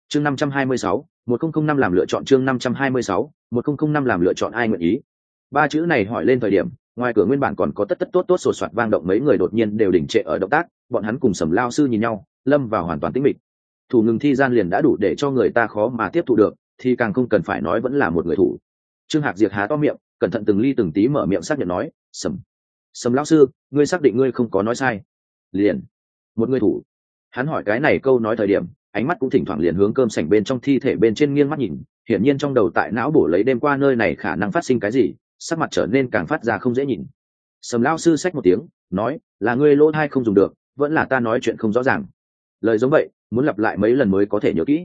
chương 526, 1005 làm lựa chọn. Chương 526, 1005 làm lựa chọn. Ai nguyện ý? Ba chữ này hỏi lên thời điểm, ngoài cửa nguyên bản còn có tất tất tốt tốt sột soạt vang động, mấy người đột nhiên đều đình trệ ở động tác, bọn hắn cùng Sầm Lao sư nhìn nhau, lâm vào hoàn toàn tĩnh mịch. Thủ ngừng thi gian liền đã đủ để cho người ta khó mà tiếp thụ được, thì càng không cần phải nói vẫn là một người thủ. Trương Hạc Diệp há to miệng, cẩn thận từng ly từng tí mở miệng xác nhận nói, Sầm Lão sư, ngươi xác định ngươi không có nói sai? Liền, một người thủ. Hắn hỏi cái này câu nói thời điểm, ánh mắt cũng thỉnh thoảng liền hướng cơm sảnh bên trong thi thể bên trên nghiêng mắt nhìn, hiển nhiên trong đầu tại não bổ lấy đêm qua nơi này khả năng phát sinh cái gì, sắc mặt trở nên càng phát ra không dễ nhìn. Sầm Lão sư xách một tiếng, nói, là ngươi lỗ tai không dùng được, vẫn là ta nói chuyện không rõ ràng. Lời giống vậy, muốn lặp lại mấy lần mới có thể nhớ kỹ.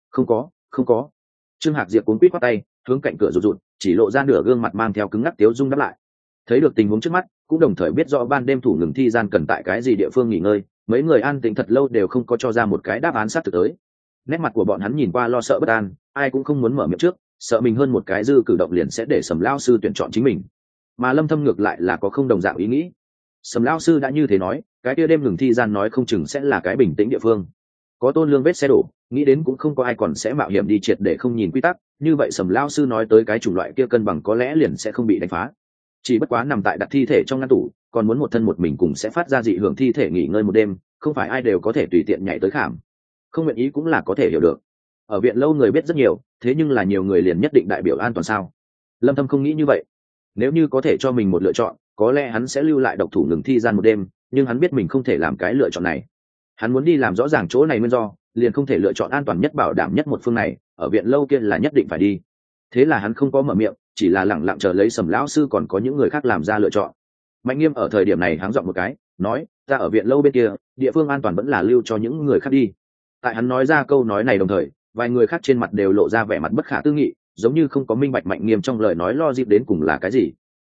Không có. Trương Hạc Diệp cuống quýt quát tay, hướng cạnh cửa rụt rụt, chỉ lộ ra nửa gương mặt mang theo cứng ngắc tiếu dung đáp lại. Thấy được tình huống trước mắt, cũng đồng thời biết rõ ban đêm thủ ngừng thi gian cần tại cái gì địa phương nghỉ ngơi, mấy người an tĩnh thật lâu đều không có cho ra một cái đáp án xác thực tới. Nét mặt của bọn hắn nhìn qua lo sợ bất an, ai cũng không muốn mở miệng trước, sợ mình hơn một cái dư cử động liền sẽ để Sầm Lão sư tuyển chọn chính mình. Mà Lâm Thâm ngược lại là có không đồng dạng ý nghĩ. Sầm Lão sư đã như thế nói, cái kia đêm ngừng thi gian nói không chừng sẽ là cái bình tĩnh địa phương. Có tôn lương vết xe đổ, nghĩ đến cũng không có ai còn sẽ mạo hiểm đi triệt để không nhìn quy tắc, như vậy Sầm Lão sư nói tới cái chủng loại kia cân bằng có lẽ liền sẽ không bị đánh phá. Chỉ bất quá nằm tại đặt thi thể trong ngăn tủ, còn muốn một thân một mình cùng sẽ phát ra dị hưởng thi thể nghỉ ngơi một đêm, không phải ai đều có thể tùy tiện nhảy tới khảm. Không nguyện ý cũng là có thể hiểu được. Ở viện lâu người biết rất nhiều, thế nhưng là nhiều người liền nhất định đại biểu an toàn sao? Lâm Thâm không nghĩ như vậy. Nếu như có thể cho mình một lựa chọn, có lẽ hắn sẽ lưu lại độc thủ ngừng thi gian một đêm, nhưng hắn biết mình không thể làm cái lựa chọn này. Hắn muốn đi làm rõ ràng chỗ này nguyên do, liền không thể lựa chọn an toàn nhất bảo đảm nhất một phương này, ở viện lâu kia là nhất định phải đi. Thế là hắn không có mở miệng, chỉ là lẳng lặng chờ lấy Sầm Lão sư còn có những người khác làm ra lựa chọn. Mạnh Nghiêm ở thời điểm này háng giọng một cái, nói, ta ở viện lâu bên kia, địa phương an toàn vẫn là lưu cho những người khác đi. Tại hắn nói ra câu nói này đồng thời, vài người khác trên mặt đều lộ ra vẻ mặt bất khả tư nghị, giống như không có minh bạch Mạnh Nghiêm trong lời nói lo dịp đến cùng là cái gì.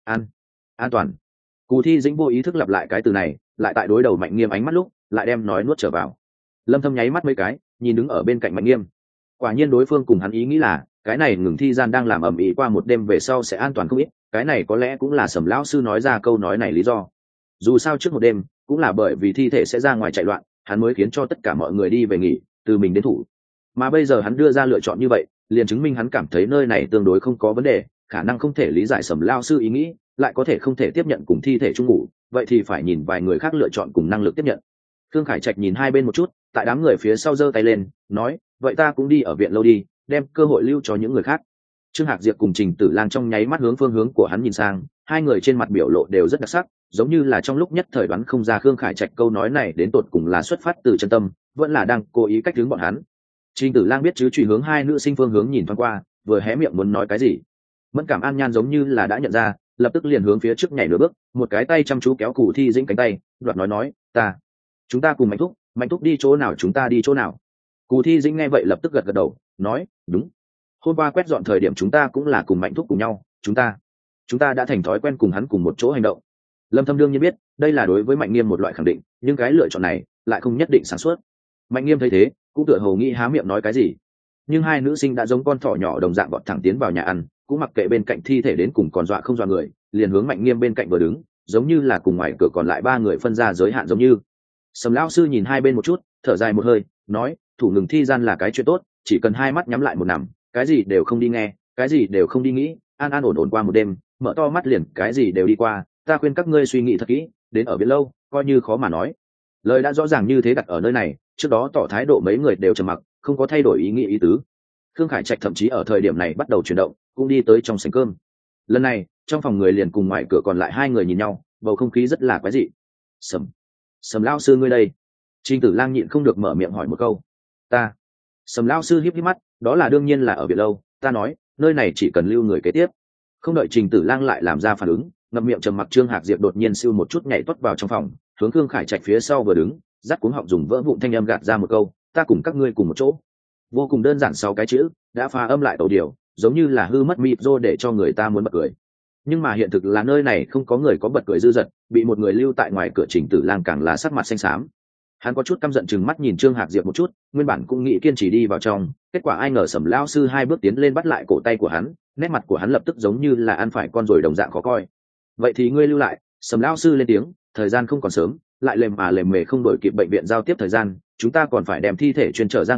An toàn. Cù Thi Dĩnh vô ý thức lặp lại cái từ này, lại tại đối đầu Mạnh Nghiêm ánh mắt lúc, lại đem nói nuốt trở vào. Lâm Thâm nháy mắt mấy cái, nhìn đứng ở bên cạnh Mạnh Nghiêm. Quả nhiên đối phương cùng hắn ý nghĩ là, cái này ngừng thi gian đang làm ầm ĩ qua một đêm về sau sẽ an toàn không ít, cái này có lẽ cũng là Sầm Lão sư nói ra câu nói này lý do. Dù sao trước một đêm, cũng là bởi vì thi thể sẽ ra ngoài chạy loạn, hắn mới khiến cho tất cả mọi người đi về nghỉ, từ mình đến thủ. Mà bây giờ hắn đưa ra lựa chọn như vậy, liền chứng minh hắn cảm thấy nơi này tương đối không có vấn đề, khả năng không thể lý giải Sầm Lão sư ý nghĩ, lại có thể không thể tiếp nhận cùng thi thể chung ngủ, vậy thì phải nhìn vài người khác lựa chọn cùng năng lực tiếp nhận. Thương Khải Trạch nhìn hai bên một chút, tại đám người phía sau giơ tay lên, nói, vậy ta cũng đi ở viện lâu đi, đem cơ hội lưu cho những người khác. Trương Hạc Diệp cùng Trình Tử Lang trong nháy mắt hướng phương hướng của hắn nhìn sang, hai người trên mặt biểu lộ đều rất đặc sắc, giống như là trong lúc nhất thời đoán không ra Khương Khải Trạch câu nói này đến tột cùng là xuất phát từ chân tâm, vẫn là đang cố ý cách hướng bọn hắn. Trình Tử Lang biết chứ, truy hướng hai nữ sinh phương hướng nhìn thoáng qua, vừa hé miệng muốn nói cái gì. Mẫn Cảm An Nhan giống như là đã nhận ra, lập tức liền hướng phía trước nhảy nửa bước, một cái tay chăm chú kéo Cù Thi Dĩnh cánh tay, đoạt nói, chúng ta cùng Mạnh Thúc đi chỗ nào chúng ta đi chỗ nào. Cù Thi Dĩnh nghe vậy lập tức gật gật đầu, nói, đúng. Hôm qua quét dọn thời điểm chúng ta cũng là cùng Mạnh Thúc cùng nhau, chúng ta đã thành thói quen cùng hắn cùng một chỗ hành động. Lâm Thâm đương nhiên biết, đây là đối với Mạnh Nghiêm một loại khẳng định, nhưng cái lựa chọn này lại không nhất định sáng suốt. Mạnh Nghiêm thấy thế, cũng tựa hồ nghĩ há miệng nói cái gì, nhưng hai nữ sinh đã giống con thỏ nhỏ đồng dạng vọt thẳng tiến vào nhà ăn, cũng mặc kệ bên cạnh thi thể đến cùng còn dọa không dọa người, liền hướng Mạnh Nghiêm bên cạnh vừa đứng, giống như là cùng ngoài cửa còn lại ba người phân ra giới hạn giống như. Sầm Lão sư nhìn hai bên một chút, thở dài một hơi, nói, thủ ngừng thi gian là cái chuyện tốt, chỉ cần hai mắt nhắm lại một nằm, cái gì đều không đi nghe, cái gì đều không đi nghĩ, an an ổn ổn qua một đêm, mở to mắt liền cái gì đều đi qua. Ta khuyên các ngươi suy nghĩ thật kỹ, đến ở viện lâu coi như khó mà nói. Lời đã rõ ràng như thế đặt ở nơi này, trước đó tỏ thái độ mấy người đều trầm mặc, không có thay đổi ý nghĩ ý tứ. Khương Khải Trạch thậm chí ở thời điểm này bắt đầu chuyển động, cũng đi tới trong sảnh cơm. Lần này trong phòng người liền cùng ngoài cửa còn lại hai người nhìn nhau, bầu không khí rất là quái dị. Sầm Lão sư ngươi đây? Trình Tử Lang nhịn không được mở miệng hỏi một câu. Sầm Lão sư híp híp mắt, đó là đương nhiên là ở viện lâu, ta nói, nơi này chỉ cần lưu người kế tiếp. Không đợi Trình Tử Lang lại làm ra phản ứng, ngậm miệng trầm mặc Trương Hạc Diệp đột nhiên siêu một chút nhảy tuốt vào trong phòng, hướng Khương Khải Trạch phía sau vừa đứng, dắt cuống họng dùng vỡ vụn thanh âm gạt ra một câu, ta cùng các ngươi cùng một chỗ. Vô cùng đơn giản 6 cái chữ, đã phá âm lại tẩu điều, giống như là hư mất mịp rô để cho người ta muốn bật cười. Nhưng mà hiện thực là nơi này không có người có bật cười dư dật, bị một người lưu tại ngoài cửa Trình Tử Lang càng là sắc mặt xanh xám. Hắn có chút căm giận chừng mắt nhìn Trương Hạc Diệp một chút, nguyên bản cũng nghĩ kiên trì đi vào trong, kết quả ai ngờ Sầm Lão sư hai bước tiến lên bắt lại cổ tay của hắn, nét mặt của hắn lập tức giống như là ăn phải con ruồi đồng dạng khó coi. Vậy thì ngươi lưu lại. Sầm Lão sư lên tiếng, thời gian không còn sớm, lại lềm mề không đổi kịp bệnh viện giao tiếp thời gian, chúng ta còn phải đem thi thể chuyên trở ra ngoài,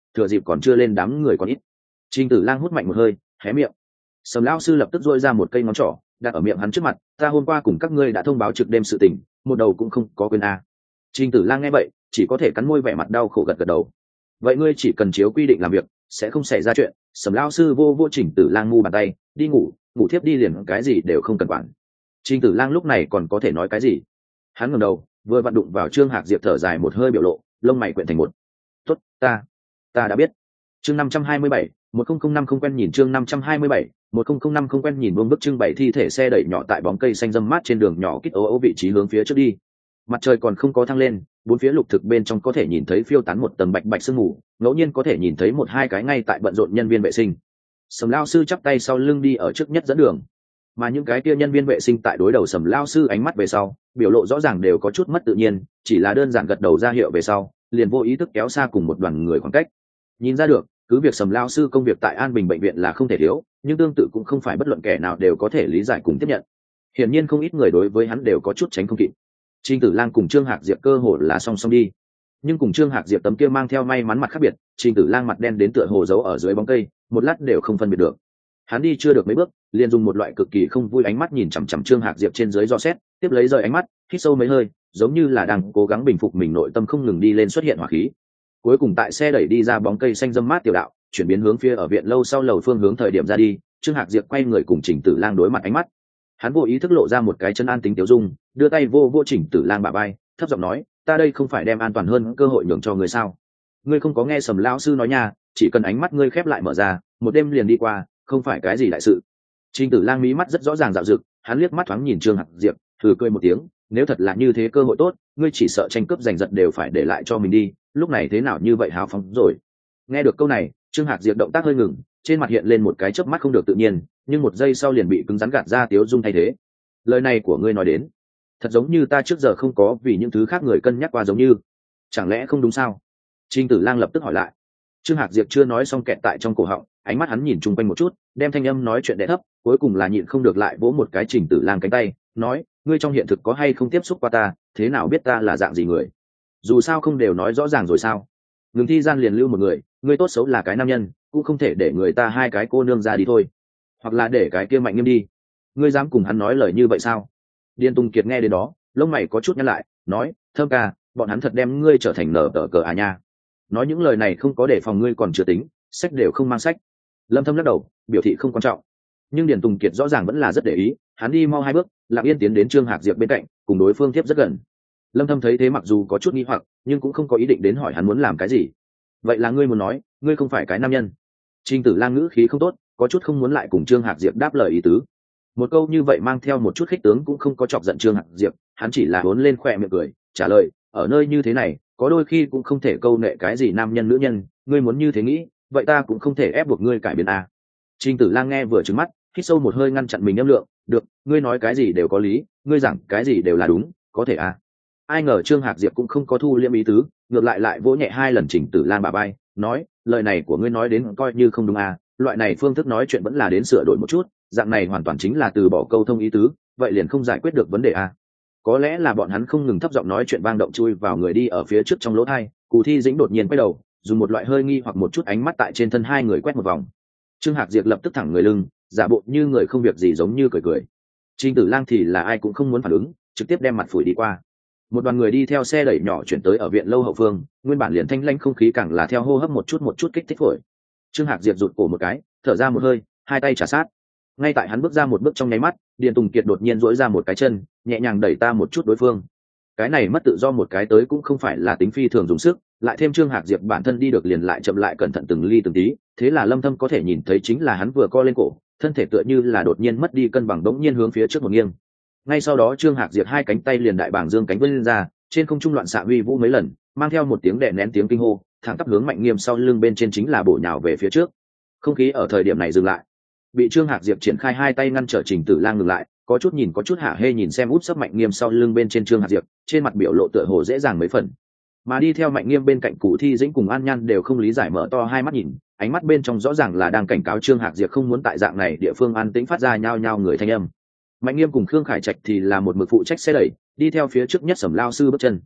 thừa dịp còn chưa lên đám người còn ít. Trình Tử Lang hút mạnh một hơi, hé miệng. Sầm lão sư lập tức dội ra một cây ngón trỏ đặt ở miệng hắn trước mặt. Ta hôm qua cùng các ngươi đã thông báo trực đêm sự tình, một đầu cũng không có quên a. Trình Tử Lang nghe vậy chỉ có thể cắn môi vẻ mặt đau khổ gật gật đầu. Vậy ngươi chỉ cần chiếu quy định làm việc, sẽ không xảy ra chuyện. Sầm lão sư vô Trình Tử Lang ngu bàn tay, đi ngủ, ngủ thiếp đi liền, cái gì đều không cần quản. Trình Tử Lang lúc này còn có thể nói cái gì? Hắn ngẩng đầu, vừa vặn đụng vào Trương Hạc Diệp thở dài một hơi biểu lộ, lông mày quyện thành một. Tốt, ta đã biết. Chương 527, 1005 không quen nhìn. Chương 527, 1005 không quen nhìn. Buông bức trưng bày thi thể xe đẩy nhỏ tại bóng cây xanh râm mát trên đường nhỏ kít ố vị trí hướng phía trước đi. Mặt trời còn không có thăng lên, bốn phía lục thực bên trong có thể nhìn thấy phiêu tán một tầng bạch bạch sương mù, ngẫu nhiên có thể nhìn thấy một hai cái ngay tại bận rộn nhân viên vệ sinh. Sầm lao sư chắp tay sau lưng đi ở trước nhất dẫn đường, mà những cái kia nhân viên vệ sinh tại đối đầu Sầm lao sư ánh mắt về sau, biểu lộ rõ ràng đều có chút mất tự nhiên, chỉ là đơn giản gật đầu ra hiệu về sau, liền vô ý thức kéo xa cùng một đoàn người khoảng cách. Nhìn ra được, cứ việc Sầm lao sư công việc tại An Bình bệnh viện là không thể thiếu, nhưng tương tự cũng không phải bất luận kẻ nào đều có thể lý giải cùng tiếp nhận. Hiển nhiên không ít người đối với hắn đều có chút tránh không kịp. Trình Tử Lang cùng Trương Hạc Diệp cơ hồ là song song đi, nhưng cùng Trương Hạc Diệp tấm kia mang theo may mắn mặt khác biệt, Trình Tử Lang mặt đen đến tựa hồ giấu ở dưới bóng cây, một lát đều không phân biệt được. Hắn đi chưa được mấy bước, liền dùng một loại cực kỳ không vui ánh mắt nhìn chằm chằm Trương Hạc Diệp trên dưới dò xét, tiếp lấy rời ánh mắt, hít sâu mấy hơi, giống như là đang cố gắng bình phục mình nội tâm không ngừng đi lên xuất hiện hỏa khí. Cuối cùng tại xe đẩy đi ra bóng cây xanh râm mát tiểu đạo, chuyển biến hướng phía ở viện lâu sau lầu phương hướng thời điểm ra đi, Trương Hạc Diệp quay người cùng Trình Tử Lang đối mặt ánh mắt. Hắn vô ý thức lộ ra một cái chân an tính tiểu dung, đưa tay vô Trình Tử Lang bả vai, thấp giọng nói, ta đây không phải đem an toàn hơn cơ hội nhường cho ngươi sao? Ngươi không có nghe Sầm lão sư nói nha, chỉ cần ánh mắt ngươi khép lại mở ra, một đêm liền đi qua, không phải cái gì đại sự. Trình Tử Lang mí mắt rất rõ ràng dạo dực, hắn liếc mắt thoáng nhìn Trương Hạc Diệp, thử cười một tiếng, nếu thật là như thế cơ hội tốt, ngươi chỉ sợ tranh cướp giành giật đều phải để lại cho mình đi, lúc này thế nào như vậy hào phóng rồi. Nghe được câu này, Trương Hạc Diệp động tác hơi ngừng, trên mặt hiện lên một cái chớp mắt không được tự nhiên, nhưng một giây sau liền bị cứng rắn gạt ra tiếu dung thay thế. Lời này của ngươi nói đến, thật giống như ta trước giờ không có vì những thứ khác người cân nhắc qua giống như, chẳng lẽ không đúng sao? Trình Tử Lang lập tức hỏi lại. Trương Hạc Diệp chưa nói xong kẹt tại trong cổ họng, ánh mắt hắn nhìn chung quanh một chút, đem thanh âm nói chuyện đè thấp, cuối cùng là nhịn không được lại vỗ một cái Trình Tử Lang cánh tay, nói, ngươi trong hiện thực có hay không tiếp xúc qua ta, thế nào biết ta là dạng gì người? Dù sao không đều nói rõ ràng rồi sao? Ngừng thi gian liền lưu một người, ngươi tốt xấu là cái nam nhân, cũng không thể để người ta hai cái cô nương ra đi thôi, hoặc là để cái kia Mạnh Nghiêm đi. Ngươi dám cùng hắn nói lời như vậy sao? Điền Tùng Kiệt nghe đến đó, lông mày có chút nhăn lại, nói, Thơm ca, bọn hắn thật đem ngươi trở thành nở tờ cờ à nha? Nói những lời này không có để phòng ngươi còn chưa tính, sách đều không mang sách. Lâm Thâm lắc đầu, biểu thị không quan trọng. Nhưng Điền Tùng Kiệt rõ ràng vẫn là rất để ý, hắn đi mau hai bước, lặng yên tiến đến Trương Hạc Diệp bên cạnh, cùng đối phương tiếp rất gần. Lâm Thâm thấy thế mặc dù có chút nghi hoặc, nhưng cũng không có ý định đến hỏi hắn muốn làm cái gì. Vậy là ngươi muốn nói, ngươi không phải cái nam nhân? Trình Tử Lang ngữ khí không tốt, có chút không muốn lại cùng Trương Hạc Diệp đáp lời ý tứ. Một câu như vậy mang theo một chút khích tướng cũng không có chọc giận Trương Hạc Diệp, hắn chỉ là hốn lên khỏe miệng cười, trả lời, ở nơi như thế này, có đôi khi cũng không thể câu nệ cái gì nam nhân nữ nhân, ngươi muốn như thế nghĩ, vậy ta cũng không thể ép buộc ngươi cải biến à. Trình Tử Lang nghe vừa trừng mắt, hít sâu một hơi ngăn chặn mình âm lượng, được, ngươi nói cái gì đều có lý, ngươi giảng cái gì đều là đúng, có thể à. Ai ngờ Trương Hạc Diệp cũng không có thu liêm ý tứ, ngược lại vỗ nhẹ hai lần Trình Tử Lang bả vai, nói, lời này của ngươi nói đến coi như không đúng à, loại này phương thức nói chuyện vẫn là đến sửa đổi một chút, dạng này hoàn toàn chính là từ bỏ câu thông ý tứ, vậy liền không giải quyết được vấn đề à. Có lẽ là bọn hắn không ngừng thấp giọng nói chuyện vang động chui vào người đi ở phía trước trong lỗ tai, Cù Thi Dĩnh đột nhiên quay đầu, dùng một loại hơi nghi hoặc một chút ánh mắt tại trên thân hai người quét một vòng. Trương Hạc Diệp lập tức thẳng người lưng, giả bộ như người không việc gì giống như cười cười. Trình Tử Lang thì là ai cũng không muốn phản ứng, trực tiếp đem mặt phủi đi qua. Một đoàn người đi theo xe đẩy nhỏ chuyển tới ở viện lâu hậu phương, nguyên bản liền thanh lãnh không khí càng là theo hô hấp một chút kích thích phổi. Trương Hạc Diệp rụt cổ một cái, thở ra một hơi, hai tay trả sát. Ngay tại hắn bước ra một bước trong nháy mắt, Điền Tùng Kiệt đột nhiên duỗi ra một cái chân, nhẹ nhàng đẩy ta một chút đối phương. Cái này mất tự do một cái tới cũng không phải là tính phi thường dùng sức, lại thêm Trương Hạc Diệp bản thân đi được liền lại chậm lại cẩn thận từng ly từng tí, thế là Lâm Thâm có thể nhìn thấy chính là hắn vừa co lên cổ, thân thể tựa như là đột nhiên mất đi cân bằng đống nhiên hướng phía trước một nghiêng. Ngay sau đó Trương Hạc Diệp hai cánh tay liền đại bảng dương cánh vươn ra, trên không trung loạn xạ uy vũ mấy lần, mang theo một tiếng đè nén tiếng kinh hô, thẳng tắp hướng Mạnh Nghiêm sau lưng bên trên chính là bổ nhào về phía trước. Không khí ở thời điểm này dừng lại, bị Trương Hạc Diệp triển khai hai tay ngăn trở Trình Tử Lang ngừng lại, có chút hả hê nhìn xem út sấp Mạnh Nghiêm sau lưng bên trên Trương Hạc Diệp, trên mặt biểu lộ tựa hồ dễ dàng mấy phần. Mà đi theo Mạnh Nghiêm bên cạnh Cù Thi Dĩnh cùng An Nhan đều không lý giải mở to hai mắt nhìn, ánh mắt bên trong rõ ràng là đang cảnh cáo Trương Hạc Diệp không muốn tại dạng này địa phương an tĩnh phát ra nhao nhao người thanh âm. Mạnh Nghiêm cùng Khương Khải Trạch thì là một mực phụ trách xe đẩy, đi theo phía trước nhất Sầm lao sư bước chân.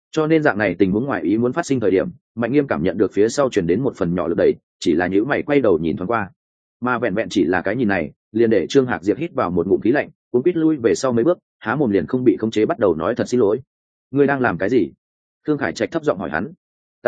cho nên dạng này tình huống ngoài ý muốn phát sinh thời điểm Mạnh Nghiêm cảm nhận được phía sau chuyển đến một phần nhỏ lực đẩy, chỉ là nhíu mày quay đầu nhìn thoáng qua, mà vẹn vẹn chỉ là cái nhìn này liền để Trương Hạc Diệp hít vào một ngụm khí lạnh, cuống quýt lui về sau mấy bước, há mồm liền không bị khống chế bắt đầu nói thật xin lỗi. Ngươi đang làm cái gì? Thương Khải Trạch thấp giọng hỏi hắn.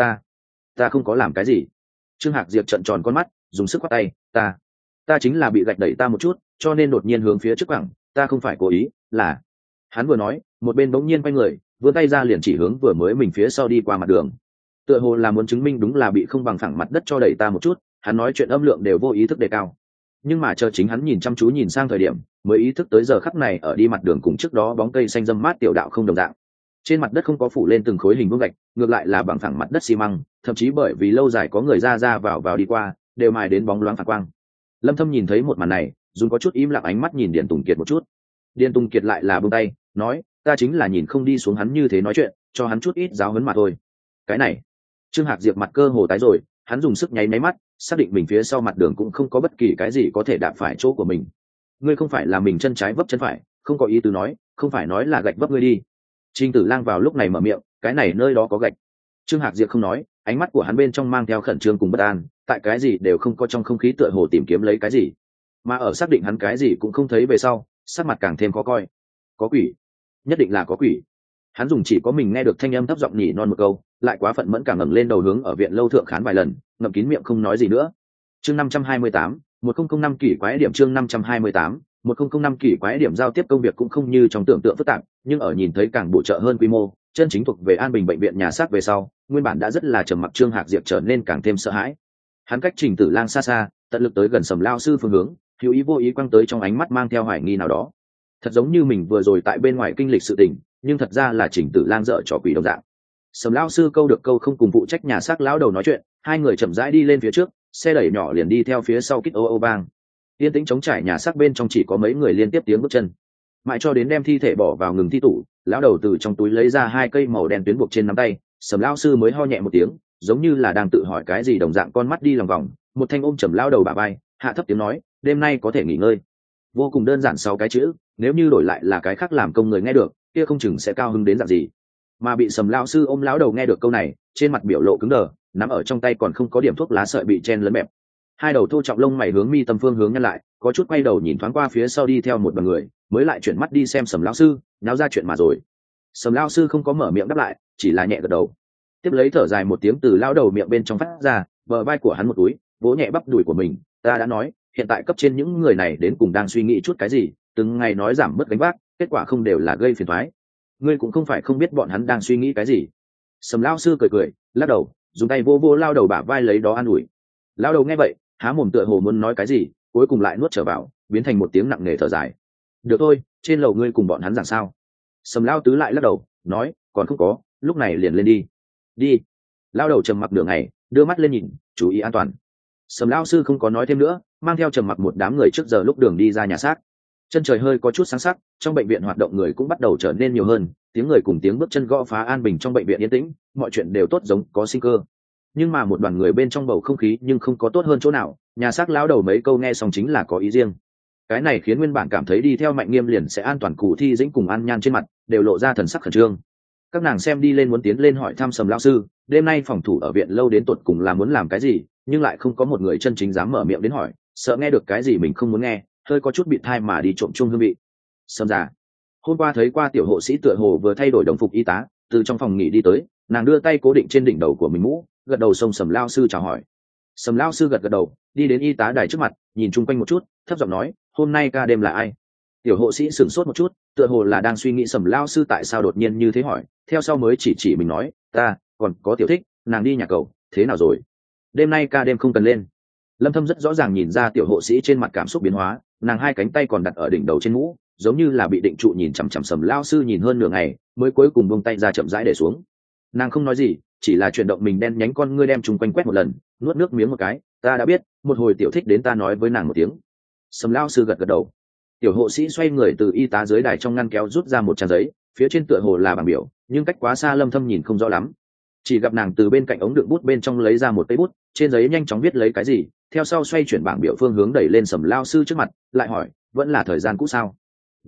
Ta không có làm cái gì. Trương Hạc Diệp trợn tròn con mắt, dùng sức khoát tay. Ta chính là bị gạch đẩy ta một chút, cho nên đột nhiên hướng phía trước quẳng, ta không phải cố ý, là. Hắn vừa nói, một bên bỗng nhiên quay người, vươn tay ra liền chỉ hướng vừa mới mình phía sau đi qua mặt đường. Tựa hồ là muốn chứng minh đúng là bị không bằng phẳng mặt đất cho đẩy ta một chút, hắn nói chuyện âm lượng đều vô ý thức đề cao. Nhưng mà chờ chính hắn nhìn chăm chú nhìn sang thời điểm, mới ý thức tới giờ khắc này ở đi mặt đường cùng trước đó bóng cây xanh râm mát tiểu đạo không đồng dạng. Trên mặt đất không có phủ lên từng khối hình vuông gạch, ngược lại là bằng phẳng mặt đất xi măng, thậm chí bởi vì lâu dài có người ra vào đi qua, đều mài đến bóng loáng phản quang. Lâm Thâm nhìn thấy một màn này, dùng có chút im lặng ánh mắt nhìn Điền Tùng Kiệt một chút. Điền Tùng Kiệt lại là buông tay, nói, ta chính là nhìn không đi xuống hắn như thế nói chuyện, cho hắn chút ít giáo huấn mà thôi. Cái này, Trương Hạc Diệp mặt cơ hồ tái rồi, hắn dùng sức nháy máy mắt, xác định mình phía sau mặt đường cũng không có bất kỳ cái gì có thể đạp phải chỗ của mình. Ngươi không phải là mình chân trái vấp chân phải, không có ý tứ nói, không phải nói là gạch vấp ngươi đi. Trình Tử Lang vào lúc này mở miệng, cái này nơi đó có gạch. Trương Hạc Diệp không nói, ánh mắt của hắn bên trong mang theo khẩn trương cùng bất an, tại cái gì đều không có trong không khí tựa hồ tìm kiếm lấy cái gì. Mà ở xác định hắn cái gì cũng không thấy về sau, sắc mặt càng thêm khó coi. Có quỷ, nhất định là có quỷ. Hắn dùng chỉ có mình nghe được thanh âm thấp giọng nhỉ non một câu, lại quá phận mẫn cả ngẩng lên đầu hướng ở viện lâu thượng khán vài lần, ngậm kín miệng không nói gì nữa. Chương 528, 1005 kỷ quái điểm chương 528, 1005 kỷ quái điểm giao tiếp công việc cũng không như trong tưởng tượng phức tạp, nhưng ở nhìn thấy càng bổ trợ hơn quy mô, chân chính thuộc về An Bình bệnh viện nhà xác về sau, nguyên bản đã rất là trầm mặc Trương Hạc Diệp trở nên càng thêm sợ hãi. Hắn cách Trình Tử Lang xa xa, tận lực tới gần Sầm Lao sư phương hướng, hữu ý vô ý quăng tới trong ánh mắt mang theo hoài nghi nào đó. Thật giống như mình vừa rồi tại bên ngoài kinh lịch sự tình, nhưng thật ra là Trình Tử Lang dở trò quỷ đồng dạng. Sầm Lao sư câu được câu không cùng phụ trách nhà xác lão đầu nói chuyện, hai người chậm rãi đi lên phía trước, xe đẩy nhỏ liền đi theo phía sau kít ô ô vang. Yên tĩnh trống trải nhà xác bên trong chỉ có mấy người liên tiếp tiếng bước chân, mãi cho đến đem thi thể bỏ vào ngừng thi tủ, lão đầu từ trong túi lấy ra hai cây màu đen tuyến buộc trên nắm tay, Sầm Lao sư mới ho nhẹ một tiếng, giống như là đang tự hỏi cái gì đồng dạng, con mắt đi lòng vòng, một thanh ôm chầm lão đầu bả vai, hạ thấp tiếng nói, đêm nay có thể nghỉ ngơi. Vô cùng đơn giản 6 cái chữ, nếu như đổi lại là cái khác làm công người nghe được, kia không chừng sẽ cao hứng đến dạng gì. Mà bị Sầm Lao sư ôm lão đầu nghe được câu này, trên mặt biểu lộ cứng đờ, nắm ở trong tay còn không có điểm thuốc lá sợi bị chen lấn bẹp. Hai đầu thô trọng lông mày hướng mi tâm phương hướng nhăn lại, có chút quay đầu nhìn thoáng qua phía sau đi theo một đoàn người, mới lại chuyển mắt đi xem Sầm Lao sư, náo ra chuyện mà rồi. Sầm Lao sư không có mở miệng đáp lại, chỉ là nhẹ gật đầu. Tiếp lấy thở dài một tiếng từ lão đầu miệng bên trong phát ra, bờ vai của hắn một túi, vỗ nhẹ bắp đùi của mình, ta đã nói, hiện tại cấp trên những người này đến cùng đang suy nghĩ chút cái gì, từng ngày nói giảm bớt gánh vác, kết quả không đều là gây phiền toái. Ngươi cũng không phải không biết bọn hắn đang suy nghĩ cái gì. Sầm Lao sư cười cười, lắc đầu, dùng tay vô vô lao đầu bả vai lấy đó an ủi. Lao đầu nghe vậy, há mồm tựa hồ muốn nói cái gì, cuối cùng lại nuốt trở vào, biến thành một tiếng nặng nề thở dài. Được thôi, trên lầu ngươi cùng bọn hắn giảng sao? Sầm Lao tứ lại lắc đầu, nói, còn không có, lúc này liền lên đi. Đi. Lao đầu trầm mặc nửa ngày, đưa mắt lên nhìn, chú ý an toàn. Sầm Lao sư không có nói thêm nữa, mang theo trầm mặc một đám người trước giờ lúc đường đi ra nhà xác. Chân trời hơi có chút sáng sắc, trong bệnh viện hoạt động người cũng bắt đầu trở nên nhiều hơn, tiếng người cùng tiếng bước chân gõ phá an bình trong bệnh viện yên tĩnh, mọi chuyện đều tốt giống có sinh cơ. Nhưng mà một đoàn người bên trong bầu không khí nhưng không có tốt hơn chỗ nào, nhà xác lão đầu mấy câu nghe xong chính là có ý riêng. Cái này khiến nguyên bản cảm thấy đi theo Mạnh Nghiêm liền sẽ an toàn Cù Thi Dĩnh cùng An Nhan trên mặt đều lộ ra thần sắc khẩn trương. Các nàng xem đi lên muốn tiến lên hỏi thăm Sầm Lão sư, đêm nay phòng thủ ở viện lâu đến tột cùng là muốn làm cái gì, nhưng lại không có một người chân chính dám mở miệng đến hỏi, sợ nghe được cái gì mình không muốn nghe, hơi có chút bị thai mà đi trộm chung hương vị. Sầm già, hôm qua thấy qua tiểu hộ sĩ tựa hồ vừa thay đổi đồng phục y tá, từ trong phòng nghỉ đi tới, nàng đưa tay cố định trên đỉnh đầu của mình mũ, gật đầu xông Sầm Lao sư chào hỏi. Sầm Lao sư gật gật đầu, đi đến y tá đài trước mặt, nhìn chung quanh một chút, thấp giọng nói, hôm nay ca đêm là ai? Tiểu hộ sĩ sửng sốt một chút, tựa hồ là đang suy nghĩ Sầm Lao sư tại sao đột nhiên như thế hỏi, theo sau mới chỉ mình nói, ta còn có tiểu thích, nàng đi nhà cầu, thế nào rồi? Đêm nay ca đêm không cần lên. Lâm Thâm rất rõ ràng nhìn ra tiểu hộ sĩ trên mặt cảm xúc biến hóa, nàng hai cánh tay còn đặt ở đỉnh đầu trên mũ, giống như là bị định trụ nhìn chằm chằm Sầm Lao sư nhìn hơn nửa ngày, mới cuối cùng buông tay ra chậm rãi để xuống. Nàng không nói gì, chỉ là chuyển động mình đen nhánh con ngươi đem chung quanh quét một lần, nuốt nước miếng một cái, ta đã biết, một hồi tiểu thích đến ta nói với nàng một tiếng. Sầm Lao sư gật gật đầu. Tiểu hộ sĩ xoay người từ y tá dưới đài trong ngăn kéo rút ra một trang giấy, phía trên tựa hồ là bảng biểu, nhưng cách quá xa Lâm Thâm nhìn không rõ lắm. Chỉ gặp nàng từ bên cạnh ống đựng bút bên trong lấy ra một cây bút, trên giấy nhanh chóng viết lấy cái gì, theo sau xoay chuyển bảng biểu phương hướng đẩy lên Sầm Lao sư trước mặt, lại hỏi, vẫn là thời gian cũ sao? Đúng,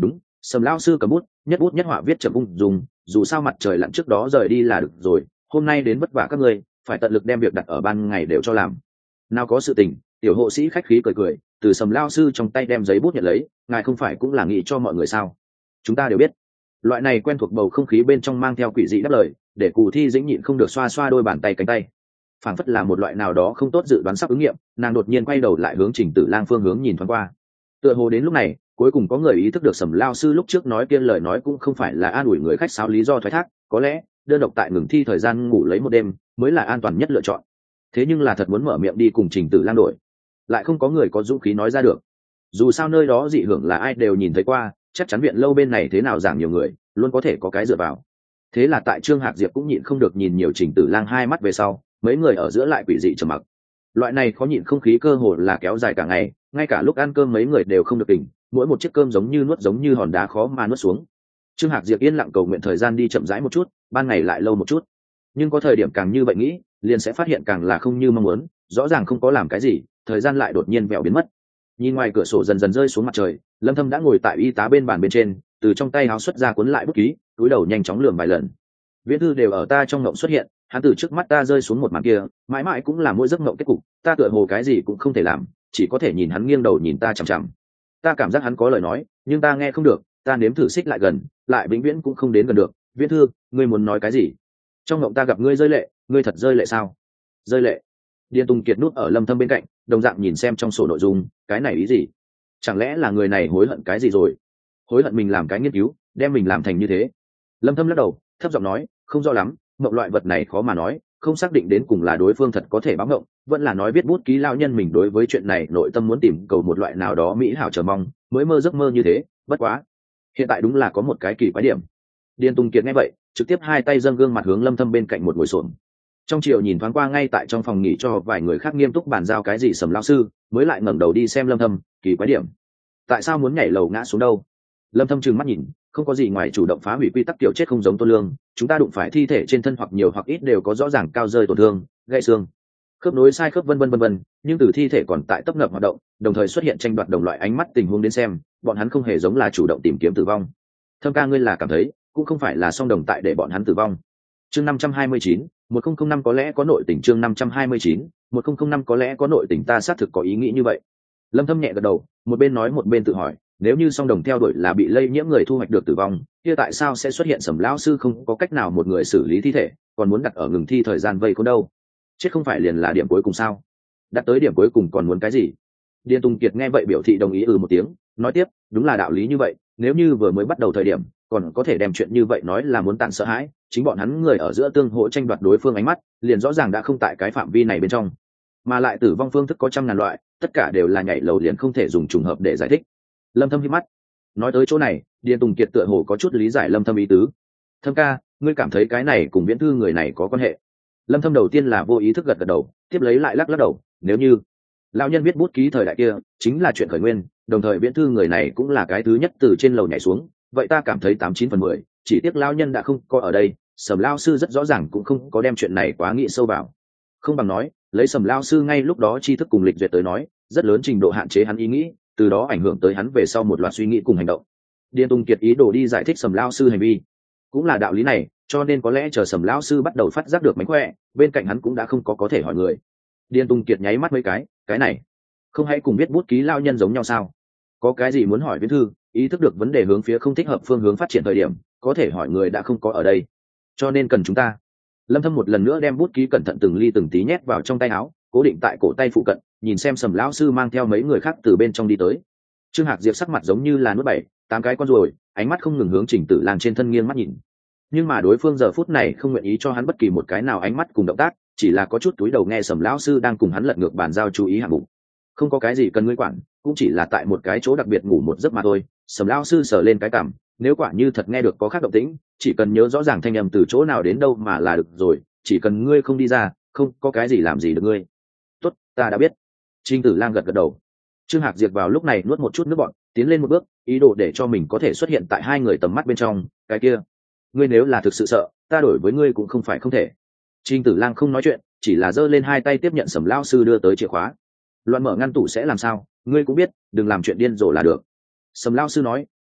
Sầm lao sư cầm bút nhất họa viết chậm ung dung, dù sao mặt trời lặn trước đó rời đi là được rồi, hôm nay đến vất vả các ngươi, phải tận lực đem việc đặt ở ban ngày đều cho làm. Nào có sự tình, tiểu hộ sĩ khách khí cười cười, từ Sầm lao sư trong tay đem giấy bút nhận lấy, ngài không phải cũng là nghĩ cho mọi người sao? Chúng ta đều biết. Loại này quen thuộc bầu không khí bên trong mang theo quỷ dị đáp lời, để Cù Thi Dĩnh nhịn không được xoa xoa đôi bàn tay cánh tay. Phảng phất là một loại nào đó không tốt dự đoán sắp ứng nghiệm, nàng đột nhiên quay đầu lại hướng Trình Tử Lang phương hướng nhìn thoáng qua. Tựa hồ đến lúc này, cuối cùng có người ý thức được Sầm lao sư lúc trước nói kia lời nói cũng không phải là an ủi người khách sáo lý do thoái thác, có lẽ đơn độc tại ngừng thi thời gian ngủ lấy một đêm mới là an toàn nhất lựa chọn. Thế nhưng là thật muốn mở miệng đi cùng Trình Tử Lang đổi, lại không có người có dũng khí nói ra được. Dù sao nơi đó dị hưởng là ai đều nhìn thấy qua, chắc chắn viện lâu bên này thế nào giảng nhiều người, luôn có thể có cái dựa vào. Thế là tại Trương Hạc Diệp cũng nhịn không được nhìn nhiều Trình Tử Lang hai mắt về sau, mấy người ở giữa lại quỷ dị trầm mặc. Loại này khó nhịn không khí cơ hồ là kéo dài cả ngày, ngay cả lúc ăn cơm mấy người đều không được tỉnh, mỗi một chiếc cơm giống như hòn đá khó mà nuốt xuống. Trương Hạc Diệp yên lặng cầu nguyện thời gian đi chậm rãi một chút, ban ngày lại lâu một chút. Nhưng có thời điểm càng như vậy nghĩ, liền sẽ phát hiện càng là không như mong muốn, rõ ràng không có làm cái gì, thời gian lại đột nhiên vẹo biến mất. Nhìn ngoài cửa sổ dần dần rơi xuống mặt trời, Lâm Thâm đã ngồi tại y tá bên bàn bên trên, từ trong tay áo xuất ra cuốn lại bút ký, cúi đầu nhanh chóng lườm vài lần. Viễn thư đều ở ta trong ngộng xuất hiện, hắn từ trước mắt ta rơi xuống một màn kia, mãi mãi cũng là mỗi giấc ngộng kết cục, ta tựa hồ cái gì cũng không thể làm, chỉ có thể nhìn hắn nghiêng đầu nhìn ta chằm chằm. Ta cảm giác hắn có lời nói, nhưng ta nghe không được, ta nếm thử xích lại gần, lại vĩnh viễn cũng không đến gần được. Viễn thư, ngươi muốn nói cái gì? Trong ngộng ta gặp ngươi rơi lệ, ngươi thật rơi lệ sao? Rơi lệ? Điền Tùng Kiệt núp ở Lâm Thâm bên cạnh, đồng dạng nhìn xem trong sổ nội dung, cái này ý gì? Chẳng lẽ là người này hối hận cái gì rồi? Hối hận mình làm cái nghiên cứu, đem mình làm thành như thế? Lâm Thâm lắc đầu, thấp giọng nói, không rõ lắm, mộng loại vật này khó mà nói, không xác định đến cùng là đối phương thật có thể báo mộng, vẫn là nói viết bút ký lao nhân mình đối với chuyện này nội tâm muốn tìm cầu một loại nào đó mỹ hảo chờ mong, mới mơ giấc mơ như thế. Bất quá, hiện tại đúng là có một cái kỳ quái điểm. Điền Tùng Kiệt nghe vậy, trực tiếp hai tay dâng gương mặt hướng Lâm Thâm bên cạnh một ngồi xổm. Trong Triệu nhìn thoáng qua ngay tại trong phòng nghỉ cho vài người khác nghiêm túc bàn giao cái gì Sầm lão sư, mới lại ngẩng đầu đi xem Lâm Thâm, kỳ quái điểm. Tại sao muốn nhảy lầu ngã xuống đâu? Lâm Thâm trừng mắt nhìn, không có gì ngoài chủ động phá hủy quy tắc tiểu chết không giống Tôn Lương, chúng ta đụng phải thi thể trên thân hoặc nhiều hoặc ít đều có rõ ràng cao rơi tổn thương, gãy xương, khớp nối sai khớp vân vân, nhưng từ thi thể còn tại tấp nập hoạt động, đồng thời xuất hiện tranh đoạt đồng loại ánh mắt tình huống đến xem, bọn hắn không hề giống là chủ động tìm kiếm tử vong. Thâm ca ngươi là cảm thấy, cũng không phải là song đồng tại để bọn hắn tử vong. Chương 529, 1005 có lẽ có nội tình, chương 529, 1005 có lẽ có nội tình, ta xác thực có ý nghĩ như vậy. Lâm Thâm nhẹ gật đầu, một bên nói một bên tự hỏi, nếu như song đồng theo đuổi là bị lây nhiễm người thu hoạch được tử vong, kia tại sao sẽ xuất hiện Sầm lão sư không có cách nào một người xử lý thi thể, còn muốn đặt ở ngừng thi thời gian vây có đâu? Chết không phải liền là điểm cuối cùng sao? Đặt tới điểm cuối cùng còn muốn cái gì? Điền Tùng Kiệt nghe vậy biểu thị đồng ý một tiếng, nói tiếp, đúng là đạo lý như vậy, nếu như vừa mới bắt đầu thời điểm, còn có thể đem chuyện như vậy nói là muốn tàn sợ hãi, chính bọn hắn người ở giữa tương hỗ tranh đoạt đối phương ánh mắt, liền rõ ràng đã không tại cái phạm vi này bên trong. Mà lại tử vong phương thức có trăm ngàn loại, tất cả đều là nhảy lầu liền không thể dùng trùng hợp để giải thích. Lâm Thâm hí mắt, nói tới chỗ này, Điền Tùng Kiệt tựa hồ có chút lý giải Lâm Thâm ý tứ. Thâm ca, ngươi cảm thấy cái này cùng Viễn thư người này có quan hệ? Lâm Thâm đầu tiên là vô ý thức gật gật đầu, tiếp lấy lại lắc đầu, nếu như lão nhân viết bút ký thời đại kia chính là chuyện khởi nguyên, đồng thời Viễn thư người này cũng là cái thứ nhất từ trên lầu nhảy xuống, vậy ta cảm thấy 89/10, chỉ tiếc lão nhân đã không có ở đây, Sầm lão sư rất rõ ràng cũng không có đem chuyện này quá nghĩ sâu vào. Không bằng nói, lấy Sầm lão sư ngay lúc đó tri thức cùng lịch duyệt tới nói, rất lớn trình độ hạn chế hắn ý nghĩ, từ đó ảnh hưởng tới hắn về sau một loạt suy nghĩ cùng hành động. Điền Tùng Kiệt ý đồ đi giải thích Sầm lão sư hành vi, cũng là đạo lý này, cho nên có lẽ chờ Sầm lão sư bắt đầu phát giác được mánh khỏe, bên cạnh hắn cũng đã không có thể hỏi người. Điền Tùng Kiệt nháy mắt mấy cái này không hãy cùng biết bút ký lao nhân giống nhau sao? Có cái gì muốn hỏi Viễn thư, ý thức được vấn đề hướng phía không thích hợp phương hướng phát triển thời điểm, có thể hỏi người đã không có ở đây, cho nên cần chúng ta. Lâm Thâm một lần nữa đem bút ký cẩn thận từng ly từng tí nhét vào trong tay áo, cố định tại cổ tay phụ cận, nhìn xem Sầm lão sư mang theo mấy người khác từ bên trong đi tới. Trương Hạc Diệp sắc mặt giống như là nuốt 7-8 cái con ruồi, ánh mắt không ngừng hướng Trình Tử Lang trên thân nghiêng mắt nhìn. Nhưng mà đối phương giờ phút này không nguyện ý cho hắn bất kỳ một cái nào ánh mắt cùng động tác, chỉ là có chút túi đầu nghe Sầm lão sư đang cùng hắn lật ngược bàn giao chú ý hạng mục. Không có cái gì cần ngươi quản, cũng chỉ là tại một cái chỗ đặc biệt ngủ một giấc mà thôi. Sầm lão sư sờ lên cái cằm, nếu quả như thật nghe được có khác động tĩnh, chỉ cần nhớ rõ ràng thanh âm từ chỗ nào đến đâu mà là được rồi, chỉ cần ngươi không đi ra, không có cái gì làm gì được ngươi. Tốt, ta đã biết. Trình Tử Lang gật gật đầu. Trương Hạc Diệp vào lúc này nuốt một chút nước bọt, tiến lên một bước, ý đồ để cho mình có thể xuất hiện tại hai người tầm mắt bên trong. Cái kia, ngươi nếu là thực sự sợ, ta đổi với ngươi cũng không phải không thể. Trình Tử Lang không nói chuyện, chỉ là giơ lên hai tay tiếp nhận Sầm lão sư đưa tới chìa khóa. Loạn mở ngăn tủ sẽ làm sao, ngươi cũng biết, đừng làm chuyện điên rồ là được. Sầm lão sư nói,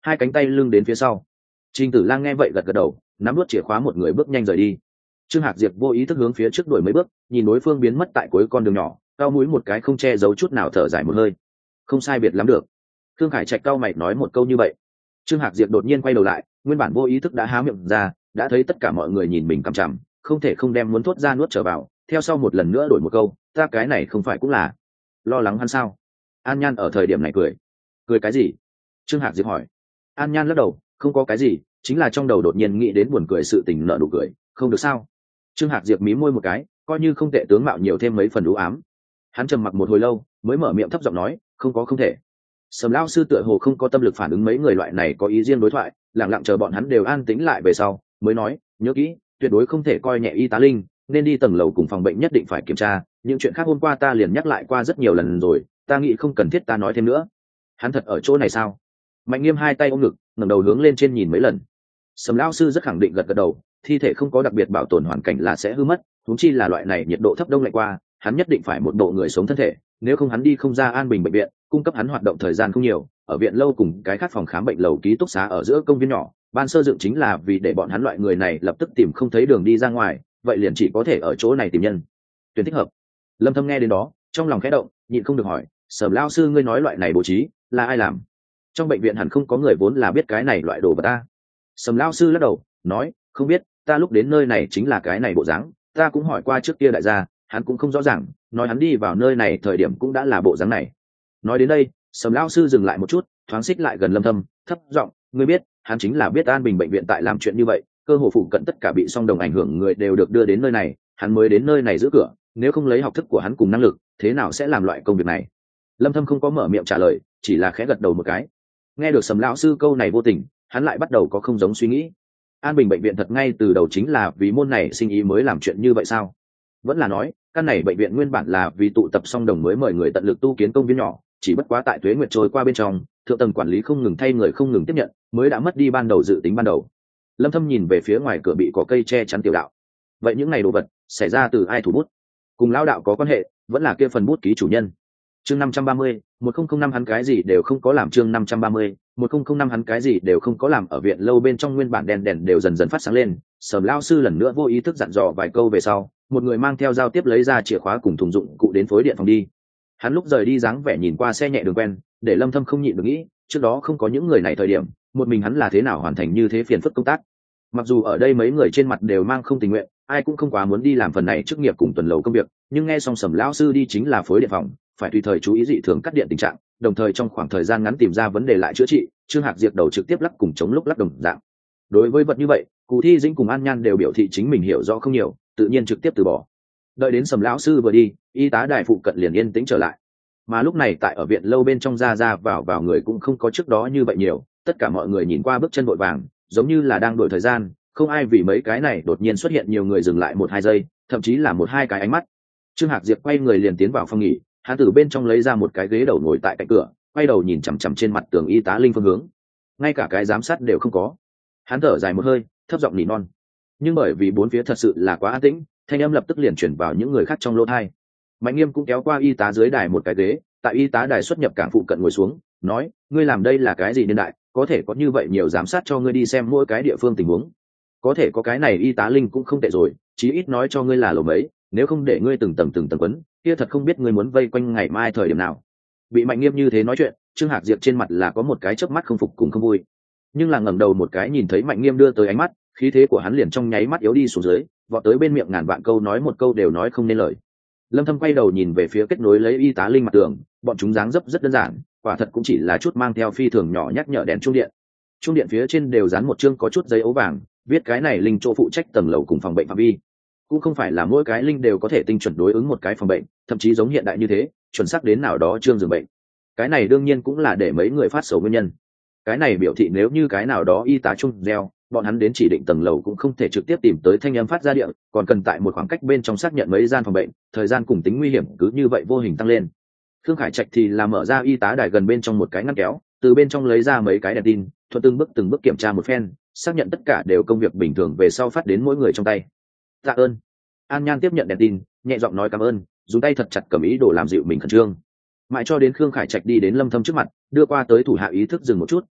hai cánh tay lưng đến phía sau. Trình Tử Lang nghe vậy gật gật đầu, nắm nuốt chìa khóa một người bước nhanh rời đi. Trương Hạc Diệp vô ý thức hướng phía trước đuổi mấy bước, nhìn đối phương biến mất tại cuối con đường nhỏ, cao mũi một cái không che giấu chút nào thở dài một hơi. Không sai biệt lắm được. Thương Khải Trạch cao mày nói một câu như vậy. Trương Hạc Diệp đột nhiên quay đầu lại, nguyên bản vô ý thức đã há miệng ra, đã thấy tất cả mọi người nhìn mình cằm chằm, không thể không đem muốn thốt ra nuốt trở vào, theo sau một lần nữa đổi một câu, ta cái này không phải cũng là lo lắng hắn sao? An Nhan ở thời điểm này cười. Cười cái gì? Trương Hạc Diệp hỏi. An Nhan lắc đầu, không có cái gì, chính là trong đầu đột nhiên nghĩ đến buồn cười sự tình nợ nụ cười, không được sao? Trương Hạc Diệp mím môi một cái, coi như không tệ, tướng mạo nhiều thêm mấy phần u ám. Hắn trầm mặc một hồi lâu, mới mở miệng thấp giọng nói, không có không thể. Sầm Lão sư tựa hồ không có tâm lực phản ứng mấy người loại này có ý riêng đối thoại, lặng lặng chờ bọn hắn đều an tĩnh lại về sau, mới nói, nhớ kỹ, tuyệt đối không thể coi nhẹ y tá Linh, nên đi tầng lầu cùng phòng bệnh nhất định phải kiểm tra, những chuyện khác hôm qua ta liền nhắc lại qua rất nhiều lần rồi, ta nghĩ không cần thiết ta nói thêm nữa. Hắn thật ở chỗ này sao? Mạnh Nghiêm hai tay ôm ngực, ngẩng đầu hướng lên trên nhìn mấy lần. Sầm Lão sư rất khẳng định gật gật đầu, thi thể không có đặc biệt bảo tồn hoàn cảnh là sẽ hư mất, huống chi là loại này nhiệt độ thấp đông lạnh qua, hắn nhất định phải một bộ người sống thân thể, nếu không hắn đi không ra An Bình bệnh viện, cung cấp hắn hoạt động thời gian không nhiều, ở viện lâu cùng cái khác phòng khám bệnh lầu ký túc xá ở giữa công viên nhỏ, ban sơ dựng chính là vì để bọn hắn loại người này lập tức tìm không thấy đường đi ra ngoài, vậy liền chỉ có thể ở chỗ này tìm nhân tuyển thích hợp. Lâm Thâm nghe đến đó, trong lòng khẽ động, nhịn không được hỏi, Sầm Lão sư ngươi nói loại này bố trí là ai làm? Trong bệnh viện hẳn không có người vốn là biết cái này loại đồ vật ta. Sầm Lão sư lắc đầu, nói, không biết, ta lúc đến nơi này chính là cái này bộ dáng, ta cũng hỏi qua trước kia đại gia, hắn cũng không rõ ràng, nói hắn đi vào nơi này thời điểm cũng đã là bộ dáng này. Nói đến đây, Sầm Lão sư dừng lại một chút, thoáng xích lại gần Lâm Thâm, thấp giọng, ngươi biết, hắn chính là biết An Bình bệnh viện tại làm chuyện như vậy, cơ hồ phụ cận tất cả bị song đồng ảnh hưởng người đều được đưa đến nơi này, hắn mới đến nơi này giữ cửa, nếu không lấy học thức của hắn cùng năng lực, thế nào sẽ làm loại công việc này? Lâm Thâm không có mở miệng trả lời, chỉ là khẽ gật đầu một cái. Nghe được Sầm Lão sư câu này vô tình, hắn lại bắt đầu có không giống suy nghĩ. An Bình bệnh viện thật ngay từ đầu chính là vì môn này sinh ý mới làm chuyện như vậy sao? Vẫn là nói, căn này bệnh viện nguyên bản là vì tụ tập song đồng mới mời người tận lực tu kiến công viên nhỏ, chỉ bất quá tại tuế nguyệt trôi qua bên trong, thượng tầng quản lý không ngừng thay người không ngừng tiếp nhận, mới đã mất đi ban đầu dự tính ban đầu. Lâm Thâm nhìn về phía ngoài cửa bị cỏ cây che chắn tiểu đạo. Vậy những này đồ vật xảy ra từ ai thủ bút? Cùng lão đạo có quan hệ, vẫn là kia phần bút ký chủ nhân. Chương 530, 1005 hắn cái gì đều không có làm. Chương 530, 1005 hắn cái gì đều không có làm. Ở viện lâu bên trong nguyên bản đèn đều dần dần phát sáng lên, Sầm Lão sư lần nữa vô ý thức dặn dò vài câu về sau, một người mang theo giao tiếp lấy ra chìa khóa cùng thùng dụng cụ đến phối điện phòng đi. Hắn lúc rời đi dáng vẻ nhìn qua xe nhẹ đường quen, để Lâm Thâm không nhịn được nghĩ, trước đó không có những người này thời điểm, một mình hắn là thế nào hoàn thành như thế phiền phức công tác. Mặc dù ở đây mấy người trên mặt đều mang không tình nguyện, ai cũng không quá muốn đi làm phần này chức nghiệp cùng tuần lầu công việc, nhưng nghe xong Sầm Lão sư đi chính là phối điện phòng, phải tùy thời chú ý dị thường cắt điện tình trạng, đồng thời trong khoảng thời gian ngắn tìm ra vấn đề lại chữa trị. Trương Hạc Diệp đầu trực tiếp lắc cùng chống lúc lắc đồng dạng. Đối với vật như vậy, Cù Thi Dĩnh cùng An Nhan đều biểu thị chính mình hiểu rõ không nhiều, tự nhiên trực tiếp từ bỏ. Đợi đến Sầm Lão sư vừa đi, y tá đài phụ cận liền yên tĩnh trở lại. Mà lúc này tại ở viện lâu bên trong ra vào người cũng không có trước đó như vậy nhiều, tất cả mọi người nhìn qua bước chân vội vàng, giống như là đang đổi thời gian, không ai vì mấy cái này đột nhiên xuất hiện nhiều người dừng lại một hai giây, thậm chí là một hai cái ánh mắt. Trương Hạc Diệp quay người liền tiến vào phòng nghỉ, hắn từ bên trong lấy ra một cái ghế đầu ngồi tại cạnh cửa, quay đầu nhìn chằm chằm trên mặt tường y tá Linh phương hướng, ngay cả cái giám sát đều không có. Hắn thở dài một hơi, thấp giọng nỉ non, nhưng bởi vì bốn phía thật sự là quá an tĩnh, thanh âm lập tức liền chuyển vào những người khác trong lỗ tai. Mạnh Nghiêm cũng kéo qua y tá dưới đài một cái ghế, tại y tá đài xuất nhập cảng phụ cận ngồi xuống, nói, ngươi làm đây là cái gì niên đại, có thể có như vậy nhiều giám sát cho ngươi đi xem mỗi cái địa phương tình huống. Có thể có cái này y tá Linh cũng không tệ rồi, chí ít nói cho ngươi là lầu mấy, nếu không để ngươi từng tầng quấn, kia thật không biết ngươi muốn vây quanh ngày mai thời điểm nào. Bị Mạnh Nghiêm như thế nói chuyện, Trương Hạc Diệp trên mặt là có một cái chớp mắt không phục cùng không vui, nhưng là ngẩng đầu một cái nhìn thấy Mạnh Nghiêm đưa tới ánh mắt, khí thế của hắn liền trong nháy mắt yếu đi xuống dưới, vọt tới bên miệng ngàn vạn câu nói một câu đều nói không nên lời. Lâm Thâm quay đầu nhìn về phía kết nối lấy y tá Linh mặt tường, bọn chúng dáng dấp rất đơn giản, quả thật cũng chỉ là chút mang theo phi thường nhỏ nhắc nhở đèn trung điện. Trung điện phía trên đều dán một chương có chút giấy ấu vàng, viết cái này Linh chỗ phụ trách tầng lầu cùng phòng bệnh phạm vi. Cũng không phải là mỗi cái Linh đều có thể tinh chuẩn đối ứng một cái phòng bệnh, thậm chí giống hiện đại như thế, chuẩn xác đến nào đó chương giường bệnh. Cái này đương nhiên cũng là để mấy người phát sầu nguyên nhân. Cái này biểu thị nếu như cái nào đó y tá trung gieo, bọn hắn đến chỉ định tầng lầu cũng không thể trực tiếp tìm tới thanh âm phát ra điện, còn cần tại một khoảng cách bên trong xác nhận mấy gian phòng bệnh, thời gian cùng tính nguy hiểm cứ như vậy vô hình tăng lên. Khương Khải Trạch thì là mở ra y tá đài gần bên trong một cái ngăn kéo, từ bên trong lấy ra mấy cái đèn tin, thuận từng bước kiểm tra một phen, xác nhận tất cả đều công việc bình thường về sau phát đến mỗi người trong tay. Tạ ơn. An Nhan tiếp nhận đèn tin, nhẹ giọng nói cảm ơn, dùng tay thật chặt cầm ý đồ làm dịu mình khẩn trương. Mãi cho đến Khương Khải Trạch đi đến Lâm Thâm trước mặt, đưa qua tới thủ hạ ý thức dừng một chút,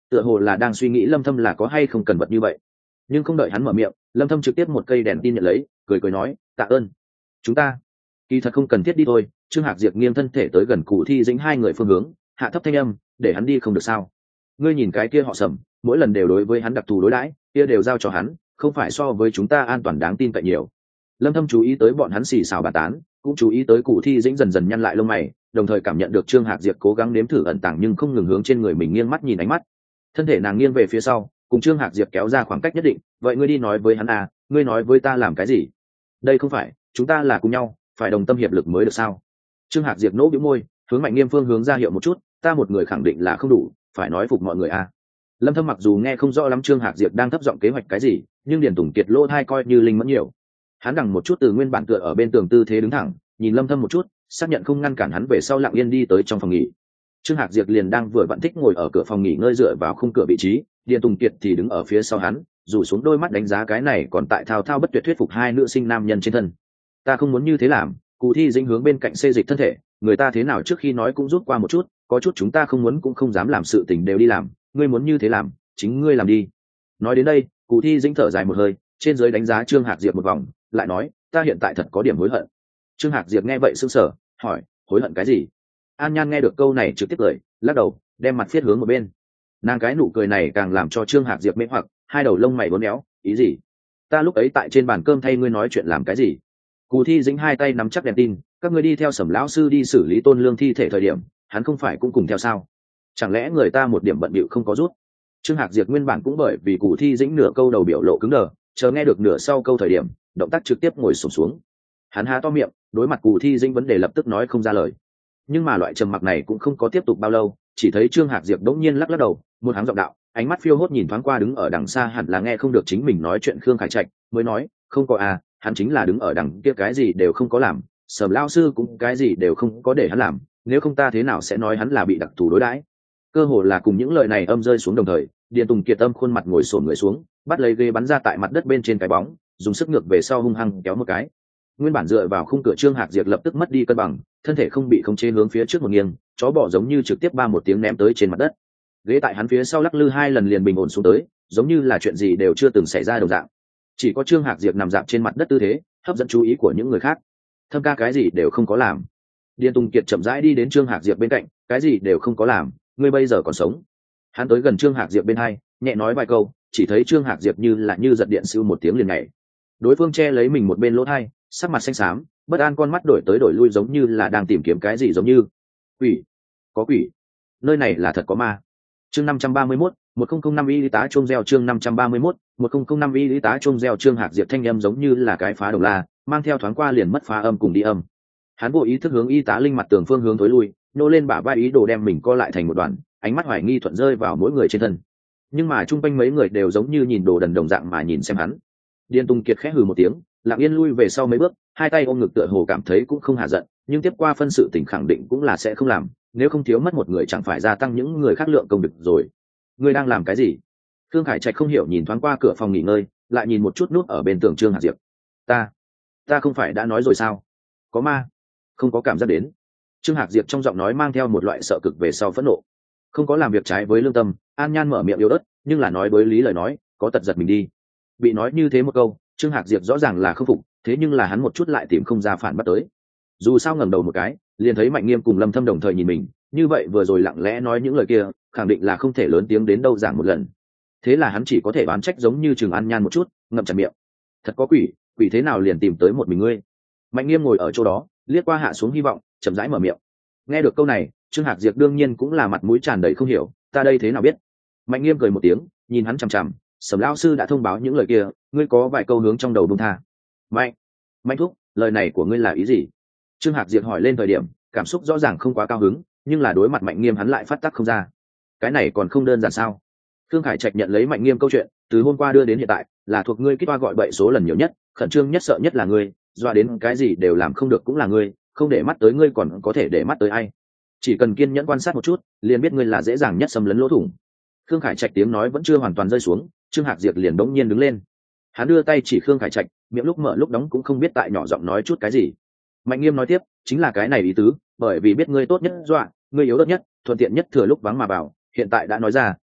tựa hồ là đang suy nghĩ Lâm Thâm là có hay không cần vật như vậy. Nhưng không đợi hắn mở miệng, Lâm Thâm trực tiếp một cây đèn tin nhận lấy, cười nói, tạ ơn. Chúng ta kỳ thật không cần thiết đi thôi. Trương Hạc Diệp nghiêng thân thể tới gần Cụ Thi Dĩnh hai người phương hướng, hạ thấp thanh âm, để hắn đi không được sao? Ngươi nhìn cái kia họ Sầm, mỗi lần đều đối với hắn đặc thù đối đãi, kia đều giao cho hắn, không phải so với chúng ta an toàn đáng tin cậy nhiều. Lâm Thâm chú ý tới bọn hắn xì xào bàn tán, cũng chú ý tới Cụ Thi Dĩnh dần dần nhăn lại lông mày, đồng thời cảm nhận được Trương Hạc Diệp cố gắng nếm thử ẩn tàng nhưng không ngừng hướng trên người mình nghiêng mắt nhìn ánh mắt. Thân thể nàng nghiêng về phía sau, cùng Trương Hạc Diệp kéo ra khoảng cách nhất định. Vậy ngươi đi nói với hắn à, ngươi nói với ta làm cái gì? Đây không phải, chúng ta là cùng nhau, phải đồng tâm hiệp lực mới được sao? Trương Hạc Diệp nỗ bĩu môi, hướng Mạnh Nghiêm phương hướng ra hiệu một chút, ta một người khẳng định là không đủ, phải nói phục mọi người à. Lâm Thâm mặc dù nghe không rõ lắm Trương Hạc Diệp đang thấp giọng kế hoạch cái gì, nhưng Điền Tùng Kiệt lỗ tai coi như linh mẫn nhiều. Hắn đằng một chút từ nguyên bản tựa ở bên tường tư thế đứng thẳng, nhìn Lâm Thâm một chút, xác nhận không ngăn cản hắn về sau lặng yên đi tới trong phòng nghỉ. Trương Hạc Diệp liền đang vừa vặn thích ngồi ở cửa phòng nghỉ ngơi dựa vào khung cửa vị trí, Điền Tùng Kiệt thì đứng ở phía sau hắn, rủ xuống đôi mắt đánh giá cái này còn tại thao thao bất tuyệt thuyết phục hai nữ sinh nam nhân trên thân. Ta không muốn như thế làm. Cụ Thi Dĩnh hướng bên cạnh xê dịch thân thể, người ta thế nào trước khi nói cũng rút qua một chút, có chút chúng ta không muốn cũng không dám làm sự tình đều đi làm, ngươi muốn như thế làm, chính ngươi làm đi. Nói đến đây, Cụ Thi Dĩnh thở dài một hơi, trên dưới đánh giá Trương Hạc Diệp một vòng, lại nói, ta hiện tại thật có điểm hối hận. Trương Hạc Diệp nghe vậy sững sờ, hỏi, hối hận cái gì? An Nhan nghe được câu này trực tiếp cười, lắc đầu, đem mặt phiết hướng một bên. Nàng cái nụ cười này càng làm cho Trương Hạc Diệp mê hoặc, hai đầu lông mày uốn éo, ý gì? Ta lúc ấy tại trên bàn cơm thay ngươi nói chuyện làm cái gì? Cù Thi Dĩnh hai tay nắm chắc đèn tin, các ngươi đi theo Sầm lão sư đi xử lý Tôn Lương thi thể thời điểm, hắn không phải cũng cùng theo sao? Chẳng lẽ người ta một điểm bận bịu không có rút? Trương Hạc Diệp nguyên bản cũng bởi vì Cù Thi Dĩnh nửa câu đầu biểu lộ cứng đờ, chờ nghe được nửa sau câu thời điểm, động tác trực tiếp ngồi xổm xuống. Hắn há to miệng, đối mặt Cù Thi Dĩnh vấn đề lập tức nói không ra lời. Nhưng mà loại trầm mặc này cũng không có tiếp tục bao lâu, chỉ thấy Trương Hạc Diệp đống nhiên lắc lắc đầu, một háng giọng đạo, ánh mắt phiêu hốt nhìn thoáng qua đứng ở đằng xa hẳn là nghe không được chính mình nói chuyện Khương Khải Trạch, mới nói, không có à, hắn chính là đứng ở đằng kia cái gì đều không có làm, Sầm lão sư cũng cái gì đều không có để hắn làm, nếu không ta thế nào sẽ nói hắn là bị đặc thù đối đãi. Cơ hồ là cùng những lời này âm rơi xuống đồng thời, Điền Tùng Kiệt âm khuôn mặt ngồi xổm người xuống, bắt lấy ghế bắn ra tại mặt đất bên trên cái bóng, dùng sức ngược về sau hung hăng kéo một cái. Nguyên bản dựa vào khung cửa Trương Hạc Diệp lập tức mất đi cân bằng, thân thể không bị khống chế hướng phía trước một nghiêng, chó bỏ giống như trực tiếp ba một tiếng ném tới trên mặt đất. Ghế tại hắn phía sau lắc lư hai lần liền bình ổn xuống tới, giống như là chuyện gì đều chưa từng xảy ra đồng dạng. Chỉ có Trương Hạc Diệp nằm dạp trên mặt đất tư thế, hấp dẫn chú ý của những người khác. Thâm ca cái gì đều không có làm. Điền Tùng Kiệt chậm rãi đi đến Trương Hạc Diệp bên cạnh, cái gì đều không có làm, ngươi bây giờ còn sống. Hắn tới gần Trương Hạc Diệp bên hai, nhẹ nói vài câu, chỉ thấy Trương Hạc Diệp như giật điện siêu một tiếng liền nhảy. Đối phương che lấy mình một bên lỗ tai, sắc mặt xanh xám, bất an con mắt đổi tới đổi lui giống như là đang tìm kiếm cái gì giống như. Quỷ, có quỷ. Nơi này là thật có ma. Chương 531, 1005 y tá chuông reo chương 531, 1005 y tá chuông reo Trương Hạc Diệp thanh âm giống như là cái phá đồng la, mang theo thoáng qua liền mất phá âm cùng đi âm. Hắn vô ý thức hướng y tá linh mặt tường phương hướng tối lui, nô lên bả vai ý đồ đem mình co lại thành một đoạn, ánh mắt hoài nghi thuận rơi vào mỗi người trên thân. Nhưng mà chung quanh mấy người đều giống như nhìn đồ đần đồng dạng mà nhìn xem hắn. Điền Tùng Kiệt khẽ hừ một tiếng, lặng yên lui về sau mấy bước, hai tay ôm ngực tựa hồ cảm thấy cũng không hạ giận, nhưng tiếp qua phân sự tình khẳng định cũng là sẽ không làm, nếu không thiếu mất một người chẳng phải gia tăng những người khác lượng công việc rồi. Ngươi đang làm cái gì? Khương Khải Trạch không hiểu nhìn thoáng qua cửa phòng nghỉ ngơi, lại nhìn một chút nút ở bên tường Trương Hạc Diệp. Ta không phải đã nói rồi sao? Có ma? Không có cảm giác đến. Trương Hạc Diệp trong giọng nói mang theo một loại sợ cực về sau phẫn nộ. Không có làm việc trái với lương tâm, An Nhan mở miệng yếu ớt, nhưng là nói với lý lời nói, có tật giật mình đi. Bị nói như thế một câu, Trương Hạc Diệp rõ ràng là không phục, thế nhưng là hắn một chút lại tìm không ra phản bắt tới. Dù sao ngẩng đầu một cái, liền thấy Mạnh Nghiêm cùng Lâm Thâm đồng thời nhìn mình, như vậy vừa rồi lặng lẽ nói những lời kia, khẳng định là không thể lớn tiếng đến đâu giảng một lần. Thế là hắn chỉ có thể bán trách giống như Trừng An Nhan một chút, ngậm chặt miệng. Thật có quỷ, quỷ thế nào liền tìm tới một mình ngươi? Mạnh Nghiêm ngồi ở chỗ đó, liếc qua hạ xuống hy vọng, chậm rãi mở miệng. Nghe được câu này, Trương Hạc Diệp đương nhiên cũng là mặt mũi tràn đầy không hiểu, ta đây thế nào biết? Mạnh Nghiêm cười một tiếng, nhìn hắn chằm chằm, Sầm lão sư đã thông báo những lời kia, ngươi có vài câu hướng trong đầu buông tha. Mạnh thúc, lời này của ngươi là ý gì? Trương Hạc Diệp hỏi lên thời điểm, cảm xúc rõ ràng không quá cao hứng, nhưng là đối mặt Mạnh Nghiêm hắn lại phát tác không ra. Cái này còn không đơn giản sao? Khương Khải Trạch nhận lấy Mạnh Nghiêm câu chuyện, từ hôm qua đưa đến hiện tại, là thuộc ngươi kích toa gọi bậy số lần nhiều nhất, khẩn trương nhất sợ nhất là ngươi, doa đến cái gì đều làm không được cũng là ngươi, không để mắt tới ngươi còn có thể để mắt tới ai? Chỉ cần kiên nhẫn quan sát một chút, liền biết ngươi là dễ dàng nhất xâm lấn lỗ thủng. Khương Khải Trạch tiếng nói vẫn chưa hoàn toàn rơi xuống, Trương Hạc Diệp liền bỗng nhiên đứng lên. Hắn đưa tay chỉ Khương Khải Trạch, miệng lúc mở lúc đóng cũng không biết tại nhỏ giọng nói chút cái gì. Mạnh Nghiêm nói tiếp, chính là cái này ý tứ, bởi vì biết ngươi tốt nhất dọa, ngươi yếu đất nhất, thuận tiện nhất thừa lúc vắng mà vào, hiện tại đã nói ra,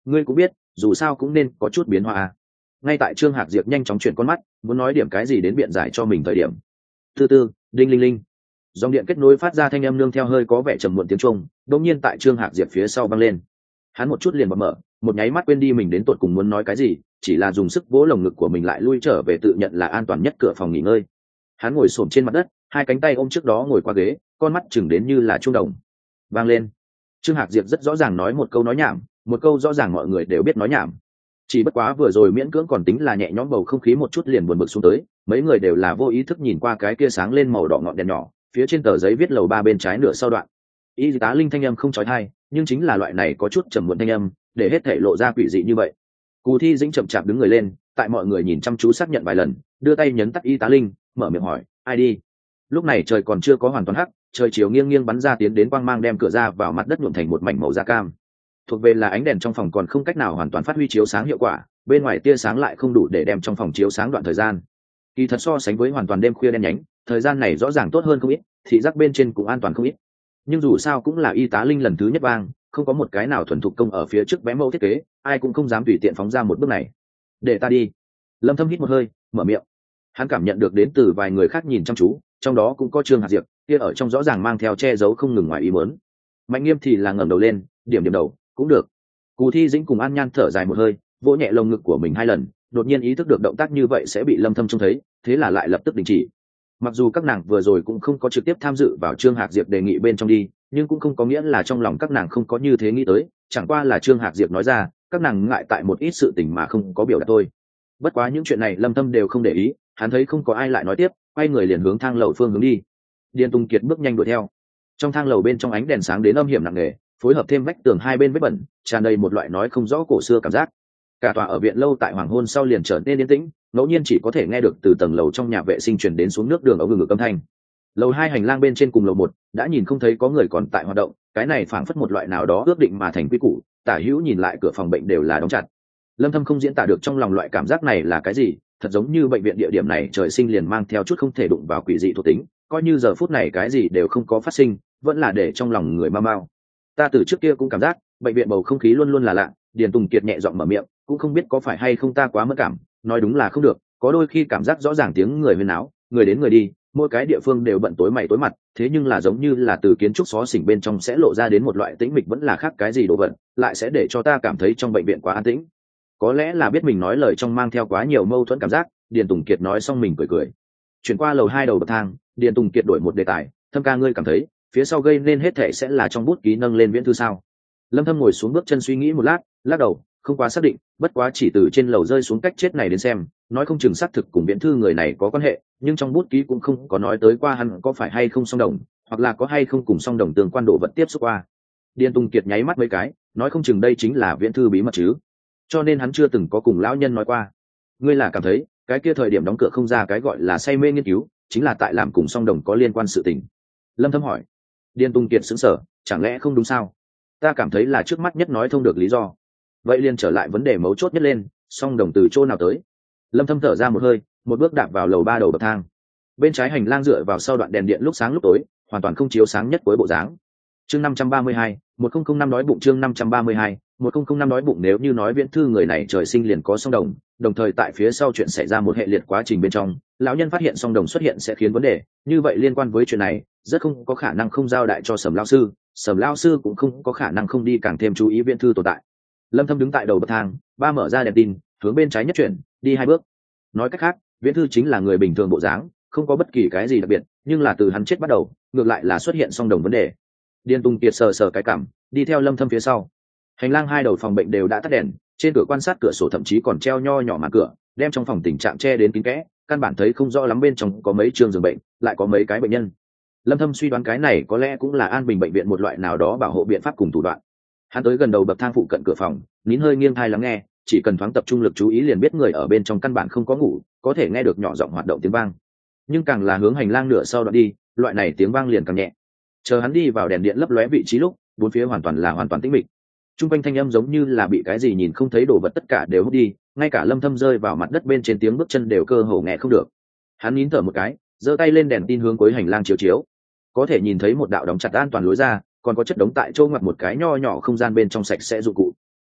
ngươi cũng biết dù sao cũng nên có chút biến hóa à. Ngay tại Trương Hạc Diệp nhanh chóng chuyển con mắt muốn nói điểm cái gì đến biện giải cho mình thời điểm, từ từ đinh linh linh, dòng điện kết nối phát ra thanh âm nương theo hơi có vẻ trầm muộn tiếng trung đột nhiên tại Trương Hạc Diệp phía sau vang lên. Hắn một chút liền mở, một nháy mắt quên đi mình đến tột cùng muốn nói cái gì, chỉ là dùng sức vỗ lồng ngực của mình lại lui trở về tự nhận là an toàn nhất cửa phòng nghỉ ngơi. Hắn ngồi xổm trên mặt đất, hai cánh tay ôm trước đó ngồi qua ghế, con mắt chừng đến như là chuông đồng. Vang lên. Trương Hạc Diệp rất rõ ràng nói một câu nói nhảm, một câu rõ ràng mọi người đều biết nói nhảm. Chỉ bất quá vừa rồi miễn cưỡng còn tính là nhẹ nhõm, bầu không khí một chút liền buồn bực xuống tới, mấy người đều là vô ý thức nhìn qua cái kia sáng lên màu đỏ ngọn đèn nhỏ, phía trên tờ giấy viết lầu 3 bên trái nửa sau đoạn. Y tá Linh thanh âm không chói tai, nhưng chính là loại này có chút trầm muộn thanh âm, để hết thảy lộ ra quỷ dị như vậy. Cù Thi Dĩnh chậm chạp đứng người lên, tại mọi người nhìn chăm chú xác nhận vài lần, đưa tay nhấn tắt Y tá Linh, mở miệng hỏi, ai đi? Lúc này trời còn chưa có hoàn toàn hắc, trời chiều nghiêng nghiêng bắn ra tiến đến quang mang đem cửa ra vào mặt đất nhuộm thành một mảnh màu da cam. Thuộc về là ánh đèn trong phòng còn không cách nào hoàn toàn phát huy chiếu sáng hiệu quả, bên ngoài tia sáng lại không đủ để đem trong phòng chiếu sáng đoạn thời gian. Kỳ thật so sánh với hoàn toàn đêm khuya đen nhánh, thời gian này rõ ràng tốt hơn không ít, thị giác bên trên cũng an toàn không ít. Nhưng dù sao cũng là Y tá Linh lần thứ nhất vang, không có một cái nào thuần thục công ở phía trước vẽ mẫu thiết kế, ai cũng không dám tùy tiện phóng ra một bước này. Để ta đi. Lâm Thâm hít một hơi, mở miệng. Hắn cảm nhận được đến từ vài người khác nhìn chăm chú, trong đó cũng có Trương Hạc Diệp, kia ở trong rõ ràng mang theo che giấu không ngừng ngoài ý muốn. Mạnh Nghiêm thì là ngẩng đầu lên, điểm đầu, cũng được. Cù Thi Dĩnh cùng An Nhan thở dài một hơi, vỗ nhẹ lồng ngực của mình hai lần, đột nhiên ý thức được động tác như vậy sẽ bị Lâm Thâm trông thấy, thế là lại lập tức đình chỉ. Mặc dù các nàng vừa rồi cũng không có trực tiếp tham dự vào Trương Hạc Diệp đề nghị bên trong đi, nhưng cũng không có nghĩa là trong lòng các nàng không có như thế nghĩ tới, chẳng qua là Trương Hạc Diệp nói ra, các nàng ngại tại một ít sự tình mà không có biểu đạt thôi. Bất quá những chuyện này Lâm Thâm đều không để ý, hắn thấy không có ai lại nói tiếp, quay người liền hướng thang lầu phương hướng đi. Điền Tùng Kiệt bước nhanh đuổi theo. Trong thang lầu bên trong ánh đèn sáng đến âm hiểm nặng nề, phối hợp thêm vách tường hai bên vết bẩn, tràn đầy một loại nói không rõ cổ xưa cảm giác. Cả tòa ở viện lâu tại hoàng hôn sau liền trở nên yên tĩnh, ngẫu nhiên chỉ có thể nghe được từ tầng lầu trong nhà vệ sinh truyền đến xuống nước đường ống ngực âm thanh. Lầu 2 hành lang bên trên cùng lầu 1 đã nhìn không thấy có người còn tại hoạt động, cái này phảng phất một loại nào đó ước định mà thành quy củ, tả hữu nhìn lại cửa phòng bệnh đều là đóng chặt. Lâm Thâm không diễn tả được trong lòng loại cảm giác này là cái gì, thật giống như bệnh viện địa điểm này trời sinh liền mang theo chút không thể đụng vào quỷ dị thuộc tính, coi như giờ phút này cái gì đều không có phát sinh, vẫn là để trong lòng người mau mau. Ta từ trước kia cũng cảm giác bệnh viện bầu không khí luôn luôn là lạ. Điền Tùng Kiệt nhẹ giọng mở miệng, cũng không biết có phải hay không ta quá mất cảm, nói đúng là không được, có đôi khi cảm giác rõ ràng tiếng người huyên náo, người đến người đi, mỗi cái địa phương đều bận tối mày tối mặt, thế nhưng là giống như là từ kiến trúc xó xỉnh bên trong sẽ lộ ra đến một loại tĩnh mịch vẫn là khác cái gì đồ vật, lại sẽ để cho ta cảm thấy trong bệnh viện quá an tĩnh. Có lẽ là biết mình nói lời trong mang theo quá nhiều mâu thuẫn cảm giác, Điền Tùng Kiệt nói xong mình cười cười. Chuyển qua lầu 2 đầu bậc thang, Điền Tùng Kiệt đổi một đề tài, Thâm ca ngươi cảm thấy phía sau gây nên hết thể sẽ là trong bút ký nâng lên viễn thư sao? Lâm Thâm ngồi xuống bước chân suy nghĩ một lát, lắc đầu, không quá xác định, bất quá chỉ từ trên lầu rơi xuống cách chết này đến xem, nói không chừng xác thực cùng viễn thư người này có quan hệ, nhưng trong bút ký cũng không có nói tới qua hắn có phải hay không song đồng, hoặc là có hay không cùng song đồng tương quan độ vật tiếp xúc qua. Điền Tùng Kiệt nháy mắt mấy cái, nói không chừng đây chính là viễn thư bí mật chứ, cho nên hắn chưa từng có cùng lão nhân nói qua. Ngươi là cảm thấy cái kia thời điểm đóng cửa không ra cái gọi là say mê nghiên cứu, chính là tại làm cùng song đồng có liên quan sự tình. Lâm Thâm hỏi. Điền Tùng Kiệt sững sờ, chẳng lẽ không đúng sao? Ta cảm thấy là trước mắt nhất nói thông được lý do. Vậy liền trở lại vấn đề mấu chốt nhất lên, song đồng từ chỗ nào tới? Lâm Thâm thở ra một hơi, một bước đạp vào lầu 3 đầu bậc thang. Bên trái hành lang dựa vào sau đoạn đèn điện lúc sáng lúc tối, hoàn toàn không chiếu sáng nhất cuối bộ dáng. Chương 532, 1005 nói bụng chương 532, 1005 nói bụng nếu như nói viễn thư người này trời sinh liền có song đồng, đồng thời tại phía sau chuyện xảy ra một hệ liệt quá trình bên trong, lão nhân phát hiện song đồng xuất hiện sẽ khiến vấn đề, như vậy liên quan với chuyện này, rất không có khả năng không giao đại cho Sầm lão sư cũng không có khả năng không đi càng thêm chú ý viễn thư tồn tại. Lâm Thâm đứng tại đầu bậc thang, ba mở ra đèn tin, hướng bên trái nhất chuyển, đi 2 bước. Nói cách khác, viễn thư chính là người bình thường bộ dáng, không có bất kỳ cái gì đặc biệt, nhưng là từ hắn chết bắt đầu, ngược lại là xuất hiện song đồng vấn đề. Điền Tùng Kiệt sờ sờ cái cằm, đi theo Lâm Thâm phía sau. Hành lang 2 đầu phòng bệnh đều đã tắt đèn, trên cửa quan sát cửa sổ thậm chí còn treo nho nhỏ màn cửa, đem trong phòng tình trạng che đến kín kẽ, căn bản thấy không rõ lắm bên trong có mấy giường bệnh, lại có mấy cái bệnh nhân. Lâm Thâm suy đoán cái này có lẽ cũng là An Bình bệnh viện một loại nào đó bảo hộ biện pháp cùng thủ đoạn. Hắn tới gần đầu bậc thang phụ cận cửa phòng, nín hơi nghiêng tai lắng nghe, chỉ cần thoáng tập trung lực chú ý liền biết người ở bên trong căn bản không có ngủ, có thể nghe được nhỏ giọng hoạt động tiếng vang. Nhưng càng là hướng hành lang nửa sau đoạn đi, loại này tiếng vang liền càng nhẹ. Chờ hắn đi vào đèn điện lấp lóe vị trí lúc, bốn phía hoàn toàn tĩnh mịch. Trung quanh thanh âm giống như là bị cái gì nhìn không thấy đồ vật tất cả đều hút đi, ngay cả Lâm Thâm rơi vào mặt đất bên trên tiếng bước chân đều cơ hồ nghe không được. Hắn nín thở một cái, giơ tay lên đèn tin hướng cuối hành lang chiếu chiếu, có thể nhìn thấy một đạo đóng chặt an toàn lối ra, còn có chất đống tại chỗ ngoặt một cái nho nhỏ không gian bên trong sạch sẽ dụng cụ.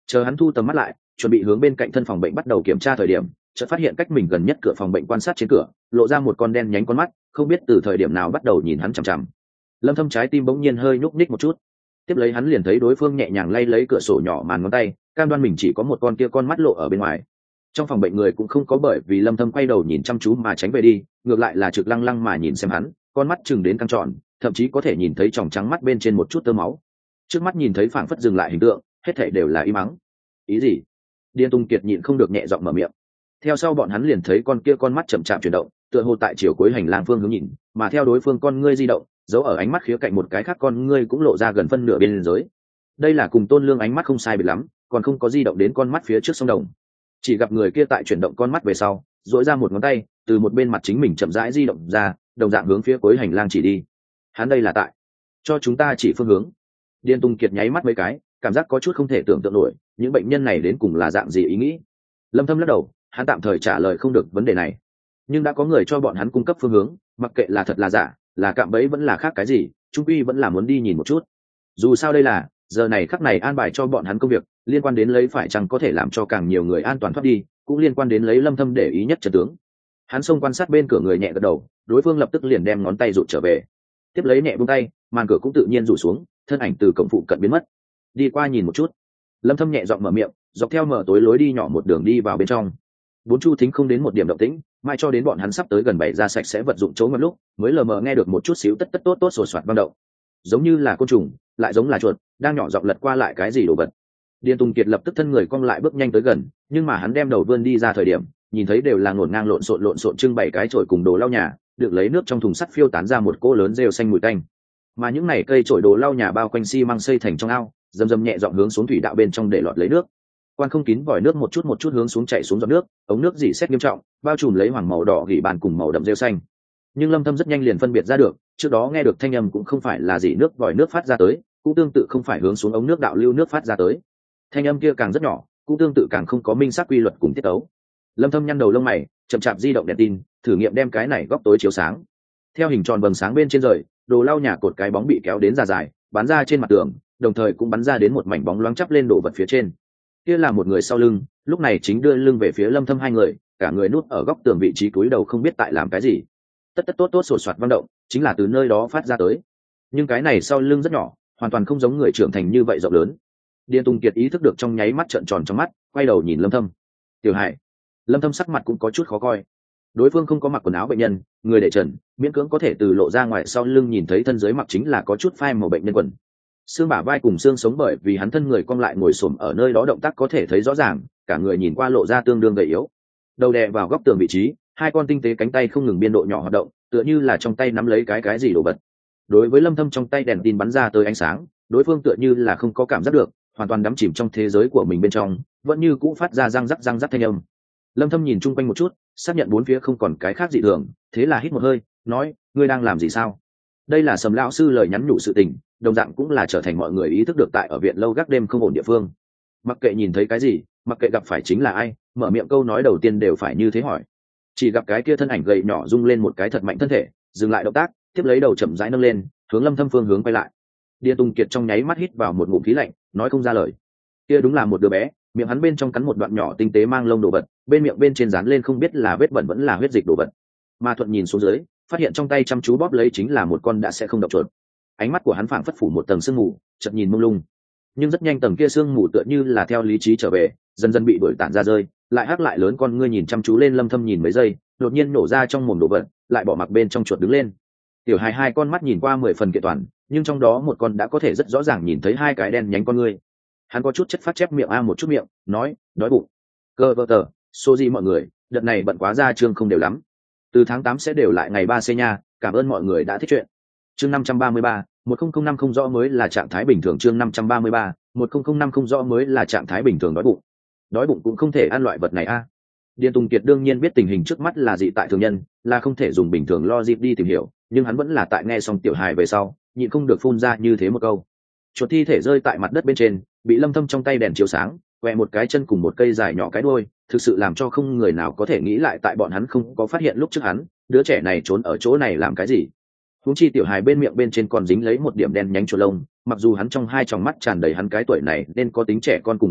Chờ hắn thu tầm mắt lại, chuẩn bị hướng bên cạnh thân phòng bệnh bắt đầu kiểm tra thời điểm, chợt phát hiện cách mình gần nhất cửa phòng bệnh quan sát trên cửa lộ ra một con đen nhánh con mắt, không biết từ thời điểm nào bắt đầu nhìn hắn chằm chằm. Lâm Thâm trái tim bỗng nhiên hơi nhúc nhích một chút. Tiếp lấy hắn liền thấy đối phương nhẹ nhàng lay lấy cửa sổ nhỏ màn ngón tay, cam đoan mình chỉ có một con kia con mắt lộ ở bên ngoài. Trong phòng bệnh người cũng không có bởi vì Lâm Thâm quay đầu nhìn chăm chú mà tránh về đi, ngược lại là trực lăng lăng mà nhìn xem hắn, con mắt chừng đến căng tròn, thậm chí có thể nhìn thấy tròng trắng mắt bên trên một chút tơ máu. Trước mắt nhìn thấy phảng phất dừng lại hình tượng, hết thảy đều là im mắng. Ý gì? Điền Tung Kiệt nhịn không được nhẹ giọng mở miệng. Theo sau bọn hắn liền thấy con kia con mắt chậm chạp chuyển động, tựa hồ tại chiều cuối hành lang phương hướng nhìn, mà theo đối phương con ngươi di động, giấu ở ánh mắt khía cạnh một cái khác con ngươi cũng lộ ra gần phân nửa bên dưới. Đây là cùng Tôn Lương ánh mắt không sai biệt lắm, còn không có di động đến con mắt phía trước sông đồng. Chỉ gặp người kia tại chuyển động con mắt về sau, duỗi ra một ngón tay, từ một bên mặt chính mình chậm rãi di động ra, đồng dạng hướng phía cuối hành lang chỉ đi. Hắn đây là tại cho chúng ta chỉ phương hướng. Điền Tung Kiệt nháy mắt mấy cái, cảm giác có chút không thể tưởng tượng nổi, những bệnh nhân này đến cùng là dạng gì ý nghĩ. Lâm Thâm lắc đầu, hắn tạm thời trả lời không được vấn đề này, nhưng đã có người cho bọn hắn cung cấp phương hướng, mặc kệ là thật là giả, là cạm bẫy vẫn là khác cái gì, trung quy vẫn là muốn đi nhìn một chút. Dù sao đây là giờ này khắc này an bài cho bọn hắn công việc, liên quan đến lấy phải chăng có thể làm cho càng nhiều người an toàn thoát đi, cũng liên quan đến lấy Lâm Thâm để ý nhất trận tướng. Hắn xông quan sát bên cửa người nhẹ gật đầu, đối phương lập tức liền đem ngón tay rụt trở về, tiếp lấy nhẹ buông tay, màn cửa cũng tự nhiên rủ xuống, thân ảnh từ cổng phụ cận biến mất. Đi qua nhìn một chút. Lâm Thâm nhẹ giọng mở miệng, dọc theo mở tối lối đi nhỏ một đường đi vào bên trong. Bốn chu thính không đến một điểm động tĩnh, mai cho đến bọn hắn sắp tới gần bày ra sạch sẽ vật dụng chỗ ngập lúc mới lờ mờ nghe được một chút xíu tất tất tốt tốt sột soạt vang động, giống như là côn trùng, lại giống là chuột đang nhỏ giọng lật qua lại cái gì đồ vật. Điền Tùng Kiệt lập tức thân người cong lại bước nhanh tới gần, nhưng mà hắn đem đầu vươn đi ra thời điểm, nhìn thấy đều là ngổn ngang lộn xộn trưng bày cái chổi cùng đồ lau nhà, được lấy nước trong thùng sắt phiêu tán ra một cỗ lớn rêu xanh mùi tanh. Mà những này cây chổi đồ lau nhà bao quanh xi măng xây thành trong ao, dầm dầm nhẹ giọng hướng xuống thủy đạo bên trong để lọt lấy nước. Quan không kín vòi nước một chút hướng xuống chảy xuống giọt nước, ống nước dỉ xét nghiêm trọng, bao trùm lấy hoàng màu đỏ gỉ bàn cùng màu đậm rêu xanh. Nhưng Lâm Thâm rất nhanh liền phân biệt ra được, trước đó nghe được thanh âm cũng không phải là dỉ nước vòi nước phát ra tới, cũng tương tự không phải hướng xuống ống nước đạo lưu nước phát ra tới. Thanh âm kia càng rất nhỏ, cũng tương tự càng không có minh xác quy luật cùng tiết tấu. Lâm Thâm nhăn đầu lông mày, chậm chạp di động đèn tin, thử nghiệm đem cái này góc tối chiếu sáng. Theo hình tròn vầng sáng bên trên rời, đồ lau nhà cột cái bóng bị kéo đến dài, bắn ra trên mặt tường, đồng thời cũng bắn ra đến một mảnh bóng loáng chắp lên đồ vật phía trên. Kia là một người sau lưng, lúc này chính đưa lưng về phía Lâm Thâm hai người, cả người núp ở góc tường vị trí cúi đầu không biết tại làm cái gì. Tất tất tốt tốt sột soạt vang động, chính là từ nơi đó phát ra tới. Nhưng cái này sau lưng rất nhỏ, hoàn toàn không giống người trưởng thành như vậy rộng lớn. Điền Tùng Kiệt ý thức được trong nháy mắt trợn tròn trong mắt, quay đầu nhìn Lâm Thâm. Tiểu Hải. Lâm Thâm sắc mặt cũng có chút khó coi. Đối phương không có mặc quần áo bệnh nhân, người để trần, miễn cưỡng có thể từ lộ ra ngoài sau lưng nhìn thấy thân dưới mặc chính là có chút phai màu bệnh nhân quần. Xương bả vai cùng xương sống bởi vì hắn thân người cong lại ngồi xổm ở nơi đó động tác có thể thấy rõ ràng, cả người nhìn qua lộ ra tương đương gầy yếu. Đầu đè vào góc tường vị trí, hai con tinh tế cánh tay không ngừng biên độ nhỏ hoạt động, tựa như là trong tay nắm lấy cái gì đồ vật. Đối với Lâm Thâm trong tay đèn tin bắn ra tới ánh sáng, đối phương tựa như là không có cảm giác được, hoàn toàn đắm chìm trong thế giới của mình bên trong, vẫn như cũ phát ra răng rắc thanh âm. Lâm Thâm nhìn chung quanh một chút, xác nhận bốn phía không còn cái khác dị thường, thế là hít một hơi, nói: "Ngươi đang làm gì sao?" Đây là Sầm lão sư lời nhắn nhủ sự tình, đồng dạng cũng là trở thành mọi người ý thức được tại ở viện lâu gác đêm không ổn địa phương. Mặc kệ nhìn thấy cái gì, mặc kệ gặp phải chính là ai, mở miệng câu nói đầu tiên đều phải như thế hỏi. Chỉ gặp cái kia thân ảnh gầy nhỏ rung lên một cái thật mạnh thân thể, dừng lại động tác, tiếp lấy đầu chậm rãi nâng lên, hướng Lâm Thâm phương hướng quay lại. Điền Tùng Kiệt trong nháy mắt hít vào một ngụm khí lạnh, nói không ra lời. Kia đúng là một đứa bé, miệng hắn bên trong cắn một đoạn nhỏ tinh tế mang lông đồ vật, bên miệng bên trên dán lên không biết là vết bẩn vẫn là huyết dịch đồ vật. Mà Thuận nhìn xuống dưới, phát hiện trong tay chăm chú bóp lấy chính là một con đã sẽ không động chuột. Ánh mắt của hắn phảng phất phủ một tầng sương mù, chợt nhìn mông lung. Nhưng rất nhanh tầng kia sương mù tựa như là theo lý trí trở về, dần dần bị đuổi tản ra rơi, lại hắc lại lớn con ngươi nhìn chăm chú lên Lâm Thâm nhìn mấy giây, đột nhiên nổ ra trong mồm đồ vật, lại bỏ mặc bên trong chuột đứng lên. Tiểu Hài hai con mắt nhìn qua 10 phần kiện toàn, nhưng trong đó một con đã có thể rất rõ ràng nhìn thấy hai cái đen nhánh con ngươi. Hắn có chút chất phát chép miệng một chút miệng, nói: "Đói bụng." Cơ vơ tờ, số gì mọi người, đợt này bận quá ra chương không đều lắm. Từ tháng 8 sẽ đều lại ngày 3 c nha, cảm ơn mọi người đã thích chuyện. Chương 533, 1005 không rõ mới là trạng thái bình thường. Chương 533, 1005 không rõ mới là trạng thái bình thường. Đói bụng. Đói bụng cũng không thể ăn loại vật này a. Điền Tùng Kiệt đương nhiên biết tình hình trước mắt là dị tại thường nhân, là không thể dùng bình thường logic đi tìm hiểu, nhưng hắn vẫn là tại nghe xong Tiểu Hài về sau, nhịn không được phun ra như thế một câu. Chuột thi thể rơi tại mặt đất bên trên, bị Lâm Thâm trong tay đèn chiếu sáng, quẹ một cái chân cùng một cây dài nhỏ cái đuôi, thực sự làm cho không người nào có thể nghĩ lại tại bọn hắn không có phát hiện lúc trước hắn, đứa trẻ này trốn ở chỗ này làm cái gì. Huống chi Tiểu Hài bên miệng bên trên còn dính lấy một điểm đen nhánh chuột lông, mặc dù hắn trong hai tròng mắt tràn đầy hắn cái tuổi này nên có tính trẻ con cùng vô tội,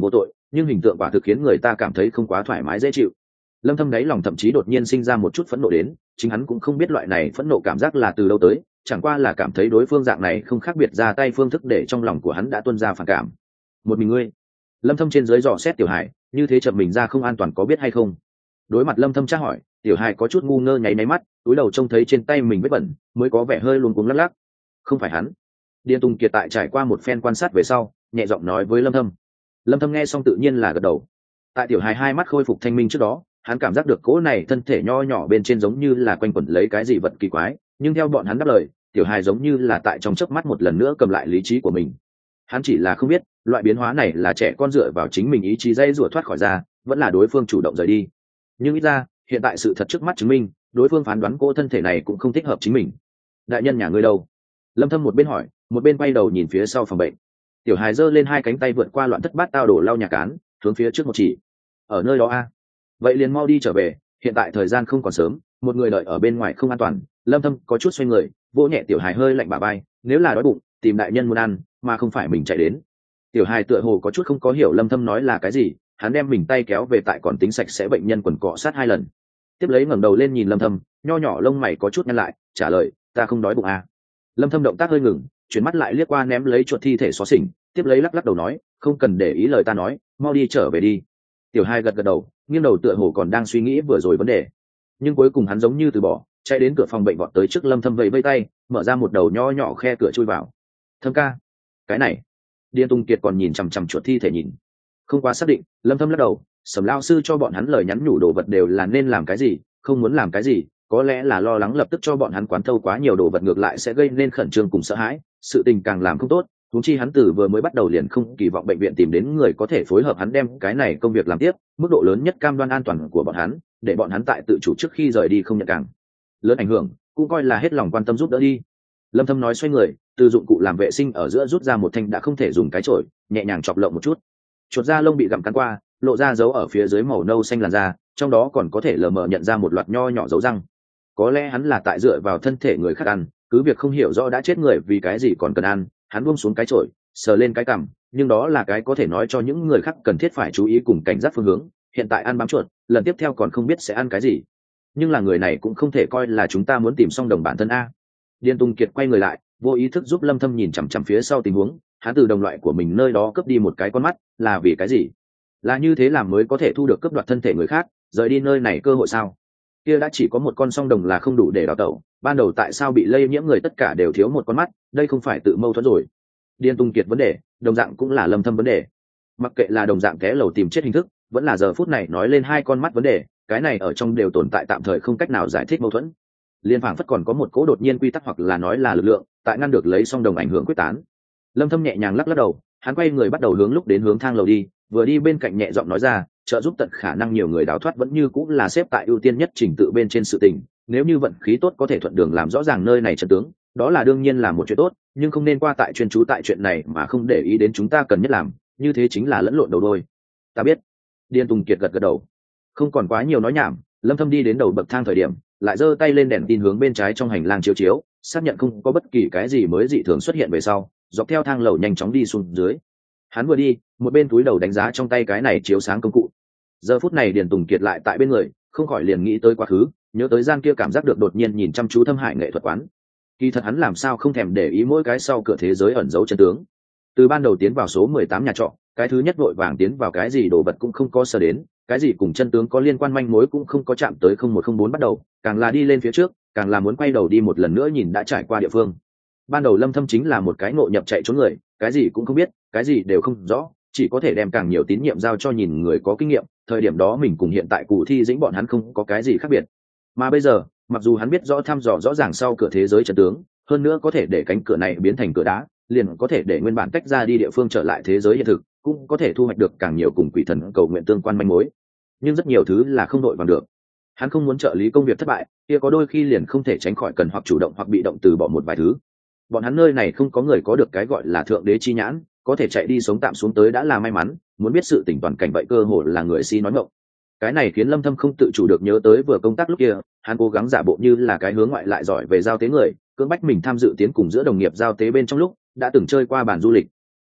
nhưng hình tượng quả thực khiến người ta cảm thấy không quá thoải mái dễ chịu. Lâm Thâm đáy lòng thậm chí đột nhiên sinh ra một chút phẫn nộ đến, chính hắn cũng không biết loại này phẫn nộ cảm giác là từ đâu tới, chẳng qua là cảm thấy đối phương dạng này không khác biệt ra tay phương thức để trong lòng của hắn đã tuôn ra phản cảm. Một mình ngươi? Lâm Thâm trên dưới dò xét Tiểu Hải, như thế chậm mình ra không an toàn có biết hay không? Đối mặt Lâm Thâm tra hỏi, Tiểu Hải có chút ngu ngơ nháy nháy mắt, túi đầu trông thấy trên tay mình vết bẩn, mới có vẻ hơi luống cuống lắc lắc. Không phải hắn. Điền Tùng Kiệt tại trải qua một phen quan sát về sau, nhẹ giọng nói với Lâm Thâm. Lâm Thâm nghe xong tự nhiên là gật đầu. Tại Tiểu Hải hai mắt khôi phục thanh minh trước đó, hắn cảm giác được cỗ này thân thể nho nhỏ bên trên giống như là quanh quẩn lấy cái gì vật kỳ quái, nhưng theo bọn hắn đáp lời, Tiểu Hải giống như là tại trong chớp mắt một lần nữa cầm lại lý trí của mình. Hắn chỉ là không biết, loại biến hóa này là trẻ con dựa vào chính mình ý chí dây rủa thoát khỏi ra, vẫn là đối phương chủ động rời đi. Nhưng ít ra, hiện tại sự thật trước mắt chứng minh, đối phương phán đoán cỗ thân thể này cũng không thích hợp chính mình. Đại nhân nhà ngươi đâu? Lâm Thâm một bên hỏi, một bên quay đầu nhìn phía sau phòng bệnh. Tiểu Hải giơ lên hai cánh tay vượt qua loạn thất bát tao đổ lau nhà cán, hướng phía trước một chỉ. Ở nơi đó a. Vậy liền mau đi trở về, hiện tại thời gian không còn sớm, một người đợi ở bên ngoài không an toàn. Lâm Thâm có chút xoay người, vỗ nhẹ Tiểu Hải hơi lạnh bả vai, nếu là đói bụng, tìm đại nhân muốn ăn, mà không phải mình chạy đến. Tiểu Hải tựa hồ có chút không có hiểu Lâm Thâm nói là cái gì, hắn đem mình tay kéo về tại còn tính sạch sẽ bệnh nhân quần cọ sát hai lần, tiếp lấy ngẩng đầu lên nhìn Lâm Thâm, nho nhỏ lông mày có chút nhăn lại, trả lời, ta không đói bụng à. Lâm Thâm động tác hơi ngừng, chuyển mắt lại liếc qua ném lấy chuột thi thể xóa xỉnh, tiếp lấy lắc lắc đầu nói, không cần để ý lời ta nói, mau đi trở về đi. Tiểu Hai gật gật đầu, nghiêng đầu tựa hồ còn đang suy nghĩ vừa rồi vấn đề, nhưng cuối cùng hắn giống như từ bỏ, chạy đến cửa phòng bệnh vọt tới trước Lâm Thâm vẫy vẫy tay, mở ra một đầu nho nhỏ khe cửa chui vào. Thâm ca, cái này. Điền Tùng Kiệt còn nhìn chằm chằm chuột thi thể nhìn, không quá xác định. Lâm Thâm lắc đầu, Sầm lao sư cho bọn hắn lời nhắn nhủ đồ vật đều là nên làm cái gì, không muốn làm cái gì, có lẽ là lo lắng lập tức cho bọn hắn quán thâu quá nhiều đồ vật ngược lại sẽ gây nên khẩn trương cùng sợ hãi, sự tình càng làm không tốt. Huống chi hắn từ vừa mới bắt đầu liền không kỳ vọng bệnh viện tìm đến người có thể phối hợp hắn đem cái này công việc làm tiếp, mức độ lớn nhất cam đoan an toàn của bọn hắn, để bọn hắn tại tự chủ trước khi rời đi không nhận càng lớn ảnh hưởng, cũng coi là hết lòng quan tâm giúp đỡ đi. Lâm Thâm nói xoay người, từ dụng cụ làm vệ sinh ở giữa rút ra một thanh đã không thể dùng cái chổi, nhẹ nhàng chọc lộng một chút. Chuột da lông bị gặm cắn qua, lộ ra dấu ở phía dưới màu nâu xanh làn da, trong đó còn có thể lờ mờ nhận ra một loạt nho nhỏ dấu răng. Có lẽ hắn là tại dựa vào thân thể người khác ăn, cứ việc không hiểu rõ đã chết người vì cái gì còn cần ăn, hắn buông xuống cái chổi, sờ lên cái cằm, nhưng đó là cái có thể nói cho những người khác cần thiết phải chú ý cùng cảnh giác phương hướng. Hiện tại ăn bám chuột, lần tiếp theo còn không biết sẽ ăn cái gì. Nhưng là người này cũng không thể coi là chúng ta muốn tìm xong đồng bản thân a. Điền Tùng Kiệt quay người lại, vô ý thức giúp Lâm Thâm nhìn chằm chằm phía sau tình huống, hắn từ đồng loại của mình nơi đó cướp đi một cái con mắt, là vì cái gì? Là như thế làm mới có thể thu được cướp đoạt thân thể người khác, rời đi nơi này cơ hội sao? Kia đã chỉ có một con song đồng là không đủ để đào tẩu, ban đầu tại sao bị lây nhiễm người tất cả đều thiếu một con mắt, đây không phải tự mâu thuẫn rồi. Điền Tùng Kiệt vấn đề, đồng dạng cũng là Lâm Thâm vấn đề. Mặc kệ là đồng dạng té lầu tìm chết hình thức, vẫn là giờ phút này nói lên hai con mắt vấn đề, cái này ở trong đều tồn tại tạm thời không cách nào giải thích mâu thuẫn. Liên phảng phất còn có một cỗ đột nhiên quy tắc hoặc là nói là lực lượng, tại ngăn được lấy song đồng ảnh hưởng quyết tán. Lâm Thâm nhẹ nhàng lắc lắc đầu, hắn quay người bắt đầu hướng lúc đến hướng thang lầu đi, vừa đi bên cạnh nhẹ giọng nói ra, trợ giúp tận khả năng nhiều người đào thoát vẫn như cũng là xếp tại ưu tiên nhất trình tự bên trên sự tình, nếu như vận khí tốt có thể thuận đường làm rõ ràng nơi này trận tướng, đó là đương nhiên là một chuyện tốt, nhưng không nên qua tại chuyên chú tại chuyện này mà không để ý đến chúng ta cần nhất làm, như thế chính là lẫn lộn đầu đôi. Ta biết. Điền Tùng Kiệt gật gật đầu. Không còn quá nhiều nói nhảm, Lâm Thâm đi đến đầu bậc thang thời điểm, lại giơ tay lên đèn tin hướng bên trái trong hành lang chiếu chiếu, xác nhận không có bất kỳ cái gì mới dị thường xuất hiện về sau, dọc theo thang lầu nhanh chóng đi xuống dưới. Hắn vừa đi, một bên túi đầu đánh giá trong tay cái này chiếu sáng công cụ. Giờ phút này Điền Tùng Kiệt lại tại bên người, không khỏi liền nghĩ tới quá khứ, nhớ tới gian kia cảm giác được đột nhiên nhìn chăm chú Thâm Hải nghệ thuật quán. Kỳ thật hắn làm sao không thèm để ý mỗi cái sau cửa thế giới ẩn giấu chân tướng. Từ ban đầu tiến vào số 18 nhà trọ, cái thứ nhất vội vàng tiến vào cái gì đồ vật cũng không có sờ đến, cái gì cùng chân tướng có liên quan manh mối cũng không có chạm tới 0104 bắt đầu, càng là đi lên phía trước, càng là muốn quay đầu đi một lần nữa nhìn đã trải qua địa phương. Ban đầu Lâm Thâm chính là một cái ngộ nhập chạy trốn người, cái gì cũng không biết, cái gì đều không rõ, chỉ có thể đem càng nhiều tín nhiệm giao cho nhìn người có kinh nghiệm, thời điểm đó mình cùng hiện tại Cụ Thi Dĩnh bọn hắn không có cái gì khác biệt. Mà bây giờ, mặc dù hắn biết rõ thăm dò rõ ràng sau cửa thế giới chân tướng, hơn nữa có thể để cánh cửa này biến thành cửa đá, liền có thể để nguyên bản tách ra đi địa phương trở lại thế giới hiện thực, cũng có thể thu hoạch được càng nhiều cùng quỷ thần cầu nguyện tương quan manh mối. Nhưng rất nhiều thứ là không đội bằng được. Hắn không muốn trợ lý công việc thất bại, kia có đôi khi liền không thể tránh khỏi cần hoặc chủ động hoặc bị động từ bỏ một vài thứ. Bọn hắn nơi này không có người có được cái gọi là thượng đế chi nhãn, có thể chạy đi sống tạm xuống tới đã là may mắn, muốn biết sự tỉnh toàn cảnh vậy cơ hồ là người si nói ngọng. Cái này khiến Lâm Thâm không tự chủ được nhớ tới vừa công tác lúc kia, hắn cố gắng giả bộ như là cái hướng ngoại lại giỏi về giao tế người, cưỡng bách mình tham dự tiến cùng giữa đồng nghiệp giao tế bên trong lúc đã từng chơi qua bàn du lịch.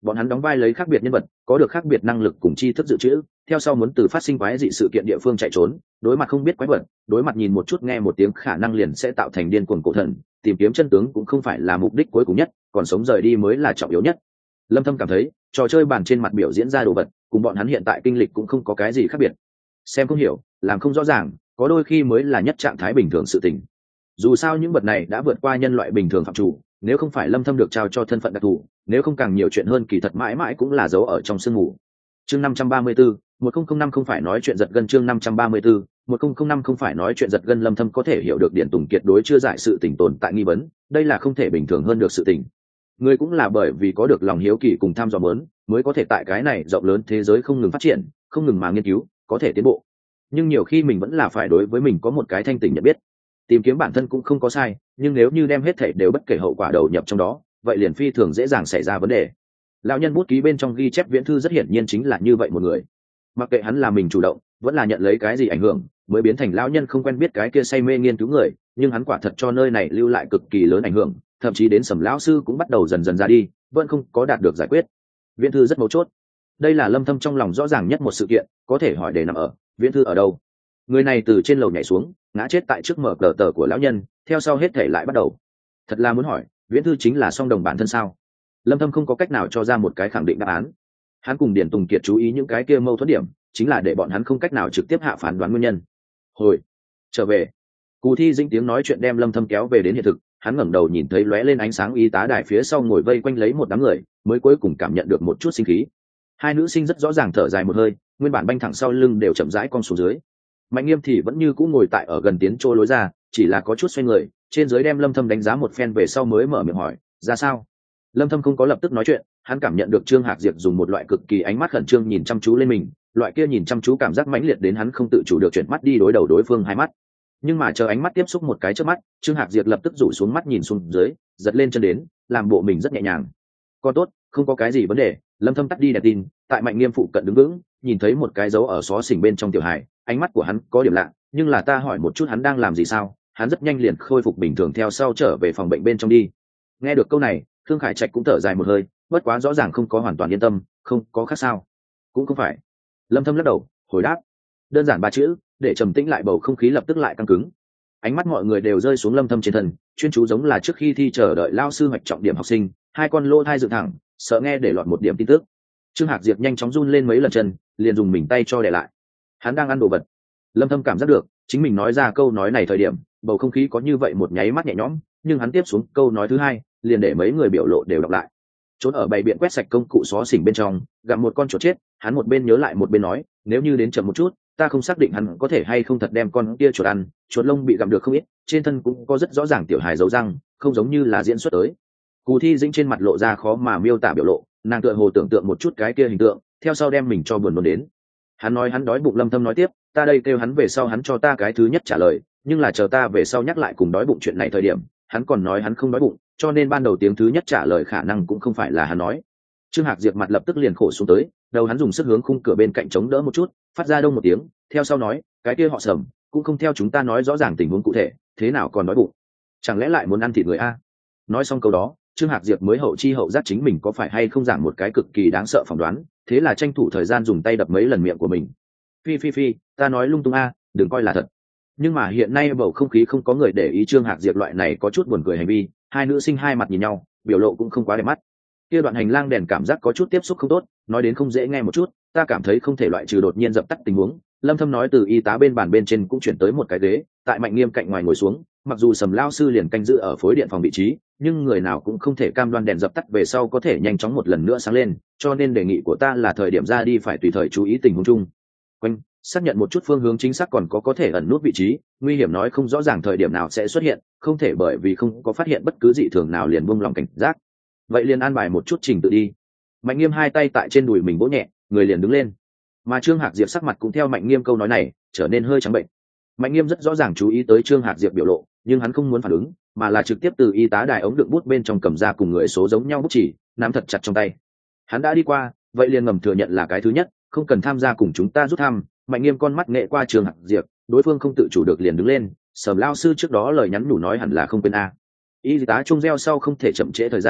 bọn hắn đóng vai lấy khác biệt nhân vật, có được khác biệt năng lực cùng tri thức dự trữ, theo sau muốn từ phát sinh quái dị sự kiện địa phương chạy trốn, đối mặt không biết quái vật, đối mặt nhìn một chút nghe một tiếng khả năng liền sẽ tạo thành điên cuồng cổ thần, tìm kiếm chân tướng cũng không phải là mục đích cuối cùng nhất, còn sống rời đi mới là trọng yếu nhất. Lâm Thâm cảm thấy trò chơi bàn trên mặt biểu diễn ra đồ vật cùng bọn hắn hiện tại kinh lịch cũng không có cái gì khác biệt, xem không hiểu, làm không rõ ràng, có đôi khi mới là nhất trạng thái bình thường sự tình. Dù sao những vật này đã vượt qua nhân loại bình thường phạm chủ, nếu không phải Lâm Thâm được trao cho thân phận đặc thù, nếu không càng nhiều chuyện hơn kỳ thật mãi mãi cũng là giấu ở trong sương mù. Chương 534, 1005 không phải nói chuyện giật gân. Chương 534, 1005 không phải nói chuyện giật gân. Lâm Thâm có thể hiểu được Điển Tùng Kiệt đối chưa giải sự tình tồn tại nghi vấn, đây là không thể bình thường hơn được sự tình. Người cũng là bởi vì có được lòng hiếu kỳ cùng tham dò muốn, mới có thể tại cái này rộng lớn thế giới không ngừng phát triển, không ngừng mà nghiên cứu, có thể tiến bộ. Nhưng nhiều khi mình vẫn là phải đối với mình có một cái thanh tỉnh nhận biết. Tìm kiếm bản thân cũng không có sai, nhưng nếu như đem hết thảy đều bất kể hậu quả đầu nhập trong đó, vậy liền phi thường dễ dàng xảy ra vấn đề. Lão nhân bút ký bên trong ghi chép Viễn Thư rất hiển nhiên chính là như vậy một người. Mặc kệ hắn là mình chủ động, vẫn là nhận lấy cái gì ảnh hưởng, mới biến thành lão nhân không quen biết cái kia say mê nghiên cứu người, nhưng hắn quả thật cho nơi này lưu lại cực kỳ lớn ảnh hưởng, thậm chí đến Sầm lão sư cũng bắt đầu dần dần ra đi, vẫn không có đạt được giải quyết. Viễn Thư rất mấu chốt. Đây là Lâm Thâm trong lòng rõ ràng nhất một sự kiện, có thể hỏi để nằm ở, Viễn Thư ở đâu? Người này từ trên lầu nhảy xuống, ngã chết tại trước mở cờ tờ của lão nhân, theo sau hết thể lại bắt đầu. Thật là muốn hỏi, Viễn Thư chính là song đồng bản thân sao? Lâm Thâm không có cách nào cho ra một cái khẳng định đáp án. Hắn cùng Điển Tùng Kiệt chú ý những cái kia mâu thuẫn điểm, chính là để bọn hắn không cách nào trực tiếp hạ phán đoán nguyên nhân. Hồi trở về, Cù Thi Dĩnh tiếng nói chuyện đem Lâm Thâm kéo về đến hiện thực. Hắn ngẩng đầu nhìn thấy lóe lên ánh sáng y tá đài phía sau ngồi vây quanh lấy một đám người, mới cuối cùng cảm nhận được một chút sinh khí. Hai nữ sinh rất rõ ràng thở dài một hơi, nguyên bản banh thẳng sau lưng đều chậm rãi cong xuống dưới. Mạnh Nghiêm thì vẫn như cũ ngồi tại ở gần tiến trôi lối ra, chỉ là có chút xoay người, trên dưới đem Lâm Thâm đánh giá một phen về sau mới mở miệng hỏi, ra sao? Lâm Thâm không có lập tức nói chuyện, hắn cảm nhận được Trương Hạc Diệp dùng một loại cực kỳ ánh mắt khẩn trương nhìn chăm chú lên mình, loại kia nhìn chăm chú cảm giác mãnh liệt đến hắn không tự chủ được chuyển mắt đi đối đầu đối phương hai mắt. Nhưng mà chờ ánh mắt tiếp xúc một cái trước mắt, Trương Hạc Diệp lập tức rủ xuống mắt nhìn xuống dưới, giật lên chân đến, làm bộ mình rất nhẹ nhàng. Con tốt, không có cái gì vấn đề. Lâm Thâm tắt đi đèn tin, tại Mạnh Nghiêm phụ cận đứng vững, nhìn thấy một cái dấu ở xó xỉnh bên trong tiểu hải, ánh mắt của hắn có điểm lạ, nhưng là ta hỏi một chút hắn đang làm gì sao? Hắn rất nhanh liền khôi phục bình thường theo sau trở về phòng bệnh bên trong đi. Nghe được câu này, Thương Khải Trạch cũng thở dài một hơi, bất quá rõ ràng không có hoàn toàn yên tâm, không có khác sao? Cũng không phải. Lâm Thâm lắc đầu, hồi đáp, đơn giản ba chữ, để trầm tĩnh lại bầu không khí lập tức lại căng cứng. Ánh mắt mọi người đều rơi xuống Lâm Thâm trên thân, chuyên chú giống là trước khi thi chờ đợi lao sư hoạch trọng điểm học sinh, hai con lỗ thai dựng thẳng, sợ nghe để lọt một điểm tin tức. Trương Hạc Diệp nhanh chóng run lên mấy lần chân, liền dùng mình tay cho để lại. Hắn đang ăn đồ vật. Lâm Thâm cảm giác được, chính mình nói ra câu nói này thời điểm, bầu không khí có như vậy một nháy mắt nhẹ nhõm, nhưng hắn tiếp xuống câu nói thứ hai, liền để mấy người biểu lộ đều đọc lại. Trốn ở bầy biện quét sạch công cụ xó xỉnh bên trong, gặp một con chuột chết, hắn một bên nhớ lại một bên nói, nếu như đến chậm một chút, ta không xác định hắn có thể hay không thật đem con kia chuột ăn, chuột lông bị gặm được không ít, trên thân cũng có rất rõ ràng tiểu hài dấu răng, không giống như là diễn xuất tới. Cù Thi Dĩnh trên mặt lộ ra khó mà miêu tả biểu lộ, nàng tựa hồ tưởng tượng một chút cái kia hình tượng, theo sau đem mình cho buồn nôn đến. Hắn nói hắn đói bụng. Lâm Thâm nói tiếp, ta đây kêu hắn về sau hắn cho ta cái thứ nhất trả lời, nhưng là chờ ta về sau nhắc lại cùng đói bụng chuyện này thời điểm, hắn còn nói hắn không đói bụng, cho nên ban đầu tiếng thứ nhất trả lời khả năng cũng không phải là hắn nói. Trương Hạc Diệp mặt lập tức liền khổ xuống tới, đầu hắn dùng sức hướng khung cửa bên cạnh chống đỡ một chút, phát ra đông một tiếng, theo sau nói, cái kia họ Sầm cũng không theo chúng ta nói rõ ràng tình huống cụ thể, thế nào còn đói bụng? Chẳng lẽ lại muốn ăn thịt người a? Nói xong câu đó, Trương Hạc Diệp mới hậu chi hậu giác chính mình có phải hay không giảng một cái cực kỳ đáng sợ phỏng đoán, thế là tranh thủ thời gian dùng tay đập mấy lần miệng của mình. Phi, ta nói lung tung a, đừng coi là thật. Nhưng mà hiện nay bầu không khí không có người để ý Trương Hạc Diệp loại này có chút buồn cười hành vi, hai nữ sinh hai mặt nhìn nhau, biểu lộ cũng không quá đẹp mắt. Kia đoạn hành lang đèn cảm giác có chút tiếp xúc không tốt, nói đến không dễ nghe một chút, ta cảm thấy không thể loại trừ đột nhiên dập tắt tình huống. Lâm Thâm nói từ y tá bên bàn bên trên cũng chuyển tới một cái ghế, tại Mạnh Nghiêm cạnh ngoài ngồi xuống, mặc dù Sầm lao sư liền canh giữ ở phối điện phòng vị trí, nhưng người nào cũng không thể cam đoan đèn dập tắt về sau có thể nhanh chóng một lần nữa sáng lên, cho nên đề nghị của ta là thời điểm ra đi phải tùy thời chú ý tình huống chung quanh, xác nhận một chút phương hướng chính xác, còn có thể ẩn nút vị trí, nguy hiểm nói không rõ ràng thời điểm nào sẽ xuất hiện, không thể bởi vì không có phát hiện bất cứ dị thường nào liền buông lòng cảnh giác. Vậy liền an bài một chút trình tự đi. Mạnh Nghiêm hai tay tại trên đùi mình vỗ nhẹ, người liền đứng lên. Mà Trương Hạc Diệp sắc mặt cũng theo Mạnh Nghiêm câu nói này trở nên hơi trắng bệnh. Mạnh Nghiêm rất rõ ràng chú ý tới Trương Hạc Diệp biểu lộ, nhưng hắn không muốn phản ứng, mà là trực tiếp từ y tá đài ống đựng bút bên trong cầm ra cùng người số giống nhau bút chỉ, nắm thật chặt trong tay. Hắn đã đi qua, vậy liền ngầm thừa nhận là cái thứ nhất, không cần tham gia cùng chúng ta rút thăm. Mạnh Nghiêm con mắt nghệ qua Trương Hạc Diệp, đối phương không tự chủ được liền đứng lên. Sầm lao sư trước đó lời nhắn nhủ nói hẳn là không quên a. Y tá trung reo sau không thể chậm trễ thời gian,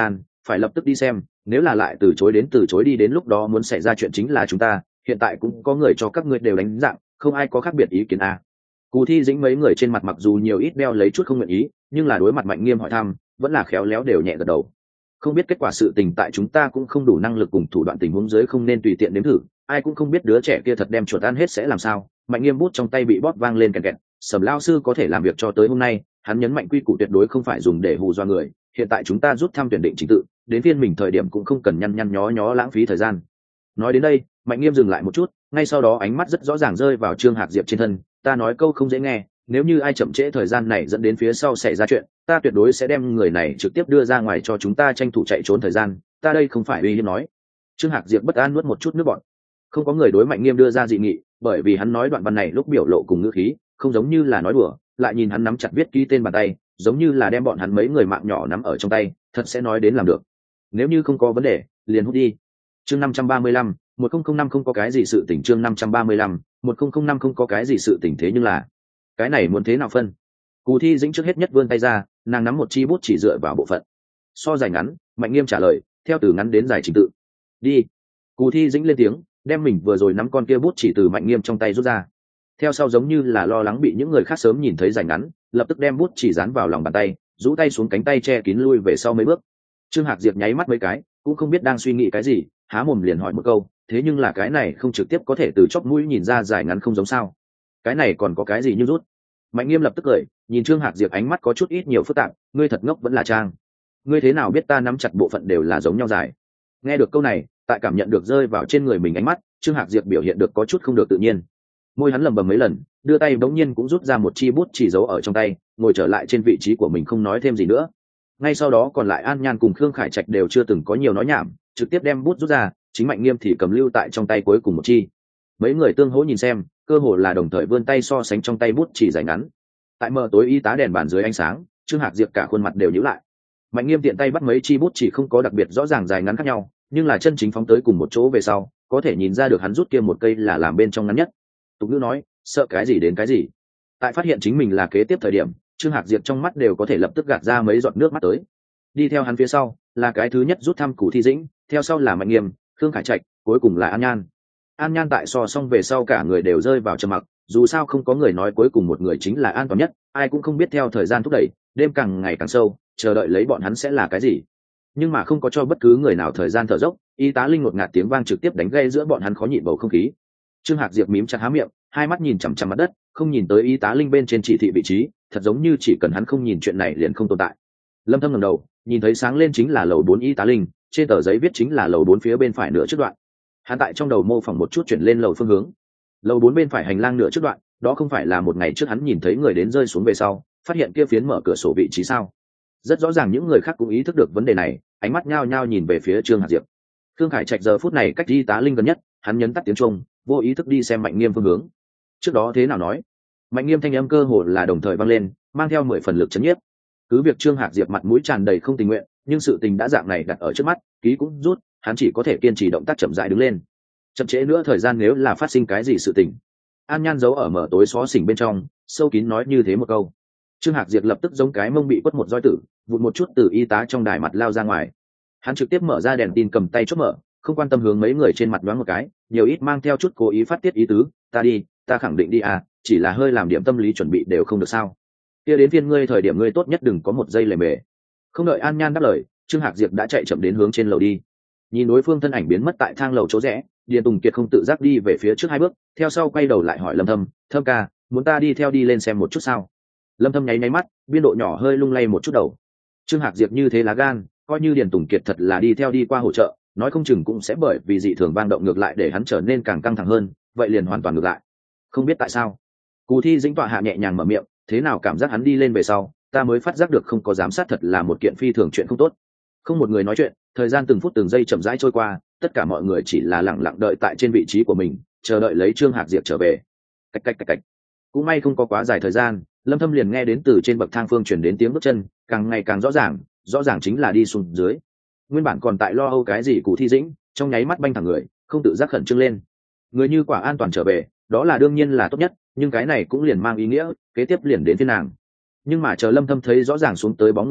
phải lập tức đi xem, nếu là lại từ chối đi đến lúc đó muốn xảy ra chuyện chính là chúng ta. Hiện tại cũng có người cho các ngươi đều đánh dạng, không ai có khác biệt ý kiến à. Cù Thi Dĩnh mấy người trên mặt mặc dù nhiều ít đeo lấy chút không nguyện ý, nhưng là đối mặt Mạnh Nghiêm hỏi thăm vẫn là khéo léo đều nhẹ gật đầu. Không biết kết quả sự tình tại chúng ta cũng không đủ năng lực cùng thủ đoạn tình huống dưới không nên tùy tiện nếm thử, ai cũng không biết đứa trẻ kia thật đem chuột ăn hết sẽ làm sao. Mạnh Nghiêm bút trong tay bị bóp vang lên kẹt kẹt. Sầm lao sư có thể làm việc cho tới hôm nay, hắn nhấn mạnh quy củ tuyệt đối không phải dùng để hù dọa người. Hiện tại chúng ta rút thăm tuyển định trình tự, đến phiên mình thời điểm cũng không cần nhăn nhăn nhó nhó lãng phí thời gian. Nói đến đây, Mạnh Nghiêm dừng lại một chút, ngay sau đó ánh mắt rất rõ ràng rơi vào Trương Hạc Diệp trên thân. Ta nói câu không dễ nghe, nếu như ai chậm trễ thời gian này dẫn đến phía sau xảy ra chuyện, ta tuyệt đối sẽ đem người này trực tiếp đưa ra ngoài cho chúng ta tranh thủ chạy trốn thời gian. Ta đây không phải uy hiếp nói. Trương Hạc Diệp bất an nuốt một chút nước bọt. Không có người đối Mạnh Nghiêm đưa ra dị nghị, bởi vì hắn nói đoạn văn này lúc biểu lộ cùng ngữ khí không giống như là nói đùa, lại nhìn hắn nắm chặt viết ký tên bàn tay, giống như là đem bọn hắn mấy người mạng nhỏ nắm ở trong tay, thật sẽ nói đến làm được. Nếu như không có vấn đề, liền hút đi. Chương 535, 1005 không có cái gì sự tình. Chương 535, 1005 không có cái gì sự tình. Thế nhưng là cái này muốn thế nào phân? Cù Thi Dĩnh trước hết nhất vươn tay ra, nàng nắm một chi bút chỉ dựa vào bộ phận so dài ngắn. Mạnh Nghiêm trả lời theo từ ngắn đến dài trình tự. Đi. Cù Thi Dĩnh lên tiếng, đem mình vừa rồi nắm con kia bút chỉ từ Mạnh Nghiêm trong tay rút ra, theo sau giống như là lo lắng bị những người khác sớm nhìn thấy dài ngắn, lập tức đem bút chỉ dán vào lòng bàn tay, rũ tay xuống cánh tay che kín lui về sau mấy bước. Trương Hạc Diệp nháy mắt mấy cái, cũng không biết đang suy nghĩ cái gì, há mồm liền hỏi một câu, thế nhưng là cái này không trực tiếp có thể từ chóp mũi nhìn ra dài ngắn không giống sao? Cái này còn có cái gì như rút? Mạnh Nghiêm lập tức cười, nhìn Trương Hạc Diệp ánh mắt có chút ít nhiều phức tạp, ngươi thật ngốc vẫn là trang. Ngươi thế nào biết ta nắm chặt bộ phận đều là giống nhau dài? Nghe được câu này, tại cảm nhận được rơi vào trên người mình ánh mắt, Trương Hạc Diệp biểu hiện được có chút không được tự nhiên. Môi hắn lẩm bẩm mấy lần, đưa tay bỗng nhiên cũng rút ra một chi bút chỉ giấu ở trong tay, ngồi trở lại trên vị trí của mình không nói thêm gì nữa. Ngay sau đó còn lại An Nhan cùng Khương Khải Trạch đều chưa từng có nhiều nói nhảm, trực tiếp đem bút rút ra, chính Mạnh Nghiêm thì cầm lưu tại trong tay cuối cùng một chi. Mấy người tương hỗ nhìn xem, cơ hồ là đồng thời vươn tay so sánh trong tay bút chỉ dài ngắn. Tại mờ tối y tá đèn bàn dưới ánh sáng, Trương Hạc Diệp cả khuôn mặt đều nhíu lại. Mạnh Nghiêm tiện tay bắt mấy chi bút chỉ không có đặc biệt rõ ràng dài ngắn khác nhau, nhưng là chân chính phóng tới cùng một chỗ về sau, có thể nhìn ra được hắn rút kia một cây là làm bên trong ngắn nhất. Tục ngữ nói, sợ cái gì đến cái gì. Tại phát hiện chính mình là kế tiếp thời điểm, Trương Hạc Diệp trong mắt đều có thể lập tức gạt ra mấy giọt nước mắt tới. Đi theo hắn phía sau là cái thứ nhất rút thăm Cù Thi Dĩnh, theo sau là Mạnh Nghiêm, Khương Khải Trạch, cuối cùng là An Nhan. An Nhan tại so xong về sau cả người đều rơi vào trầm mặc, dù sao không có người nói cuối cùng một người chính là an toàn nhất, ai cũng không biết theo thời gian thúc đẩy, đêm càng ngày càng sâu, chờ đợi lấy bọn hắn sẽ là cái gì. Nhưng mà không có cho bất cứ người nào thời gian thở dốc, y tá Linh ngột ngạt tiếng vang trực tiếp đánh gây giữa bọn hắn khó nhịn bầu không khí. Trương Hạc Diệp mím chặt há miệng, hai mắt nhìn chằm chằm mặt đất, không nhìn tới y tá Linh bên trên chỉ thị vị trí, thật giống như chỉ cần hắn không nhìn chuyện này liền không tồn tại. Lâm Thâm ngẩng đầu, nhìn thấy sáng lên chính là lầu 4 y tá Linh, trên tờ giấy viết chính là lầu 4 phía bên phải nửa trước đoạn. Hắn tại trong đầu mô phỏng một chút chuyển lên lầu phương hướng. Lầu 4 bên phải hành lang nửa trước đoạn, đó không phải là một ngày trước hắn nhìn thấy người đến rơi xuống về sau, phát hiện kia phiến mở cửa sổ vị trí sao? Rất rõ ràng những người khác cũng ý thức được vấn đề này, ánh mắt nhao nhao nhìn về phía Trương Hạc Diệp. Khương Khải Trạch giờ phút này cách y tá Linh gần nhất, hắn nhấn tắt tiếng chuông, vô ý thức đi xem Mạnh Nghiêm phương hướng. Trước đó thế nào nói? Mạnh Nghiêm thanh âm cơ hồ là đồng thời vang lên, mang theo 10 phần lực chấn nhiếp. Cứ việc Trương Hạc Diệp mặt mũi tràn đầy không tình nguyện, nhưng sự tình đã dạng này đặt ở trước mắt, ký cũng rút, hắn chỉ có thể kiên trì động tác chậm rãi đứng lên. Chậm trễ nữa thời gian nếu là phát sinh cái gì sự tình. An Nhan giấu ở mở tối xó xỉnh bên trong, sâu kín nói như thế một câu. Trương Hạc Diệp lập tức giống cái mông bị quất một roi tử, vụt một chút từ y tá trong đài mặt lao ra ngoài. Hắn trực tiếp mở ra đèn tin cầm tay chốt mở, không quan tâm hướng mấy người trên mặt đoán một cái, nhiều ít mang theo chút cố ý phát tiết ý tứ, ta đi, ta khẳng định đi à, chỉ là hơi làm điểm tâm lý chuẩn bị đều không được sao? Kia đến phiên ngươi thời điểm ngươi tốt nhất đừng có một giây lề mề. Không đợi An Nhan đáp lời, Trương Hạc Diệp đã chạy chậm đến hướng trên lầu đi. Nhìn đối phương thân ảnh biến mất tại thang lầu chỗ rẽ, Điền Tùng Kiệt không tự giác đi về phía trước 2 bước, theo sau quay đầu lại hỏi Lâm Thâm, "Thâm ca, muốn ta đi theo đi lên xem một chút sao?" Lâm Thâm nháy mắt, biên độ nhỏ hơi lung lay một chút đầu. Trương Hạc Diệp như thế lá gan, coi như Điền Tùng Kiệt thật là đi theo đi qua hỗ trợ, nói không chừng cũng sẽ bởi vì dị thường vang động ngược lại để hắn trở nên càng căng thẳng hơn, vậy liền hoàn toàn ngược lại. Không biết tại sao. Cù Thi Dĩnh tọa hạ nhẹ nhàng mở miệng, thế nào cảm giác hắn đi lên về sau, ta mới phát giác được không có giám sát thật là một kiện phi thường chuyện không tốt. Không một người nói chuyện, thời gian từng phút từng giây chậm rãi trôi qua, tất cả mọi người chỉ là lặng lặng đợi tại trên vị trí của mình, chờ đợi lấy Trương Hạc Diệp trở về. Cách cách cách cách. Cũng may không có quá dài thời gian, Lâm Thâm liền nghe đến từ trên bậc thang phương truyền đến tiếng bước chân, càng ngày càng rõ ràng chính là đi xuống dưới. Nguyên bản còn tại lo âu cái gì Cù Thi Dĩnh, trong nháy mắt banh thẳng người, không tự giác khẩn trương lên. Người như quả an toàn trở về, đó là đương nhiên là tốt nhất, nhưng cái này cũng liền mang ý nghĩa kế tiếp liền đến thiên nàng. Nhưng mà chờ Lâm Thâm thấy rõ ràng xuống tới bóng người lúc,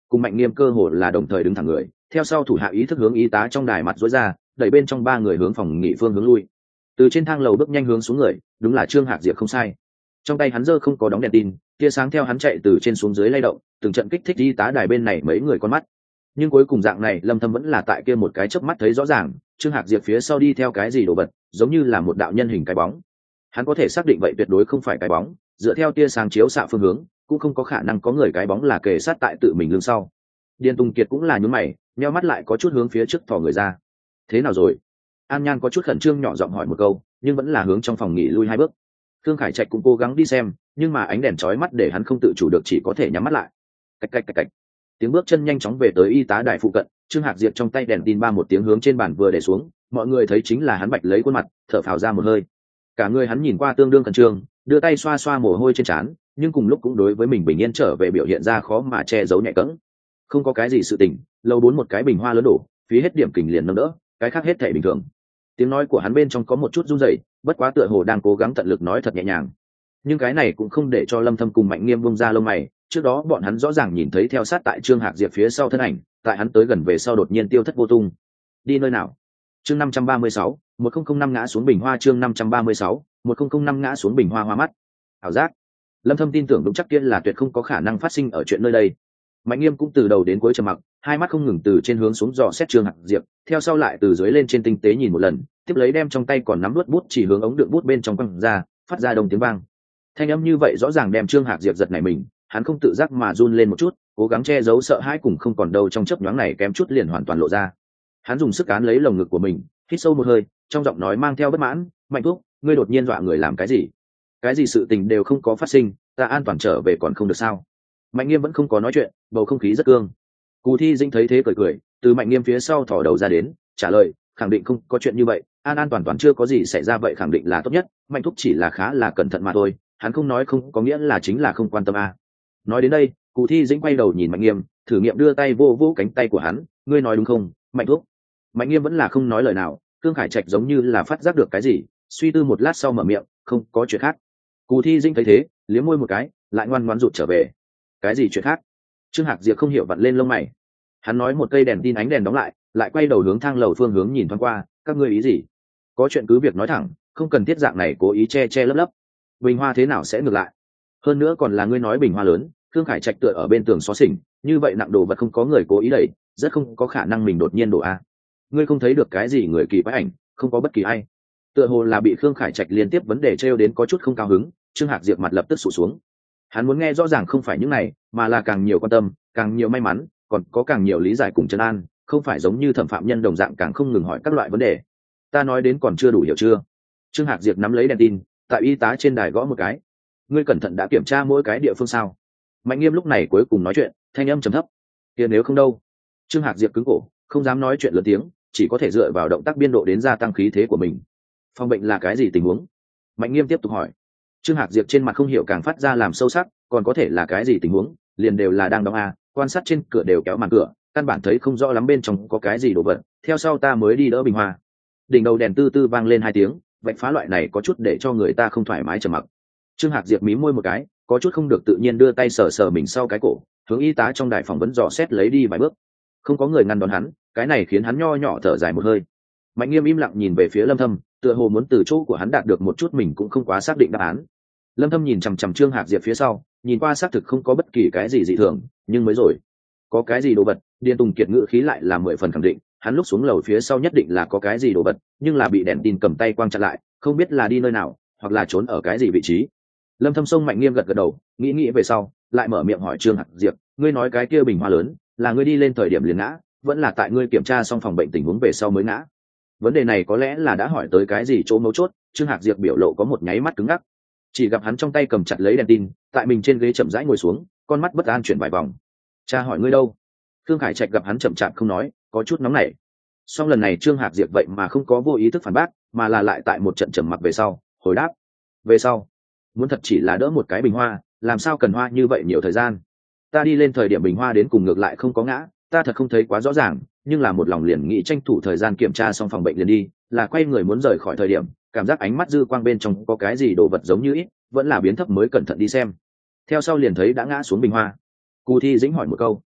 cùng Mạnh Nghiêm cơ hồ là đồng thời đứng thẳng người, theo sau thủ hạ ý thức hướng y tá trong đài mặt rối ra, đẩy bên trong ba người hướng phòng nghỉ phương hướng lui. Từ trên thang lầu bước nhanh hướng xuống người, đúng là Trương Hạc Diệp không sai. Trong tay hắn giơ không có đóng đèn tin, tia sáng theo hắn chạy từ trên xuống dưới lay động, từng trận kích thích y tá đài bên này mấy người con mắt. Nhưng cuối cùng dạng này Lâm Thâm vẫn là tại kia một cái chớp mắt thấy rõ ràng, Trương Hạc Diệp phía sau đi theo cái gì đồ vật, giống như là một đạo nhân hình cái bóng. Hắn có thể xác định vậy tuyệt đối không phải cái bóng, dựa theo tia sáng chiếu xạ phương hướng, cũng không có khả năng có người cái bóng là kề sát tại tự mình lưng sau. Điền Tùng Kiệt cũng là nhún mày, nheo mắt lại có chút hướng phía trước thò người ra. Thế nào rồi? An Nhan có chút khẩn trương nhỏ giọng hỏi một câu, nhưng vẫn là hướng trong phòng nghỉ lui hai bước. Thương Khải Trạch cũng cố gắng đi xem, nhưng mà ánh đèn chói mắt để hắn không tự chủ được, chỉ có thể nhắm mắt lại. Cạch cạch cạch cạch. Tiếng bước chân nhanh chóng về tới y tá đài phụ cận, Trương Hạc Diệp trong tay đèn tin ba một tiếng hướng trên bàn vừa để xuống, mọi người thấy chính là hắn bạch lấy khuôn mặt, thở phào ra một hơi. Cả người hắn nhìn qua tương đương khẩn trương, đưa tay xoa xoa mồ hôi trên trán, nhưng cùng lúc cũng đối với mình bình yên trở về biểu hiện ra khó mà che giấu nhẹ cẫng. Không có cái gì sự tình, lầu 4 một cái bình hoa lớn đổ, phí hết điểm kình liền nâng đỡ, cái khác hết thảy bình thường. Tiếng nói của hắn bên trong có một chút run rẩy, bất quá tựa hồ đang cố gắng tận lực nói thật nhẹ nhàng. Nhưng cái này cũng không để cho Lâm Thâm cùng Mạnh Nghiêm bung ra lông mày, trước đó bọn hắn rõ ràng nhìn thấy theo sát tại Trương Hạc Diệp phía sau thân ảnh, tại hắn tới gần về sau đột nhiên tiêu thất vô tung. Đi nơi nào? Chương 536, 1005 ngã xuống bình hoa. Chương 536, 1005 ngã xuống bình hoa. Hoa mắt. Ảo giác. Lâm Thâm tin tưởng đúng chắc kia là tuyệt không có khả năng phát sinh ở chuyện nơi đây. Mạnh Nghiêm cũng từ đầu đến cuối trầm mặc, hai mắt không ngừng từ trên hướng xuống dò xét Trương Hạc Diệp, theo sau lại từ dưới lên trên tinh tế nhìn một lần, tiếp lấy đem trong tay còn nắm nuốt bút chỉ hướng ống đựng bút bên trong quăng ra, phát ra đồng tiếng vang. Thanh âm như vậy rõ ràng đem Trương Hạc Diệp giật nảy mình, hắn không tự giác mà run lên một chút, cố gắng che giấu sợ hãi cùng không còn đâu trong chớp nhoáng này kém chút liền hoàn toàn lộ ra. Hắn dùng sức cán lấy lồng ngực của mình, hít sâu một hơi, trong giọng nói mang theo bất mãn, "Mạnh Thúc, ngươi đột nhiên dọa người làm cái gì? Cái gì sự tình đều không có phát sinh, ta an toàn trở về còn không được sao?" Mạnh Nghiêm vẫn không có nói chuyện, bầu không khí rất cương. Cù Thi Dĩnh thấy thế cười cười, từ Mạnh Nghiêm phía sau thò đầu ra đến, trả lời, khẳng định không có chuyện như vậy, an an toàn toàn chưa có gì xảy ra, vậy khẳng định là tốt nhất, Mạnh Thúc chỉ là khá là cẩn thận mà thôi, hắn không nói không có nghĩa là chính là không quan tâm à. Nói đến đây, Cù Thi Dĩnh quay đầu nhìn Mạnh Nghiêm, thử nghiệm đưa tay vô vô cánh tay của hắn, ngươi nói đúng không, Mạnh Thúc? Mạnh Nghiêm vẫn là không nói lời nào, Thương Khải Trạch giống như là phát giác được cái gì, suy tư một lát sau mở miệng, không có chuyện khác. Cù Thi Dĩnh thấy thế, liếm môi một cái, lại ngoan ngoãn rụt trở về. Cái gì chuyện khác? Trương Hạc Diệp không hiểu vặn lên lông mày. Hắn nói một cây đèn tin ánh đèn đóng lại quay đầu hướng thang lầu phương hướng nhìn thoáng qua, các ngươi ý gì? Có chuyện cứ việc nói thẳng, không cần thiết dạng này cố ý che che lấp lấp. Bình hoa thế nào sẽ ngược lại? Hơn nữa còn là ngươi nói bình hoa lớn, Thương Khải Trạch tựa ở bên tường xó xỉnh, như vậy nặng đồ vật không có người cố ý đẩy, rất không có khả năng mình đột nhiên đổ a. Ngươi không thấy được cái gì người kỳ quái ảnh, không có bất kỳ ai. Tựa hồ là bị Thương Khải Trạch liên tiếp vấn đề trêu đến có chút không cao hứng, Trương Hạc Diệp mặt lập tức sụt xuống. Hắn muốn nghe rõ ràng không phải những này, mà là càng nhiều quan tâm, càng nhiều may mắn, còn có càng nhiều lý giải cùng trấn an, không phải giống như thẩm phạm nhân đồng dạng càng không ngừng hỏi các loại vấn đề. Ta nói đến còn chưa đủ hiểu chưa? Trương Hạc Diệp nắm lấy đèn tin, tại y tá trên đài gõ một cái. Ngươi cẩn thận đã kiểm tra mỗi cái địa phương sao? Mạnh Nghiêm lúc này cuối cùng nói chuyện, thanh âm trầm thấp. Kia nếu không đâu? Trương Hạc Diệp cứng cổ, không dám nói chuyện lớn tiếng, chỉ có thể dựa vào động tác biên độ đến gia tăng khí thế của mình. Phòng bệnh là cái gì tình huống? Mạnh Nghiêm tiếp tục hỏi. Trương Hạc Diệp trên mặt không hiểu càng phát ra làm sâu sắc, còn có thể là cái gì tình huống, liền đều là đang đóng a, quan sát trên cửa đều kéo màn cửa, căn bản thấy không rõ lắm bên trong có cái gì đồ vật, theo sau ta mới đi đỡ bình hoa. Đỉnh đầu đèn tư tư vang lên 2 tiếng, vạch phá loại này có chút để cho người ta không thoải mái trầm mặc. Trương Hạc Diệp mím môi một cái, có chút không được tự nhiên đưa tay sờ sờ mình sau cái cổ, hướng y tá trong đài phỏng vấn dò xét lấy đi vài bước. Không có người ngăn đón hắn, cái này khiến hắn nho nhỏ thở dài một hơi. Mạnh Nghiêm im lặng nhìn về phía Lâm Thâm, tựa hồ muốn từ chỗ của hắn đạt được một chút mình cũng không quá xác định đáp án. Lâm Thâm nhìn chằm chằm Trương Hạc Diệp phía sau, nhìn qua xác thực không có bất kỳ cái gì dị thường, nhưng mới rồi, có cái gì đồ vật? Điền Tùng Kiệt ngữ khí lại là 10 phần khẳng định, hắn lúc xuống lầu phía sau nhất định là có cái gì đồ vật, nhưng là bị đèn tin cầm tay quang chặn lại, không biết là đi nơi nào, hoặc là trốn ở cái gì vị trí. Lâm Thâm xông Mạnh Nghiêm gật gật đầu, nghĩ về sau, lại mở miệng hỏi Trương Hạc Diệp, ngươi nói cái kia bình hoa lớn, là ngươi đi lên thời điểm liền ngã, vẫn là tại ngươi kiểm tra xong phòng bệnh tình huống về sau mới ngã? Vấn đề này có lẽ là đã hỏi tới cái gì chỗ mấu chốt, Trương Hạc Diệp biểu lộ có một nháy mắt cứng ngắc. Chỉ gặp hắn trong tay cầm chặt lấy đèn tin, tại mình trên ghế chậm rãi ngồi xuống, con mắt bất an chuyển vài vòng. Cha hỏi ngươi đâu? Thương Khải Trạch gặp hắn chậm chạp không nói, có chút nóng nảy. Song lần này Trương Hạc Diệp vậy mà không có vô ý thức phản bác, mà là lại tại một trận trầm mặc về sau, hồi đáp. Về sau, muốn thật chỉ là đỡ một cái bình hoa, làm sao cần hoa như vậy nhiều thời gian? Ta đi lên thời điểm bình hoa đến cùng ngược lại không có ngã, ta thật không thấy quá rõ ràng, nhưng là một lòng liền nghĩ tranh thủ thời gian kiểm tra xong phòng bệnh liền đi, là quay người muốn rời khỏi thời điểm, cảm giác ánh mắt dư quang bên trong có cái gì đồ vật giống như ít, vẫn là biến thấp mới cẩn thận đi xem. Theo sau liền thấy đã ngã xuống bình hoa. Cù Thi Dĩnh hỏi một câu.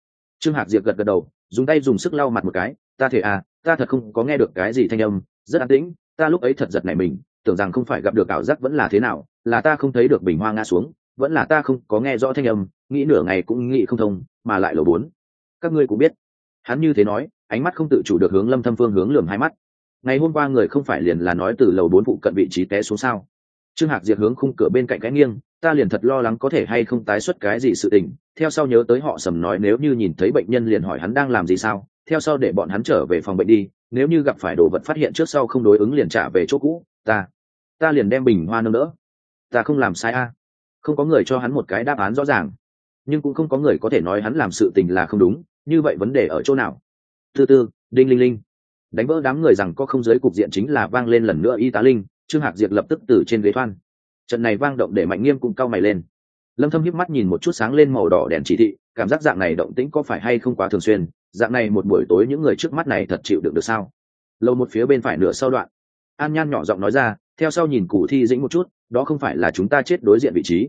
Trương Hạc Diệp gật gật đầu, dùng tay dùng sức lau mặt một cái, ta thể à, ta thật không có nghe được cái gì thanh âm, rất an tĩnh, ta lúc ấy thật giật nảy mình, tưởng rằng không phải gặp được ảo giác vẫn là thế nào, là ta không thấy được bình hoa ngã xuống, vẫn là ta không có nghe rõ thanh âm, nghĩ nửa ngày cũng nghĩ không thông, mà lại lầu 4. Các ngươi cũng biết. Hắn như thế nói, ánh mắt không tự chủ được hướng Lâm Thâm phương hướng lườm hai mắt. Ngày hôm qua người không phải liền là nói từ lầu 4 phụ cận vị trí té xuống sao? Trương Hạc Diệp hướng khung cửa bên cạnh cái nghiêng, ta liền thật lo lắng có thể hay không tái xuất cái gì sự tình, theo sau nhớ tới họ Sầm nói nếu như nhìn thấy bệnh nhân liền hỏi hắn đang làm gì sao, theo sau để bọn hắn trở về phòng bệnh đi, nếu như gặp phải đồ vật phát hiện trước sau không đối ứng liền trả về chỗ cũ, ta liền đem bình hoa nâng đỡ. Ta không làm sai a. Không có người cho hắn một cái đáp án rõ ràng, nhưng cũng không có người có thể nói hắn làm sự tình là không đúng, như vậy vấn đề ở chỗ nào? Tư tư, đinh linh linh. Đánh vỡ đám người rằng có không giới cục diện chính là vang lên lần nữa y tá Linh, Trương Hạc Diệp lập tức từ trên ghế thoan. Trận này vang động để Mạnh Nghiêm cũng cau mày lên. Lâm Thâm híp mắt nhìn một chút sáng lên màu đỏ đèn chỉ thị, cảm giác dạng này động tĩnh có phải hay không quá thường xuyên, dạng này một buổi tối những người trước mắt này thật chịu đựng được sao? Lâu một phía bên phải nửa sau đoạn, An Nhan nhỏ giọng nói ra, theo sau nhìn Cù Thi Dĩnh một chút, đó không phải là chúng ta chết đối diện vị trí?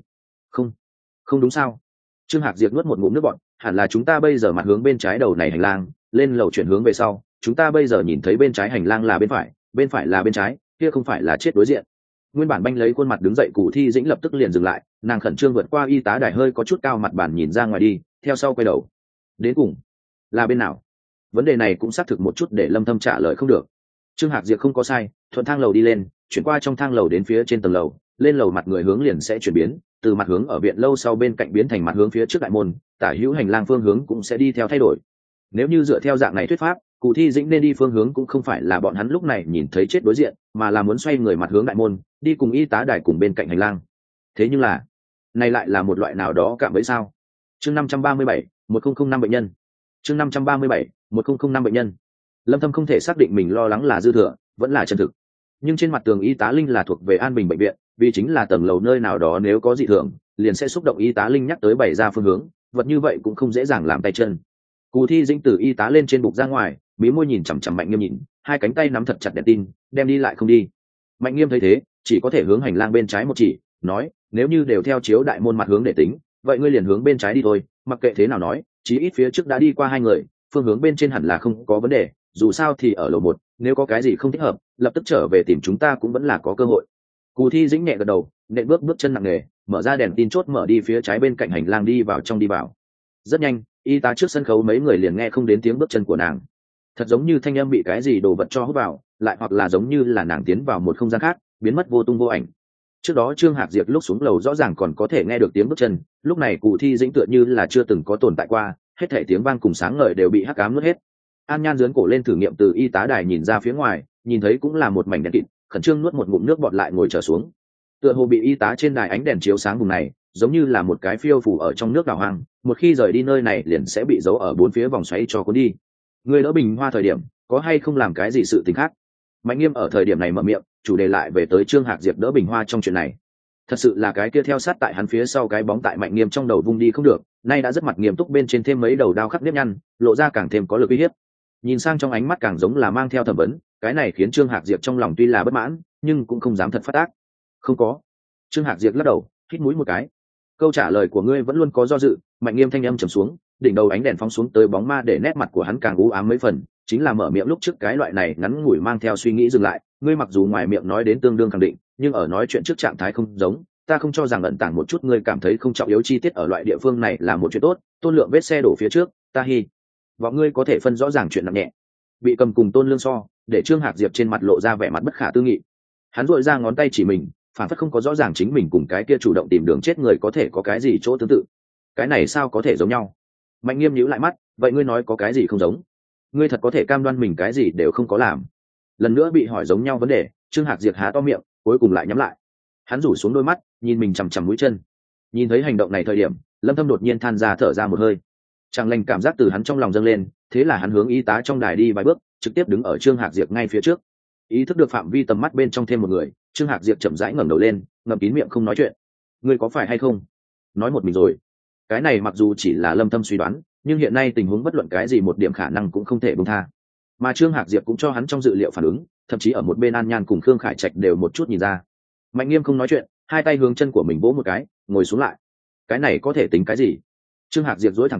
Không đúng sao? Trương Hạc Diệp nuốt một ngụm nước bọt, hẳn là chúng ta bây giờ mặt hướng bên trái đầu này hành lang, lên lầu chuyển hướng về sau, chúng ta bây giờ nhìn thấy bên trái hành lang là bên phải là bên trái, kia không phải là chết đối diện. Nguyên bản banh lấy khuôn mặt đứng dậy Cù Thi Dĩnh lập tức liền dừng lại, nàng khẩn trương vượt qua y tá đài hơi có chút cao mặt bàn nhìn ra ngoài đi, theo sau quay đầu. Đến cùng là bên nào? Vấn đề này cũng xác thực một chút để Lâm Thâm trả lời không được. Trương Hạc Diệp không có sai, thuận thang lầu đi lên, chuyển qua trong thang lầu đến phía trên tầng lầu, lên lầu mặt người hướng liền sẽ chuyển biến, từ mặt hướng ở viện lâu sau bên cạnh biến thành mặt hướng phía trước đại môn, tả hữu hành lang phương hướng cũng sẽ đi theo thay đổi. Nếu như dựa theo dạng này thuyết pháp, Cù Thi Dĩnh nên đi phương hướng cũng không phải là bọn hắn lúc này nhìn thấy chết đối diện, mà là muốn xoay người mặt hướng đại môn, đi cùng y tá đài cùng bên cạnh hành lang. Thế nhưng là, này lại là một loại nào đó cạm bẫy sao? Chương 537, 1005 bệnh nhân. Chương 537, 1005 bệnh nhân. Lâm Thâm không thể xác định mình lo lắng là dư thừa, vẫn là chân thực. Nhưng trên mặt tường y tá Linh là thuộc về An Bình bệnh viện, vì chính là tầng lầu nơi nào đó nếu có dị thường, liền sẽ xúc động y tá Linh nhắc tới bày ra phương hướng, vật như vậy cũng không dễ dàng làm tay chân. Cù Thi Dĩnh từ y tá lên trên bục ra ngoài, mí môi nhìn chằm chằm Mạnh Nghiêm nhìn, hai cánh tay nắm thật chặt đèn tin, đem đi lại không đi. Mạnh Nghiêm thấy thế, chỉ có thể hướng hành lang bên trái một chỉ, nói, nếu như đều theo chiếu đại môn mặt hướng để tính, vậy ngươi liền hướng bên trái đi thôi, mặc kệ thế nào nói, chí ít phía trước đã đi qua hai người, phương hướng bên trên hẳn là không có vấn đề, dù sao thì ở lầu 1, nếu có cái gì không thích hợp, lập tức trở về tìm chúng ta cũng vẫn là có cơ hội. Cù Thi Dĩnh nhẹ gật đầu, nện bước chân nặng nề, mở ra đèn tin chốt mở đi phía trái bên cạnh hành lang đi vào trong đi vào. Rất nhanh, y tá trước sân khấu mấy người liền nghe không đến tiếng bước chân của nàng. Thật giống như thanh âm bị cái gì đồ vật cho hút vào, lại hoặc là giống như là nàng tiến vào một không gian khác, biến mất vô tung vô ảnh. Trước đó Trương Hạc Diệp lúc xuống lầu rõ ràng còn có thể nghe được tiếng bước chân, lúc này Cù Thi Dĩnh tựa như là chưa từng có tồn tại qua, hết thảy tiếng vang cùng sáng ngời đều bị hắc ám nuốt hết. An Nhan giương cổ lên thử nghiệm từ y tá đài nhìn ra phía ngoài, nhìn thấy cũng là một mảnh đen kịt, khẩn trương nuốt một ngụm nước bọt lại ngồi trở xuống. Tựa hồ bị y tá trên đài ánh đèn chiếu sáng vùng này, giống như là một cái phiêu phù ở trong nước đảo hoang, một khi rời đi nơi này liền sẽ bị giấu ở bốn phía vòng xoáy cho cuốn đi. Người đỡ bình hoa thời điểm, có hay không làm cái gì sự tình khác? Mạnh Nghiêm ở thời điểm này mở miệng, chủ đề lại về tới Trương Hạc Diệp đỡ bình hoa trong chuyện này. Thật sự là cái kia theo sát tại hắn phía sau cái bóng tại Mạnh Nghiêm trong đầu vung đi không được, nay đã rất mặt nghiêm túc bên trên thêm mấy đầu đao khắc nếp nhăn, lộ ra càng thêm có lực uy hiếp. Nhìn sang trong ánh mắt càng giống là mang theo thẩm vấn, cái này khiến Trương Hạc Diệp trong lòng tuy là bất mãn, nhưng cũng không dám thật phát tác. Không có. Trương Hạc Diệp lắc đầu, hít mũi một cái. Câu trả lời của ngươi vẫn luôn có do dự. Mạnh Nghiêm thanh âm trầm xuống, đỉnh đầu ánh đèn phóng xuống tới bóng ma để nét mặt của hắn càng u ám mấy phần, chính là mở miệng lúc trước cái loại này ngắn ngủi mang theo suy nghĩ dừng lại. Ngươi mặc dù ngoài miệng nói đến tương đương khẳng định, nhưng ở nói chuyện trước trạng thái không giống. Ta không cho rằng ẩn tàng một chút ngươi cảm thấy không trọng yếu chi tiết ở loại địa phương này là một chuyện tốt. Tôn Lượng vết xe đổ phía trước, ta hy vọng ngươi có thể phân rõ ràng chuyện nặng nhẹ. Bị cầm cùng Tôn Lương so, để Trương Hạc Diệp trên mặt lộ ra vẻ mặt bất khả tư nghị. Hắn duỗi ra ngón tay chỉ mình, phản phất không có rõ ràng chính mình cùng cái kia chủ động tìm đường chết người có thể có cái gì chỗ tương tự. Cái này sao có thể giống nhau? Mạnh Nghiêm nhíu lại mắt, vậy ngươi nói có cái gì không giống? Ngươi thật có thể cam đoan mình cái gì đều không có làm? Lần nữa bị hỏi giống nhau vấn đề, Trương Hạc Diệp há to miệng, cuối cùng lại nhắm lại. Hắn rủ xuống đôi mắt, nhìn mình chằm chằm mũi chân. Nhìn thấy hành động này thời điểm, Lâm Thâm đột nhiên than ra thở ra một hơi. Chẳng lành cảm giác từ hắn trong lòng dâng lên, thế là hắn hướng y tá trong đài đi vài bước, trực tiếp đứng ở Trương Hạc Diệp ngay phía trước. Ý thức được phạm vi tầm mắt bên trong thêm một người, Trương Hạc Diệp chậm rãi ngẩng đầu lên, ngậm kín miệng không nói chuyện. Ngươi có phải hay không? Nói một mình rồi. Cái này mặc dù chỉ là Lâm Thâm suy đoán, nhưng hiện nay tình huống bất luận cái gì một điểm khả năng cũng không thể buông tha. Mà Trương Hạc Diệp cũng cho hắn trong dự liệu phản ứng, thậm chí ở một bên An Nhan cùng Khương Khải Trạch đều một chút nhìn ra. Mạnh Nghiêm không nói chuyện, hai tay hướng chân của mình vỗ một cái, ngồi xuống lại. Cái này có thể tính cái gì? Trương Hạc Diệp duỗi thẳng cổ,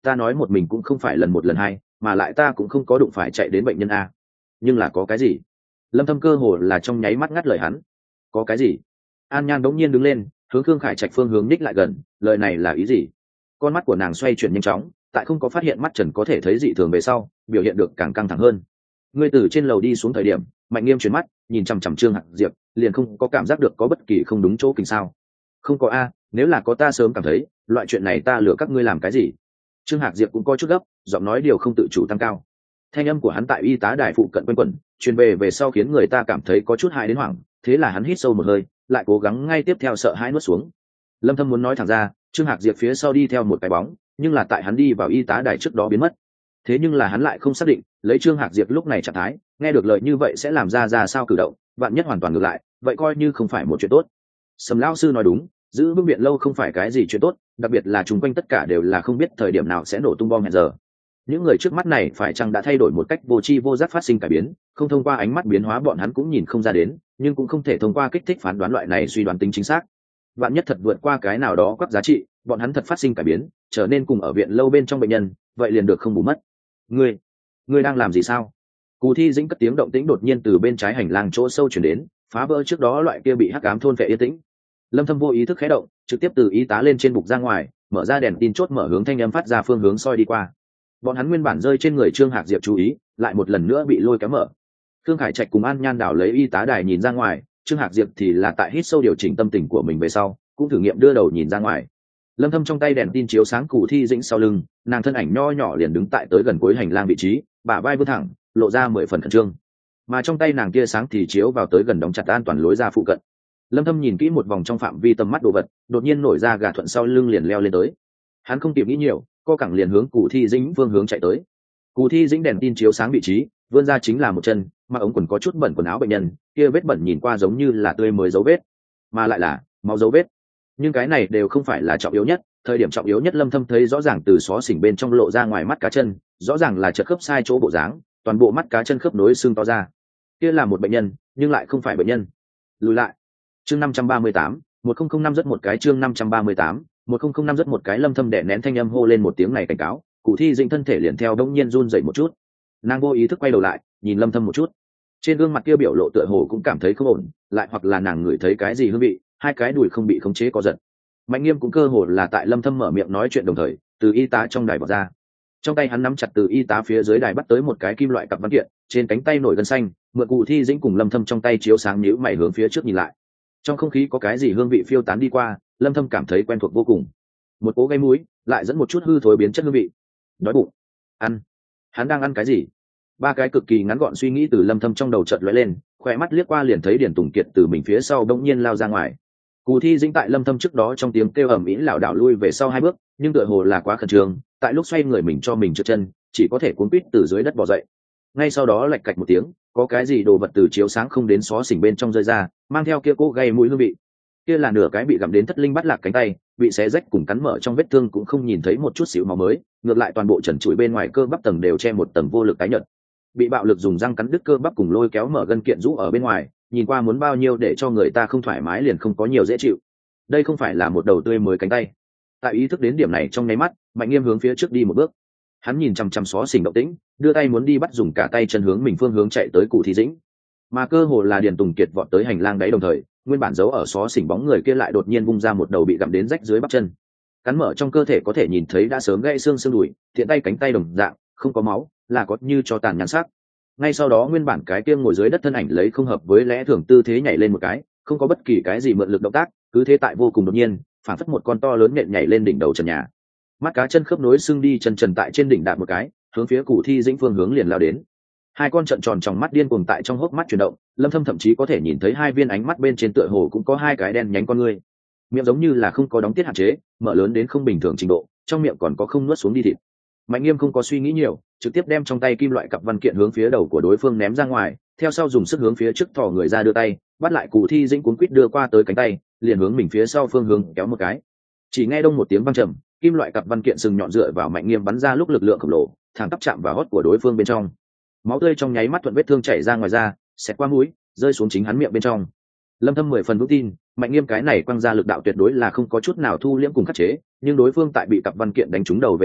ta nói một mình cũng không phải lần một lần hai, mà lại ta cũng không có đụng phải chạy đến bệnh nhân a. Nhưng là có cái gì? Lâm Thâm cơ hồ là trong nháy mắt ngắt lời hắn. Có cái gì? An Nhan đống nhiên đứng lên, hướng Khương Khải Trạch phương hướng ních lại gần, lời này là ý gì? Con mắt của nàng xoay chuyển nhanh chóng, tại không có phát hiện mắt Trần có thể thấy dị thường về sau, biểu hiện được càng căng thẳng hơn. Ngươi từ trên lầu đi xuống thời điểm, Mạnh Nghiêm chuyển mắt, nhìn chằm chằm Trương Hạc Diệp, liền không có cảm giác được có bất kỳ không đúng chỗ kinh sao? Không có a, nếu là có ta sớm cảm thấy, loại chuyện này ta lừa các ngươi làm cái gì? Trương Hạc Diệp cũng có chút gấp, giọng nói điều không tự chủ tăng cao. Thanh âm của hắn tại y tá đài phụ cận quanh quẩn, truyền về sau khiến người ta cảm thấy có chút hại đến hoảng, thế là hắn hít sâu một hơi, lại cố gắng ngay tiếp theo sợ hãi nuốt xuống. Lâm Thâm muốn nói thẳng ra, Trương Hạc Diệp phía sau đi theo một cái bóng, nhưng là tại hắn đi vào y tá đài trước đó biến mất. Thế nhưng là hắn lại không xác định, lấy Trương Hạc Diệp lúc này trạng thái, nghe được lời như vậy sẽ làm ra sao cử động, vạn nhất hoàn toàn ngược lại, vậy coi như không phải một chuyện tốt. Sầm lão sư nói đúng, giữ vững biện lâu không phải cái gì chuyện tốt, đặc biệt là chúng quanh tất cả đều là không biết thời điểm nào sẽ nổ tung bom hẹn giờ. Những người trước mắt này phải chăng đã thay đổi một cách vô tri vô giác phát sinh cải biến, không thông qua ánh mắt biến hóa bọn hắn cũng nhìn không ra đến, nhưng cũng không thể thông qua kích thích phán đoán loại này suy đoán tính chính xác. Vạn nhất thật vượt qua cái nào đó quắc giá trị, bọn hắn thật phát sinh cải biến, trở nên cùng ở viện lâu bên trong bệnh nhân, vậy liền được không bù mất. Ngươi đang làm gì sao? Cù Thi Dĩnh cất tiếng động tĩnh đột nhiên từ bên trái hành lang chỗ sâu chuyển đến, phá vỡ trước đó loại kia bị hắc ám thôn phệ yên tĩnh. Lâm Thâm vô ý thức khẽ động, trực tiếp từ y tá lên trên bục ra ngoài, mở ra đèn tin chốt mở hướng thanh âm phát ra phương hướng soi đi qua. Bọn hắn nguyên bản rơi trên người Trương Hạc Diệp chú ý, lại một lần nữa bị lôi kéo mở. Khương Khải Trạch cùng An Nhan đảo lấy y tá đài nhìn ra ngoài, Trương Hạc Diệp thì là tại hít sâu điều chỉnh tâm tình của mình về sau, cũng thử nghiệm đưa đầu nhìn ra ngoài. Lâm Thâm trong tay đèn tin chiếu sáng Cù Thi Dĩnh sau lưng, nàng thân ảnh nho nhỏ liền đứng tại tới gần cuối hành lang vị trí, bả vai vươn thẳng, lộ ra 10 phần khẩn trương. Mà trong tay nàng kia sáng thì chiếu vào tới gần đóng chặt an toàn lối ra phụ cận. Lâm Thâm nhìn kỹ một vòng trong phạm vi tầm mắt đồ vật, đột nhiên nổi ra gà thuận sau lưng liền leo lên tới. Hắn không kịp nghĩ nhiều, co cẳng liền hướng Cù Thi Dĩnh phương hướng chạy tới. Cù Thi Dĩnh đèn tin chiếu sáng vị trí, vươn ra chính là một chân, mà ống quần có chút bẩn quần áo bệnh nhân, kia vết bẩn nhìn qua giống như là tươi mới dấu vết, mà lại là máu dấu vết. Nhưng cái này đều không phải là trọng yếu nhất, thời điểm trọng yếu nhất Lâm Thâm thấy rõ ràng từ xó xỉnh bên trong lộ ra ngoài mắt cá chân, rõ ràng là chật khớp sai chỗ bộ dáng, toàn bộ mắt cá chân khớp nối xương to ra. Kia là một bệnh nhân, nhưng lại không phải bệnh nhân. Lùi lại. Chương 538, 1005 rất một cái chương 538, 1005 rất một cái. Lâm Thâm đè nén thanh âm hô lên một tiếng này cảnh cáo, Cù Thi Dĩnh thân thể liền theo đống nhiên run rẩy một chút. Nàng vô ý thức quay đầu lại, nhìn Lâm Thâm một chút. Trên gương mặt kia biểu lộ tựa hồ cũng cảm thấy không ổn, lại hoặc là nàng ngửi thấy cái gì hương vị, hai cái đùi không bị khống chế co giật. Mạnh Nghiêm cũng cơ hồ là tại Lâm Thâm mở miệng nói chuyện đồng thời, từ y tá trong đài vọt ra. Trong tay hắn nắm chặt từ y tá phía dưới đài bắt tới một cái kim loại cặp văn kiện, trên cánh tay nổi gân xanh, mượn Cù Thi Dĩnh cùng Lâm Thâm trong tay chiếu sáng nhíu mày hướng phía trước nhìn lại. Trong không khí có cái gì hương vị phiêu tán đi qua, Lâm Thâm cảm thấy quen thuộc vô cùng. Một cỗ gây mũi, lại dẫn một chút hư thối biến chất hương vị. Đói bụng. Ăn. Hắn đang ăn cái gì? Ba cái cực kỳ ngắn gọn suy nghĩ từ Lâm Thâm trong đầu chợt lóe lên, khỏe mắt liếc qua liền thấy Điền Tùng Kiệt từ mình phía sau đống nhiên lao ra ngoài. Cù Thi Dĩnh tại Lâm Thâm trước đó trong tiếng kêu ầm ĩ lảo đảo lui về sau hai bước, nhưng tựa hồ là quá khẩn trương, tại lúc xoay người mình cho mình trượt chân, chỉ có thể cuốn quýt từ dưới đất bò dậy. Ngay sau đó lạch cạch một tiếng, có cái gì đồ vật từ chiếu sáng không đến xó xỉnh bên trong rơi ra, mang theo kia cỗ gây mũi hương vị. Kia là nửa cái bị gặm đến thất linh bắt lạc cánh tay, bị xé rách cùng cắn mở trong vết thương cũng không nhìn thấy một chút xíu máu mới, ngược lại toàn bộ trần trụi bên ngoài cơ bắp tầng đều che một tầng vô lực tái nhợt. Bị bạo lực dùng răng cắn đứt cơ bắp cùng lôi kéo mở gân kiện rũ ở bên ngoài, nhìn qua muốn bao nhiêu để cho người ta không thoải mái liền không có nhiều dễ chịu. Đây không phải là một đầu tươi mới cánh tay. Tại ý thức đến điểm này trong nháy mắt, Mạnh Nghiêm hướng phía trước đi một bước. Hắn nhìn chằm chằm xó xỉnh động tĩnh, đưa tay muốn đi bắt dùng cả tay chân hướng mình phương hướng chạy tới Cù Thi Dĩnh. Mà cơ hồ là Điền Tùng Kiệt vọt tới hành lang đáy đồng thời, nguyên bản giấu ở xó xỉnh bóng người kia lại đột nhiên vung ra một đầu bị gặm đến rách dưới bắp chân. Cắn mở trong cơ thể có thể nhìn thấy đã sớm gãy xương xương đùi, thiện tay cánh tay đồng dạng, không có máu, là có như cho tàn nhàn sắc. Ngay sau đó nguyên bản cái kia ngồi dưới đất thân ảnh lấy không hợp với lẽ thường tư thế nhảy lên một cái, không có bất kỳ cái gì mượn lực động tác, cứ thế tại vô cùng đột nhiên, phản phất một con to lớn nện nhảy lên đỉnh đầu trần nhà. Mắt cá chân khớp nối xương đi chân trần tại trên đỉnh đạp một cái, hướng phía Cù Thi Dĩnh phương hướng liền lao đến. Hai con trận tròn trong mắt điên cuồng tại trong hốc mắt chuyển động, Lâm Thâm thậm chí có thể nhìn thấy hai viên ánh mắt bên trên tựa hồ cũng có hai cái đen nhánh con ngươi. Miệng giống như là không có đóng tiết hạn chế, mở lớn đến không bình thường trình độ, trong miệng còn có không nuốt xuống đi thịt. Mạnh Nghiêm không có suy nghĩ nhiều, trực tiếp đem trong tay kim loại cặp văn kiện hướng phía đầu của đối phương ném ra ngoài, theo sau dùng sức hướng phía trước thò người ra đưa tay, bắt lại Cù Thi Dĩnh cuốn quýt đưa qua tới cánh tay, liền hướng mình phía sau phương hướng kéo một cái. Chỉ nghe đông một tiếng vang trầm, kim loại cặp văn kiện sừng nhọn dựa vào Mạnh Nghiêm bắn ra lúc lực lượng khổng lồ, thẳng tắp chạm vào hót của đối phương bên trong. Máu tươi trong nháy mắt thuận vết thương chảy ra ngoài da, xẹt qua mũi, rơi xuống chính hắn miệng bên trong. Lâm Thâm 10 phần vững tin, Mạnh Nghiêm cái này quăng ra lực đạo tuyệt đối là không có chút nào thu liễm cùng khắc chế, nhưng đối phương tại bị cặp văn kiện đánh trúng đầu về sau,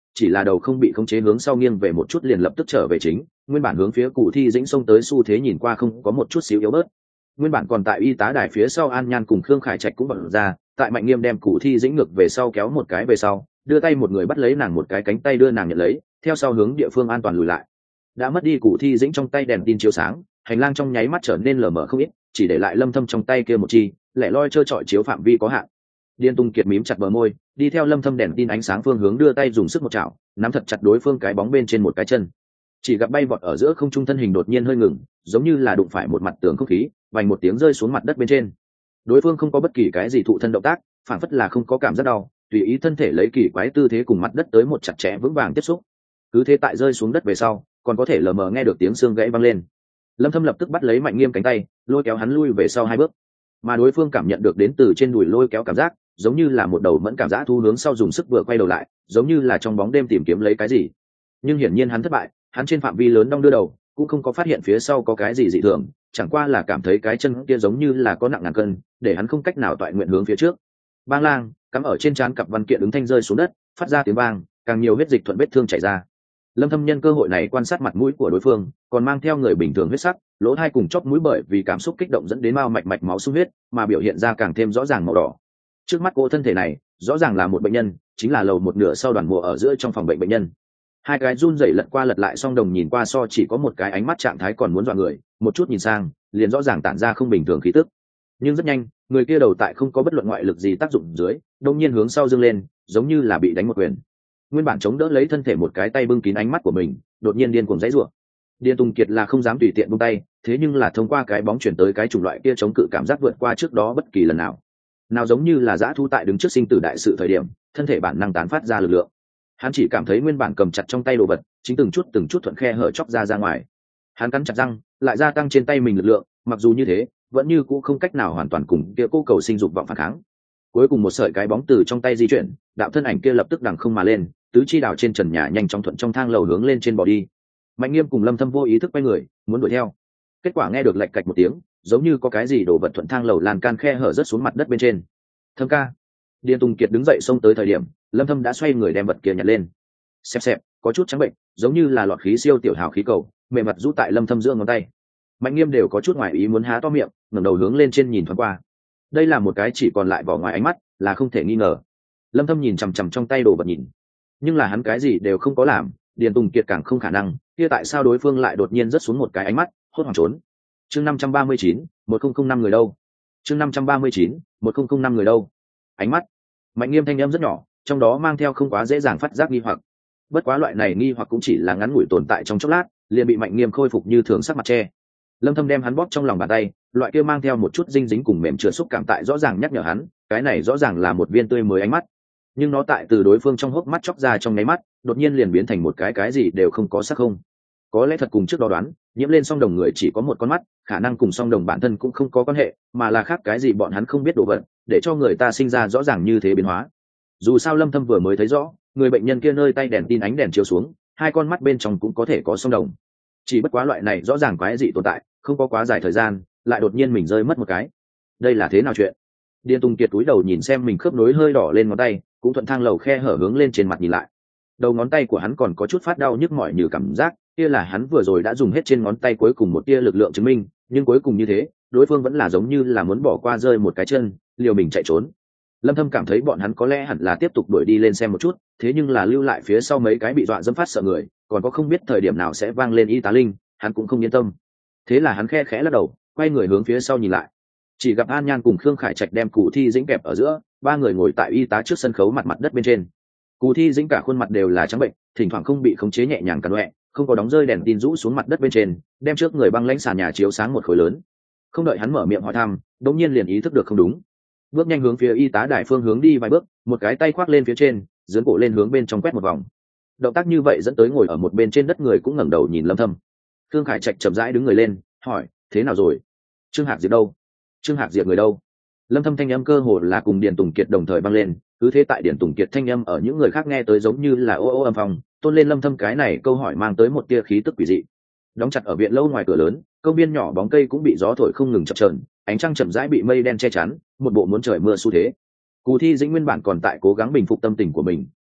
chỉ là đầu không bị khống chế hướng sau nghiêng về một chút liền lập tức trở về chính, nguyên bản hướng phía Cù Thi Dĩnh xông tới xu thế nhìn qua không có một chút xíu yếu bớt. Nguyên bản còn tại y tá đài phía sau An Nhan cùng Khương Khải Trạch cũng bật ra, tại Mạnh Nghiêm đem Cù Thi Dĩnh ngược về sau kéo một cái về sau, đưa tay một người bắt lấy nàng một cái cánh tay đưa nàng nhận lấy, theo sau hướng địa phương an toàn lùi lại. Đã mất đi Cù Thi Dĩnh trong tay đèn tin chiếu sáng, hành lang trong nháy mắt trở nên lờ mờ không ít, chỉ để lại Lâm Thâm trong tay kia một chi lẻ loi trơ trọi chiếu phạm vi có hạn. Điền Tung Kiệt mím chặt bờ môi, đi theo Lâm Thâm đèn tin ánh sáng phương hướng đưa tay dùng sức một chảo, nắm thật chặt đối phương cái bóng bên trên một cái chân. Chỉ gặp bay vọt ở giữa không trung thân hình đột nhiên hơi ngừng, giống như là đụng phải một mặt tường không khí, vành một tiếng rơi xuống mặt đất bên trên. Đối phương không có bất kỳ cái gì thụ thân động tác, phản phất là không có cảm giác đau, tùy ý thân thể lấy kỳ quái tư thế cùng mặt đất tới một chặt chẽ vững vàng tiếp xúc. Cứ thế tại rơi xuống đất về sau, còn có thể lờ mờ nghe được tiếng xương gãy vang lên. Lâm Thâm lập tức bắt lấy Mạnh Nghiêm cánh tay, lôi kéo hắn lui về sau hai bước. Mà đối phương cảm nhận được đến từ trên đùi lôi kéo cảm giác, giống như là một đầu mẫn cảm giác thu hướng sau dùng sức vừa quay đầu lại, giống như là trong bóng đêm tìm kiếm lấy cái gì. Nhưng hiển nhiên hắn thất bại, hắn trên phạm vi lớn đong đưa đầu, cũng không có phát hiện phía sau có cái gì dị thường, chẳng qua là cảm thấy cái chân kia giống như là có nặng ngàn cân, để hắn không cách nào toại nguyện hướng phía trước. Bang lang, cắm ở trên trán cặp văn kiện ứng thanh rơi xuống đất, phát ra tiếng vang, càng nhiều huyết dịch thuận vết thương chảy ra. Lâm Thâm nhân cơ hội này quan sát mặt mũi của đối phương, còn mang theo người bình thường huyết sắc, lỗ tai cùng chóp mũi bởi vì cảm xúc kích động dẫn đến mao mạch máu sung huyết, mà biểu hiện ra càng thêm rõ ràng màu đỏ. Trước mắt cô thân thể này, rõ ràng là một bệnh nhân, chính là lầu một nửa sau đoàn mùa ở giữa trong phòng bệnh bệnh nhân. Hai cái run rẩy lật qua lật lại song đồng nhìn qua so chỉ có một cái ánh mắt trạng thái còn muốn dọa người, một chút nhìn sang, liền rõ ràng tản ra không bình thường khí tức. Nhưng rất nhanh, người kia đầu tại không có bất luận ngoại lực gì tác dụng dưới, đột nhiên hướng sau dương lên, giống như là bị đánh một quyền. Nguyên bản chống đỡ lấy thân thể một cái tay bưng kín ánh mắt của mình, đột nhiên điên cuồng giãy giụa. Điền Tùng Kiệt là không dám tùy tiện buông tay, thế nhưng là thông qua cái bóng chuyển tới cái chủng loại kia chống cự cảm giác vượt qua trước đó bất kỳ lần nào. Nào giống như là dã thu tại đứng trước sinh tử đại sự thời điểm, thân thể bản năng tán phát ra lực lượng. Hắn chỉ cảm thấy nguyên bản cầm chặt trong tay đồ vật, chính từng chút thuận khe hở chóc ra ngoài. Hắn cắn chặt răng, lại gia tăng trên tay mình lực lượng, mặc dù như thế, vẫn như cũ không cách nào hoàn toàn cùng kia cô cầu sinh dục vọng phản kháng. Cuối cùng một sợi cái bóng từ trong tay di chuyển, đạo thân ảnh kia lập tức đằng không mà lên, tứ chi đảo trên trần nhà nhanh chóng thuận trong thang lầu hướng lên trên bò đi. Mạnh Nghiêm cùng Lâm Thâm vô ý thức quay người, muốn đuổi theo. Kết quả nghe được lạch cạch một tiếng, giống như có cái gì đổ vật thuận thang lầu lan can khe hở rớt xuống mặt đất bên trên. Thâm ca. Điền Tùng Kiệt đứng dậy xông tới thời điểm, Lâm Thâm đã xoay người đem vật kia nhặt lên. Xẹp, có chút trắng bệnh, giống như là lọt khí siêu tiểu hào khí cầu, mềm mặt rũ tại Lâm Thâm giữa ngón tay. Mạnh Nghiêm đều có chút ngoài ý muốn há to miệng, ngẩng đầu hướng lên trên nhìn thoáng qua. Đây là một cái chỉ còn lại vỏ ngoài ánh mắt, là không thể nghi ngờ. Lâm Thâm nhìn chằm chằm trong tay đồ vật nhìn, nhưng là hắn cái gì đều không có làm, Điền Tùng Kiệt càng không khả năng, kia tại sao đối phương lại đột nhiên rớt xuống một cái ánh mắt, hốt hoảng trốn. Chương 539, 1005 người đâu? Chương 539, 1005 người đâu? Ánh mắt. Mạnh Nghiêm thanh âm rất nhỏ, trong đó mang theo không quá dễ dàng phát giác nghi hoặc. Bất quá loại này nghi hoặc cũng chỉ là ngắn ngủi tồn tại trong chốc lát, liền bị Mạnh Nghiêm khôi phục như thường sắc mặt che. Lâm Thâm đem hắn bóp trong lòng bàn tay, loại kia mang theo một chút dinh dính cùng mềm trượt xúc cảm tại rõ ràng nhắc nhở hắn, cái này rõ ràng là một viên tươi mới ánh mắt. Nhưng nó tại từ đối phương trong hốc mắt chóc ra trong nháy mắt, đột nhiên liền biến thành một cái gì đều không có sắc không. Có lẽ thật cùng trước đó đoán, nhiễm lên song đồng người chỉ có một con mắt, khả năng cùng song đồng bản thân cũng không có quan hệ, mà là khác cái gì bọn hắn không biết đồ vật, để cho người ta sinh ra rõ ràng như thế biến hóa. Dù sao Lâm Thâm vừa mới thấy rõ, người bệnh nhân kia nơi tay đèn tin ánh đèn chiếu xuống, hai con mắt bên trong cũng có thể có song đồng. Chỉ bất quá loại này rõ ràng quái dị tồn tại, không có quá dài thời gian, lại đột nhiên mình rơi mất một cái. Đây là thế nào chuyện? Điền Tùng Kiệt cúi đầu nhìn xem mình khớp nối hơi đỏ lên ngón tay, cũng thuận thang lầu khe hở hướng lên trên mặt nhìn lại. Đầu ngón tay của hắn còn có chút phát đau nhức mỏi như cảm giác, kia là hắn vừa rồi đã dùng hết trên ngón tay cuối cùng một tia lực lượng chứng minh, nhưng cuối cùng như thế, đối phương vẫn là giống như là muốn bỏ qua rơi một cái chân, liều mình chạy trốn. Lâm Thâm cảm thấy bọn hắn có lẽ hẳn là tiếp tục đuổi đi lên xem một chút, thế nhưng là lưu lại phía sau mấy cái bị dọa dẫm phát sợ người, còn có không biết thời điểm nào sẽ vang lên y tá linh, hắn cũng không yên tâm. Thế là hắn khẽ khẽ lắc đầu, quay người hướng phía sau nhìn lại. Chỉ gặp An Nhan cùng Khương Khải Trạch đem Cù Thi Dĩnh kẹp ở giữa, ba người ngồi tại y tá trước sân khấu mặt đất bên trên. Cù Thi Dĩnh cả khuôn mặt đều là trắng bệnh, thỉnh thoảng không bị khống chế nhẹ nhàng cắn loẹ, không có đóng rơi đèn tin rũ xuống mặt đất bên trên, đem trước người băng lãnh sàn nhà chiếu sáng một khối lớn. Không đợi hắn mở miệng hỏi thăm, đột nhiên liền ý thức được không đúng, bước nhanh hướng phía y tá đài phương hướng đi vài bước, một cái tay khoác lên phía trên, dướn cổ lên hướng bên trong quét một vòng. Động tác như vậy dẫn tới ngồi ở một bên trên đất người cũng ngẩng đầu nhìn Lâm Thâm. Khương Khải Trạch chậm rãi đứng người lên, hỏi: thế nào rồi? Trương Hạc Diệp đâu? Trương Hạc Diệp người đâu? Lâm Thâm thanh âm cơ hồ là cùng Điền Tùng Kiệt đồng thời vang lên, cứ thế tại Điền Tùng Kiệt thanh âm ở những người khác nghe tới giống như là ô ô âm phong, tôn lên Lâm Thâm cái này câu hỏi mang tới một tia khí tức quỷ dị. Đóng chặt ở viện lâu ngoài cửa lớn, công viên nhỏ bóng cây cũng bị gió thổi không ngừng chập chờn, ánh trăng chậm rãi bị mây đen che chắn, một bộ muốn trời mưa xu thế. Cù Thi Dĩnh nguyên bản còn tại cố gắng bình phục tâm tình của mình,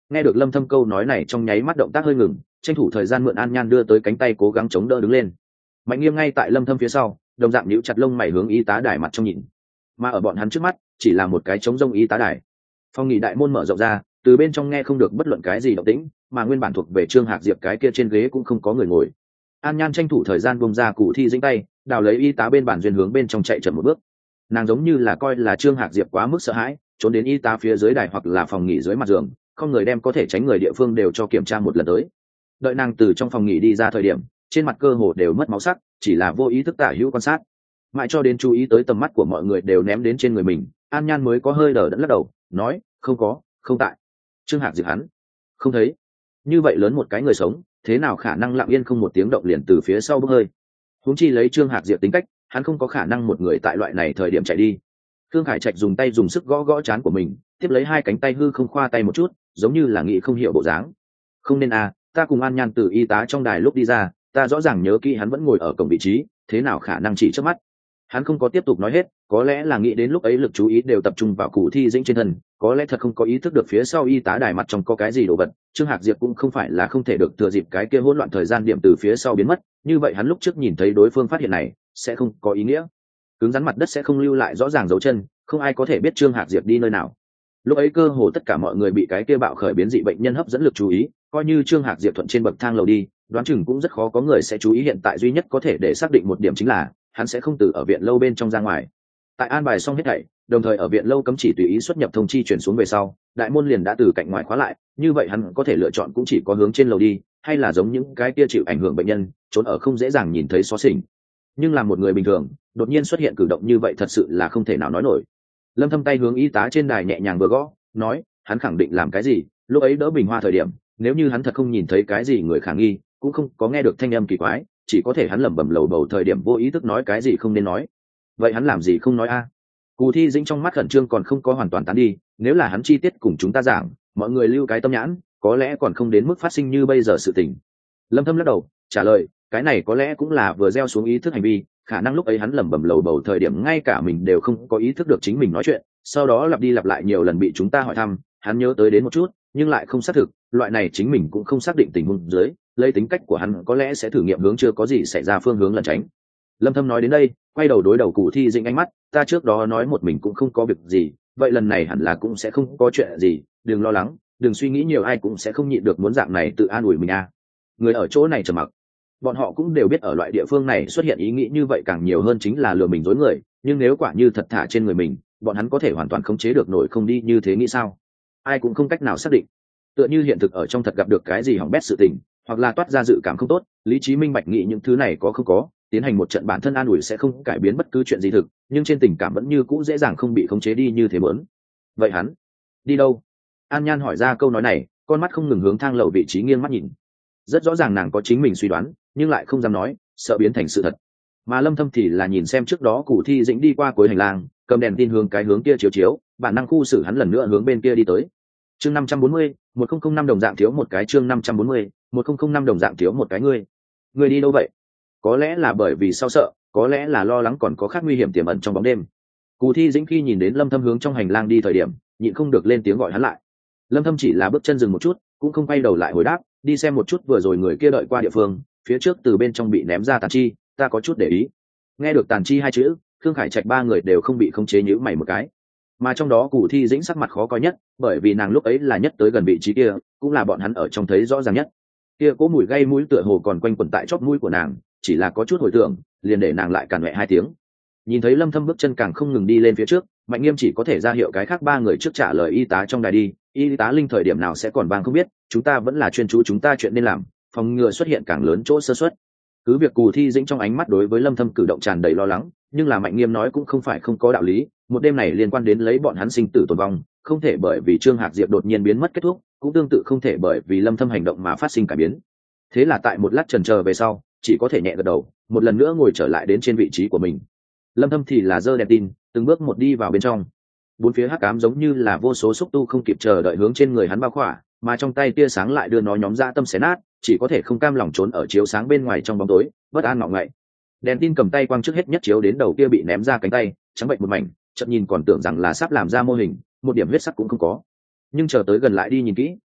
Nghe được Lâm Thâm câu nói này, trong nháy mắt động tác hơi ngừng, tranh thủ thời gian mượn An Nhan đưa tới cánh tay cố gắng chống đỡ đứng lên. Mạnh Nghiêm ngay tại Lâm Thâm phía sau, đồng dạng nhíu chặt lông mày hướng y tá đài mặt trong nhìn. Mà ở bọn hắn trước mắt, chỉ là một cái trống rông y tá đài. Phòng nghỉ đại môn mở rộng ra, từ bên trong nghe không được bất luận cái gì động tĩnh, mà nguyên bản thuộc về Trương Hạc Diệp cái kia trên ghế cũng không có người ngồi. An Nhan tranh thủ thời gian buông ra Cụ Thi Dĩnh tay, đào lấy y tá bên bàn duyên hướng bên trong chạy chậm một bước. Nàng giống như là coi là Trương Hạc Diệp quá mức sợ hãi, trốn đến y tá phía dưới đài hoặc là phòng nghỉ dưới mặt giường, không người đem có thể tránh người địa phương đều cho kiểm tra một lần tới. Đợi nàng từ trong phòng nghỉ đi ra thời điểm, trên mặt cơ hồ đều mất máu sắc, chỉ là vô ý thức tả hữu quan sát. Mãi cho đến chú ý tới tầm mắt của mọi người đều ném đến trên người mình, An Nhan mới có hơi đờ đẫn lắc đầu, nói, không có, không tại. Trương Hạc Diệp hắn không thấy. Như vậy lớn một cái người sống, thế nào khả năng lặng yên không một tiếng động liền từ phía sau bốc hơi. Huống chi lấy Trương Hạc Diệp tính cách, hắn không có khả năng một người tại loại này thời điểm chạy đi. Thương Khải Trạch dùng tay dùng sức gõ gõ trán của mình, tiếp lấy hai cánh tay hư không khoa tay một chút, giống như là nghĩ không hiểu bộ dáng. Không nên à, ta cùng An Nhan từ y tá trong đài lúc đi ra, ta rõ ràng nhớ kỹ hắn vẫn ngồi ở cổng vị trí, thế nào khả năng chỉ trước mắt. Hắn không có tiếp tục nói hết, có lẽ là nghĩ đến lúc ấy lực chú ý đều tập trung vào Cụ Thi Dĩnh trên thân, có lẽ thật không có ý thức được phía sau y tá đài mặt trong có cái gì đồ vật. Trương Hạc Diệp cũng không phải là không thể được thừa dịp cái kia hỗn loạn thời gian điểm từ phía sau biến mất, như vậy hắn lúc trước nhìn thấy đối phương phát hiện này sẽ không có ý nghĩa. Cứng rắn mặt đất sẽ không lưu lại rõ ràng dấu chân, không ai có thể biết Trương Hạc Diệp đi nơi nào. Lúc ấy cơ hồ tất cả mọi người bị cái kia bạo khởi biến dị bệnh nhân hấp dẫn lực chú ý, coi như Trương Hạc Diệp thuận trên bậc thang lầu đi, đoán chừng cũng rất khó có người sẽ chú ý. Hiện tại duy nhất có thể để xác định một điểm chính là hắn sẽ không từ ở viện lâu bên trong ra ngoài. Tại an bài xong hết thảy, đồng thời ở viện lâu cấm chỉ tùy ý xuất nhập thông chi chuyển xuống về sau, đại môn liền đã từ cạnh ngoài khóa lại, như vậy hắn có thể lựa chọn cũng chỉ có hướng trên lầu đi, hay là giống những cái kia chịu ảnh hưởng bệnh nhân, trốn ở không dễ dàng nhìn thấy xó xỉnh. Nhưng là một người bình thường, đột nhiên xuất hiện cử động như vậy thật sự là không thể nào nói nổi. Lâm Thâm tay hướng y tá trên đài nhẹ nhàng vừa gõ, nói, hắn khẳng định làm cái gì, lúc ấy đỡ bình hoa thời điểm, nếu như hắn thật không nhìn thấy cái gì người khả nghi, cũng không có nghe được thanh âm kỳ quái, chỉ có thể hắn lẩm bẩm lầu bầu thời điểm vô ý thức nói cái gì không nên nói. Vậy hắn làm gì không nói a? Cù Thi Dĩnh trong mắt khẩn trương còn không có hoàn toàn tán đi, nếu là hắn chi tiết cùng chúng ta giảng, mọi người lưu cái tâm nhãn, có lẽ còn không đến mức phát sinh như bây giờ sự tình. Lâm Thâm lắc đầu, trả lời, cái này có lẽ cũng là vừa gieo xuống ý thức hành vi, khả năng lúc ấy hắn lẩm bẩm lầu bầu thời điểm ngay cả mình đều không có ý thức được chính mình nói chuyện, sau đó lặp đi lặp lại nhiều lần bị chúng ta hỏi thăm, hắn nhớ tới đến một chút, nhưng lại không xác thực, loại này chính mình cũng không xác định tình huống dưới, lấy tính cách của hắn có lẽ sẽ thử nghiệm hướng chưa có gì xảy ra phương hướng lẩn tránh. Lâm Thâm nói đến đây, quay đầu đối đầu Cù Thi Dĩnh ánh mắt, ta trước đó nói một mình cũng không có việc gì, vậy lần này hẳn là cũng sẽ không có chuyện gì, đừng lo lắng, đừng suy nghĩ nhiều, ai cũng sẽ không nhịn được muốn dạng này tự an ủi mình a. Người ở chỗ này trầm mặc, bọn họ cũng đều biết ở loại địa phương này xuất hiện ý nghĩ như vậy càng nhiều hơn chính là lừa mình dối người, nhưng nếu quả như thật thả trên người mình, bọn hắn có thể hoàn toàn khống chế được nổi không đi như thế nghĩ sao? Ai cũng không cách nào xác định. Tựa như hiện thực ở trong thật gặp được cái gì hỏng bét sự tình, hoặc là toát ra dự cảm không tốt, lý trí minh bạch nghĩ những thứ này có không có, tiến hành một trận bản thân an ủi sẽ không cải biến bất cứ chuyện gì thực, nhưng trên tình cảm vẫn như cũ dễ dàng không bị khống chế đi như thế muốn. Vậy hắn đi đâu? An Nhan hỏi ra câu nói này, con mắt không ngừng hướng thang lầu vị trí nghiêng mắt nhìn. Rất rõ ràng nàng có chính mình suy đoán, nhưng lại không dám nói, sợ biến thành sự thật. Mà Lâm Thâm thì là nhìn xem trước đó Cù Thi Dĩnh đi qua cuối hành lang, cầm đèn tin hướng cái hướng kia chiếu chiếu, bản năng khu xử hắn lần nữa hướng bên kia đi tới. Chương 540, 1005 đồng dạng thiếu một cái. Chương 540, 1005 đồng dạng thiếu một cái. Ngươi đi đâu vậy? Có lẽ là bởi vì sao sợ, có lẽ là lo lắng còn có khác nguy hiểm tiềm ẩn trong bóng đêm. Cù Thi Dĩnh khi nhìn đến Lâm Thâm hướng trong hành lang đi thời điểm, nhịn không được lên tiếng gọi hắn lại. Lâm Thâm chỉ là bước chân dừng một chút, cũng không quay đầu lại hồi đáp, đi xem một chút vừa rồi người kia đợi qua địa phương, phía trước từ bên trong bị ném ra tàn chi, ta có chút để ý. Nghe được tàn chi hai chữ, Thương Khải Trạch ba người đều không bị khống chế nhíu mày một cái. Mà trong đó Cù Thi Dĩnh sắc mặt khó coi nhất, bởi vì nàng lúc ấy là nhất tới gần vị trí kia, cũng là bọn hắn ở trong thấy rõ ràng nhất. Kia cố mùi gây mũi tựa hồ còn quanh quẩn tại chóp mũi của nàng, chỉ là có chút hồi tưởng, liền để nàng lại càn quẹ hai tiếng. Nhìn thấy Lâm Thâm bước chân càng không ngừng đi lên phía trước, Mạnh Nghiêm chỉ có thể ra hiệu cái khác ba người trước trả lời y tá trong đài đi, y tá Linh thời điểm nào sẽ còn vang không biết, chúng ta vẫn là chuyên chú chúng ta chuyện nên làm, phòng ngừa xuất hiện càng lớn chỗ sơ suất. Cứ việc Cù Thi Dĩnh trong ánh mắt đối với Lâm Thâm cử động tràn đầy lo lắng, nhưng là Mạnh Nghiêm nói cũng không phải không có đạo lý, một đêm này liên quan đến lấy bọn hắn sinh tử tồn vong, không thể bởi vì Trương Hạc Diệp đột nhiên biến mất kết thúc, cũng tương tự không thể bởi vì Lâm Thâm hành động mà phát sinh cải biến. Thế là tại một lát chần chờ về sau, chỉ có thể nhẹ gật đầu, một lần nữa ngồi trở lại đến trên vị trí của mình. Lâm Thâm thì là giơ đèn tin, từng bước một đi vào bên trong. Bốn phía hắc ám giống như là vô số xúc tu không kịp chờ đợi hướng trên người hắn bao khỏa, mà trong tay tia sáng lại đưa nó nhóm ra tâm xé nát, chỉ có thể không cam lòng trốn ở chiếu sáng bên ngoài trong bóng tối, bất an ngọ ngậy. Đèn tin cầm tay quang trước hết nhất chiếu đến đầu kia bị ném ra cánh tay, trắng bệnh một mảnh, chợt nhìn còn tưởng rằng là sắp làm ra mô hình, một điểm huyết sắc cũng không có. Nhưng chờ tới gần lại đi nhìn kỹ,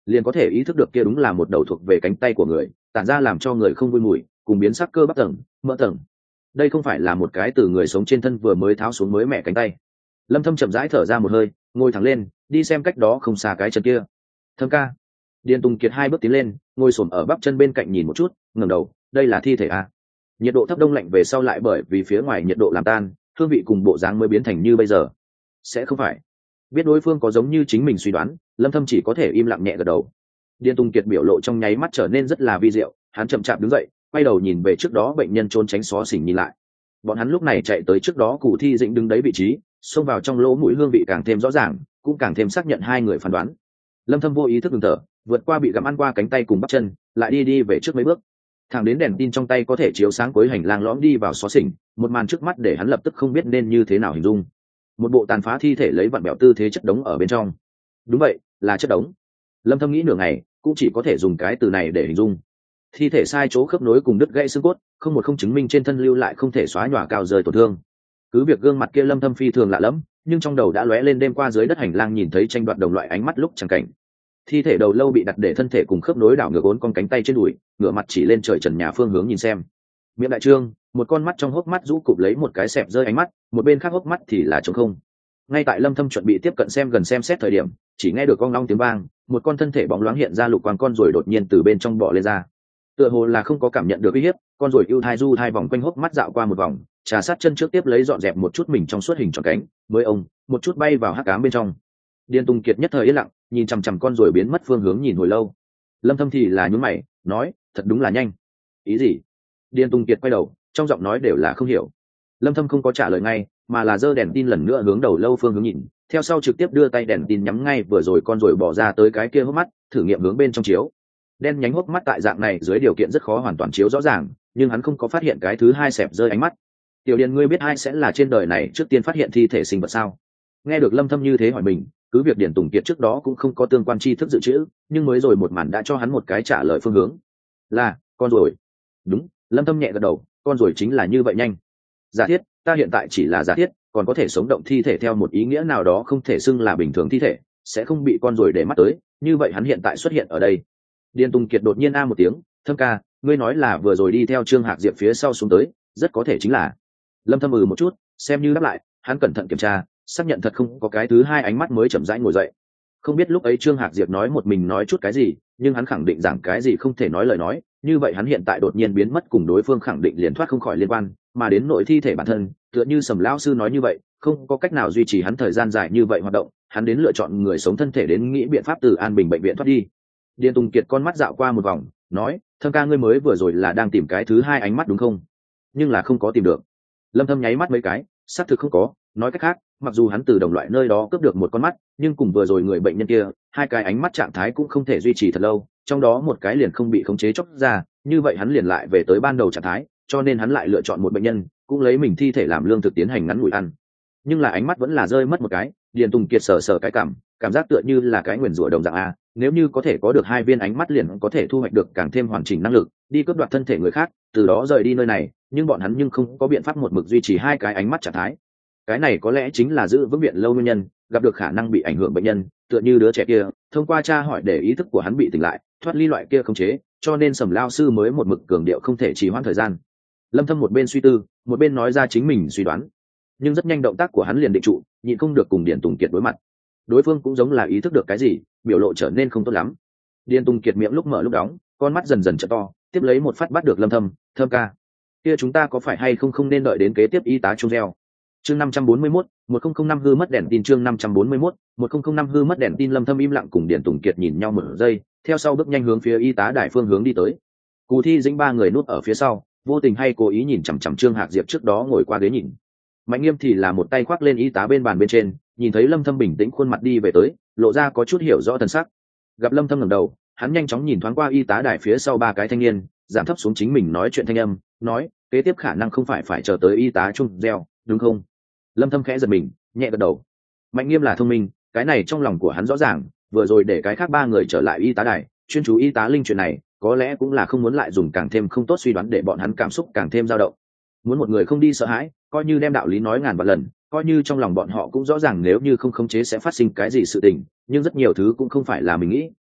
liền có thể ý thức được kia đúng là một đầu thuộc về cánh tay của người, tản ra làm cho người không vui mùi, cùng biến sắc cơ bắp tầng mỡ tầng. Đây không phải là một cái từ người sống trên thân vừa mới tháo xuống mới mẹ cánh tay. Lâm Thâm chậm rãi thở ra một hơi, ngồi thẳng lên, đi xem cách đó không xa cái chân kia. Thâm ca. Điền Tùng Kiệt 2 bước tiến lên, ngồi xổm ở bắp chân bên cạnh nhìn một chút, ngẩng đầu, đây là thi thể à? Nhiệt độ thấp đông lạnh về sau lại bởi vì phía ngoài nhiệt độ làm tan, hương vị cùng bộ dáng mới biến thành như bây giờ. Sẽ không phải. Biết đối phương có giống như chính mình suy đoán, Lâm Thâm chỉ có thể im lặng nhẹ gật đầu. Điền Tùng Kiệt biểu lộ trong nháy mắt trở nên rất là vi diệu, hắn chậm chạp đứng dậy, quay đầu nhìn về trước đó bệnh nhân trốn tránh xó xỉnh nhìn lại. Bọn hắn lúc này chạy tới trước đó Cù Thi Dĩnh đứng đấy vị trí, xông vào trong lỗ mũi hương vị càng thêm rõ ràng, cũng càng thêm xác nhận hai người phán đoán. Lâm Thâm vô ý thức ngừng thở, vượt qua bị gặm ăn qua cánh tay cùng bắp chân, lại đi về trước mấy bước. Thẳng đến đèn tin trong tay có thể chiếu sáng cuối hành lang lõm đi vào xó xỉnh, một màn trước mắt để hắn lập tức không biết nên như thế nào hình dung. Một bộ tàn phá thi thể lấy vặn bẹo tư thế chất đống ở bên trong. Đúng vậy, là chất đống. Lâm Thâm nghĩ nửa ngày, cũng chỉ có thể dùng cái từ này để hình dung. Thi thể sai chỗ khớp nối cùng đứt gãy xương cốt, không chứng minh trên thân lưu lại không thể xóa nhòa cao rời tổn thương. Cứ việc gương mặt kia Lâm Thâm phi thường lạ lẫm, nhưng trong đầu đã lóe lên đêm qua dưới đất hành lang nhìn thấy tranh đoạt đồng loại ánh mắt lúc chẳng cảnh. Thi thể đầu lâu bị đặt để thân thể cùng khớp nối đảo ngược uốn con cánh tay trên đùi, ngửa mặt chỉ lên trời trần nhà phương hướng nhìn xem. Miệng đại trương, một con mắt trong hốc mắt rũ cụp lấy một cái xẹp rơi ánh mắt, một bên khác hốc mắt thì là trống không. Ngay tại Lâm Thâm chuẩn bị tiếp cận xem xét thời điểm, chỉ nghe được con long tiếng vang, một con thân thể bóng loáng hiện ra lục quang con rồi đột nhiên từ bên trong bò lên ra. Tựa hồ là không có cảm nhận được uy hiếp, con rồi ưu thai du thai vòng quanh hốc mắt dạo qua một vòng, trà sát chân trước tiếp lấy dọn dẹp một chút mình trong suốt hình tròn cánh, mới ông một chút bay vào hắc ám bên trong. Điền Tùng Kiệt nhất thời yên lặng, nhìn chằm chằm con rồi biến mất phương hướng nhìn hồi lâu. Lâm Thâm thì là nhún mày, nói, thật đúng là nhanh. Ý gì? Điền Tùng Kiệt quay đầu, trong giọng nói đều là không hiểu. Lâm Thâm không có trả lời ngay, mà là giơ đèn tin lần nữa hướng đầu lâu phương hướng nhìn, theo sau trực tiếp đưa tay đèn tin nhắm ngay vừa rồi con rồi bỏ ra tới cái kia hốc mắt, thử nghiệm hướng bên trong chiếu. Đen nhánh hốc mắt tại dạng này dưới điều kiện rất khó hoàn toàn chiếu rõ ràng, nhưng hắn không có phát hiện cái thứ hai xẹp rơi ánh mắt. Tiểu Điền, ngươi biết ai sẽ là trên đời này trước tiên phát hiện thi thể sinh vật sao? Nghe được Lâm Thâm như thế hỏi mình, cứ việc Điền Tùng Kiệt trước đó cũng không có tương quan tri thức dự trữ, nhưng mới rồi một màn đã cho hắn một cái trả lời phương hướng. Là con rồi. Đúng, Lâm Thâm nhẹ gật đầu, con rồi chính là như vậy nhanh. Giả thiết, ta hiện tại chỉ là giả thiết, còn có thể sống động thi thể theo một ý nghĩa nào đó không thể xưng là bình thường thi thể, sẽ không bị con rồi để mắt tới, như vậy hắn hiện tại xuất hiện ở đây. Điền Tùng Kiệt đột nhiên a một tiếng, Thâm ca, ngươi nói là vừa rồi đi theo Trương Hạc Diệp phía sau xuống tới, rất có thể chính là. Lâm Thâm một chút, xem như đáp lại, hắn cẩn thận kiểm tra, xác nhận thật không có cái thứ hai ánh mắt mới chậm rãi ngồi dậy. Không biết lúc ấy Trương Hạc Diệp nói một mình nói chút cái gì, nhưng hắn khẳng định rằng cái gì không thể nói lời nói, như vậy hắn hiện tại đột nhiên biến mất cùng đối phương khẳng định liền thoát không khỏi liên quan, mà đến nội thi thể bản thân, tựa như Sầm lão sư nói như vậy, không có cách nào duy trì hắn thời gian dài như vậy hoạt động, hắn đến lựa chọn người sống thân thể đến nghĩ biện pháp từ An Bình bệnh viện thoát đi. Điền Tùng Kiệt con mắt dạo qua một vòng, nói, Thâm ca ngươi mới vừa rồi là đang tìm cái thứ hai ánh mắt đúng không? Nhưng là không có tìm được. Lâm Thâm nháy mắt mấy cái, xác thực không có, nói cách khác, mặc dù hắn từ đồng loại nơi đó cướp được một con mắt, nhưng cùng vừa rồi người bệnh nhân kia, hai cái ánh mắt trạng thái cũng không thể duy trì thật lâu, trong đó một cái liền không bị khống chế chốc ra, như vậy hắn liền lại về tới ban đầu trạng thái, cho nên hắn lại lựa chọn một bệnh nhân, cũng lấy mình thi thể làm lương thực tiến hành ngắn ngủi ăn. Nhưng là ánh mắt vẫn là rơi mất một cái, Điền Tùng Kiệt sờ cái cảm giác tựa như là cái nguyền rủa đồng dạng a, nếu như có thể có được hai viên ánh mắt liền có thể thu hoạch được càng thêm hoàn chỉnh năng lực, đi cướp đoạt thân thể người khác, từ đó rời đi nơi này, nhưng bọn hắn nhưng không có biện pháp một mực duy trì hai cái ánh mắt trạng thái. Cái này có lẽ chính là giữ vững viện lâu nguyên nhân, gặp được khả năng bị ảnh hưởng bệnh nhân, tựa như đứa trẻ kia, thông qua tra hỏi để ý thức của hắn bị tỉnh lại, thoát ly loại kia khống chế, cho nên Sầm lão sư mới một mực cường điệu không thể trì hoãn thời gian. Lâm Thâm một bên suy tư, một bên nói ra chính mình suy đoán, nhưng rất nhanh động tác của hắn liền định trụ, nhịn không được cùng Điền Tùng Kiệt đối mặt. Đối phương cũng giống là ý thức được cái gì, biểu lộ trở nên không tốt lắm. Điền Tùng Kiệt miệng lúc mở lúc đóng, con mắt dần dần trợ to, tiếp lấy một phát bắt được Lâm Thâm, Thâm ca, kia chúng ta có phải hay không nên đợi đến kế tiếp y tá chung reo. Chương 541, 1005 hư mất đèn tin. Chương 541, 1005 hư mất đèn tin. Lâm Thâm im lặng cùng Điền Tùng Kiệt nhìn nhau một giây, theo sau bước nhanh hướng phía y tá đài phương hướng đi tới. Cù Thi Dĩnh ba người núp ở phía sau, vô tình hay cố ý nhìn chằm chằm Trương Hạc Diệp trước đó ngồi qua ghế nhìn. Mạnh Nghiêm thì là một tay khoác lên y tá bên bàn bên trên, nhìn thấy Lâm Thâm bình tĩnh khuôn mặt đi về tới, lộ ra có chút hiểu rõ thần sắc. Gặp Lâm Thâm ngẩng đầu, hắn nhanh chóng nhìn thoáng qua y tá đài phía sau ba cái thanh niên, giảm thấp xuống chính mình nói chuyện thanh âm, nói, kế tiếp khả năng không phải chờ tới y tá chung reo, đúng không? Lâm Thâm khẽ giật mình, nhẹ gật đầu. Mạnh Nghiêm là thông minh, cái này trong lòng của hắn rõ ràng, vừa rồi để cái khác ba người trở lại y tá đài, chuyên chú y tá linh chuyện này, có lẽ cũng là không muốn lại dùng càng thêm không tốt suy đoán để bọn hắn cảm xúc càng thêm dao động. Muốn một người không đi sợ hãi, coi như đem đạo lý nói ngàn vạn lần, coi như trong lòng bọn họ cũng rõ ràng nếu như không khống chế sẽ phát sinh cái gì sự tình, nhưng rất nhiều thứ cũng không phải là mình nghĩ,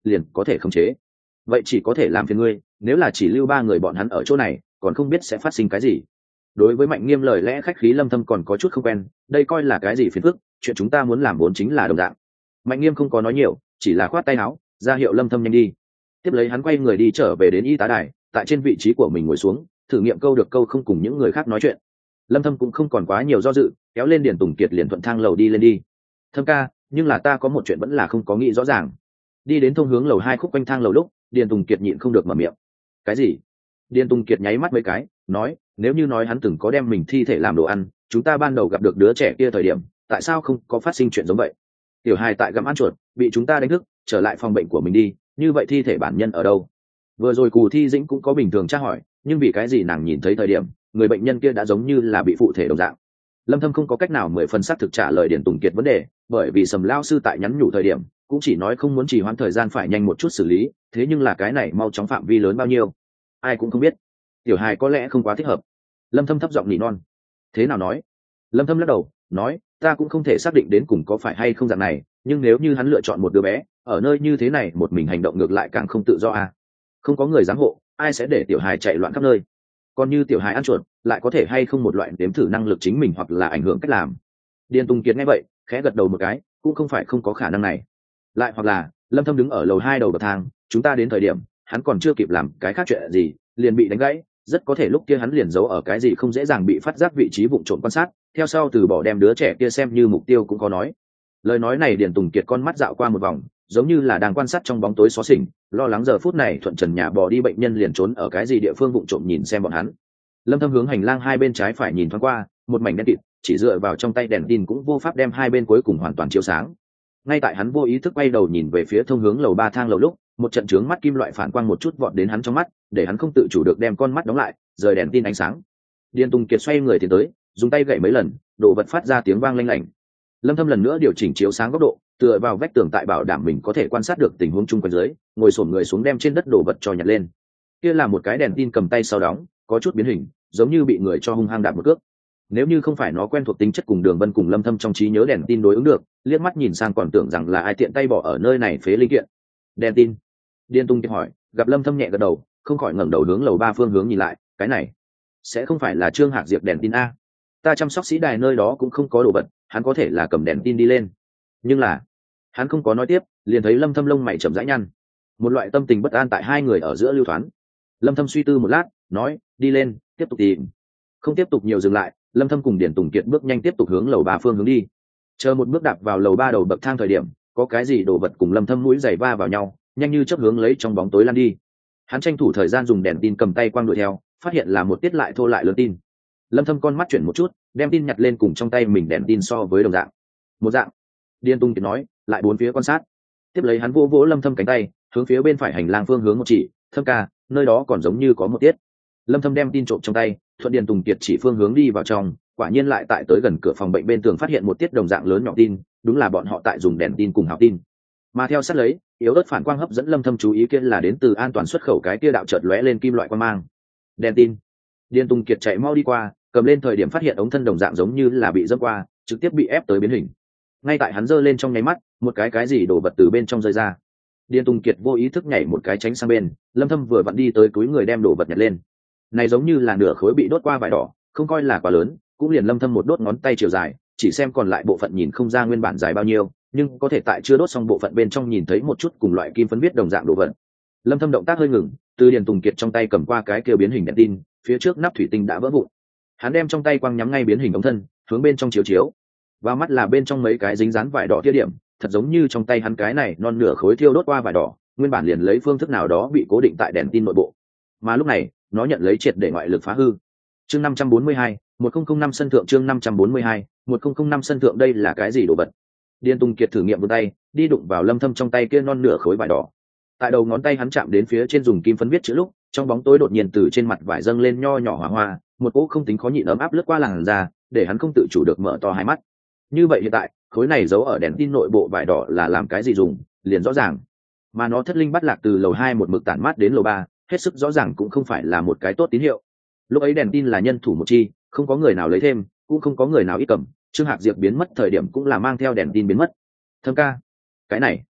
liền có thể khống chế. Vậy chỉ có thể làm phiền ngươi, nếu là chỉ lưu 3 người bọn hắn ở chỗ này còn không biết sẽ phát sinh cái gì. Đối với Mạnh Nghiêm lời lẽ khách khí, Lâm Thâm còn có chút không quen, đây coi là cái gì phiền phức, chuyện chúng ta muốn làm vốn chính là đồng dạng. Mạnh Nghiêm không có nói nhiều, chỉ là khoát tay áo ra hiệu Lâm Thâm nhanh đi. Tiếp lấy hắn quay người đi trở về đến y tá đài, tại trên vị trí của mình ngồi xuống, thử nghiệm câu được câu không cùng những người khác nói chuyện. Lâm Thâm cũng không còn quá nhiều do dự, kéo lên Điền Tùng Kiệt liền thuận thang lầu đi lên đi. Thâm ca, nhưng là ta có một chuyện vẫn là không có nghĩ rõ ràng. Đi đến thông hướng lầu 2 khúc quanh thang lầu lúc, Điền Tùng Kiệt nhịn không được mở miệng. Cái gì? Điền Tùng Kiệt nháy mắt mấy cái, nói, nếu như nói hắn từng có đem mình thi thể làm đồ ăn, chúng ta ban đầu gặp được đứa trẻ kia thời điểm, tại sao không có phát sinh chuyện giống vậy? Tiểu hài tại gặm ăn chuột, bị chúng ta đánh thức, trở lại phòng bệnh của mình đi, như vậy thi thể bản nhân ở đâu? Vừa rồi Cù Thi Dĩnh cũng có bình thường tra hỏi, nhưng vì cái gì nàng nhìn thấy thời điểm, người bệnh nhân kia đã giống như là bị phụ thể đồng dạng. Lâm Thâm không có cách nào 10 phần xác thực trả lời Điền Tùng Kiệt vấn đề, bởi vì Sầm Lao sư tại nhắn nhủ thời điểm, cũng chỉ nói không muốn trì hoãn thời gian, phải nhanh một chút xử lý, thế nhưng là cái này mau chóng phạm vi lớn bao nhiêu, ai cũng không biết. Tiểu hài có lẽ không quá thích hợp. Lâm Thâm thấp giọng nỉ non. Thế nào nói? Lâm Thâm lắc đầu, nói, ta cũng không thể xác định đến cùng có phải hay không dạng này, nhưng nếu như hắn lựa chọn một đứa bé, ở nơi như thế này một mình hành động ngược lại càng không tự do à? Không có người giám hộ, ai sẽ để tiểu hài chạy loạn khắp nơi? Còn như tiểu hài ăn chuột, lại có thể hay không một loại đếm thử năng lực chính mình hoặc là ảnh hưởng cách làm? Điền Tùng Kiệt nghe vậy, khẽ gật đầu một cái, cũng không phải không có khả năng này. Lại hoặc là, Lâm Thâm đứng ở lầu 2 đầu bậc thang, chúng ta đến thời điểm, hắn còn chưa kịp làm cái khác chuyện gì, liền bị đánh gãy, rất có thể lúc kia hắn liền giấu ở cái gì không dễ dàng bị phát giác vị trí vụng trộm quan sát, theo sau từ bỏ đem đứa trẻ kia xem như mục tiêu cũng có nói. Lời nói này Điền Tùng Kiệt con mắt dạo qua một vòng, giống như là đang quan sát trong bóng tối xó xỉnh, lo lắng giờ phút này thuận trần nhà bò đi bệnh nhân liền trốn ở cái gì địa phương vụng trộm nhìn xem bọn hắn. Lâm Thâm hướng hành lang hai bên trái phải nhìn thoáng qua, một mảnh đen kịt, chỉ dựa vào trong tay đèn tin cũng vô pháp đem hai bên cuối cùng hoàn toàn chiếu sáng. Ngay tại hắn vô ý thức quay đầu nhìn về phía thông hướng lầu 3 thang lầu lúc, một trận chướng mắt kim loại phản quang một chút vọt đến hắn trong mắt, để hắn không tự chủ được đem con mắt đóng lại, rời đèn tin ánh sáng. Điền Tùng Kiệt xoay người tiến tới, dùng tay gậy mấy lần, đồ vật phát ra tiếng vang lanh lảnh. Lâm Thâm lần nữa điều chỉnh chiếu sáng góc độ, tựa vào vách tường tại bảo đảm mình có thể quan sát được tình huống chung quanh dưới, ngồi xổm người xuống đem trên đất đồ vật cho nhặt lên. Kia là một cái đèn tin cầm tay sau đóng, có chút biến hình, giống như bị người cho hung hăng đạp một cước. Nếu như không phải nó quen thuộc tính chất cùng Đường Vân cùng Lâm Thâm trong trí nhớ đèn tin đối ứng được, liếc mắt nhìn sang còn tưởng rằng là ai tiện tay bỏ ở nơi này phế linh kiện. Đèn tin. Điền Tung Kiệt hỏi, gặp Lâm Thâm nhẹ gật đầu, không khỏi ngẩng đầu hướng lầu 3 phương hướng nhìn lại, cái này sẽ không phải là Trương Hạc Diệp đèn tin a? Ta chăm sóc sĩ đài nơi đó cũng không có đồ vật, hắn có thể là cầm đèn tin đi lên. Nhưng là, hắn không có nói tiếp, liền thấy Lâm Thâm lông mày chậm rãi nhăn. Một loại tâm tình bất an tại hai người ở giữa lưu thoáng. Lâm Thâm suy tư một lát, nói, đi lên, tiếp tục tìm. Không tiếp tục nhiều dừng lại, Lâm Thâm cùng Điền Tùng Kiệt bước nhanh tiếp tục hướng lầu 3 phương hướng đi. Chờ một bước đạp vào lầu 3 đầu bậc thang thời điểm, có cái gì đồ vật cùng Lâm Thâm mũi giày va vào nhau, nhanh như chớp hướng lấy trong bóng tối lan đi. Hắn tranh thủ thời gian dùng đèn tin cầm tay quang đuổi theo, phát hiện là một tiết lại thô lại lớn tin. Lâm Thâm con mắt chuyển một chút, đem tin nhặt lên cùng trong tay mình đèn tin so với đồng dạng. Một dạng. Điền Tung Kiệt nói, lại bốn phía quan sát. Tiếp lấy hắn vỗ vỗ Lâm Thâm cánh tay, hướng phía bên phải hành lang phương hướng một chỉ, Thâm ca, nơi đó còn giống như có một tiết. Lâm Thâm đem tin trộm trong tay, thuận Điền Tùng Kiệt chỉ phương hướng đi vào trong, quả nhiên lại tại tới gần cửa phòng bệnh bên tường phát hiện một tiết đồng dạng lớn nhỏ tin, đúng là bọn họ tại dùng đèn tin cùng hào tin. Mà theo sát lấy, yếu ớt phản quang hấp dẫn Lâm Thâm chú ý kia là đến từ an toàn xuất khẩu cái kia đạo chợt lóe lên kim loại quang mang. Đèn tin. Điền Tùng Kiệt chạy mau đi qua, cầm lên thời điểm phát hiện ống thân đồng dạng giống như là bị dẫm qua, trực tiếp bị ép tới biến hình. Ngay tại hắn giơ lên trong nháy mắt, một cái gì đổ vật từ bên trong rơi ra. Điền Tùng Kiệt vô ý thức nhảy một cái tránh sang bên, Lâm Thâm vừa vặn đi tới túi người đem đồ vật nhặt lên. Này giống như là nửa khối bị đốt qua vải đỏ, không coi là quá lớn, cũng liền Lâm Thâm một đốt ngón tay chiều dài, chỉ xem còn lại bộ phận nhìn không ra nguyên bản dài bao nhiêu, nhưng có thể tại chưa đốt xong bộ phận bên trong nhìn thấy một chút cùng loại kim phấn viết đồng dạng đồ vật. Lâm Thâm động tác hơi ngừng, từ Điền Tùng Kiệt trong tay cầm qua cái kia biến hình đèn tin, phía trước nắp thủy tinh đã vỡ vụn. Hắn đem trong tay quăng nhắm ngay biến hình ống thân, hướng bên trong chiếu chiếu. Và mắt là bên trong mấy cái dính dán vải đỏ tia điểm, thật giống như trong tay hắn cái này non nửa khối thiêu đốt qua vải đỏ, nguyên bản liền lấy phương thức nào đó bị cố định tại đèn tin nội bộ. Mà lúc này, nó nhận lấy triệt để ngoại lực phá hư. Chương 542, 1005 sân thượng chương 542, 1005 sân thượng đây là cái gì đồ vật? Điền Tùng Kiệt thử nghiệm vươn tay, đi đụng vào Lâm Thâm trong tay kia non nửa khối vải đỏ. Tại đầu ngón tay hắn chạm đến phía trên dùng kim phấn viết chữ lúc, trong bóng tối đột nhiên từ trên mặt vải dâng lên nho nhỏ hỏa hoa, một cỗ không tính khó nhịn ấm áp lướt qua làn da, để hắn không tự chủ được mở to hai mắt. Như vậy hiện tại, khối này giấu ở đèn tin nội bộ vải đỏ là làm cái gì dùng, liền rõ ràng. Mà nó thất linh bắt lạc từ lầu 2 một mực tản mát đến lầu 3, hết sức rõ ràng cũng không phải là một cái tốt tín hiệu. Lúc ấy đèn tin là nhân thủ một chi, không có người nào lấy thêm, cũng không có người nào ít cầm, Trương Hạc Diệp biến mất thời điểm cũng là mang theo đèn tin biến mất. Thâm ca, cái này,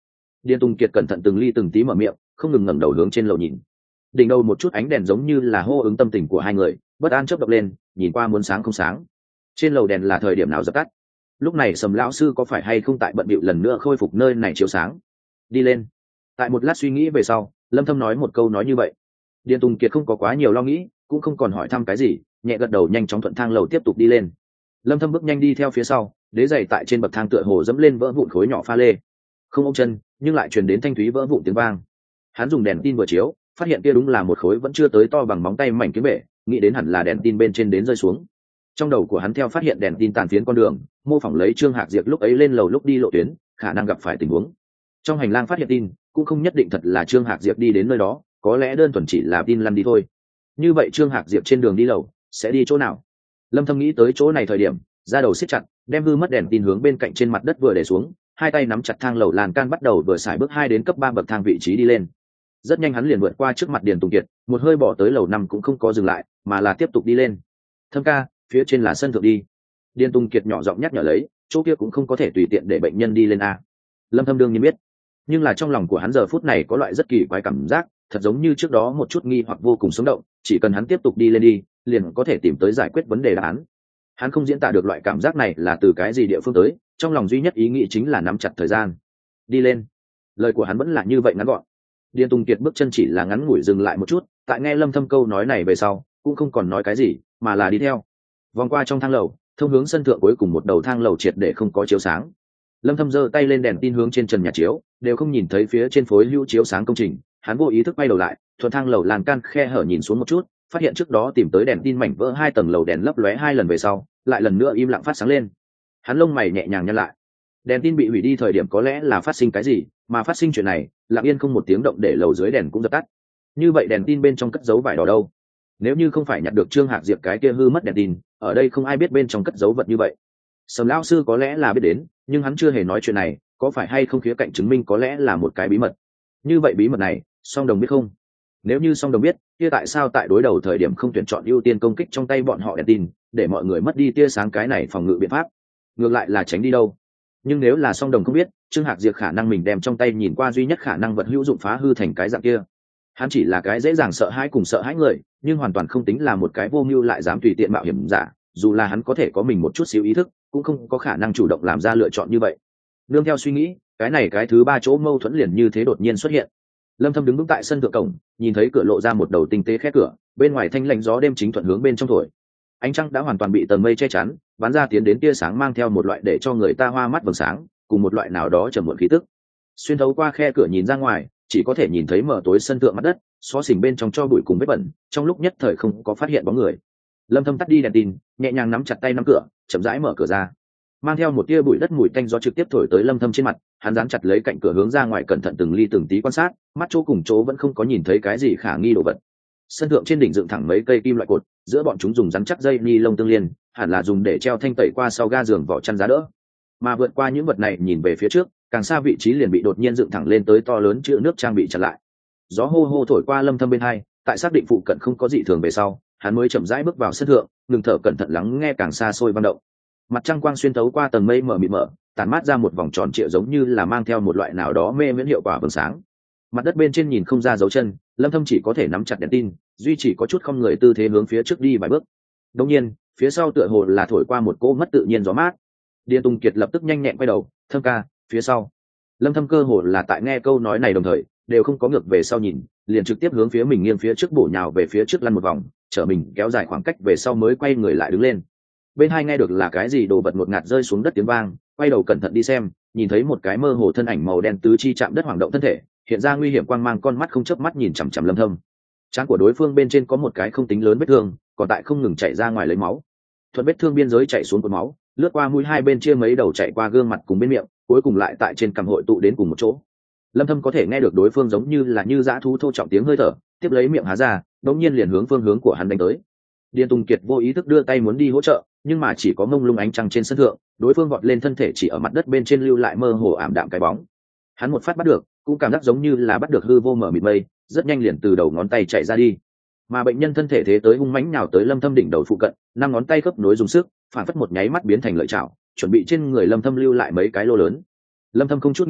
Điền Tùng Kiệt cẩn thận từng ly từng tí mở miệng, không ngừng ngẩng đầu hướng trên lầu nhìn. Đỉnh đầu một chút ánh đèn giống như là hô ứng tâm tình của hai người, bất an chớp động lên, nhìn qua muốn sáng không sáng. Trên lầu đèn là thời điểm nào dập tắt? Lúc này Sầm lão sư có phải hay không tại bận bịu lần nữa khôi phục nơi này chiếu sáng? Đi lên. Tại một lát suy nghĩ về sau, Lâm Thâm nói một câu nói như vậy. Điền Tùng Kiệt không có quá nhiều lo nghĩ, cũng không còn hỏi thăm cái gì, nhẹ gật đầu nhanh chóng thuận thang lầu tiếp tục đi lên. Lâm Thâm bước nhanh đi theo phía sau, đế giày tại trên bậc thang tựa hồ dẫm lên vỡ vụn khối nhỏ pha lê. Không ôm chân, nhưng lại truyền đến thanh thúy vỡ vụn tiếng vang. Hắn dùng đèn tin vừa chiếu, phát hiện kia đúng là một khối vẫn chưa tới to bằng móng tay mảnh kiếm bể, nghĩ đến hẳn là đèn tin bên trên đến rơi xuống. Trong đầu của hắn theo phát hiện đèn tin tàn phiến con đường, mô phỏng lấy Trương Hạc Diệp lúc ấy lên lầu lúc đi lộ tuyến, khả năng gặp phải tình huống. Trong hành lang phát hiện tin, cũng không nhất định thật là Trương Hạc Diệp đi đến nơi đó, có lẽ đơn thuần chỉ là tin lăn đi thôi. Như vậy Trương Hạc Diệp trên đường đi lầu sẽ đi chỗ nào? Lâm Thâm nghĩ tới chỗ này thời điểm, ra đầu siết chặt, đem hư mất đèn tin hướng bên cạnh trên mặt đất vừa để xuống, hai tay nắm chặt thang lầu lan can bắt đầu vừa xài bước 2 đến cấp 3 bậc thang vị trí đi lên. Rất nhanh hắn liền vượt qua trước mặt Điền Tùng Kiệt, một hơi bỏ tới lầu 5 cũng không có dừng lại, mà là tiếp tục đi lên. Thâm ca, phía trên là sân thượng đi. Điền Tùng Kiệt nhỏ giọng nhắc nhở lấy, chỗ kia cũng không có thể tùy tiện để bệnh nhân đi lên a. Lâm Thâm đương nhiên biết, nhưng là trong lòng của hắn giờ phút này có loại rất kỳ quái cảm giác, thật giống như trước đó một chút nghi hoặc vô cùng sống động, chỉ cần hắn tiếp tục đi lên đi, liền có thể tìm tới giải quyết vấn đề đáp án. Hắn không diễn tả được loại cảm giác này là từ cái gì địa phương tới, trong lòng duy nhất ý nghĩ chính là nắm chặt thời gian. Đi lên. Lời của hắn vẫn là như vậy ngắn gọn. Điền Tùng Kiệt bước chân chỉ là ngắn ngủi dừng lại một chút, tại nghe Lâm Thâm câu nói này về sau, cũng không còn nói cái gì, mà là đi theo. Vòng qua trong thang lầu, thông hướng sân thượng cuối cùng một đầu thang lầu triệt để không có chiếu sáng. Lâm Thâm giơ tay lên đèn tin hướng trên trần nhà chiếu, đều không nhìn thấy phía trên phối hữu chiếu sáng công trình, hắn vô ý thức quay đầu lại, thuận thang lầu lan can khe hở nhìn xuống một chút, phát hiện trước đó tìm tới đèn tin mảnh vỡ 2 tầng lầu đèn lấp lóe 2 lần về sau, lại lần nữa im lặng phát sáng lên. Hắn lông mày nhẹ nhàng nhăn lại. Đèn tin bị hủy đi thời điểm có lẽ là phát sinh cái gì, mà phát sinh chuyện này, lặng yên không một tiếng động để lầu dưới đèn cũng dập tắt. Như vậy đèn tin bên trong cất giấu vải đỏ đâu? Nếu như không phải nhặt được Trương Hạc Diệp cái kia hư mất đèn tin, ở đây không ai biết bên trong cất giấu vật như vậy. Sầm lão sư có lẽ là biết đến, nhưng hắn chưa hề nói chuyện này, có phải hay không khía cạnh chứng minh có lẽ là một cái bí mật. Như vậy bí mật này, Song Đồng biết không? Nếu như Song Đồng biết, kia tại sao tại đối đầu thời điểm không tuyển chọn ưu tiên công kích trong tay bọn họ đèn tin, để mọi người mất đi tia sáng cái này phòng ngự biện pháp, ngược lại là tránh đi đâu? Nhưng nếu là Song Đồng không biết, Trương Hạc Diệp khả năng mình đem trong tay nhìn qua duy nhất khả năng vật hữu dụng phá hư thành cái dạng kia. Hắn chỉ là cái dễ dàng sợ hãi cùng sợ hãi người, nhưng hoàn toàn không tính là một cái vô mưu lại dám tùy tiện mạo hiểm giả, dù là hắn có thể có mình một chút xíu ý thức, cũng không có khả năng chủ động làm ra lựa chọn như vậy. Nương theo suy nghĩ, cái thứ ba chỗ mâu thuẫn liền như thế đột nhiên xuất hiện. Lâm Thâm đứng vững tại sân thượng cổng, nhìn thấy cửa lộ ra một đầu tinh tế khẽ cửa, bên ngoài thanh lạnh gió đêm chính thuận hướng bên trong thổi. Ánh trăng đã hoàn toàn bị tầng mây che chắn, bắn ra tiến đến tia sáng mang theo một loại để cho người ta hoa mắt vầng sáng, cùng một loại nào đó trầm muộn khí tức. Xuyên thấu qua khe cửa nhìn ra ngoài, chỉ có thể nhìn thấy mờ tối sân thượng mặt đất, xó xỉnh bên trong cho bụi cùng vết bẩn, trong lúc nhất thời không có phát hiện bóng người. Lâm Thâm tắt đi đèn tin, nhẹ nhàng nắm chặt tay nắm cửa, chậm rãi mở cửa ra. Mang theo một tia bụi đất mùi tanh gió trực tiếp thổi tới Lâm Thâm trên mặt, hắn dán chặt lấy cạnh cửa hướng ra ngoài cẩn thận từng ly từng tí quan sát, mắt chỗ cùng chỗ vẫn không có nhìn thấy cái gì khả nghi đồ vật. Sân thượng trên đỉnh dựng thẳng mấy cây kim loại cột, giữa bọn chúng dùng rắn chắc dây ni lông tương liên, hẳn là dùng để treo thanh tẩy qua sau ga giường vỏ chăn giá đỡ. Mà vượt qua những vật này nhìn về phía trước, càng xa vị trí liền bị đột nhiên dựng thẳng lên tới to lớn chữ nước trang bị chặn lại. Gió hô hô thổi qua Lâm Thâm bên hai, tại xác định phụ cận không có gì thường về sau, hắn mới chậm rãi bước vào sân thượng, ngừng thở cẩn thận lắng nghe càng xa xôi vang động. Mặt trăng quang xuyên thấu qua tầng mây mờ mịt mờ, tản mát ra một vòng tròn trịa giống như là mang theo một loại nào đó mê miễn hiệu quả vầng sáng. Mặt đất bên trên nhìn không ra dấu chân, Lâm Thâm chỉ có thể nắm chặt đèn tin, duy chỉ có chút không người tư thế hướng phía trước đi vài bước. Đột nhiên, phía sau tựa hồ là thổi qua một cỗ mất tự nhiên gió mát. Điền Tùng Kiệt lập tức nhanh nhẹn quay đầu, "Thâm ca, phía sau." Lâm Thâm cơ hồ là tại nghe câu nói này đồng thời, đều không có ngược về sau nhìn, liền trực tiếp hướng phía mình nghiêng phía trước bổ nhào về phía trước lăn một vòng, chở mình kéo dài khoảng cách về sau mới quay người lại đứng lên. Bên hai nghe được là cái gì đồ vật ngột ngạt rơi xuống đất tiếng vang, quay đầu cẩn thận đi xem, nhìn thấy một cái mơ hồ thân ảnh màu đen tứ chi chạm đất hoảng động thân thể, hiện ra nguy hiểm quang mang, con mắt không chớp mắt nhìn chằm chằm Lâm Thâm. Trán của đối phương bên trên có một cái không tính lớn vết thương, còn tại không ngừng chảy ra ngoài lấy máu. Thuận vết thương biên giới chảy xuống cột máu, lướt qua mũi hai bên chia mấy đầu chạy qua gương mặt cùng bên miệng, cuối cùng lại tại trên cằm hội tụ đến cùng một chỗ. Lâm Thâm có thể nghe được đối phương giống như là dã thú thô trọng tiếng hơi thở, tiếp lấy miệng há ra, đột nhiên liền hướng phương hướng của hắn đánh tới. Điền Tùng Kiệt vô ý thức đưa tay muốn đi hỗ trợ, nhưng mà chỉ có mông lung ánh trăng trên sân thượng, đối phương vọt lên thân thể chỉ ở mặt đất bên trên lưu lại mơ hồ ảm đạm cái bóng. Hắn một phát bắt được, cũng cảm giác giống như là bắt được hư vô mở mịt mây, rất nhanh liền từ đầu ngón tay chạy ra đi. Mà bệnh nhân thân thể thế tới hung mãnh nhào tới Lâm Thâm đỉnh đầu phụ cận, năm ngón tay khớp nối dùng sức, phản phất một nháy mắt biến thành lợi chảo, chuẩn bị trên người Lâm Thâm lưu lại mấy cái lô lớn. Lâm Thâm không chút nghĩ ngợi,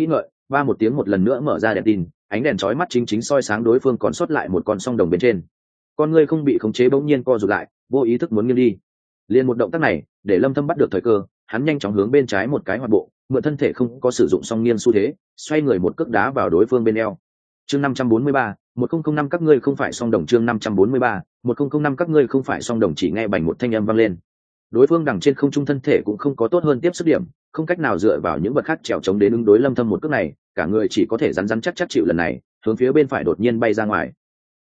ba một tiếng một lần nữa mở ra đèn tin, ánh đèn chói mắt chính soi sáng đối phương còn sót lại một con song đồng bên trên. Con ngươi không bị khống chế bỗng nhiên co rụt lại, vô ý thức muốn nghiêng đi. Liền một động tác này để Lâm Thâm bắt được thời cơ, hắn nhanh chóng hướng bên trái một cái hoạt bộ, mượn thân thể không có sử dụng song nghiêng xu thế, xoay người một cước đá vào đối phương bên eo. Chương 543, 1005 các ngươi không phải song đồng. Chương 543, 1005 các ngươi không phải song đồng. Chỉ nghe bành một thanh âm vang lên. Đối phương đằng trên không trung thân thể cũng không có tốt hơn tiếp sức điểm, không cách nào dựa vào những vật khác trèo chống đến ứng đối Lâm Thâm một cước này, cả người chỉ có thể rắn rắn chắc chắc chịu lần này, hướng phía bên phải đột nhiên bay ra ngoài.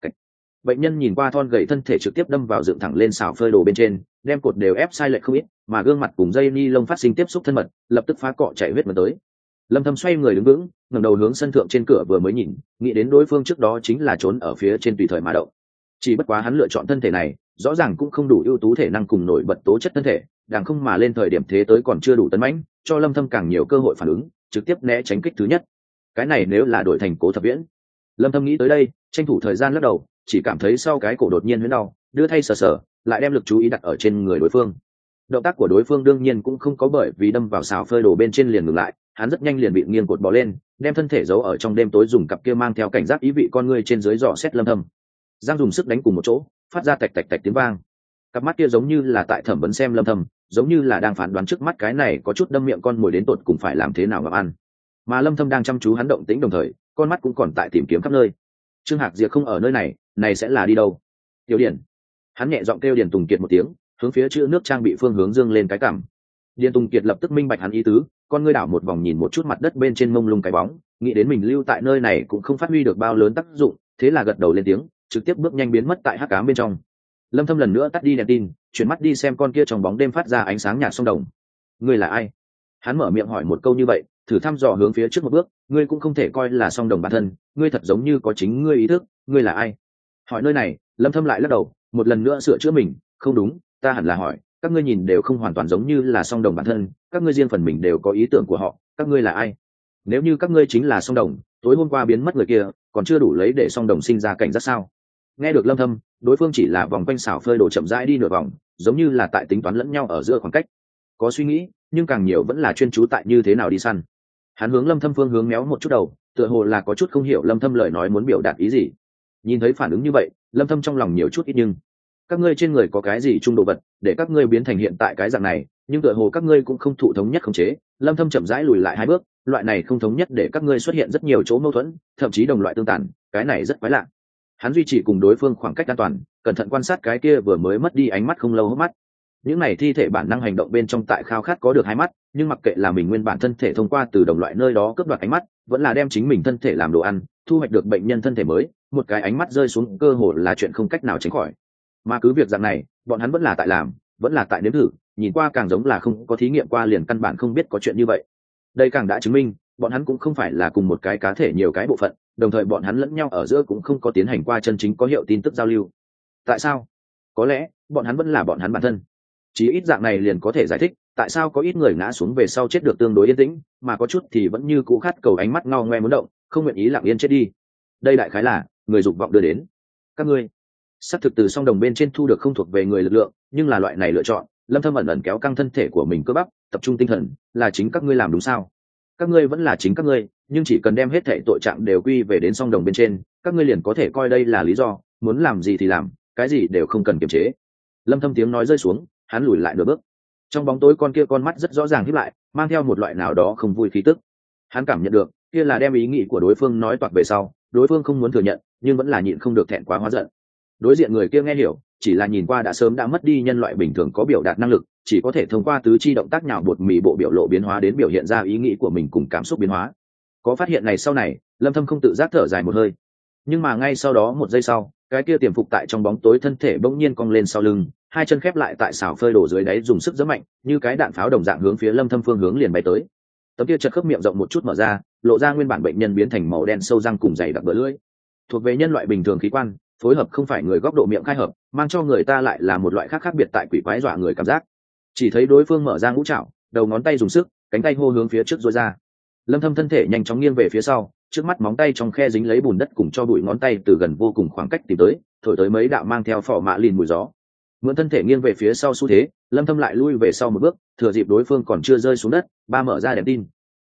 Bệnh nhân nhìn qua thon gầy thân thể trực tiếp đâm vào dựng thẳng lên xào phơi đồ bên trên, đem cột đều ép sai lệch không ít, mà gương mặt cùng dây ni lông phát sinh tiếp xúc thân mật, lập tức phá cọ chạy huyết mà tới. Lâm Thâm xoay người đứng vững, ngẩng đầu hướng sân thượng trên cửa vừa mới nhìn, nghĩ đến đối phương trước đó chính là trốn ở phía trên tùy thời mà động. Chỉ bất quá hắn lựa chọn thân thể này, rõ ràng cũng không đủ ưu tú thể năng cùng nổi bật tố chất thân thể, đang không mà lên thời điểm thế tới còn chưa đủ tấn mãnh, cho Lâm Thâm càng nhiều cơ hội phản ứng, trực tiếp né tránh kích thứ nhất. Cái này nếu là đổi thành Cố Thập Viễn. Lâm Thâm nghĩ tới đây, tranh thủ thời gian lắc đầu, chỉ cảm thấy sau cái cổ đột nhiên huyễn đau, đưa thay sờ sờ, lại đem lực chú ý đặt ở trên người đối phương. Động tác của đối phương đương nhiên cũng không có bởi vì đâm vào xào phơi đồ bên trên liền ngừng lại, hắn rất nhanh liền bị nghiêng cột bò lên, đem thân thể giấu ở trong đêm tối, dùng cặp kia mang theo cảnh giác ý vị con ngươi trên dưới dò xét Lâm Thâm. Giang dùng sức đánh cùng một chỗ, phát ra tạch tạch tạch tiếng vang. Cặp mắt kia giống như là tại thẩm vấn xem Lâm Thâm, giống như là đang phán đoán trước mắt cái này có chút đâm miệng con mồi đến tột cùng phải làm thế nào mà ăn. Mà Lâm Thâm đang chăm chú hắn động tĩnh đồng thời, con mắt cũng còn tại tìm kiếm khắp nơi. Trương Hạc Diệp không ở nơi này, này sẽ là đi đâu? Tiểu Điển. Hắn nhẹ giọng kêu Điền Tùng Kiệt một tiếng, hướng phía chữ nước trang bị phương hướng dương lên cái cằm. Điền Tùng Kiệt lập tức minh bạch hắn ý tứ, con ngươi đảo một vòng nhìn một chút mặt đất bên trên mông lung cái bóng, nghĩ đến mình lưu tại nơi này cũng không phát huy được bao lớn tác dụng, thế là gật đầu lên tiếng, trực tiếp bước nhanh biến mất tại hắc ám bên trong. Lâm Thâm lần nữa tắt đi đèn tin, chuyển mắt đi xem con kia trong bóng đêm phát ra ánh sáng nhạt sông đồng. Ngươi là ai? Hắn mở miệng hỏi một câu như vậy, thử thăm dò hướng phía trước một bước, ngươi cũng không thể coi là song đồng bản thân, ngươi thật giống như có chính ngươi ý thức, ngươi là ai? Hỏi nơi này, Lâm Thâm lại lắc đầu, một lần nữa sửa chữa mình, không đúng, ta hẳn là hỏi, các ngươi nhìn đều không hoàn toàn giống như là song đồng bản thân, các ngươi riêng phần mình đều có ý tưởng của họ, các ngươi là ai? Nếu như các ngươi chính là song đồng, tối hôm qua biến mất người kia, còn chưa đủ lấy để song đồng sinh ra cảnh giác sao? Nghe được Lâm Thâm, đối phương chỉ là vòng quanh xảo phơi đồ chậm rãi đi nửa vòng, giống như là tại tính toán lẫn nhau ở giữa khoảng cách. Có suy nghĩ, nhưng càng nhiều vẫn là chuyên chú tại như thế nào đi săn. Hắn hướng Lâm Thâm phương hướng méo một chút đầu, tựa hồ là có chút không hiểu Lâm Thâm lời nói muốn biểu đạt ý gì. Nhìn thấy phản ứng như vậy, Lâm Thâm trong lòng nhiều chút ít nhưng các ngươi trên người có cái gì chung đồ vật để các ngươi biến thành hiện tại cái dạng này, nhưng tựa hồ các ngươi cũng không thụ thống nhất khống chế. Lâm Thâm chậm rãi lùi lại hai bước, loại này không thống nhất để các ngươi xuất hiện rất nhiều chỗ mâu thuẫn, thậm chí đồng loại tương tàn, cái này rất quái lạ. Hắn duy trì cùng đối phương khoảng cách an toàn, cẩn thận quan sát cái kia vừa mới mất đi ánh mắt không lâu hốc mắt. Những này thi thể bản năng hành động bên trong tại khao khát có được hai mắt, nhưng mặc kệ là mình nguyên bản thân thể thông qua từ đồng loại nơi đó cướp đoạt ánh mắt, vẫn là đem chính mình thân thể làm đồ ăn, thu hoạch được bệnh nhân thân thể mới, một cái ánh mắt rơi xuống cơ hồ là chuyện không cách nào tránh khỏi. Mà cứ việc dạng này, bọn hắn vẫn là tại làm, vẫn là tại nếm thử, nhìn qua càng giống là không có thí nghiệm qua liền căn bản không biết có chuyện như vậy. Đây càng đã chứng minh, bọn hắn cũng không phải là cùng một cái cá thể nhiều cái bộ phận, đồng thời bọn hắn lẫn nhau ở giữa cũng không có tiến hành qua chân chính có hiệu tin tức giao lưu. Tại sao? Có lẽ, bọn hắn vẫn là bọn hắn bản thân. Chỉ ít dạng này liền có thể giải thích tại sao có ít người ngã xuống về sau chết được tương đối yên tĩnh, mà có chút thì vẫn như cũ khát cầu ánh mắt ngao ngoe muốn động, không nguyện ý lặng yên chết đi. Đây đại khái là người dục vọng đưa đến. Các ngươi xác thực từ song đồng bên trên thu được không thuộc về người lực lượng, nhưng là loại này lựa chọn, Lâm Thâm ẩn ẩn kéo căng thân thể của mình cơ bắp, tập trung tinh thần, là chính các ngươi làm đúng sao? Các ngươi vẫn là chính các ngươi, nhưng chỉ cần đem hết thảy tội trạng đều quy về đến song đồng bên trên, các ngươi liền có thể coi đây là lý do, muốn làm gì thì làm, cái gì đều không cần kiềm chế. Lâm Thâm tiếng nói rơi xuống, hắn lùi lại nửa bước. Trong bóng tối con kia con mắt rất rõ ràng híp lại, mang theo một loại nào đó không vui khí tức. Hắn cảm nhận được, kia là đem ý nghĩ của đối phương nói toạc về sau, đối phương không muốn thừa nhận, nhưng vẫn là nhịn không được thẹn quá hóa giận. Đối diện người kia nghe hiểu, chỉ là nhìn qua đã sớm đã mất đi nhân loại bình thường có biểu đạt năng lực, chỉ có thể thông qua tứ chi động tác nhào bột mì bộ biểu lộ biến hóa đến biểu hiện ra ý nghĩ của mình cùng cảm xúc biến hóa. Có phát hiện này sau này, Lâm Thâm không tự giác thở dài một hơi. Nhưng mà ngay sau đó một giây sau, cái kia tiềm phục tại trong bóng tối thân thể bỗng nhiên cong lên sau lưng, hai chân khép lại tại xào phơi đổ dưới đáy, dùng sức giẫm mạnh, như cái đạn pháo đồng dạng hướng phía Lâm Thâm phương hướng liền bay tới. Tấm kia chật khớp miệng rộng một chút mở ra, lộ ra nguyên bản bệnh nhân biến thành màu đen sâu răng cùng dày đặc bờ lưỡi. Thuộc về nhân loại bình thường khí quan, phối hợp không phải người góc độ miệng khai hợp, mang cho người ta lại là một loại khác khác biệt tại quỷ quái dọa người cảm giác. Chỉ thấy đối phương mở ra ngũ trảo, đầu ngón tay dùng sức, cánh tay hô hướng phía trước duỗi ra. Lâm Thâm thân thể nhanh chóng nghiêng về phía sau, trước mắt móng tay trong khe dính lấy bùn đất cùng cho bụi ngón tay từ gần vô cùng khoảng cách tìm tới, thổi tới mấy đạo mang theo phỏ mạ lìn mùi gió. Mượn thân thể nghiêng về phía sau xu thế, Lâm Thâm lại lui về sau một bước, thừa dịp đối phương còn chưa rơi xuống đất, ba mở ra đèn tin.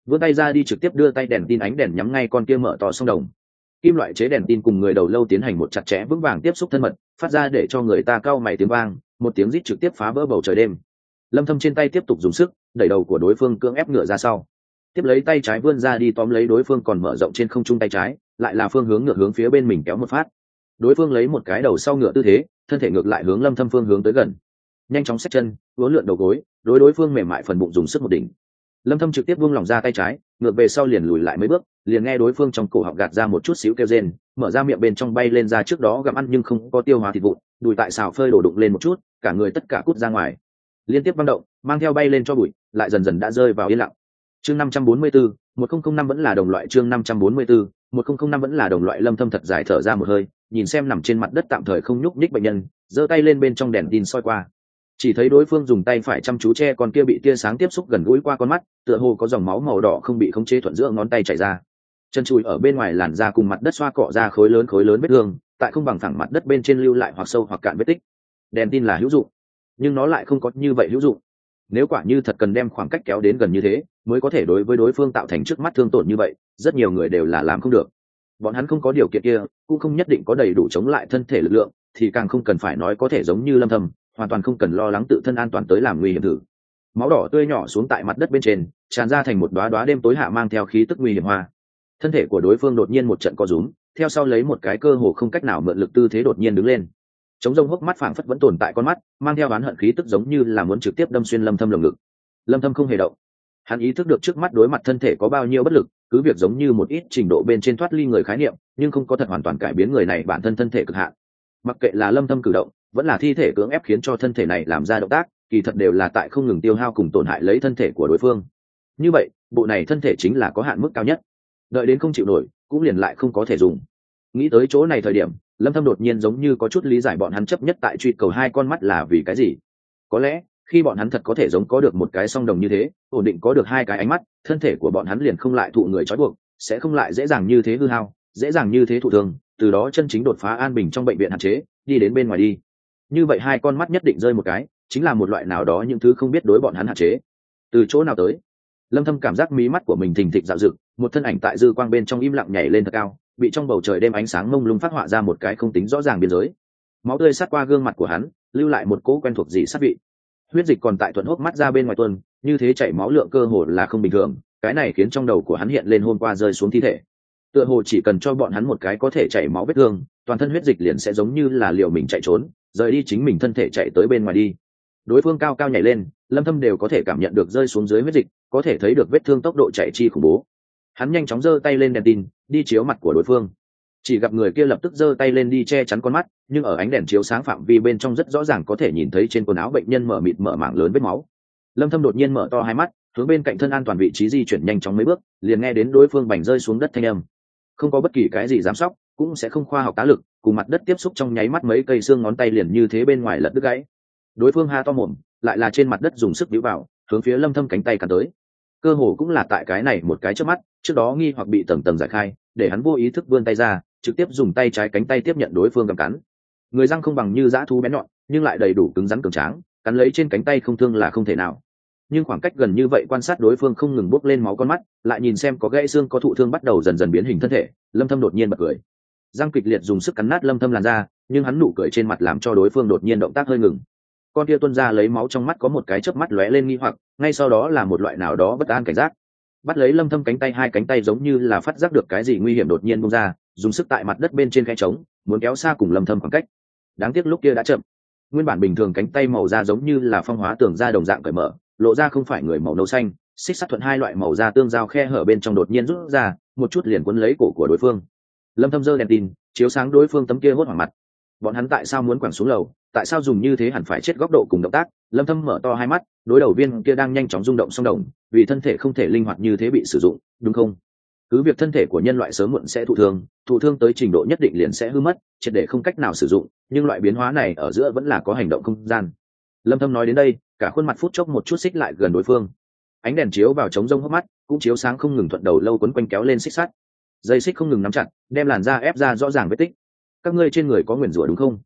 vươn tay ra đi trực tiếp đưa tay đèn tin ánh đèn nhắm ngay con kia mở to sông đồng. Kim loại chế đèn tin cùng người đầu lâu tiến hành một chặt chẽ vững vàng tiếp xúc thân mật, phát ra để cho người ta cau mày tiếng vang, một tiếng rít trực tiếp phá vỡ bầu trời đêm. Lâm Thâm trên tay tiếp tục dùng sức đẩy đầu của đối phương cưỡng ép ngựa ra sau, tiếp lấy tay trái vươn ra đi tóm lấy đối phương còn mở rộng trên không trung tay trái, lại là phương hướng ngược hướng phía bên mình kéo một phát. Đối phương lấy một cái đầu sau ngựa tư thế, thân thể ngược lại hướng Lâm Thâm phương hướng tới gần, nhanh chóng xách chân uốn lượn đầu gối, đối phương mềm mại phần bụng dùng sức một đỉnh. Lâm Thâm trực tiếp buông lỏng ra tay trái, ngược về sau liền lùi lại mấy bước, liền nghe đối phương trong cổ họng gạt ra một chút xíu kêu rên, mở ra miệng bên trong bay lên ra trước đó gặm ăn nhưng không có tiêu hóa thịt vụn, đùi tại xào phơi đổ đụng lên một chút, cả người tất cả cút ra ngoài. Liên tiếp văng động, mang theo bay lên cho bụi, lại dần dần đã rơi vào yên lặng. Chương 544, 1005 vẫn là đồng loại. Chương 544, 1005 vẫn là đồng loại. Lâm Thâm thật dài thở ra một hơi, nhìn xem nằm trên mặt đất tạm thời không nhúc nhích bệnh nhân, giơ tay lên bên trong đèn tin soi qua, chỉ thấy đối phương dùng tay phải chăm chú che con kia bị tia sáng tiếp xúc gần gũi qua con mắt, tựa hồ có dòng máu màu đỏ không bị khống chế thuận giữa ngón tay chảy ra. Chân chùi ở bên ngoài làn da cùng mặt đất xoa cọ ra khối lớn vết thương, tại không bằng phẳng mặt đất bên trên lưu lại hoặc sâu hoặc cạn vết tích. Đèn tin là hữu dụng, nhưng nó lại không có như vậy hữu dụng. Nếu quả như thật cần đem khoảng cách kéo đến gần như thế, mới có thể đối với đối phương tạo thành trước mắt thương tổn như vậy, rất nhiều người đều là làm không được. Bọn hắn không có điều kiện kia, cũng không nhất định có đầy đủ chống lại thân thể lực lượng, thì càng không cần phải nói có thể giống như Lâm Thâm, hoàn toàn không cần lo lắng tự thân an toàn tới làm nguy hiểm thử. Máu đỏ tươi nhỏ xuống tại mặt đất bên trên, tràn ra thành một đóa đóa đêm tối hạ mang theo khí tức nguy hiểm hoa. Thân thể của đối phương đột nhiên một trận co rúm, theo sau lấy một cái cơ hồ không cách nào mượn lực tư thế đột nhiên đứng lên. Trống rông hốc mắt phảng phất vẫn tồn tại con mắt, mang theo oán hận khí tức giống như là muốn trực tiếp đâm xuyên Lâm Thâm lồng ngực. Lâm Thâm không hề động. Hắn ý thức được trước mắt đối mặt thân thể có bao nhiêu bất lực, cứ việc giống như một ít trình độ bên trên thoát ly người khái niệm, nhưng không có thật hoàn toàn cải biến người này bản thân thân thể cực hạn. Mặc kệ là Lâm Thâm cử động, vẫn là thi thể cưỡng ép khiến cho thân thể này làm ra động tác, kỳ thật đều là tại không ngừng tiêu hao cùng tổn hại lấy thân thể của đối phương. Như vậy, bộ này thân thể chính là có hạn mức cao nhất. Đợi đến không chịu nổi, cũng liền lại không có thể dùng. Nghĩ tới chỗ này thời điểm, Lâm Thâm đột nhiên giống như có chút lý giải bọn hắn chấp nhất tại truy cầu hai con mắt là vì cái gì. Có lẽ, khi bọn hắn thật có thể giống có được một cái song đồng như thế, ổn định có được hai cái ánh mắt, thân thể của bọn hắn liền không lại thụ người trói buộc, sẽ không lại dễ dàng như thế hư hao, dễ dàng như thế thụ thương, từ đó chân chính đột phá an bình trong bệnh viện hạn chế, đi đến bên ngoài đi. Như vậy hai con mắt nhất định rơi một cái, chính là một loại nào đó những thứ không biết đối bọn hắn hạn chế. Từ chỗ nào tới? Lâm Thâm cảm giác mí mắt của mình thình thịch dạo dực, một thân ảnh tại dư quang bên trong im lặng nhảy lên thật cao, bị trong bầu trời đêm ánh sáng mông lung phát họa ra một cái không tính rõ ràng biên giới. Máu tươi sát qua gương mặt của hắn, lưu lại một cỗ quen thuộc dị sát vị. Huyết dịch còn tại thuận hốc mắt ra bên ngoài tuôn, như thế chảy máu lượng cơ hồ là không bình thường, cái này khiến trong đầu của hắn hiện lên hôm qua rơi xuống thi thể. Tựa hồ chỉ cần cho bọn hắn một cái có thể chảy máu vết thương, toàn thân huyết dịch liền sẽ giống như là liều mình chạy trốn, rời đi chính mình thân thể chạy tới bên ngoài đi. Đối phương cao cao nhảy lên, Lâm Thâm đều có thể cảm nhận được rơi xuống dưới huyết dịch, có thể thấy được vết thương tốc độ chạy chi khủng bố. Hắn nhanh chóng giơ tay lên đèn tin, đi chiếu mặt của đối phương. Chỉ gặp người kia lập tức giơ tay lên đi che chắn con mắt, nhưng ở ánh đèn chiếu sáng phạm vi bên trong rất rõ ràng có thể nhìn thấy trên quần áo bệnh nhân mở mịt mở mảng lớn vết máu. Lâm Thâm đột nhiên mở to hai mắt, hướng bên cạnh thân an toàn vị trí di chuyển nhanh chóng mấy bước, liền nghe đến đối phương bành rơi xuống đất thanh âm. Không có bất kỳ cái gì giám sóc, cũng sẽ không khoa học tá lực, cùng mặt đất tiếp xúc trong nháy mắt mấy cây xương ngón tay liền như thế bên ngoài lật đứt gãy. Đối phương ha to mồm, lại là trên mặt đất dùng sức bĩu vào, hướng phía Lâm Thâm cánh tay cắn tới. Cơ hồ cũng là tại cái này một cái chớp mắt, trước đó nghi hoặc bị tầng tầng giải khai, để hắn vô ý thức vươn tay ra, trực tiếp dùng tay trái cánh tay tiếp nhận đối phương cầm cắn. Người răng không bằng như dã thú bén nhọn, nhưng lại đầy đủ cứng rắn cường tráng, cắn lấy trên cánh tay không thương là không thể nào. Nhưng khoảng cách gần như vậy quan sát đối phương không ngừng bốc lên máu con mắt, lại nhìn xem có gãy xương có thụ thương bắt đầu dần dần biến hình thân thể, Lâm Thâm đột nhiên bật cười. Răng kịch liệt dùng sức cắn nát Lâm Thâm làn da, nhưng hắn nụ cười trên mặt làm cho đối phương đột nhiên động tác hơi ngừng. Con kia tuôn ra lấy máu trong mắt có một cái chớp mắt lóe lên nghi hoặc, ngay sau đó là một loại nào đó bất an cảnh giác. Bắt lấy Lâm Thâm cánh tay, hai cánh tay giống như là phát giác được cái gì nguy hiểm đột nhiên bung ra, dùng sức tại mặt đất bên trên khe trống, muốn kéo xa cùng Lâm Thâm khoảng cách. Đáng tiếc lúc kia đã chậm. Nguyên bản bình thường cánh tay màu da giống như là phong hóa tường da đồng dạng cởi mở, lộ ra không phải người màu nâu xanh, xích sắt thuận hai loại màu da tương giao khe hở bên trong đột nhiên rút ra, một chút liền cuốn lấy cổ của đối phương. Lâm Thâm giơ đèn tin, chiếu sáng đối phương tấm kia hốt hoảng mặt. Bọn hắn tại sao muốn quẳng xuống lầu, tại sao dùng như thế hẳn phải chết góc độ cùng động tác. Lâm Thâm mở to hai mắt, đối đầu viên kia đang nhanh chóng rung động song đồng, vì thân thể không thể linh hoạt như thế bị sử dụng, đúng không? Cứ việc thân thể của nhân loại sớm muộn sẽ thụ thương tới trình độ nhất định liền sẽ hư mất, triệt để không cách nào sử dụng, nhưng loại biến hóa này ở giữa vẫn là có hành động không gian. Lâm Thâm nói đến đây, cả khuôn mặt phút chốc một chút xích lại gần đối phương. Ánh đèn chiếu vào trống rông hốc mắt, cũng chiếu sáng không ngừng thuận đầu lâu quấn quanh kéo lên xích sắt. Dây xích không ngừng nắm chặt, đem làn da ép ra rõ ràng vết tích. Các ngươi trên người có nguyền rủa đúng không?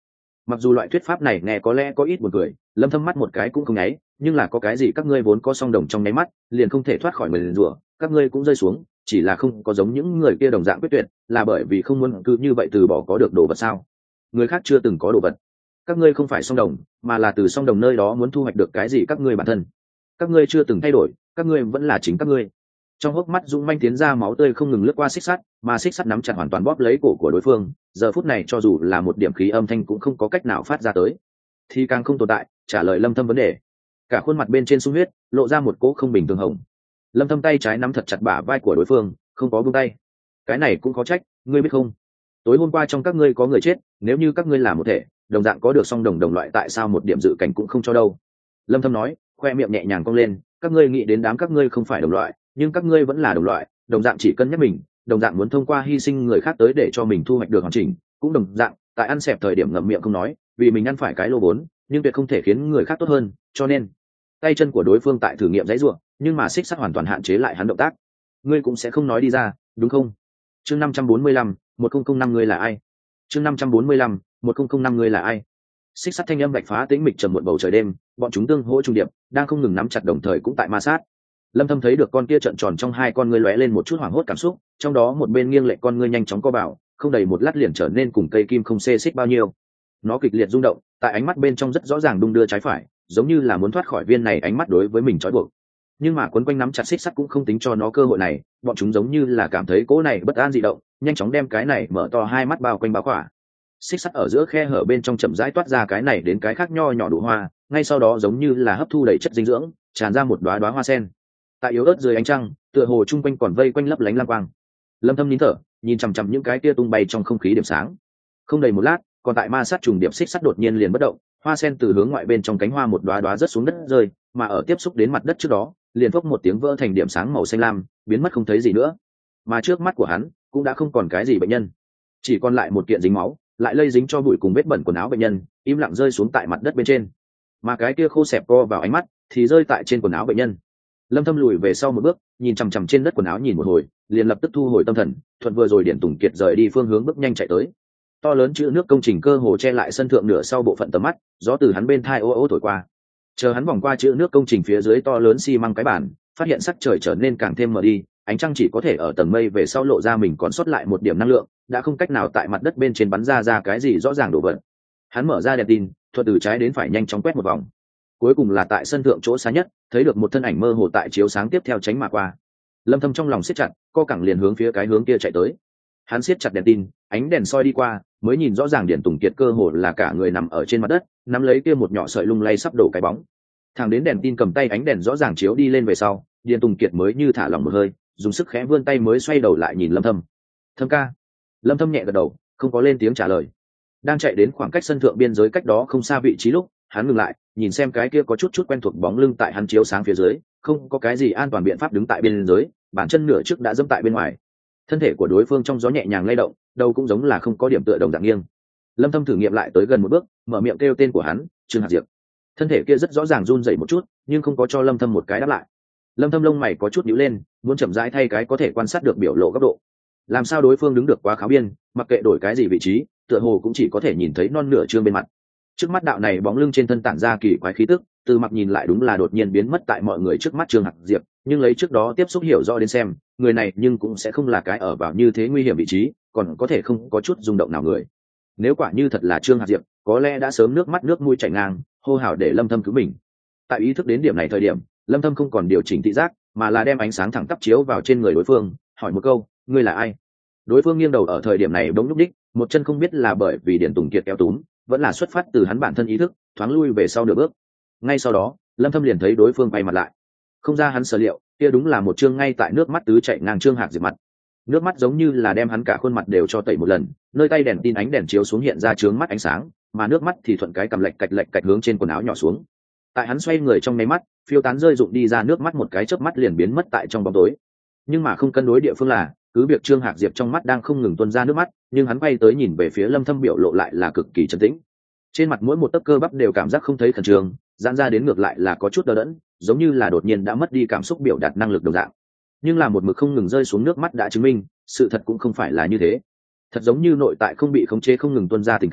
Mặc dù loại thuyết pháp này nghe có lẽ có ít buồn cười, Lâm Thâm mắt một cái cũng không nháy, nhưng là có cái gì các ngươi vốn có song đồng trong nháy mắt, liền không thể thoát khỏi nguyền rủa, các ngươi cũng rơi xuống, chỉ là không có giống những người kia đồng dạng quyết tuyệt, là bởi vì không muốn cứ như vậy từ bỏ có được đồ vật sao? Người khác chưa từng có đồ vật, các ngươi không phải song đồng, mà là từ song đồng nơi đó muốn thu hoạch được cái gì các ngươi bản thân. Các ngươi chưa từng thay đổi, các ngươi vẫn là chính các ngươi. Trong hốc mắt dũng manh tiến ra máu tươi không ngừng lướt qua xích sắt, mà xích sắt nắm chặt hoàn toàn bóp lấy cổ của đối phương, giờ phút này cho dù là một điểm khí âm thanh cũng không có cách nào phát ra tới, thì càng không tồn tại trả lời Lâm Thâm vấn đề. Cả khuôn mặt bên trên sung huyết, lộ ra một cỗ không bình thường hồng. Lâm Thâm tay trái nắm thật chặt bả vai của đối phương, không có buông tay. Cái này cũng có trách, ngươi biết không? Tối hôm qua trong các ngươi có người chết, nếu như các ngươi là một thể, đồng dạng có được song đồng đồng loại, tại sao một điểm dự cảnh cũng không cho đâu? Lâm Thâm nói, khoe miệng nhẹ nhàng cong lên, các ngươi nghĩ đến đám các ngươi không phải đồng loại, nhưng các ngươi vẫn là đồng loại, đồng dạng chỉ cân nhắc mình, đồng dạng muốn thông qua hy sinh người khác tới để cho mình thu hoạch được hoàn chỉnh, cũng đồng dạng tại ăn xẹp thời điểm ngậm miệng không nói, vì mình ăn phải cái lô vốn, nhưng tuyệt không thể khiến người khác tốt hơn, cho nên tay chân của đối phương tại thử nghiệm dãy rủa, nhưng mà xích sắt hoàn toàn hạn chế lại hắn động tác. Ngươi cũng sẽ không nói đi ra, đúng không? Chương 545, 1005 ngươi là ai? Chương 545, 1005 ngươi là ai? Xích sắt thanh âm bạch phá tĩnh mịch trầm muộn bầu trời đêm, bọn chúng tương hỗ trung điệp, đang không ngừng nắm chặt đồng thời cũng tại ma sát. Lâm Thâm thấy được con kia trợn tròn trong hai con ngươi lóe lên một chút hoảng hốt cảm xúc, trong đó một bên nghiêng lệch con ngươi nhanh chóng co vào, không đầy một lát liền trở nên cùng cây kim không xê xích bao nhiêu. Nó kịch liệt rung động, tại ánh mắt bên trong rất rõ ràng đung đưa trái phải, giống như là muốn thoát khỏi viên này ánh mắt đối với mình trói buộc. Nhưng mà quấn quanh nắm chặt xích sắt cũng không tính cho nó cơ hội này, bọn chúng giống như là cảm thấy cỗ này bất an dị động, nhanh chóng đem cái này mở to hai mắt bao quanh bao khỏa. Xích sắt ở giữa khe hở bên trong chậm rãi toát ra cái này đến cái khác nho nhỏ đủ hoa, ngay sau đó giống như là hấp thu đầy chất dinh dưỡng, tràn ra một đóa đóa hoa sen. Tại yếu ớt dưới ánh trăng, tựa hồ chung quanh còn vây quanh lấp lánh lam quang. Lâm Thâm nín thở, nhìn chằm chằm những cái kia tung bay trong không khí điểm sáng. Không đầy một lát, còn tại ma sát trùng điệp xích sắt đột nhiên liền bất động, hoa sen từ hướng ngoại bên trong cánh hoa một đóa đóa rớt xuống đất rơi, mà ở tiếp xúc đến mặt đất trước đó, liền phốc một tiếng vỡ thành điểm sáng màu xanh lam, biến mất không thấy gì nữa. Mà trước mắt của hắn cũng đã không còn cái gì bệnh nhân, chỉ còn lại một kiện dính máu, lại lây dính cho bụi cùng vết bẩn quần áo bệnh nhân, im lặng rơi xuống tại mặt đất bên trên. Mà cái kia khô xẹp co vào ánh mắt thì rơi tại trên quần áo bệnh nhân. Lâm Thâm lùi về sau một bước, nhìn chằm chằm trên đất quần áo nhìn một hồi, liền lập tức thu hồi tâm thần, thuận vừa rồi Điển Tùng Kiệt rời đi phương hướng bước nhanh chạy tới. To lớn chữ nước công trình cơ hồ che lại sân thượng nửa sau bộ phận tầm mắt, gió từ hắn bên thai ô ô thổi qua. Chờ hắn vòng qua chữ nước công trình phía dưới to lớn xi măng cái bản, phát hiện sắc trời trở nên càng thêm mờ đi, ánh trăng chỉ có thể ở tầng mây về sau lộ ra mình còn sót lại một điểm năng lượng, đã không cách nào tại mặt đất bên trên bắn ra cái gì rõ ràng đổ vật. Hắn mở ra đèn tin, thuận từ trái đến phải nhanh chóng quét một vòng. Cuối cùng là tại sân thượng chỗ xa nhất, thấy được một thân ảnh mơ hồ tại chiếu sáng tiếp theo tránh mà qua. Lâm Thâm trong lòng siết chặt, co cẳng liền hướng phía cái hướng kia chạy tới. Hắn siết chặt đèn tin, ánh đèn soi đi qua, mới nhìn rõ ràng Điển Tùng Kiệt cơ hồ là cả người nằm ở trên mặt đất, nắm lấy kia một nhỏ sợi lung lay sắp đổ cái bóng. Thẳng đến đèn tin cầm tay ánh đèn rõ ràng chiếu đi lên về sau, Điển Tùng Kiệt mới như thả lỏng một hơi, dùng sức khẽ vươn tay mới xoay đầu lại nhìn Lâm Thâm. "Thâm ca." Lâm Thâm nhẹ gật đầu, không có lên tiếng trả lời. Đang chạy đến khoảng cách sân thượng biên giới cách đó không xa vị trí lúc, hắn ngừng lại, nhìn xem cái kia có chút quen thuộc bóng lưng tại hắn chiếu sáng phía dưới, không có cái gì an toàn biện pháp đứng tại biên giới, bàn chân nửa trước đã dẫm tại bên ngoài. Thân thể của đối phương trong gió nhẹ nhàng lay động, đầu cũng giống là không có điểm tựa đồng dạng nghiêng. Lâm Thâm thử nghiệm lại tới gần một bước, mở miệng kêu tên của hắn, Trương Hạc Diệp. Thân thể kia rất rõ ràng run rẩy một chút, nhưng không có cho Lâm Thâm một cái đáp lại. Lâm Thâm lông mày có chút nhíu lên, muốn chậm rãi thay cái có thể quan sát được biểu lộ góc độ. Làm sao đối phương đứng được quá khá biên, mặc kệ đổi cái gì vị trí, tựa hồ cũng chỉ có thể nhìn thấy non nửa trương bên mặt. Trước mắt đạo này bóng lưng trên thân tản ra kỳ quái khí tức, từ mặt nhìn lại đúng là đột nhiên biến mất tại mọi người trước mắt Trương Hạc Diệp, nhưng lấy trước đó tiếp xúc hiểu rõ đến xem, người này nhưng cũng sẽ không là cái ở vào như thế nguy hiểm vị trí, còn có thể không có chút rung động nào người. Nếu quả như thật là Trương Hạc Diệp, có lẽ đã sớm nước mắt nước mũi chảy ngang, hô hào để Lâm Thâm cứu mình. Tại ý thức đến điểm này thời điểm, Lâm Thâm không còn điều chỉnh thị giác, mà là đem ánh sáng thẳng tắp chiếu vào trên người đối phương, hỏi một câu, ngươi là ai? Đối phương nghiêng đầu ở thời điểm này bỗng lúc đích, một chân không biết là bởi vì Điển Tùng Kiệt kéo túm, vẫn là xuất phát từ hắn bản thân ý thức, thoáng lui về sau nửa bước. Ngay sau đó, Lâm Thâm liền thấy đối phương quay mặt lại. Không ra hắn sở liệu, kia đúng là một trương ngay tại nước mắt tứ chạy ngang Trương Hạc Diệp mặt. Nước mắt giống như là đem hắn cả khuôn mặt đều cho tẩy một lần, nơi tay đèn tin ánh đèn chiếu xuống hiện ra chướng mắt ánh sáng, mà nước mắt thì thuận cái cầm lệch cạch hướng trên quần áo nhỏ xuống. Tại hắn xoay người trong nháy mắt, phiêu tán rơi rụng đi ra nước mắt một cái chớp mắt liền biến mất tại trong bóng tối. Nhưng mà không cân đối địa phương là, cứ việc Trương Hạc Diệp trong mắt đang không ngừng tuôn ra nước mắt, nhưng hắn quay tới nhìn về phía Lâm Thâm biểu lộ lại là cực kỳ trấn tĩnh. Trên mặt mỗi một tấc cơ bắp đều cảm giác không thấy khẩn trương, giãn ra đến ngược lại là có chút đờ đẫn, giống như là đột nhiên đã mất đi cảm xúc biểu đạt năng lực đồng dạng. Nhưng là một mực không ngừng rơi xuống nước mắt đã chứng minh, sự thật cũng không phải là như thế. Thật giống như nội tại không bị khống chế không ngừng tuôn ra tình cảm,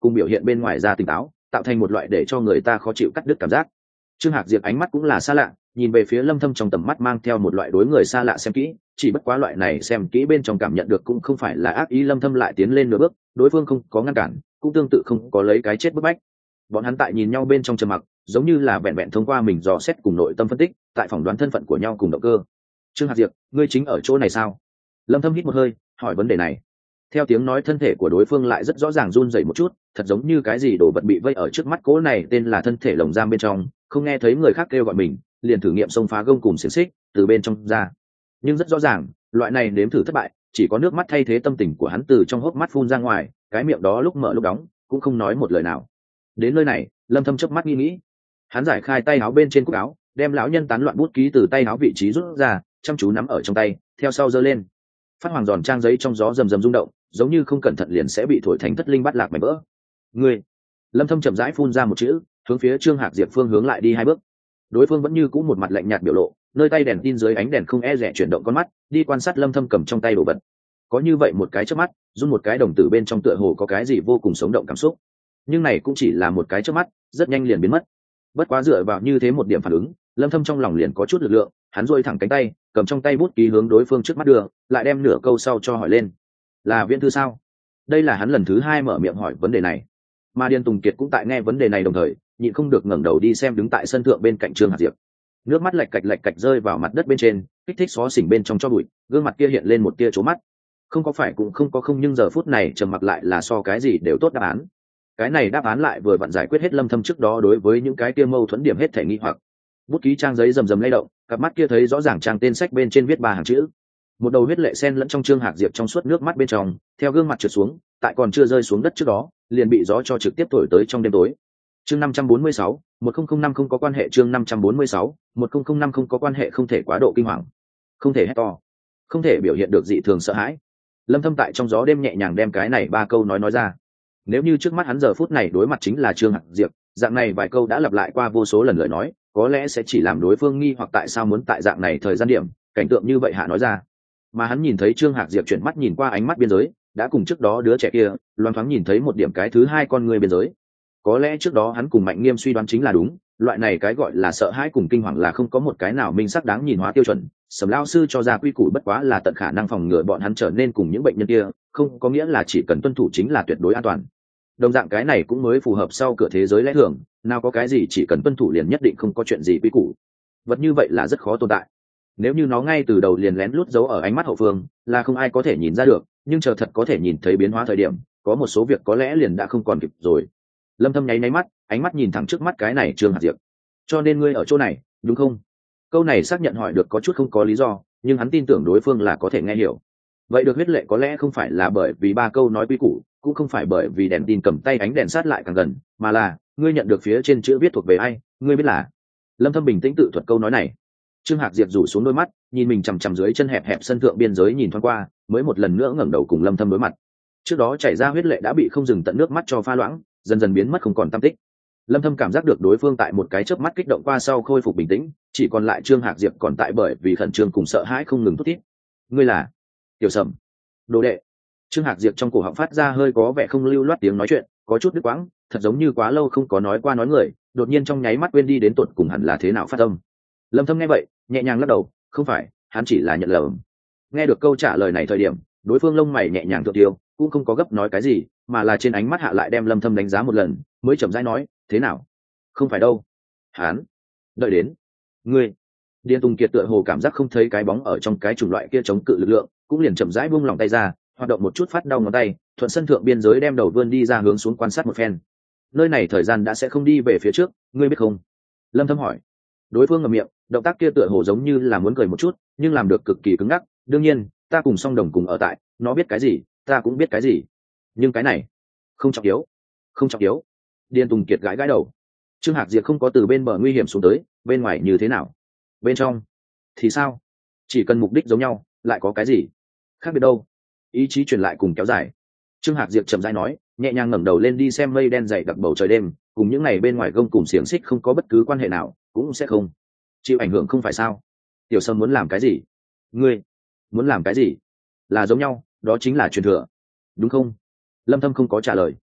cùng biểu hiện bên ngoài ra tỉnh táo, tạo thành một loại để cho người ta khó chịu cắt đứt cảm giác. Trương Hạc Diệp ánh mắt cũng là xa lạ, nhìn về phía Lâm Thâm trong tầm mắt mang theo một loại đối người xa lạ xem kỹ, chỉ bất quá loại này xem kỹ bên trong cảm nhận được cũng không phải là ác ý. Lâm Thâm lại tiến lên nửa bước, đối phương không có ngăn cản, cũng tương tự không có lấy cái chết bức bách. Bọn hắn tại nhìn nhau bên trong trầm mặc, giống như là vẹn vẹn thông qua mình dò xét cùng nội tâm phân tích, tại phỏng đoán thân phận của nhau cùng động cơ. Trương Hạc Diệp, ngươi chính ở chỗ này sao? Lâm Thâm hít một hơi, hỏi vấn đề này. Theo tiếng nói, thân thể của đối phương lại rất rõ ràng run rẩy một chút, thật giống như cái gì đồ vật bị vây ở trước mắt. Cố này tên là thân thể lồng giam bên trong, không nghe thấy người khác kêu gọi mình, liền thử nghiệm xông phá gông cùng xiềng xích từ bên trong ra. Nhưng rất rõ ràng, loại này nếm thử thất bại, chỉ có nước mắt thay thế tâm tình của hắn từ trong hốc mắt phun ra ngoài, cái miệng đó lúc mở lúc đóng, cũng không nói một lời nào. Đến nơi này, Lâm Thâm chớp mắt nghĩ, hắn giải khai tay áo bên trên cúc áo, đem lão nhân tán loạn bút ký từ tay áo vị trí rút ra, chăm chú nắm ở trong tay, theo sau giơ lên. Phát hoàng giòn trang giấy trong gió rầm rầm rung động, giống như không cẩn thận liền sẽ bị thổi thành thất linh bát lạc mảnh vỡ. Ngươi. Lâm Thâm chậm rãi phun ra một chữ, hướng phía Trương Hạc Diệp phương hướng lại đi 2 bước. Đối phương vẫn như cũ một mặt lạnh nhạt biểu lộ, nơi tay đèn tin dưới ánh đèn không e dè chuyển động con mắt, đi quan sát Lâm Thâm cầm trong tay đồ vật. Có như vậy một cái chớp mắt, run một cái đồng tử bên trong tựa hồ có cái gì vô cùng sống động cảm xúc. Nhưng này cũng chỉ là một cái chớp mắt, rất nhanh liền biến mất. Bất quá dựa vào như thế một điểm phản ứng, Lâm Thâm trong lòng liền có chút lực lượng, hắn duỗi thẳng cánh tay, cầm trong tay bút ký hướng đối phương trước mắt đưa, lại đem nửa câu sau cho hỏi lên. Là Viễn thư sao? Đây là hắn lần thứ 2 mở miệng hỏi vấn đề này. Mà Điền Tùng Kiệt cũng tại nghe vấn đề này đồng thời, nhịn không được ngẩng đầu đi xem đứng tại sân thượng bên cạnh Trương Hạc Diệp. Nước mắt lạch cạch rơi vào mặt đất bên trên, kích thích xó xỉnh bên trong cho bụi, gương mặt kia hiện lên một tia chố mắt. Không có phải cũng không có không, nhưng giờ phút này trầm mặc lại là so cái gì đều tốt đáp án. Cái này đáp án lại vừa vặn giải quyết hết Lâm Thâm trước đó đối với những cái kia mâu thuẫn điểm hết thể nghi hoặc. Bút ký trang giấy rầm rầm lay động, cặp mắt kia thấy rõ ràng trang tên sách bên trên viết 3 hàng chữ. Một đầu huyết lệ sen lẫn trong Trương Hạc Diệp trong suốt nước mắt bên trong, theo gương mặt trượt xuống, tại còn chưa rơi xuống đất trước đó, liền bị gió cho trực tiếp thổi tới trong đêm tối. Chương 546, 1005 không có quan hệ. Chương 546, 1005 không có quan hệ. Không thể quá độ kinh hoàng, không thể hét to, không thể biểu hiện được dị thường sợ hãi. Lâm Thâm tại trong gió đêm nhẹ nhàng đem cái này 3 câu nói ra. Nếu như trước mắt hắn giờ phút này đối mặt chính là Trương Hạc Diệp, dạng này vài câu đã lặp lại qua vô số lần lời nói, có lẽ sẽ chỉ làm đối phương nghi hoặc tại sao muốn tại dạng này thời gian điểm, cảnh tượng như vậy hạ nói ra. Mà hắn nhìn thấy Trương Hạc Diệp chuyển mắt nhìn qua ánh mắt biên giới, đã cùng trước đó đứa trẻ kia loáng thoáng nhìn thấy một điểm cái thứ 2 con người biên giới. Có lẽ trước đó hắn cùng Mạnh Nghiêm suy đoán chính là đúng, loại này cái gọi là sợ hãi cùng kinh hoàng là không có một cái nào minh xác đáng nhìn hóa tiêu chuẩn. Sầm lao sư cho ra quy củ bất quá là tận khả năng phòng ngừa bọn hắn trở nên cùng những bệnh nhân kia, không có nghĩa là chỉ cần tuân thủ chính là tuyệt đối an toàn. Đồng dạng cái này cũng mới phù hợp sau cửa thế giới lẽ thường, nào có cái gì chỉ cần tuân thủ liền nhất định không có chuyện gì quy củ. Vật như vậy là rất khó tồn tại. Nếu như nó ngay từ đầu liền lén lút giấu ở ánh mắt hậu phương, là không ai có thể nhìn ra được, nhưng chờ thật có thể nhìn thấy biến hóa thời điểm, có một số việc có lẽ liền đã không còn kịp rồi. Lâm Thâm nháy mắt, ánh mắt nhìn thẳng trước mắt cái này Trương Hạc Diệp. Cho nên ngươi ở chỗ này, đúng không? Câu này xác nhận hỏi được có chút không có lý do, nhưng hắn tin tưởng đối phương là có thể nghe hiểu. Vậy được huyết lệ có lẽ không phải là bởi vì 3 câu nói quy củ, cũng không phải bởi vì đèn tin cầm tay ánh đèn sát lại càng gần, mà là ngươi nhận được phía trên chữ viết thuộc về ai, ngươi biết là. Lâm Thâm bình tĩnh tự thuật câu nói này. Trương Hạc Diệp rủ xuống đôi mắt, nhìn mình chằm chằm dưới chân hẹp hẹp sân thượng biên giới nhìn thoáng qua, mới một lần nữa ngẩng đầu cùng Lâm Thâm đối mặt. Trước đó chảy ra huyết lệ đã bị không dừng tận nước mắt cho pha loãng, dần dần biến mất không còn tăm tích. Lâm Thâm cảm giác được đối phương tại một cái chớp mắt kích động qua sau khôi phục bình tĩnh, chỉ còn lại Trương Hạc Diệp còn tại bởi vì khẩn trương cùng sợ hãi không ngừng thút thít. Ngươi là Tiểu Sầm, đồ đệ. Trương Hạc Diệp trong cổ họng phát ra hơi có vẻ không lưu loát tiếng nói chuyện, có chút đứt quãng, thật giống như quá lâu không có nói qua nói người, đột nhiên trong nháy mắt quên đi đến tột cùng hẳn là thế nào phát âm. Lâm Thâm nghe vậy, nhẹ nhàng lắc đầu, không phải, hắn chỉ là nhận lầm. Nghe được câu trả lời này thời điểm, đối phương lông mày nhẹ nhàng thượng tiêu, cũng không có gấp nói cái gì, mà là trên ánh mắt hạ lại đem Lâm Thâm đánh giá một lần, mới chậm rãi nói, thế nào? Không phải đâu. Hắn, đợi đến. Ngươi. Điền Tùng Kiệt tựa hồ cảm giác không thấy cái bóng ở trong cái chủng loại kia chống cự lực lượng, cũng liền chậm rãi buông lòng tay ra, hoạt động một chút phát đau ngón tay, thuận sân thượng biên giới đem đầu vươn đi ra hướng xuống quan sát một phen. Nơi này thời gian đã sẽ không đi về phía trước, ngươi biết không? Lâm Thâm hỏi. Đối phương ngậm miệng, động tác kia tựa hồ giống như là muốn cười một chút, nhưng làm được cực kỳ cứng ngắc. Đương nhiên, ta cùng song đồng cùng ở tại, nó biết cái gì, ta cũng biết cái gì. Nhưng cái này, không trọng yếu, không trọng yếu. Điền Tùng Kiệt gãi gãi đầu. Trương Hạc Diệp không có từ bên bờ nguy hiểm xuống tới, bên ngoài như thế nào? Bên trong thì sao? Chỉ cần mục đích giống nhau, lại có cái gì khác biệt đâu? Ý chí truyền lại cùng kéo dài. Trương Hạc Diệp chậm rãi nói, nhẹ nhàng ngẩng đầu lên đi xem mây đen dày đặc bầu trời đêm, cùng những ngày bên ngoài gông cùng xiềng xích không có bất cứ quan hệ nào, cũng sẽ không chịu ảnh hưởng, không phải sao? Tiểu Sâm muốn làm cái gì? Ngươi muốn làm cái gì? Là giống nhau, đó chính là truyền thừa, đúng không? Lâm Thâm không có trả lời.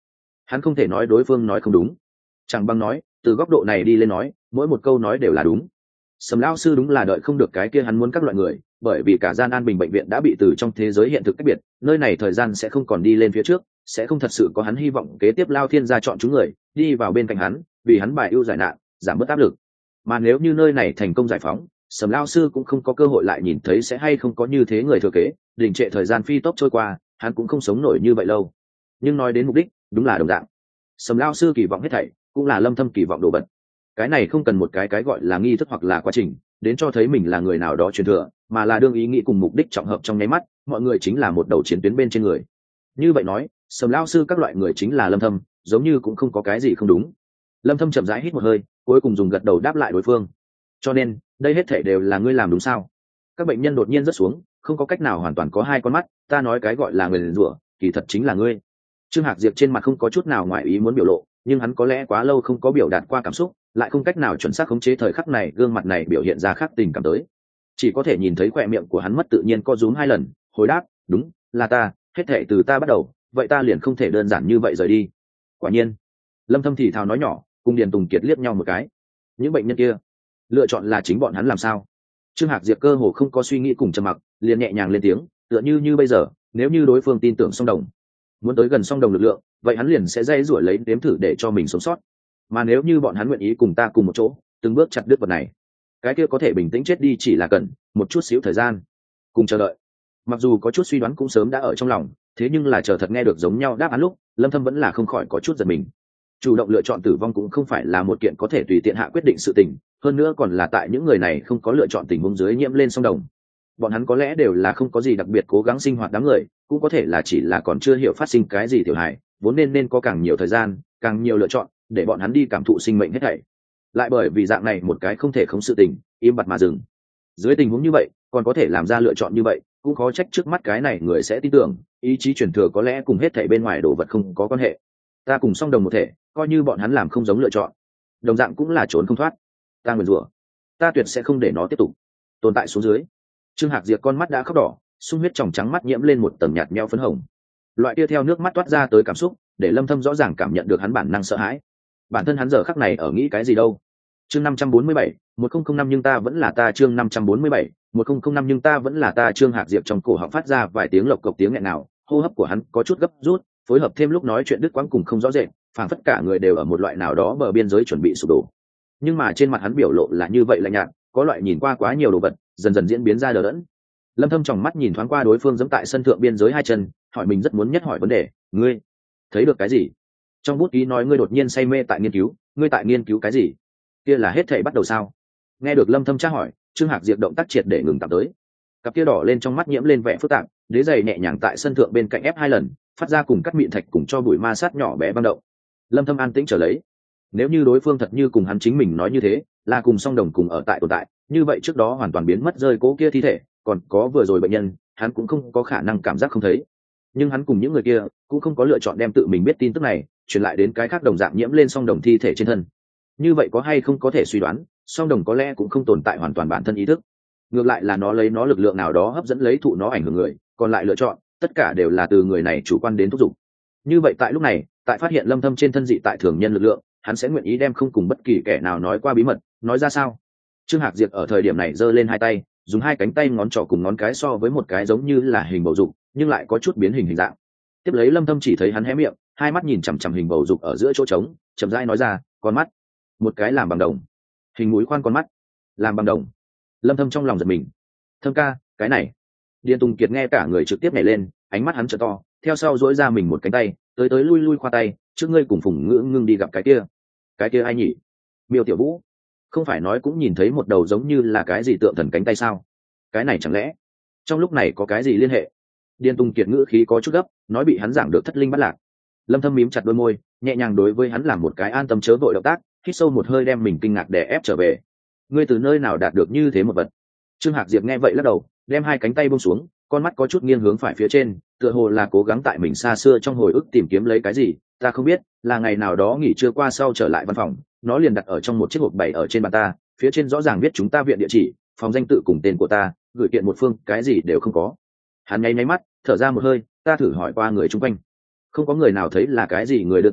hắn không thể nói đối phương nói không đúng, chẳng bằng nói từ góc độ này đi lên nói mỗi một câu nói đều là đúng. Sầm lão sư đúng là đợi không được cái kia hắn muốn các loại người, bởi vì cả gian an bình bệnh viện đã bị từ trong thế giới hiện thực cách biệt, nơi này thời gian sẽ không còn đi lên phía trước, sẽ không thật sự có hắn hy vọng kế tiếp Lao Thiên gia chọn chúng người đi vào bên cạnh hắn, vì hắn bài ưu giải nạn, giảm bớt áp lực. Mà nếu như nơi này thành công giải phóng, Sầm lão sư cũng không có cơ hội lại nhìn thấy sẽ hay không có như thế người thừa kế, đình trệ thời gian phi tốc trôi qua, hắn cũng không sống nổi như vậy lâu. Nhưng nói đến mục đích, đúng là đồng dạng. Sầm lão sư kỳ vọng hết thảy, cũng là Lâm Thâm kỳ vọng đồ vật. Cái này không cần một cái gọi là nghi thức hoặc là quá trình đến cho thấy mình là người nào đó truyền thừa, mà là đương ý nghĩ cùng mục đích trọng hợp trong nháy mắt, mọi người chính là một đầu chiến tuyến bên trên người. Như vậy nói, Sầm lão sư các loại người chính là Lâm Thâm, giống như cũng không có cái gì không đúng. Lâm Thâm chậm rãi hít một hơi, cuối cùng dùng gật đầu đáp lại đối phương. Cho nên đây hết thảy đều là ngươi làm đúng sao? Các bệnh nhân đột nhiên rớt xuống, không có cách nào hoàn toàn có hai con mắt, ta nói cái gọi là người liền rủa, kỳ thật chính là ngươi. Trương Hạc Diệp trên mặt không có chút nào ngoài ý muốn biểu lộ, nhưng hắn có lẽ quá lâu không có biểu đạt qua cảm xúc, lại không cách nào chuẩn xác khống chế thời khắc này gương mặt này biểu hiện ra khác tình cảm tới, chỉ có thể nhìn thấy khỏe miệng của hắn mất tự nhiên co rúm hai lần, hồi đáp đúng là ta, hết thảy từ ta bắt đầu, vậy ta liền không thể đơn giản như vậy rời đi. Quả nhiên. Lâm Thâm thì thào nói nhỏ, cùng Điền Tùng Kiệt liếc nhau một cái. Những bệnh nhân kia lựa chọn là chính bọn hắn làm sao? Trương Hạc Diệp cơ hồ không có suy nghĩ cùng trầm mặc, liền nhẹ nhàng lên tiếng, tựa như bây giờ, nếu như đối phương tin tưởng Song Đồng, muốn tới gần Song Đồng lực lượng, vậy hắn liền sẽ dây rủi lấy đếm thử để cho mình sống sót. Mà nếu như bọn hắn nguyện ý cùng ta cùng một chỗ, từng bước chặt đứt vật này, cái kia có thể bình tĩnh chết đi chỉ là cần một chút xíu thời gian, cùng chờ đợi. Mặc dù có chút suy đoán cũng sớm đã ở trong lòng, thế nhưng là chờ thật nghe được giống nhau đáp án lúc, Lâm Thâm vẫn là không khỏi có chút giật mình. Chủ động lựa chọn tử vong cũng không phải là một kiện có thể tùy tiện hạ quyết định sự tình, hơn nữa còn là tại những người này không có lựa chọn tình huống dưới nhiễm lên Song Đồng. Bọn hắn có lẽ đều là không có gì đặc biệt cố gắng sinh hoạt đám người, cũng có thể là chỉ là còn chưa hiểu phát sinh cái gì tiểu hài, vốn nên có càng nhiều thời gian, càng nhiều lựa chọn để bọn hắn đi cảm thụ sinh mệnh hết thảy. Lại bởi vì dạng này một cái không thể không sự tình, im bặt mà dừng. Dưới tình huống như vậy, còn có thể làm ra lựa chọn như vậy, cũng khó trách trước mắt cái này người sẽ tin tưởng, ý chí truyền thừa có lẽ cùng hết thảy bên ngoài đồ vật không có quan hệ. Ta cùng Song Đồng một thể, coi như bọn hắn làm không giống lựa chọn, đồng dạng cũng là trốn không thoát. Ta nguyền rủa, ta tuyệt sẽ không để nó tiếp tục tồn tại xuống dưới. Trương Hạc Diệp con mắt đã khóc đỏ, sung huyết tròng trắng mắt nhiễm lên một tầng nhạt nhẽo phấn hồng. Loại kia theo nước mắt toát ra tới cảm xúc, để Lâm Thâm rõ ràng cảm nhận được hắn bản năng sợ hãi. Bản thân hắn giờ khắc này ở nghĩ cái gì đâu? Chương 547, 1005 nhưng ta vẫn là ta, chương 547, 1005 nhưng ta vẫn là ta. Trương Hạc Diệp trong cổ họng phát ra vài tiếng lộc cộc tiếng nghẹn nào, hô hấp của hắn có chút gấp rút, phối hợp thêm lúc nói chuyện đứt quãng cùng không rõ rệt, phảng phất cả người đều ở một loại nào đó bờ biên giới chuẩn bị sụp đổ. Nhưng mà trên mặt hắn biểu lộ là như vậy lạnh nhạt, có loại nhìn qua quá nhiều đồ vật, dần dần diễn biến ra đờ đẫn. Lâm Thâm tròng mắt nhìn thoáng qua đối phương giẫm tại sân thượng biên giới hai chân, hỏi mình rất muốn nhất hỏi vấn đề, ngươi thấy được cái gì? Trong bút ký nói ngươi đột nhiên say mê tại nghiên cứu, ngươi tại nghiên cứu cái gì? Kia là hết thảy bắt đầu sao? Nghe được Lâm Thâm tra hỏi, Trương Hạc Diệp động tác triệt để ngừng tạm tới. Cặp kia đỏ lên trong mắt nhiễm lên vẻ phức tạp, đế giày nhẹ nhàng tại sân thượng bên cạnh ép hai lần, phát ra cùng cắt mịn thạch cùng cho bụi ma sát nhỏ bé băng động. Lâm Thâm an tĩnh trở lấy. Nếu như đối phương thật như cùng hắn chính mình nói như thế, là cùng Song Đồng cùng ở tại tồn tại, như vậy trước đó hoàn toàn biến mất rơi cố kia thi thể, còn có vừa rồi bệnh nhân, hắn cũng không có khả năng cảm giác không thấy. Nhưng hắn cùng những người kia cũng không có lựa chọn đem tự mình biết tin tức này truyền lại đến cái khác đồng dạng nhiễm lên Song Đồng thi thể trên thân. Như vậy có hay không có thể suy đoán, Song Đồng có lẽ cũng không tồn tại hoàn toàn bản thân ý thức, ngược lại là nó lấy nó lực lượng nào đó hấp dẫn lấy thụ nó ảnh hưởng người, còn lại lựa chọn tất cả đều là từ người này chủ quan đến thúc giục. Như vậy tại lúc này, tại phát hiện Lâm Thâm trên thân dị tại thường nhân lực lượng, hắn sẽ nguyện ý đem không cùng bất kỳ kẻ nào nói qua bí mật nói ra sao? Trương Hạc Diệp ở thời điểm này giơ lên hai tay, dùng hai cánh tay ngón trỏ cùng ngón cái so với một cái giống như là hình bầu dục, nhưng lại có chút biến hình dạng. Tiếp lấy Lâm Thâm chỉ thấy hắn hé miệng, hai mắt nhìn chằm chằm hình bầu dục ở giữa chỗ trống, chậm rãi nói ra, con mắt, một cái làm bằng đồng, hình mũi khoan con mắt, làm bằng đồng. Lâm Thâm trong lòng giật mình. Thâm ca, cái này. Điền Tùng Kiệt nghe cả người trực tiếp nhảy lên, ánh mắt hắn trợ to, theo sau duỗi ra mình một cánh tay, tới lui lui khoa tay, trước ngươi cùng Phùng Ngữ Ngưng đi gặp cái kia ai nhỉ? Miêu Tiểu Vũ. Không phải nói cũng nhìn thấy một đầu giống như là cái gì tượng thần cánh tay sao? Cái này chẳng lẽ trong lúc này có cái gì liên hệ? Điền Tùng Kiệt ngữ khí có chút gấp, nói bị hắn giảng được thất linh bắt lạc. Lâm Thâm mím chặt đôi môi, nhẹ nhàng đối với hắn làm một cái an tâm chớ vội động tác, hít sâu một hơi đem mình kinh ngạc đè ép trở về. Ngươi từ nơi nào đạt được như thế một vật? Trương Hạc Diệp nghe vậy lắc đầu, đem hai cánh tay buông xuống, con mắt có chút nghiêng hướng phải phía trên, tựa hồ là cố gắng tại mình xa xưa trong hồi ức tìm kiếm lấy cái gì. Ta không biết, là ngày nào đó nghỉ trưa qua sau trở lại văn phòng, nó liền đặt ở trong một chiếc hộp bày ở trên bàn ta, phía trên rõ ràng viết chúng ta viện địa chỉ, phòng danh tự cùng tên của ta, gửi kiện một phương, cái gì đều không có. Hắn nháy mắt, thở ra một hơi, ta thử hỏi qua người chung quanh, không có người nào thấy là cái gì người đưa tới,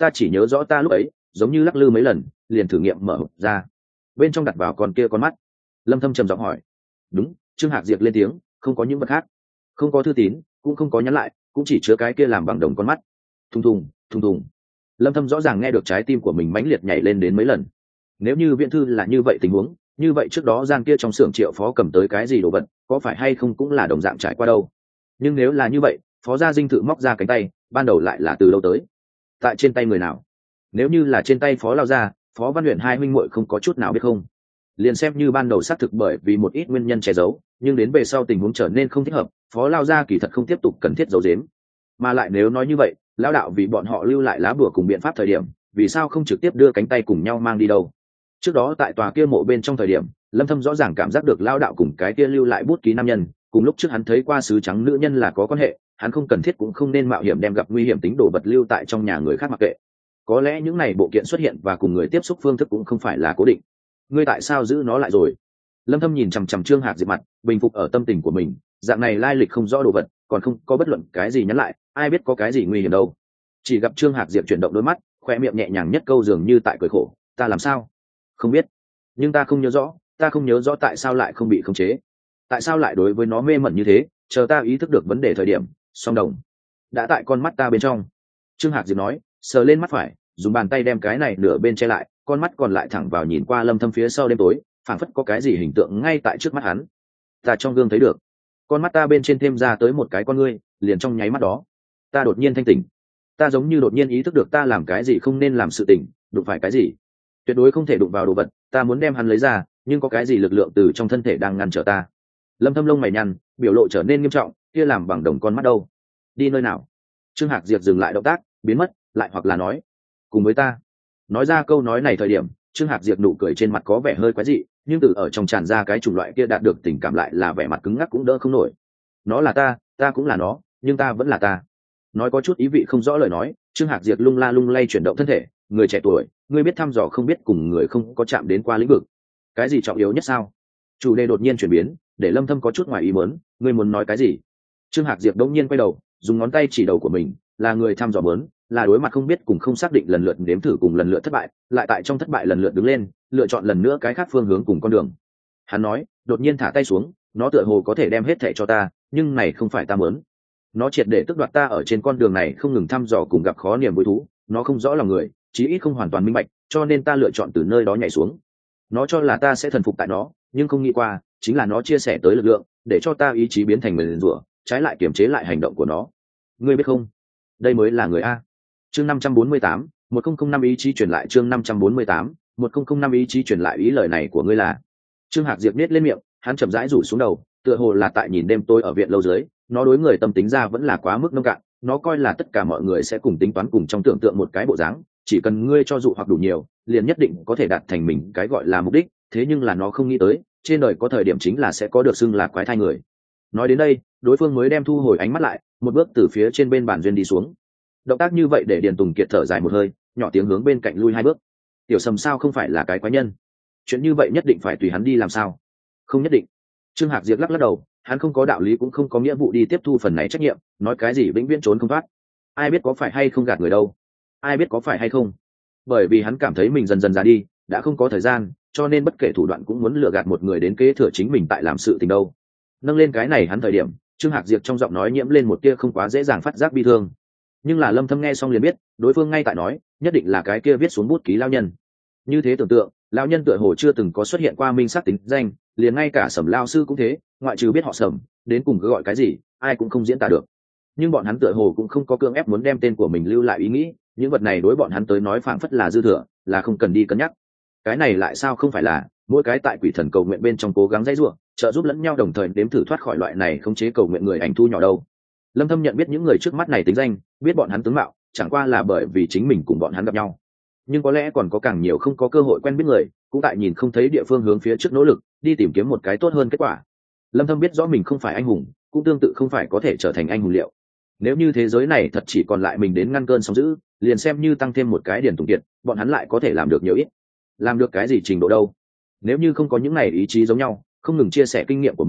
ta chỉ nhớ rõ ta lúc ấy giống như lắc lư mấy lần liền thử nghiệm mở hộp ra, bên trong đặt vào con kia con mắt. Lâm Thâm trầm giọng hỏi. Đúng, Trương Hạc Diệp lên tiếng, không có những vật khác, không có thư tín, cũng không có nhắn lại, cũng chỉ chứa cái kia làm bằng đồng con mắt. Thùng thùng thùng thùng. Lâm Thâm rõ ràng nghe được trái tim của mình mãnh liệt nhảy lên đến mấy lần. Nếu như viễn thư là như vậy tình huống, như vậy trước đó gian kia trong xưởng Triệu Phó cầm tới cái gì đồ vật, có phải hay không cũng là đồng dạng trải qua đâu. Nhưng nếu là như vậy, Phó Gia Dinh Thự móc ra cánh tay, ban đầu lại là từ lâu tới, tại trên tay người nào? Nếu như là trên tay Phó Lao Gia, Phó Văn Luyện hai huynh muội không có chút nào biết không? Liền xem như ban đầu xác thực bởi vì một ít nguyên nhân che giấu, nhưng đến về sau tình huống trở nên không thích hợp, Phó Lao Gia kỳ thật không tiếp tục cần thiết giấu giếm. Mà lại nếu nói như vậy, lão đạo vì bọn họ lưu lại lá bùa cùng biện pháp thời điểm, vì sao không trực tiếp đưa cánh tay cùng nhau mang đi đâu? Trước đó tại tòa kia mộ bên trong thời điểm, Lâm Thâm rõ ràng cảm giác được lão đạo cùng cái kia lưu lại bút ký nam nhân, cùng lúc trước hắn thấy qua sứ trắng nữ nhân là có quan hệ, hắn không cần thiết cũng không nên mạo hiểm đem gặp nguy hiểm tính đồ vật lưu tại trong nhà người khác mặc kệ. Có lẽ những này bộ kiện xuất hiện và cùng người tiếp xúc phương thức cũng không phải là cố định. Ngươi tại sao giữ nó lại rồi? Lâm Thâm nhìn chằm chằm Trương Hạc Diệp mặt, bình phục ở tâm tình của mình, dạng này lai lịch không rõ đồ vật, còn không có bất luận cái gì nhắn lại, ai biết có cái gì nguy hiểm đâu. Chỉ gặp Trương Hạc Diệp chuyển động đôi mắt, khoe miệng nhẹ nhàng nhất câu dường như tại cười khổ, ta làm sao? Không biết, nhưng ta không nhớ rõ tại sao lại không bị khống chế, tại sao lại đối với nó mê mẩn như thế, chờ ta ý thức được vấn đề thời điểm, song đồng đã tại con mắt ta bên trong. Trương Hạc Diệp nói, sờ lên mắt phải, dùng bàn tay đem cái này nửa bên che lại, con mắt còn lại thẳng vào nhìn qua Lâm Thâm phía sau đêm tối, phảng phất có cái gì hình tượng ngay tại trước mắt hắn. Ta trong gương thấy được, con mắt ta bên trên thêm ra tới một cái con ngươi, liền trong nháy mắt đó, ta đột nhiên thanh tỉnh. Ta giống như đột nhiên ý thức được ta làm cái gì không nên làm sự tình, đụng phải cái gì, tuyệt đối không thể đụng vào đồ vật, ta muốn đem hắn lấy ra, nhưng có cái gì lực lượng từ trong thân thể đang ngăn trở ta. Lâm Thâm lông mày nhăn, biểu lộ trở nên nghiêm trọng, kia làm bằng đồng con mắt đâu? Đi nơi nào? Trương Hạc Diệp dừng lại động tác, biến mất, lại hoặc là nói, cùng với ta. Nói ra câu nói này thời điểm, Trương Hạc Diệp nụ cười trên mặt có vẻ hơi quái dị, nhưng từ ở trong tràn ra cái chủng loại kia đạt được tình cảm lại là vẻ mặt cứng ngắc cũng đỡ không nổi. Nó là ta cũng là nó, nhưng ta vẫn là ta. Nói có chút ý vị không rõ lời nói, Trương Hạc Diệp lung la lung lay chuyển động thân thể, người trẻ tuổi, ngươi biết thăm dò không biết cùng người không có chạm đến qua lĩnh vực. Cái gì trọng yếu nhất sao? Chủ đề đột nhiên chuyển biến, để Lâm Thâm có chút ngoài ý muốn, ngươi muốn nói cái gì? Trương Hạc Diệp đống nhiên quay đầu, dùng ngón tay chỉ đầu của mình, là người thăm dò muốn, là đối mặt không biết cùng không xác định lần lượt nếm thử cùng lần lượt thất bại, lại tại trong thất bại lần lượt đứng lên, lựa chọn lần nữa cái khác phương hướng cùng con đường. Hắn nói, đột nhiên thả tay xuống, nó tựa hồ có thể đem hết thảy cho ta, nhưng này không phải ta muốn. Nó triệt để tước đoạt ta ở trên con đường này không ngừng thăm dò cùng gặp khó niềm vui thú, nó không rõ lòng người, chí ít không hoàn toàn minh bạch, cho nên ta lựa chọn từ nơi đó nhảy xuống. Nó cho là ta sẽ thần phục tại nó, nhưng không nghĩ qua, chính là nó chia sẻ tới lực lượng, để cho ta ý chí biến thành nguyền rủa, trái lại kiềm chế lại hành động của nó. Ngươi biết không? Đây mới là người a. Chương 548, 1005 ý chí truyền lại chương 548, 1005 ý chí truyền lại ý lời này của ngươi là. Trương Hạc Diệp nết lên miệng, hắn chậm rãi rủ xuống đầu, tựa hồ là tại nhìn đêm tối ở viện lâu dưới, nó đối người tâm tính ra vẫn là quá mức nông cạn, nó coi là tất cả mọi người sẽ cùng tính toán cùng trong tưởng tượng một cái bộ dáng, chỉ cần ngươi cho dụ hoặc đủ nhiều, liền nhất định có thể đạt thành mình cái gọi là mục đích, thế nhưng là nó không nghĩ tới, trên đời có thời điểm chính là sẽ có được xưng là quái thai người. Nói đến đây, đối phương mới đem thu hồi ánh mắt lại, một bước từ phía trên bên bàn duyên đi xuống. Động tác như vậy để Điền Tùng Kiệt thở dài một hơi, nhỏ tiếng hướng bên cạnh lui hai bước. Tiểu Sầm sao không phải là cái quái nhân? Chuyện như vậy nhất định phải tùy hắn đi làm sao? Không nhất định. Trương Hạc Diệp lắc lắc đầu, hắn không có đạo lý cũng không có nghĩa vụ đi tiếp thu phần này trách nhiệm, nói cái gì vĩnh viễn trốn không thoát. Ai biết có phải hay không gạt người đâu? Ai biết có phải hay không? Bởi vì hắn cảm thấy mình dần dần già đi, đã không có thời gian, cho nên bất kể thủ đoạn cũng muốn lừa gạt một người đến kế thừa chính mình tại làm sự tình đâu. Nâng lên cái này hắn thời điểm, Trương Hạc Diệp trong giọng nói nhiễm lên một tia không quá dễ dàng phát giác bi thương. Nhưng là Lâm Thâm nghe xong liền biết, đối phương ngay tại nói, nhất định là cái kia viết xuống bút ký lão nhân. Như thế tưởng tượng, lão nhân tựa hồ chưa từng có xuất hiện qua minh xác tính danh, liền ngay cả Sầm lão sư cũng thế, ngoại trừ biết họ Sầm, đến cùng cứ gọi cái gì, ai cũng không diễn tả được. Nhưng bọn hắn tựa hồ cũng không có cưỡng ép muốn đem tên của mình lưu lại ý nghĩ, những vật này đối bọn hắn tới nói phảng phất là dư thừa, là không cần đi cân nhắc. Cái này lại sao không phải là mỗi cái tại quỷ thần cầu nguyện bên trong cố gắng dãy rủa, trợ giúp lẫn nhau đồng thời đếm thử thoát khỏi loại này khống chế cầu nguyện người ảnh thu nhỏ đâu. Lâm Thâm nhận biết những người trước mắt này tính danh, biết bọn hắn tướng mạo, chẳng qua là bởi vì chính mình cùng bọn hắn gặp nhau. Nhưng có lẽ còn có càng nhiều không có cơ hội quen biết người, cũng tại nhìn không thấy địa phương hướng phía trước nỗ lực, đi tìm kiếm một cái tốt hơn kết quả. Lâm Thâm biết rõ mình không phải anh hùng, cũng tương tự không phải có thể trở thành anh hùng liệu. Nếu như thế giới này thật chỉ còn lại mình đến ngăn cơn sóng dữ, liền xem như tăng thêm một cái Điền Tùng Kiệt, bọn hắn lại có thể làm được nhiều ít. Làm được cái gì trình độ đâu? Nếu như không có những này ý chí giống nhau, không ngừng chia sẻ kinh nghiệm của mình,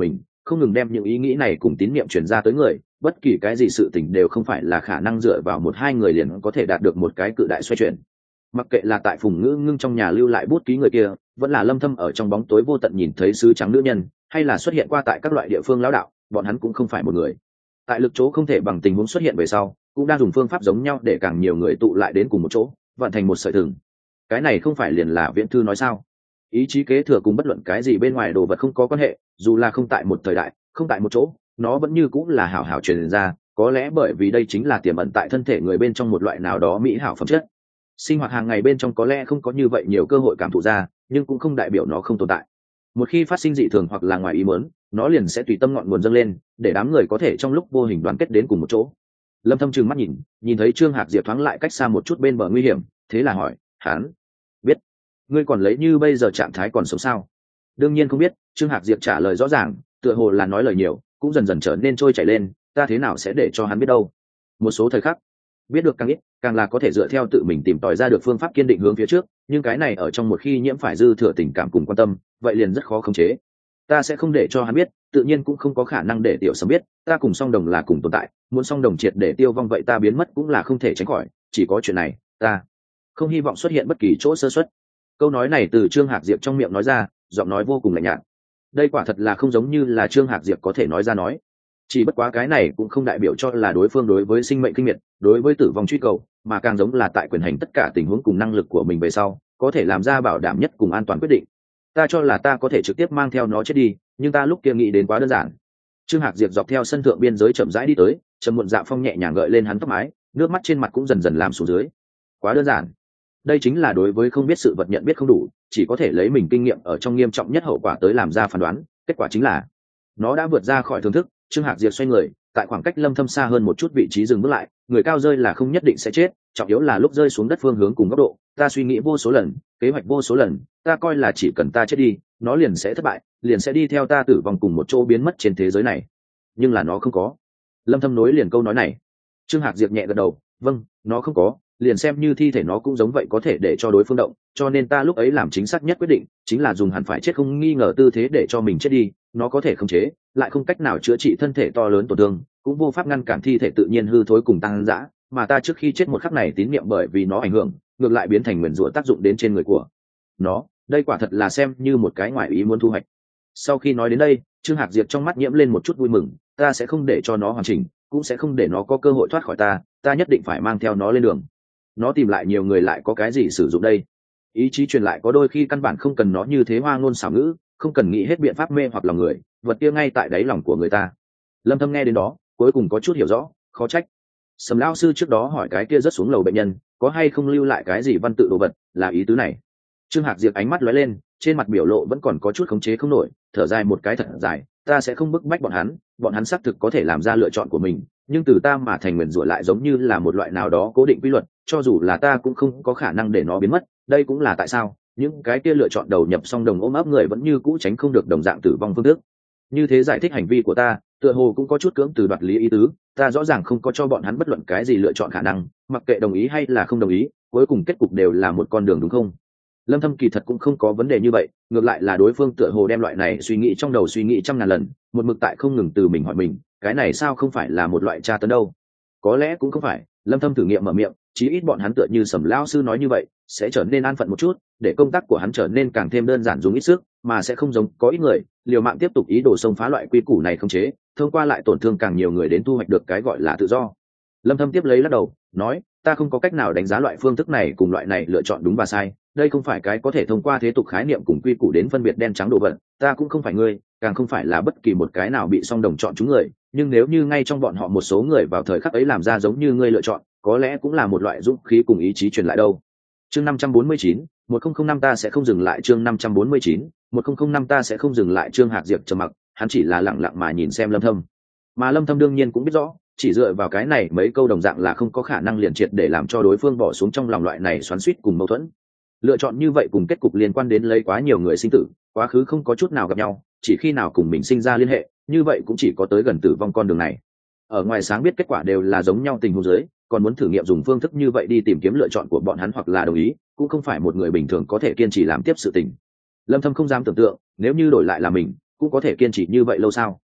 không ngừng đem những ý nghĩ này cùng tín niệm truyền ra tới người. Bất kỳ cái gì sự tình đều không phải là khả năng dựa vào một hai người liền có thể đạt được một cái cự đại xoay chuyển. Mặc kệ là tại Phùng Ngữ Ngưng trong nhà lưu lại bút ký người kia, vẫn là Lâm Thâm ở trong bóng tối vô tận nhìn thấy sứ trắng nữ nhân, hay là xuất hiện qua tại các loại địa phương lão đạo, bọn hắn cũng không phải một người. Tại lực chỗ không thể bằng tình huống xuất hiện về sau, cũng đang dùng phương pháp giống nhau để càng nhiều người tụ lại đến cùng một chỗ, vận thành một sợi thừng. Cái này không phải liền là Viễn Thư nói sao? Ý chí kế thừa cùng bất luận cái gì bên ngoài đồ vật không có quan hệ, dù là không tại một thời đại, không tại một chỗ, nó vẫn như cũng là hảo hảo truyền ra, có lẽ bởi vì đây chính là tiềm ẩn tại thân thể người bên trong một loại nào đó mỹ hảo phẩm chất. Sinh hoạt hàng ngày bên trong có lẽ không có như vậy nhiều cơ hội cảm thụ ra, nhưng cũng không đại biểu nó không tồn tại. Một khi phát sinh dị thường hoặc là ngoài ý muốn, nó liền sẽ tùy tâm ngọn nguồn dâng lên, để đám người có thể trong lúc vô hình đoàn kết đến cùng một chỗ. Lâm Thâm trừng mắt nhìn thấy Trương Hạc Diệp thoáng lại cách xa một chút bên bờ nguy hiểm, thế là hỏi, hắn biết ngươi còn lấy như bây giờ trạng thái còn sống sao? Đương nhiên không biết. Trương Hạc Diệp trả lời rõ ràng, tựa hồ là nói lời nhiều, cũng dần dần trở nên trôi chảy lên, ta thế nào sẽ để cho hắn biết đâu. Một số thời khắc biết được càng ít, càng là có thể dựa theo tự mình tìm tòi ra được phương pháp kiên định hướng phía trước, nhưng cái này ở trong một khi nhiễm phải dư thừa tình cảm cùng quan tâm, vậy liền rất khó khống chế. Ta sẽ không để cho hắn biết, tự nhiên cũng không có khả năng để Tiểu Sấm biết, ta cùng Song Đồng là cùng tồn tại, muốn Song Đồng triệt để tiêu vong vậy ta biến mất cũng là không thể tránh khỏi, chỉ có chuyện này, ta không hy vọng xuất hiện bất kỳ chỗ sơ suất. Câu nói này từ Trương Hạc Diệp trong miệng nói ra, giọng nói vô cùng lạnh nhạt. Đây quả thật là không giống như là Trương Hạc Diệp có thể nói ra nói. Chỉ bất quá cái này cũng không đại biểu cho là đối phương đối với sinh mệnh kinh miệt, đối với tử vong truy cầu, mà càng giống là tại quyền hành tất cả tình huống cùng năng lực của mình về sau, có thể làm ra bảo đảm nhất cùng an toàn quyết định. Ta cho là ta có thể trực tiếp mang theo nó chết đi, nhưng ta lúc kia nghĩ đến quá đơn giản. Trương Hạc Diệp dọc theo sân thượng biên giới chậm rãi đi tới, Trầm Muộn Dạ Phong nhẹ nhàng gợi lên hắn tóc mái, nước mắt trên mặt cũng dần dần làm xuống dưới. Quá đơn giản. Đây chính là đối với không biết sự vật nhận biết không đủ, chỉ có thể lấy mình kinh nghiệm ở trong nghiêm trọng nhất hậu quả tới làm ra phán đoán, kết quả chính là nó đã vượt ra khỏi thưởng thức. Trương Hạc Diệp xoay người, tại khoảng cách Lâm Thâm xa hơn một chút vị trí dừng bước lại, người cao rơi là không nhất định sẽ chết, trọng yếu là lúc rơi xuống đất phương hướng cùng góc độ. Ta suy nghĩ vô số lần, kế hoạch vô số lần, ta coi là chỉ cần ta chết đi, nó liền sẽ thất bại, liền sẽ đi theo ta tử vong cùng một chỗ biến mất trên thế giới này. Nhưng là nó không có. Lâm Thâm nối liền câu nói này. Trương Hạc Diệp nhẹ gật đầu, vâng, nó không có, liền xem như thi thể nó cũng giống vậy có thể để cho đối phương động, cho nên ta lúc ấy làm chính xác nhất quyết định, chính là dùng hẳn phải chết không nghi ngờ tư thế để cho mình chết đi. Nó có thể khống chế, lại không cách nào chữa trị thân thể to lớn tổn thương, cũng vô pháp ngăn cản thi thể tự nhiên hư thối cùng tăng dã, mà ta trước khi chết một khắc này tín niệm bởi vì nó ảnh hưởng, ngược lại biến thành nguyền rủa tác dụng đến trên người của nó. Đây quả thật là xem như một cái ngoại ý muốn thu hoạch. Sau khi nói đến đây, Trương Hạc Diệp trong mắt nhiễm lên một chút vui mừng, ta sẽ không để cho nó hoàn chỉnh, cũng sẽ không để nó có cơ hội thoát khỏi ta, ta nhất định phải mang theo nó lên đường. Nó tìm lại nhiều người lại có cái gì sử dụng đây? Ý chí truyền lại có đôi khi căn bản không cần nó như thế hoa ngôn xảo ngữ, không cần nghĩ hết biện pháp mê hoặc lòng người, vật kia ngay tại đáy lòng của người ta. Lâm Thâm nghe đến đó, cuối cùng có chút hiểu rõ, khó trách Sầm lão sư trước đó hỏi cái kia rất xuống lầu bệnh nhân có hay không lưu lại cái gì văn tự đồ vật, là ý tứ này. Trương Hạc Diệp ánh mắt lóe lên, trên mặt biểu lộ vẫn còn có chút khống chế không nổi, thở dài một cái thật dài, ta sẽ không bức bách bọn hắn xác thực có thể làm ra lựa chọn của mình, nhưng từ ta mà thành nguyền rủa lại giống như là một loại nào đó cố định quy luật, cho dù là ta cũng không có khả năng để nó biến mất. Đây cũng là tại sao những cái kia lựa chọn đầu nhập song đồng ôm ấp người vẫn như cũ tránh không được đồng dạng tử vong phương thức. Như thế giải thích hành vi của ta, tựa hồ cũng có chút cưỡng từ đoạt lý ý tứ, ta rõ ràng không có cho bọn hắn bất luận cái gì lựa chọn khả năng, mặc kệ đồng ý hay là không đồng ý, cuối cùng kết cục đều là một con đường, đúng không? Lâm Thâm kỳ thật cũng không có vấn đề như vậy, ngược lại là đối phương tựa hồ đem loại này suy nghĩ trong đầu suy nghĩ trăm ngàn lần, một mực tại không ngừng từ mình hỏi mình, cái này sao không phải là một loại tra tấn đâu? Có lẽ cũng không phải. Lâm Thâm thử nghiệm mở miệng, chí ít bọn hắn tựa như Sầm lão sư nói như vậy, sẽ trở nên an phận một chút, để công tác của hắn trở nên càng thêm đơn giản dùng ít sức, mà sẽ không giống có ít người liều mạng tiếp tục ý đồ xông phá loại quy củ này không chế, thông qua lại tổn thương càng nhiều người đến thu hoạch được cái gọi là tự do. Lâm Thâm tiếp lấy lắc đầu, nói, ta không có cách nào đánh giá loại phương thức này cùng loại này lựa chọn đúng và sai, đây không phải cái có thể thông qua thế tục khái niệm cùng quy củ đến phân biệt đen trắng đồ vật, ta cũng không phải ngươi, càng không phải là bất kỳ một cái nào bị song đồng chọn chúng người, nhưng nếu như ngay trong bọn họ một số người vào thời khắc ấy làm ra giống như ngươi lựa chọn, có lẽ cũng là một loại dũng khí cùng ý chí truyền lại đâu. Chương 549, 1005 ta sẽ không dừng lại. Chương 549, 1005 ta sẽ không dừng lại. Trương Hạc Diệp trầm mặc, hắn chỉ là lặng lặng mà nhìn xem Lâm Thâm, mà Lâm Thâm đương nhiên cũng biết rõ, chỉ dựa vào cái này mấy câu đồng dạng là không có khả năng liền triệt để làm cho đối phương bỏ xuống trong lòng loại này xoắn xuýt cùng mâu thuẫn. Lựa chọn như vậy cùng kết cục liên quan đến lấy quá nhiều người sinh tử, quá khứ không có chút nào gặp nhau, chỉ khi nào cùng mình sinh ra liên hệ, như vậy cũng chỉ có tới gần tử vong con đường này. Ở ngoài sáng biết kết quả đều là giống nhau tình huống dưới, còn muốn thử nghiệm dùng phương thức như vậy đi tìm kiếm lựa chọn của bọn hắn hoặc là đồng ý, cũng không phải một người bình thường có thể kiên trì làm tiếp sự tình. Lâm Thâm không dám tưởng tượng, nếu như đổi lại là mình, cũng có thể kiên trì như vậy lâu sao?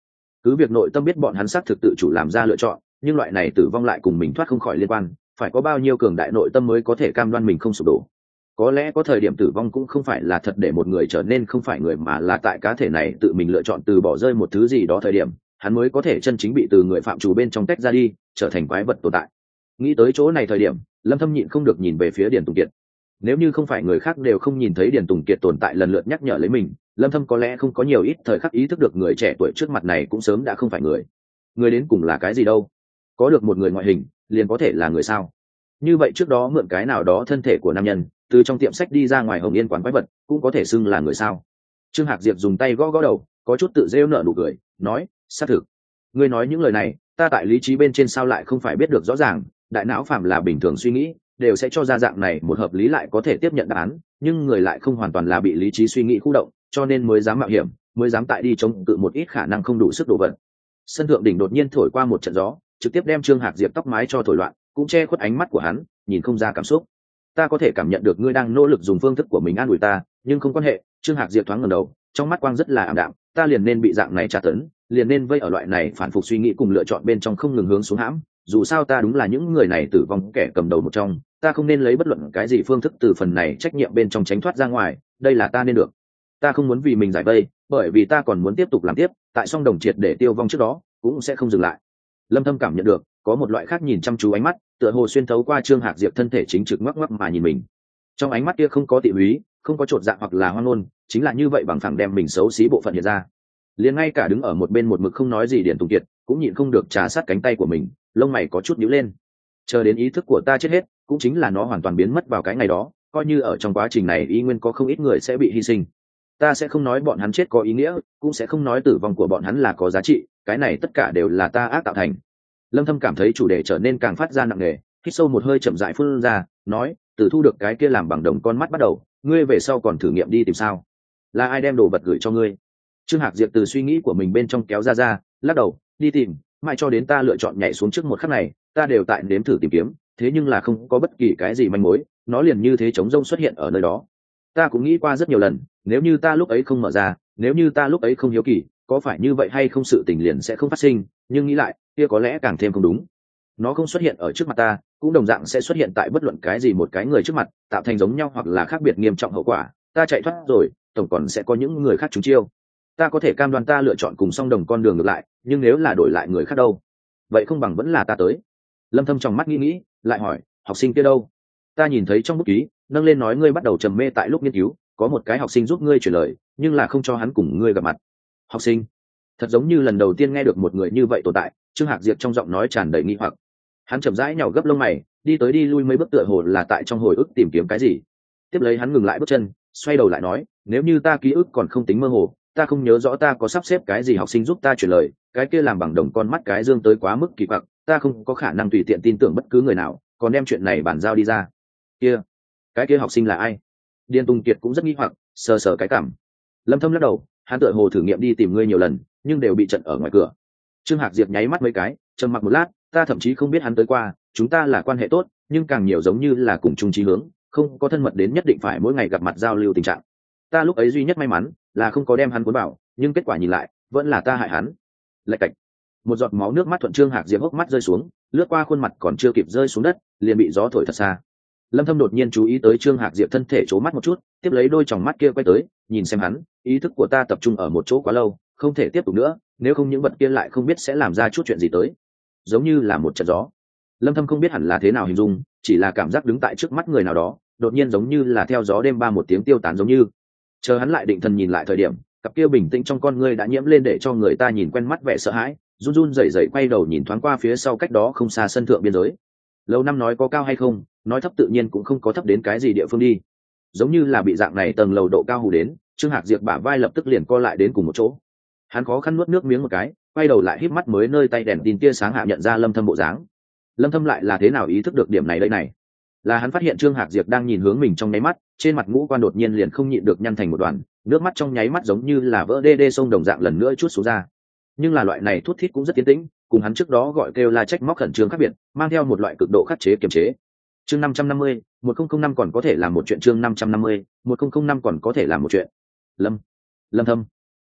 cứ việc nội tâm biết bọn hắn xác thực tự chủ làm ra lựa chọn, nhưng loại này tử vong lại cùng mình thoát không khỏi liên quan, phải có bao nhiêu cường đại nội tâm mới có thể cam đoan mình không sụp đổ. Có lẽ có thời điểm tử vong cũng không phải là thật để một người trở nên không phải người, mà là tại cá thể này tự mình lựa chọn từ bỏ rơi một thứ gì đó thời điểm, hắn mới có thể chân chính bị từ người phạm trù bên trong tách ra đi, trở thành quái vật tồn tại. Nghĩ tới chỗ này thời điểm, Lâm Thâm nhịn không được nhìn về phía Điền Tùng Kiệt. Nếu như không phải người khác đều không nhìn thấy Điền Tùng Kiệt tồn tại lần lượt nhắc nhở lấy mình, Lâm Thâm có lẽ không có nhiều ít thời khắc ý thức được người trẻ tuổi trước mặt này cũng sớm đã không phải người. Người đến cùng là cái gì đâu? Có được một người ngoại hình, liền có thể là người sao? Như vậy trước đó mượn cái nào đó thân thể của nam nhân, từ trong tiệm sách đi ra ngoài Hồng Yên quán quái vật, cũng có thể xưng là người sao? Trương Hạc Diệp dùng tay gõ gõ đầu, có chút tự rêu nở nụ cười, nói: xác thực. Ngươi nói những lời này, ta tại lý trí bên trên sao lại không phải biết được rõ ràng, đại não phàm là bình thường suy nghĩ, đều sẽ cho ra dạng này một hợp lý lại có thể tiếp nhận đáp án, nhưng người lại không hoàn toàn là bị lý trí suy nghĩ khu động, cho nên mới dám mạo hiểm, mới dám tại đi chống cự một ít khả năng không đủ sức đổ vận. Sân thượng đỉnh đột nhiên thổi qua một trận gió, trực tiếp đem Trương Hạc Diệp tóc mái cho thổi loạn, cũng che khuất ánh mắt của hắn, nhìn không ra cảm xúc. Ta có thể cảm nhận được ngươi đang nỗ lực dùng phương thức của mình an ủi ta, nhưng không quan hệ. Trương Hạc Diệp thoáng ngẩng đầu, trong mắt quang rất là ảm đạm. Ta liền nên bị dạng này tra tấn, liền nên vây ở loại này phản phục suy nghĩ cùng lựa chọn bên trong không ngừng hướng xuống hãm. Dù sao ta đúng là những người này tử vong kẻ cầm đầu một trong, ta không nên lấy bất luận cái gì phương thức từ phần này trách nhiệm bên trong tránh thoát ra ngoài. Đây là ta nên được. Ta không muốn vì mình giải vây, bởi vì ta còn muốn tiếp tục làm tiếp. Tại song đồng triệt để tiêu vong trước đó, cũng sẽ không dừng lại. Lâm Thâm cảm nhận được có một loại khác nhìn chăm chú ánh mắt, tựa hồ xuyên thấu qua Trương Hạc Diệp thân thể chính trực ngoắc ngoắc mà nhìn mình. Trong ánh mắt kia không có tị húy, không có chột dạ hoặc là hoang ngôn, chính là như vậy bằng phẳng đem mình xấu xí bộ phận hiện ra. Liền ngay cả đứng ở một bên một mực không nói gì Điền Tùng Kiệt cũng nhịn không được trà sát cánh tay của mình, lông mày có chút nhíu lên. Chờ đến ý thức của ta chết hết, cũng chính là nó hoàn toàn biến mất vào cái ngày đó, coi như ở trong quá trình này y nguyên có không ít người sẽ bị hy sinh. Ta sẽ không nói bọn hắn chết có ý nghĩa, cũng sẽ không nói tử vong của bọn hắn là có giá trị, cái này tất cả đều là ta ác tạo thành. Lâm Thâm cảm thấy chủ đề trở nên càng phát ra nặng nề, hít sâu một hơi chậm rãi phun ra, nói: từ thu được cái kia làm bằng đồng con mắt bắt đầu, ngươi về sau còn thử nghiệm đi tìm sao? Là ai đem đồ vật gửi cho ngươi? Trương Hạc Diệp từ suy nghĩ của mình bên trong kéo ra, lắc đầu, đi tìm, mãi cho đến ta lựa chọn nhảy xuống trước một khắc này, ta đều tại nếm thử tìm kiếm, thế nhưng là không có bất kỳ cái gì manh mối, nó liền như thế trống rỗng xuất hiện ở nơi đó. Ta cũng nghĩ qua rất nhiều lần, nếu như ta lúc ấy không mở ra, nếu như ta lúc ấy không hiếu kỳ, có phải như vậy hay không sự tình liền sẽ không phát sinh, nhưng nghĩ lại, kia có lẽ càng thêm không đúng. Nó không xuất hiện ở trước mặt ta, cũng đồng dạng sẽ xuất hiện tại bất luận cái gì một cái người trước mặt, tạo thành giống nhau hoặc là khác biệt nghiêm trọng hậu quả. Ta chạy thoát rồi, tổng còn sẽ có những người khác trúng chiêu. Ta có thể cam đoan ta lựa chọn cùng song đồng con đường ngược lại, nhưng nếu là đổi lại người khác đâu? Vậy không bằng vẫn là ta tới. Lâm Thâm trong mắt nghĩ, lại hỏi, học sinh kia đâu? Ta nhìn thấy trong bút ký, nâng lên nói ngươi bắt đầu trầm mê tại lúc nghiên cứu, có một cái học sinh giúp ngươi chuyển lời, nhưng là không cho hắn cùng ngươi gặp mặt. Học sinh? Thật giống như lần đầu tiên nghe được một người như vậy tồn tại. Trương Hạc Diệp trong giọng nói tràn đầy nghi hoặc. Hắn chậm rãi nhào gấp lông mày, đi tới đi lui mấy bước tựa hồ là tại trong hồi ức tìm kiếm cái gì. Tiếp lấy hắn ngừng lại bước chân, xoay đầu lại nói, nếu như ta ký ức còn không tính mơ hồ, ta không nhớ rõ ta có sắp xếp cái gì học sinh giúp ta chuyển lời, cái kia làm bằng đồng con mắt cái dương tới quá mức kỳ quặc, ta không có khả năng tùy tiện tin tưởng bất cứ người nào, còn đem chuyện này bàn giao đi ra. Kia, cái kia học sinh là ai? Điền Tùng Kiệt cũng rất nghi hoặc, sờ sờ cái cảm. Lâm Thâm lắc đầu, hắn tựa hồ thử nghiệm đi tìm ngươi nhiều lần, nhưng đều bị chặn ở ngoài cửa. Trương Hạc Diệp nháy mắt mấy cái, trầm mặc một lát, ta thậm chí không biết hắn tới qua, chúng ta là quan hệ tốt, nhưng càng nhiều giống như là cùng chung chí hướng, không có thân mật đến nhất định phải mỗi ngày gặp mặt giao lưu tình trạng. Ta lúc ấy duy nhất may mắn là không có đem hắn cuốn vào, nhưng kết quả nhìn lại, vẫn là ta hại hắn. Lạch cạch. Một giọt máu nước mắt thuận Trương Hạc Diệp hốc mắt rơi xuống, lướt qua khuôn mặt còn chưa kịp rơi xuống đất, liền bị gió thổi thật xa. Lâm Thâm đột nhiên chú ý tới Trương Hạc Diệp thân thể chố mắt một chút, tiếp lấy đôi tròng mắt kia quay tới, nhìn xem hắn, ý thức của ta tập trung ở một chỗ quá lâu, không thể tiếp tục nữa, nếu không những vật kia lại không biết sẽ làm ra chút chuyện gì tới. Giống như là một trận gió. Lâm Thâm không biết hẳn là thế nào hình dung, chỉ là cảm giác đứng tại trước mắt người nào đó, đột nhiên giống như là theo gió đêm ba một tiếng tiêu tán giống như. Chờ hắn lại định thần nhìn lại thời điểm, cặp kia bình tĩnh trong con ngươi đã nhiễm lên để cho người ta nhìn quen mắt vẻ sợ hãi, run run rẩy rẩy quay đầu nhìn thoáng qua phía sau cách đó không xa sân thượng biên giới. Lâu năm nói có cao hay không, nói thấp tự nhiên cũng không có thấp đến cái gì địa phương đi. Giống như là bị dạng này tầng lầu độ cao hù đến, Trương Hạc Diệp bả vai lập tức liền co lại đến cùng một chỗ. Hắn khó khăn nuốt nước miếng một cái, quay đầu lại híp mắt mới nơi tay đèn tin tia sáng hạ nhận ra Lâm Thâm bộ dáng. Lâm Thâm lại là thế nào ý thức được điểm này đây này? Là hắn phát hiện Trương Hạc Diệp đang nhìn hướng mình trong nháy mắt, trên mặt ngũ quan đột nhiên liền không nhịn được nhăn thành một đoàn, nước mắt trong nháy mắt giống như là vỡ đê đê sông đồng dạng lần nữa chút xuống ra. Nhưng là loại này thút thít cũng rất tiến tĩnh, cùng hắn trước đó gọi kêu la trách móc khẩn trương khác biệt, mang theo một loại cực độ khắc chế kiềm chế. Chương 550, 1005 còn có thể làm một chuyện, chương 550, 1005 còn có thể làm một chuyện. Lâm Thâm.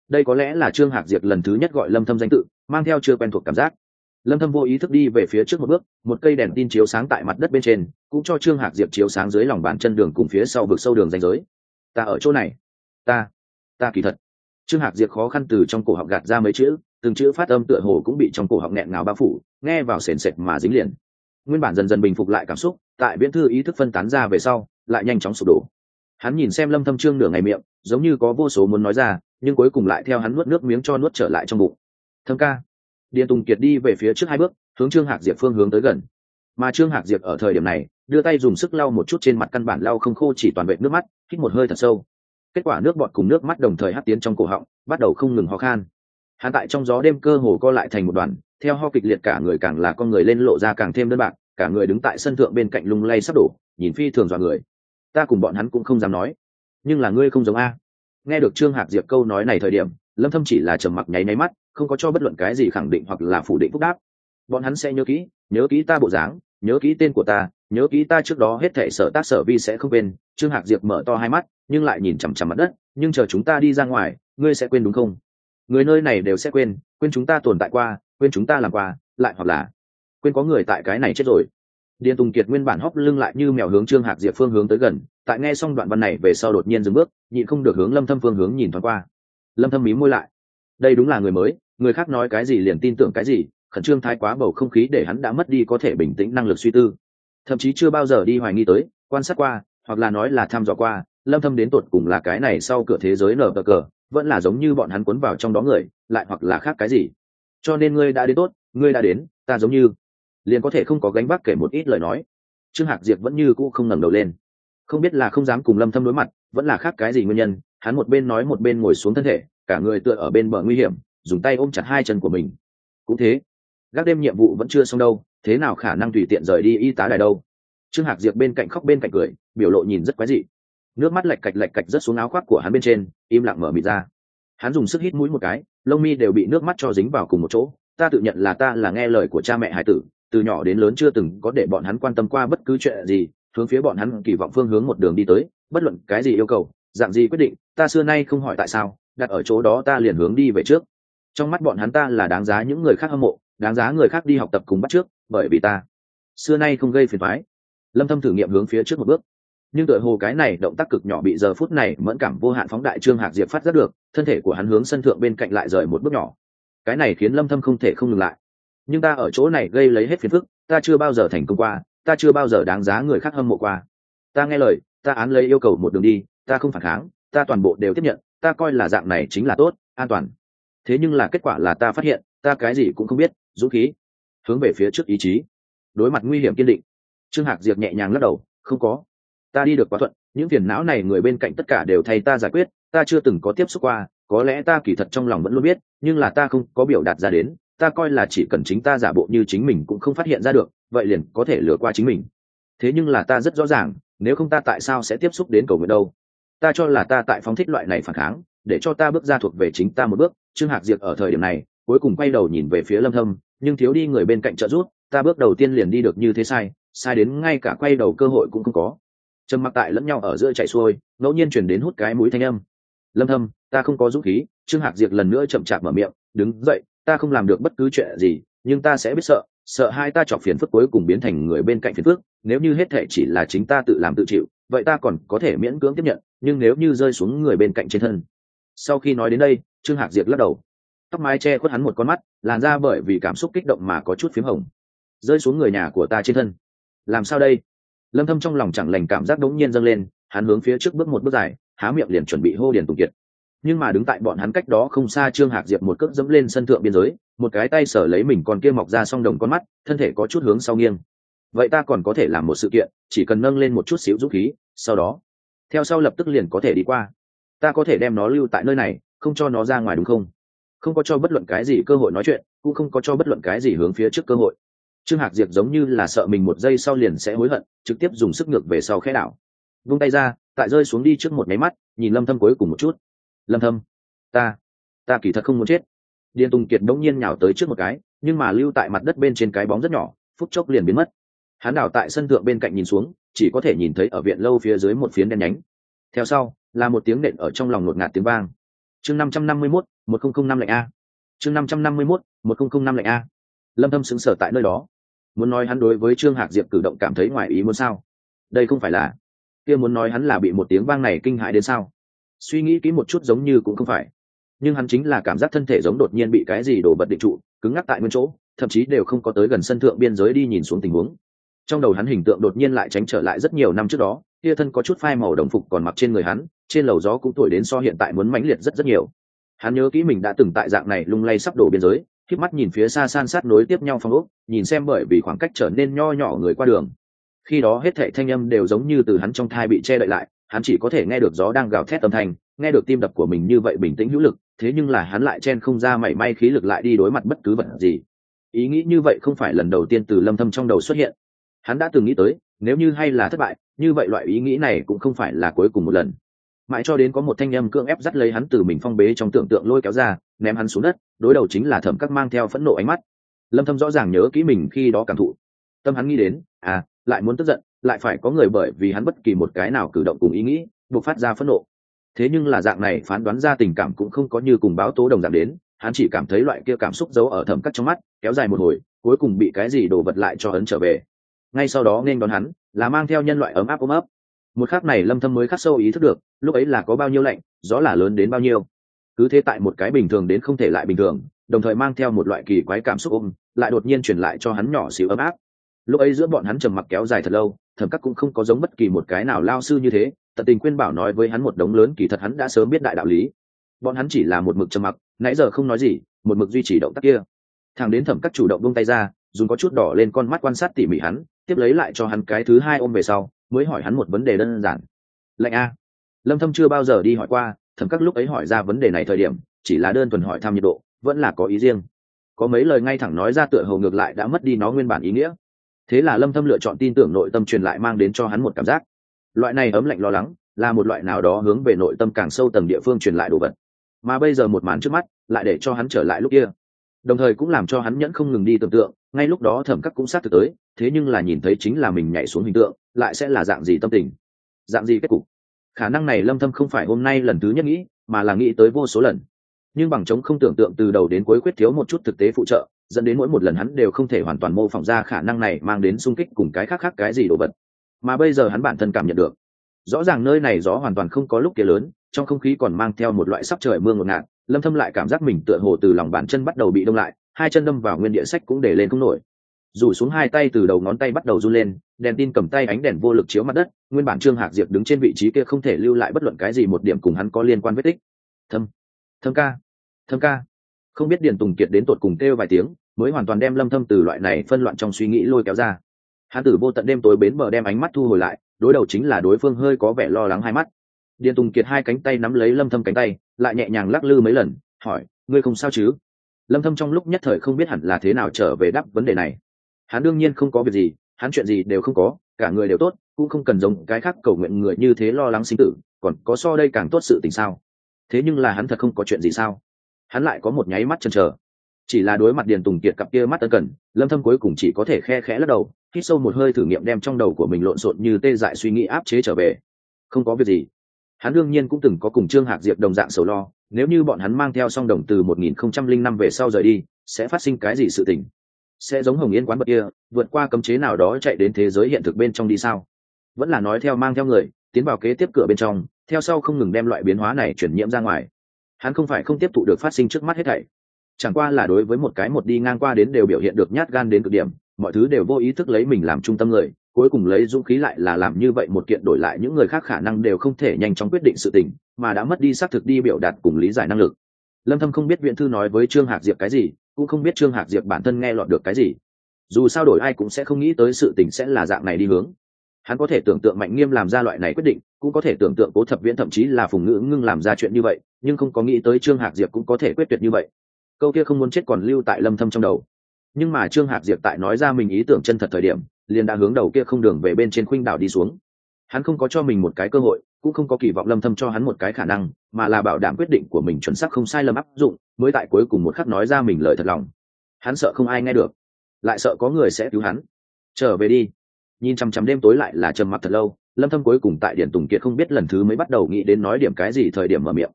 đây có lẽ là Trương Hạc Diệp lần thứ nhất gọi Lâm Thâm danh tự, mang theo chưa quen thuộc cảm giác. Lâm Thâm vô ý thức đi về phía trước một bước, một cây đèn tin chiếu sáng tại mặt đất bên trên, cũng cho Trương Hạc Diệp chiếu sáng dưới lòng bàn chân đường cùng phía sau vực sâu đường ranh giới. Ta ở chỗ này, ta kỳ thật. Trương Hạc Diệp khó khăn từ trong cổ họng gạt ra mấy chữ, từng chữ phát âm tựa hồ cũng bị trong cổ họng nghẹn ngào bao phủ, nghe vào sền sệt mà dính liền. Nguyên bản dần dần bình phục lại cảm xúc, tại viễn thư ý thức phân tán ra về sau, lại nhanh chóng sụp đổ. Hắn nhìn xem Lâm Thâm Trương nửa ngày miệng, giống như có vô số muốn nói ra, nhưng cuối cùng lại theo hắn nuốt nước miếng cho nuốt trở lại trong bụng. Thâm ca. Điền Tùng Kiệt đi về phía trước 2 bước, hướng Trương Hạc Diệp phương hướng tới gần. Mà Trương Hạc Diệp ở thời điểm này, đưa tay dùng sức lau một chút trên mặt, căn bản lau không khô, chỉ toàn vệt nước mắt, hít một hơi thật sâu. Kết quả nước bọt cùng nước mắt đồng thời hắt tiến trong cổ họng, bắt đầu không ngừng ho khan. Hắn tại trong gió đêm cơ hồ co lại thành một đoàn, theo ho kịch liệt cả người càng là con người lên lộ ra càng thêm đơn bạc, cả người đứng tại sân thượng bên cạnh lung lay sắp đổ, nhìn phi thường dọa người. Ta cùng bọn hắn cũng không dám nói, nhưng là ngươi không giống a. Nghe được Trương Hạc Diệp câu nói này thời điểm, Lâm Thâm chỉ là trầm mặc nháy mắt, không có cho bất luận cái gì khẳng định hoặc là phủ định phúc đáp. Bọn hắn sẽ nhớ kỹ ta bộ dáng, nhớ kỹ tên của ta, nhớ kỹ ta trước đó hết thảy sở tác sở vi sẽ không quên. Trương Hạc Diệp mở to hai mắt, nhưng lại nhìn chằm chằm mặt đất, nhưng chờ chúng ta đi ra ngoài, ngươi sẽ quên đúng không? Người nơi này đều sẽ quên chúng ta tồn tại qua, quên chúng ta làm qua, lại hoặc là quên có người tại cái này chết rồi. Điền Tùng Kiệt nguyên bản hóc lưng lại như mèo hướng Trương Hạc Diệp phương hướng tới gần, tại nghe xong đoạn văn này về sau đột nhiên dừng bước, nhịn không được hướng Lâm Thâm phương hướng nhìn thoáng qua. Lâm Thâm mím môi lại. Đây đúng là người mới, người khác nói cái gì liền tin tưởng cái gì, khẩn trương thái quá bầu không khí để hắn đã mất đi có thể bình tĩnh năng lực suy tư, thậm chí chưa bao giờ đi hoài nghi tới, quan sát qua, hoặc là nói là thăm dò qua, Lâm Thâm đến tột cùng là cái này sau cửa thế giới nở cờ, vẫn là giống như bọn hắn cuốn vào trong đó người, lại hoặc là khác cái gì. Cho nên ngươi đã đến tốt, ngươi đã đến, ta giống như liền có thể không có gánh vác kể một ít lời nói. Trương Hạc Diệp vẫn như cũ không ngẩng đầu lên, không biết là không dám cùng Lâm Thâm đối mặt, vẫn là khác cái gì nguyên nhân, hắn một bên nói một bên ngồi xuống thân thể, cả người tựa ở bên bờ nguy hiểm, dùng tay ôm chặt hai chân của mình. Cũng thế, gác đêm nhiệm vụ vẫn chưa xong đâu, thế nào khả năng tùy tiện rời đi y tá đài đâu. Trương Hạc Diệp bên cạnh khóc bên cạnh cười, biểu lộ nhìn rất quái dị. Nước mắt lạch cạch rớt xuống áo khoác của hắn bên trên, im lặng mở mịt ra. Hắn dùng sức hít mũi một cái, lông mi đều bị nước mắt cho dính vào cùng một chỗ. Ta tự nhận là ta là nghe lời của cha mẹ hải tử, từ nhỏ đến lớn chưa từng có để bọn hắn quan tâm qua bất cứ chuyện gì, hướng phía bọn hắn kỳ vọng phương hướng một đường đi tới, bất luận cái gì yêu cầu, dạng gì quyết định, ta xưa nay không hỏi tại sao, đặt ở chỗ đó ta liền hướng đi về trước. Trong mắt bọn hắn ta là đáng giá những người khác hâm mộ, đáng giá người khác đi học tập cùng bắt trước, bởi vì ta xưa nay không gây phiền toái. Lâm Thâm thử nghiệm hướng phía trước một bước, nhưng tựa hồ cái này động tác cực nhỏ bị giờ phút này mẫn cảm vô hạn phóng đại Trương Hạc Diệp phát giác được, thân thể của hắn hướng sân thượng bên cạnh lại rời một bước nhỏ. Cái này khiến Lâm Thâm không thể không ngừng lại. Nhưng ta ở chỗ này gây lấy hết phiền phức, ta chưa bao giờ thành công qua, ta chưa bao giờ đáng giá người khác hâm mộ qua. Ta nghe lời, ta án lấy yêu cầu một đường đi, ta không phản kháng, ta toàn bộ đều tiếp nhận, ta coi là dạng này chính là tốt, an toàn. Thế nhưng là kết quả là ta phát hiện, ta cái gì cũng không biết, dũng khí, hướng về phía trước ý chí, đối mặt nguy hiểm kiên định. Trương Hạc Diệp nhẹ nhàng lắc đầu, không có, ta đi được quá thuận, những phiền não này người bên cạnh tất cả đều thay ta giải quyết, ta chưa từng có tiếp xúc qua, có lẽ ta kỳ thật trong lòng vẫn luôn biết, nhưng là ta không có biểu đạt ra đến, ta coi là chỉ cần chính ta giả bộ như chính mình cũng không phát hiện ra được, vậy liền có thể lừa qua chính mình. Thế nhưng là ta rất rõ ràng, nếu không ta tại sao sẽ tiếp xúc đến cầu nguyện đâu. Ta cho là ta tại phóng thích loại này phản kháng, để cho ta bước ra thuộc về chính ta một bước. Trương Hạc Diệp ở thời điểm này cuối cùng quay đầu nhìn về phía Lâm Thâm, nhưng thiếu đi người bên cạnh trợ giúp, ta bước đầu tiên liền đi được như thế sai đến ngay cả quay đầu cơ hội cũng không có. Trầm mặc tại lẫn nhau ở giữa chạy xuôi, ngẫu nhiên truyền đến hút cái mũi thanh âm. Lâm Thâm, ta không có dũng khí. Trương Hạc Diệp lần nữa chậm chạp mở miệng, đứng dậy, ta không làm được bất cứ chuyện gì, nhưng ta sẽ biết sợ hai ta chọc phiền phức cuối cùng biến thành người bên cạnh phiền phức. Nếu như hết thể chỉ là chính ta tự làm tự chịu, vậy ta còn có thể miễn cưỡng tiếp nhận, nhưng nếu như rơi xuống người bên cạnh trên thân. Sau khi nói đến đây, Trương Hạc Diệp lắc đầu, tóc mái che khuất hắn một con mắt, làn da bởi vì cảm xúc kích động mà có chút phím hồng. Rơi xuống người nhà của ta trên thân, làm sao đây? Lâm Thâm trong lòng chẳng lành cảm giác đống nhiên dâng lên, hắn hướng phía trước bước một bước dài, há miệng liền chuẩn bị hô Điền Tùng Kiệt. Nhưng mà đứng tại bọn hắn cách đó không xa, Trương Hạc Diệp một cước dẫm lên sân thượng biên giới, một cái tay sở lấy mình còn kia mọc ra song đồng con mắt, thân thể có chút hướng sau nghiêng. Vậy ta còn có thể làm một sự kiện, chỉ cần nâng lên một chút xíu dũng khí, sau đó theo sau lập tức liền có thể đi qua. Ta có thể đem nó lưu tại nơi này, không cho nó ra ngoài đúng không? Không có cho bất luận cái gì cơ hội nói chuyện, cũng không có cho bất luận cái gì hướng phía trước cơ hội. Trương Hạc Diệp giống như là sợ mình một giây sau liền sẽ hối hận, trực tiếp dùng sức ngược về sau khẽ đảo, vung tay ra, tại rơi xuống đi trước một máy mắt, nhìn Lâm Thâm cuối cùng một chút. Lâm Thâm, ta kỳ thật không muốn chết. Điền Tùng Kiệt đống nhiên nhào tới trước một cái, nhưng mà lưu tại mặt đất bên trên cái bóng rất nhỏ, phút chốc liền biến mất. Hắn đảo tại sân thượng bên cạnh nhìn xuống, chỉ có thể nhìn thấy ở viện lâu phía dưới một phiến đen nhánh. Theo sau là một tiếng nện ở trong lòng ngột ngạt tiếng vang. chương 551, 1005 lệnh a. chương 551, 1005 lệnh a. Lâm Thâm sững sờ tại nơi đó. Muốn nói hắn đối với Trương Hạc Diệp cử động cảm thấy ngoài ý muốn sao? Đây không phải là. Kia muốn nói hắn là bị một tiếng vang này kinh hãi đến sao? Suy nghĩ kỹ một chút giống như cũng không phải. Nhưng hắn chính là cảm giác thân thể giống đột nhiên bị cái gì đổ bật định trụ, cứng ngắc tại nguyên chỗ, thậm chí đều không có tới gần sân thượng biên giới đi nhìn xuống tình huống. Trong đầu hắn hình tượng đột nhiên lại tránh trở lại rất nhiều năm trước đó, kia thân có chút phai màu đồng phục còn mặc trên người hắn, trên lầu gió cũng thổi đến so hiện tại muốn mãnh liệt rất rất nhiều. Hắn nhớ kỹ mình đã từng tại dạng này lung lay sắp đổ biên giới, khép mắt nhìn phía xa san sát nối tiếp nhau phong ốc, nhìn xem bởi vì khoảng cách trở nên nho nhỏ người qua đường. Khi đó hết thảy thanh âm đều giống như từ hắn trong thai bị che đậy lại, hắn chỉ có thể nghe được gió đang gào thét âm thanh, nghe được tim đập của mình như vậy bình tĩnh hữu lực, thế nhưng là hắn lại chen không ra mảy may khí lực lại đi đối mặt bất cứ vật gì. Ý nghĩ như vậy không phải lần đầu tiên từ Lâm Thâm trong đầu xuất hiện. Hắn đã từng nghĩ tới, nếu như hay là thất bại, như vậy loại ý nghĩ này cũng không phải là cuối cùng một lần. Mãi cho đến có một thanh âm cưỡng ép dắt lấy hắn từ mình phong bế trong tưởng tượng lôi kéo ra, ném hắn xuống đất, đối đầu chính là Thẩm Các mang theo phẫn nộ ánh mắt. Lâm Thâm rõ ràng nhớ kỹ mình khi đó cảm thụ. Tâm hắn nghĩ đến, lại muốn tức giận, lại phải có người bởi vì hắn bất kỳ một cái nào cử động cùng ý nghĩ, bộc phát ra phẫn nộ. Thế nhưng là dạng này phán đoán ra tình cảm cũng không có như cùng báo tố đồng dạng đến, hắn chỉ cảm thấy loại kia cảm xúc giấu ở Thẩm Các trong mắt, kéo dài một hồi, cuối cùng bị cái gì đổ vật lại cho ấn trở về. Ngay sau đó nên đón hắn, là mang theo nhân loại ấm áp ôm ấp. Một khắc này Lâm Thâm mới khắc sâu ý thức được, lúc ấy là có bao nhiêu lạnh, gió là lớn đến bao nhiêu. Cứ thế tại một cái bình thường đến không thể lại bình thường, đồng thời mang theo một loại kỳ quái cảm xúc ôm, lại đột nhiên truyền lại cho hắn nhỏ xíu ấm áp. Lúc ấy giữa bọn hắn trầm mặc kéo dài thật lâu, Thẩm Các cũng không có giống bất kỳ một cái nào lao sư như thế, tận tình khuyên bảo nói với hắn một đống lớn, kỳ thật hắn đã sớm biết đại đạo lý. Bọn hắn chỉ là một mực trầm mặc, nãy giờ không nói gì, một mực duy trì động tác kia. Thằng đến Thẩm Các chủ động buông tay ra, dùng có chút đỏ lên con mắt quan sát tỉ mỉ hắn, tiếp lấy lại cho hắn cái thứ hai ôm về sau, mới hỏi hắn một vấn đề đơn giản. Lạnh a? Lâm Thâm chưa bao giờ đi hỏi qua, Thẩm Các lúc ấy hỏi ra vấn đề này thời điểm, chỉ là đơn thuần hỏi thăm nhiệt độ, vẫn là có ý riêng. Có mấy lời ngay thẳng nói ra tựa hồ ngược lại đã mất đi nó nguyên bản ý nghĩa. Thế là Lâm Thâm lựa chọn tin tưởng nội tâm truyền lại mang đến cho hắn một cảm giác. Loại này ấm lạnh lo lắng, là một loại nào đó hướng về nội tâm càng sâu tầng địa phương truyền lại đồ vật. Mà bây giờ một màn trước mắt, lại để cho hắn trở lại lúc kia. Đồng thời cũng làm cho hắn nhẫn không ngừng đi tưởng tượng, ngay lúc đó Thẩm Các cũng sát thực tới, thế nhưng là nhìn thấy chính là mình nhảy xuống hình tượng, lại sẽ là dạng gì tâm tình, dạng gì kết cục. Khả năng này Lâm Thâm không phải hôm nay lần thứ nhất nghĩ, mà là nghĩ tới vô số lần. Nhưng bằng chống không tưởng tượng từ đầu đến cuối khuyết thiếu một chút thực tế phụ trợ, dẫn đến mỗi một lần hắn đều không thể hoàn toàn mô phỏng ra khả năng này mang đến xung kích cùng cái khác khác cái gì đồ vật. Mà bây giờ hắn bản thân cảm nhận được, rõ ràng nơi này gió hoàn toàn không có lúc kia lớn, trong không khí còn mang theo một loại sắp trời mưa ngột ngạt. Lâm Thâm lại cảm giác mình tựa hồ từ lòng bàn chân bắt đầu bị đông lại, hai chân đâm vào nguyên địa sách cũng để lên không nổi. Rủ xuống hai tay từ đầu ngón tay bắt đầu run lên, đèn tin cầm tay ánh đèn vô lực chiếu mặt đất, nguyên bản Trương Hạc Diệp đứng trên vị trí kia không thể lưu lại bất luận cái gì một điểm cùng hắn có liên quan vết tích. Thâm ca. Không biết Điền Tùng Kiệt đến tột cùng kêu vài tiếng, mới hoàn toàn đem Lâm Thâm từ loại này phân loạn trong suy nghĩ lôi kéo ra. Hắn từ vô tận đêm tối bến bờ đem ánh mắt thu hồi lại, đối đầu chính là đối phương hơi có vẻ lo lắng hai mắt. Điền Tùng Kiệt hai cánh tay nắm lấy Lâm Thâm cánh tay, lại nhẹ nhàng lắc lư mấy lần, hỏi: "Ngươi không sao chứ?" Lâm Thâm trong lúc nhất thời không biết hẳn là thế nào trở về đáp vấn đề này. Hắn đương nhiên không có việc gì, hắn chuyện gì đều không có, cả người đều tốt, cũng không cần giống cái khác cầu nguyện người như thế lo lắng sinh tử, còn có so đây càng tốt sự tình sao? Thế nhưng là hắn thật không có chuyện gì sao? Hắn lại có một nháy mắt chần chờ. Chỉ là đối mặt Điền Tùng Kiệt cặp kia mắt ân cần, Lâm Thâm cuối cùng chỉ có thể khe khẽ lắc đầu, hít sâu một hơi thử nghiệm đem trong đầu của mình lộn xộn như tê dại suy nghĩ áp chế trở về. Không có việc gì. Hắn đương nhiên cũng từng có cùng Trương Hạc Diệp đồng dạng sầu lo, nếu như bọn hắn mang theo song đồng từ 1005 về sau rời đi, sẽ phát sinh cái gì sự tình? Sẽ giống Hồng Yên quán bậc kia, vượt qua cấm chế nào đó chạy đến thế giới hiện thực bên trong đi sao? Vẫn là nói theo mang theo người, tiến vào kế tiếp cửa bên trong, theo sau không ngừng đem loại biến hóa này chuyển nhiễm ra ngoài. Hắn không phải không tiếp thụ được phát sinh trước mắt hết thảy, chẳng qua là đối với một cái một đi ngang qua đến đều biểu hiện được nhát gan đến cực điểm, mọi thứ đều vô ý thức lấy mình làm trung tâm người, cuối cùng lấy dũng khí lại là làm như vậy một kiện đổi lại những người khác khả năng đều không thể nhanh chóng quyết định sự tình, mà đã mất đi xác thực đi biểu đạt cùng lý giải năng lực. Lâm Thâm không biết viện thư nói với Trương Hạc Diệp cái gì, cũng không biết Trương Hạc Diệp bản thân nghe lọt được cái gì. Dù sao đổi ai cũng sẽ không nghĩ tới sự tình sẽ là dạng này đi hướng. Hắn có thể tưởng tượng Mạnh Nghiêm làm ra loại này quyết định, cũng có thể tưởng tượng Cố Thập Viễn thậm chí là Phùng Ngữ Ngưng làm ra chuyện như vậy, nhưng không có nghĩ tới Trương Hạc Diệp cũng có thể quyết tuyệt như vậy. Câu kia không muốn chết còn lưu tại Lâm Thâm trong đầu. Nhưng mà Trương Hạc Diệp tại nói ra mình ý tưởng chân thật thời điểm, liền đã hướng đầu kia không đường về bên trên khuynh đảo đi xuống. Hắn không có cho mình một cái cơ hội, cũng không có kỳ vọng Lâm Thâm cho hắn một cái khả năng, mà là bảo đảm quyết định của mình chuẩn xác không sai lầm áp dụng, mới tại cuối cùng một khắc nói ra mình lời thật lòng. Hắn sợ không ai nghe được, lại sợ có người sẽ cứu hắn. Trở về đi. Nhìn chằm chằm đêm tối lại là trầm mặc thật lâu, Lâm Thâm cuối cùng tại Điền Tùng Kiệt không biết lần thứ mới bắt đầu nghĩ đến nói điểm cái gì thời điểm mở miệng.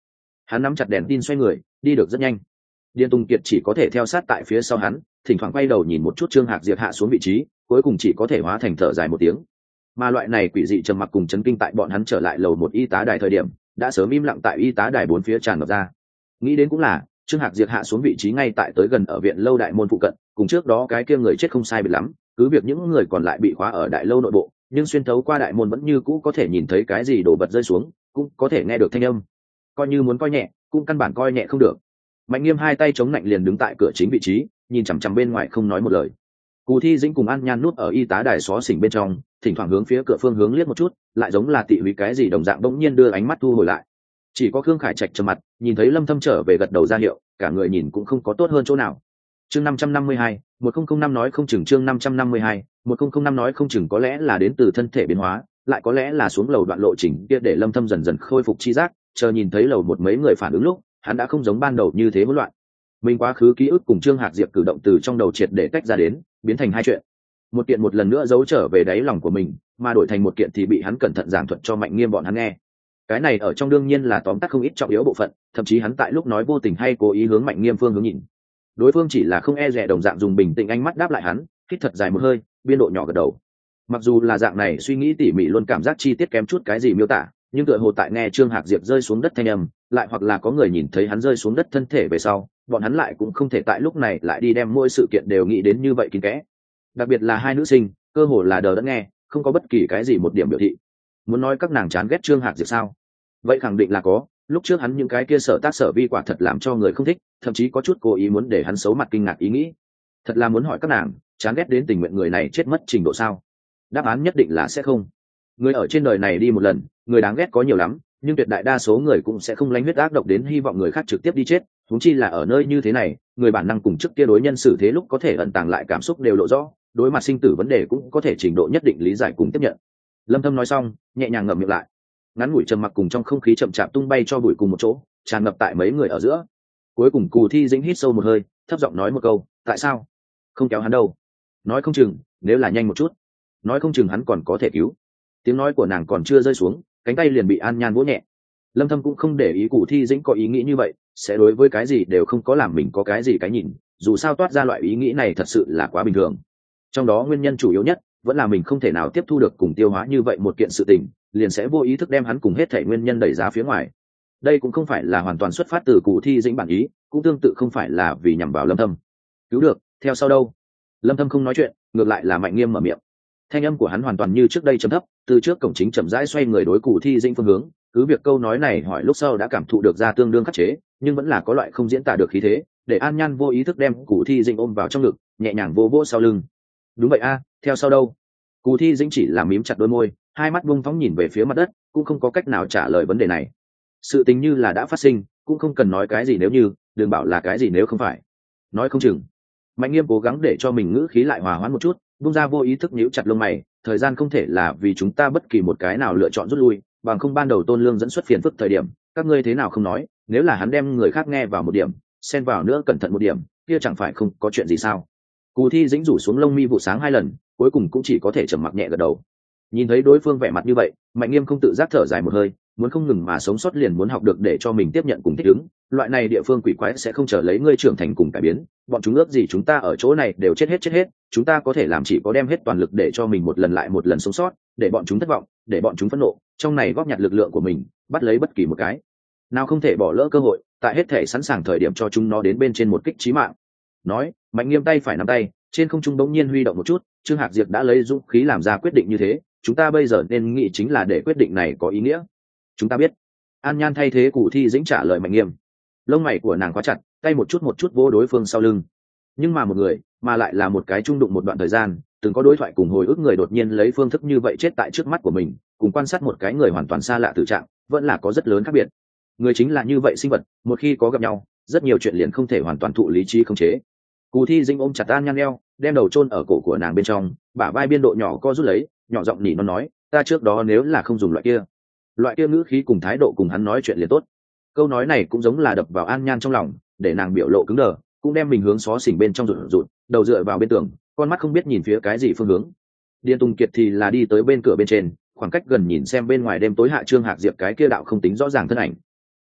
Hắn nắm chặt đèn tin xoay người đi được rất nhanh. Điền Tùng Kiệt chỉ có thể theo sát tại phía sau hắn, thỉnh thoảng quay đầu nhìn một chút Trương Hạc Diệp hạ xuống vị trí, cuối cùng chỉ có thể hóa thành thở dài một tiếng. Mà loại này quỷ dị trầm mặc cùng chấn kinh tại bọn hắn trở lại lầu một y tá đài thời điểm, đã sớm im lặng tại y tá đài bốn phía tràn ngập ra. Nghĩ đến cũng là, Trương Hạc Diệp hạ xuống vị trí ngay tại tới gần ở viện lâu đại môn phụ cận, cùng trước đó cái kia người chết không sai biệt lắm, cứ việc những người còn lại bị khóa ở đại lâu nội bộ, nhưng xuyên thấu qua đại môn vẫn như cũ có thể nhìn thấy cái gì đổ vật rơi xuống, cũng có thể nghe được thanh âm. Coi như muốn coi nhẹ, cũng căn bản coi nhẹ không được. Mạnh Nghiêm hai tay chống lạnh liền đứng tại cửa chính vị trí, nhìn chằm chằm bên ngoài không nói một lời. Cù Thi Dĩnh cùng An Nhan núp ở y tá đài xó xỉnh bên trong, thỉnh thoảng hướng phía cửa phương hướng liếc một chút, lại giống là tị húy cái gì đồng dạng bỗng nhiên đưa ánh mắt thu hồi lại. Chỉ có Khương Khải Trạch trầm mặt, nhìn thấy Lâm Thâm trở về gật đầu ra hiệu, cả người nhìn cũng không có tốt hơn chỗ nào. Chương 552, 1005 nói không chừng chương 552, 1005 nói không chừng có lẽ là đến từ thân thể biến hóa, lại có lẽ là xuống lầu đoạn lộ trình kia để Lâm Thâm dần dần khôi phục chi giác, chờ nhìn thấy lầu một mấy người phản ứng lúc, hắn đã không giống ban đầu như thế hỗn loạn. Mình quá khứ ký ức cùng Trương Hạc Diệp cử động từ trong đầu triệt để tách ra đến, biến thành hai chuyện. Một kiện một lần nữa giấu trở về đáy lòng của mình, mà đổi thành một kiện thì bị hắn cẩn thận giảng thuật cho Mạnh Nghiêm bọn hắn nghe. Cái này ở trong đương nhiên là tóm tắt không ít trọng yếu bộ phận, thậm chí hắn tại lúc nói vô tình hay cố ý hướng Mạnh Nghiêm phương hướng nhìn. Đối phương chỉ là không e dè đồng dạng dùng bình tĩnh ánh mắt đáp lại hắn, hít thật dài một hơi, biên độ nhỏ gật đầu. Mặc dù là dạng này suy nghĩ tỉ mỉ luôn cảm giác chi tiết kém chút cái gì miêu tả, nhưng tựa hồ tại nghe Trương Hạc Diệp rơi xuống đất thanh âm, lại hoặc là có người nhìn thấy hắn rơi xuống đất thân thể về sau, bọn hắn lại cũng không thể tại lúc này lại đi đem mỗi sự kiện đều nghĩ đến như vậy kín kẽ. Đặc biệt là hai nữ sinh, cơ hồ là đờ đẫn nghe, không có bất kỳ cái gì một điểm biểu thị. Muốn nói các nàng chán ghét Trương Hạc Diệp sao? Vậy khẳng định là có, lúc trước hắn những cái kia sở tác sở vi quả thật làm cho người không thích, thậm chí có chút cố ý muốn để hắn xấu mặt kinh ngạc ý nghĩ. Thật là muốn hỏi các nàng, chán ghét đến tình nguyện người này chết mất trình độ sao? Đáp án nhất định là sẽ không. Người ở trên đời này đi một lần, người đáng ghét có nhiều lắm, nhưng tuyệt đại đa số người cũng sẽ không lánh huyết ác độc đến hy vọng người khác trực tiếp đi chết, huống chi là ở nơi như thế này, người bản năng cùng trước kia đối nhân xử thế lúc có thể ẩn tàng lại cảm xúc đều lộ rõ, đối mặt sinh tử vấn đề cũng có thể trình độ nhất định lý giải cùng tiếp nhận. Lâm Thâm nói xong, nhẹ nhàng ngậm miệng lại. Ngắn ngủi trầm mặc cùng trong không khí chậm chạp tung bay cho bụi cùng một chỗ, tràn ngập tại mấy người ở giữa. Cuối cùng Cù Thi Dĩnh hít sâu một hơi, thấp giọng nói một câu, tại sao không kéo hắn đâu? Nói không chừng, nếu là nhanh một chút, nói không chừng hắn còn có thể cứu. Tiếng nói của nàng còn chưa rơi xuống, cánh tay liền bị An Nhan vỗ nhẹ. Lâm Thâm cũng không để ý Cù Thi Dĩnh có ý nghĩ như vậy, sẽ đối với cái gì đều không có làm mình có cái gì cái nhìn, dù sao toát ra loại ý nghĩ này thật sự là quá bình thường. Trong đó nguyên nhân chủ yếu nhất vẫn là mình không thể nào tiếp thu được cùng tiêu hóa như vậy một kiện sự tình, liền sẽ vô ý thức đem hắn cùng hết thảy nguyên nhân đẩy ra phía ngoài. Đây cũng không phải là hoàn toàn xuất phát từ Cù Thi Dĩnh bản ý, cũng tương tự không phải là vì nhằm vào Lâm Thâm. Cứu được, theo sau đâu? Lâm Thâm không nói chuyện, ngược lại là Mạnh Nghiêm mở miệng. Thanh âm của hắn hoàn toàn như trước đây trầm thấp, từ trước cổng chính chậm rãi xoay người đối Cù Thi Dĩnh phương hướng, cứ việc câu nói này hỏi lúc sau đã cảm thụ được ra tương đương khắc chế, nhưng vẫn là có loại không diễn tả được khí thế, để An Nhan vô ý thức đem Cù Thi Dĩnh ôm vào trong ngực, nhẹ nhàng vỗ vỗ sau lưng. Đúng vậy a, theo sau đâu? Cù Thi Dĩnh chỉ là mím chặt đôi môi, hai mắt buông phóng nhìn về phía mặt đất, cũng không có cách nào trả lời vấn đề này. Sự tình như là đã phát sinh, cũng không cần nói cái gì nếu như, đừng bảo là cái gì nếu không phải. Nói không chừng. Mạnh Nghiêm cố gắng để cho mình ngữ khí lại hòa hoãn một chút, buông ra vô ý thức nhíu chặt lông mày, thời gian không thể là vì chúng ta bất kỳ một cái nào lựa chọn rút lui, bằng không ban đầu Tôn Lương dẫn xuất phiền phức thời điểm, các ngươi thế nào không nói, nếu là hắn đem người khác nghe vào một điểm, xen vào nữa cẩn thận một điểm, kia chẳng phải không có chuyện gì sao? Cù Thi Dĩnh rủ xuống lông mi vụ sáng hai lần, cuối cùng cũng chỉ có thể trầm mặc nhẹ gật đầu. Nhìn thấy đối phương vẻ mặt như vậy, Mạnh Nghiêm không tự giác thở dài một hơi, muốn không ngừng mà sống sót liền muốn học được để cho mình tiếp nhận cùng thích ứng, loại này địa phương quỷ quái sẽ không chờ lấy ngươi trưởng thành cùng cải biến, bọn chúng ước gì chúng ta ở chỗ này đều chết hết, chúng ta có thể làm chỉ có đem hết toàn lực để cho mình một lần lại một lần sống sót, để bọn chúng thất vọng, để bọn chúng phẫn nộ, trong này góp nhặt lực lượng của mình, bắt lấy bất kỳ một cái nào không thể bỏ lỡ cơ hội, tại hết thể sẵn sàng thời điểm cho chúng nó đến bên trên một kích chí mạng. Nói, Mạnh Nghiêm tay phải nắm tay, trên không trung bỗng nhiên huy động một chút, Trương Hạc Diệp đã lấy dũng khí làm ra quyết định như thế, chúng ta bây giờ nên nghĩ chính là để quyết định này có ý nghĩa. Chúng ta biết. An Nhan thay thế Cù Thi Dĩnh trả lời Mạnh Nghiêm. Lông mày của nàng quá chặt, tay một chút vô đối phương sau lưng. Nhưng mà một người, mà lại là một cái trung đụng một đoạn thời gian, từng có đối thoại cùng hồi ức người đột nhiên lấy phương thức như vậy chết tại trước mắt của mình, cùng quan sát một cái người hoàn toàn xa lạ tử trạng, vẫn là có rất lớn khác biệt. Người chính là như vậy sinh vật, một khi có gặp nhau, rất nhiều chuyện liền không thể hoàn toàn thụ lý trí khống chế. Cù Thi Dĩnh ôm chặt An Nhan eo, đem đầu chôn ở cổ của nàng bên trong, bả vai biên độ nhỏ co rút lấy, nhỏ giọng nỉ non nói, ta trước đó nếu là không dùng loại kia ngữ khí cùng thái độ cùng hắn nói chuyện liền tốt. Câu nói này cũng giống là đập vào An Nhan trong lòng, để nàng biểu lộ cứng đờ, cũng đem mình hướng xó xỉnh bên trong rụt, đầu dựa vào bên tường, con mắt không biết nhìn phía cái gì phương hướng. Điền Tùng Kiệt thì là đi tới bên cửa bên trên, khoảng cách gần nhìn xem bên ngoài đêm tối hạ Trương Hạc Diệp cái kia đạo không tính rõ ràng thân ảnh.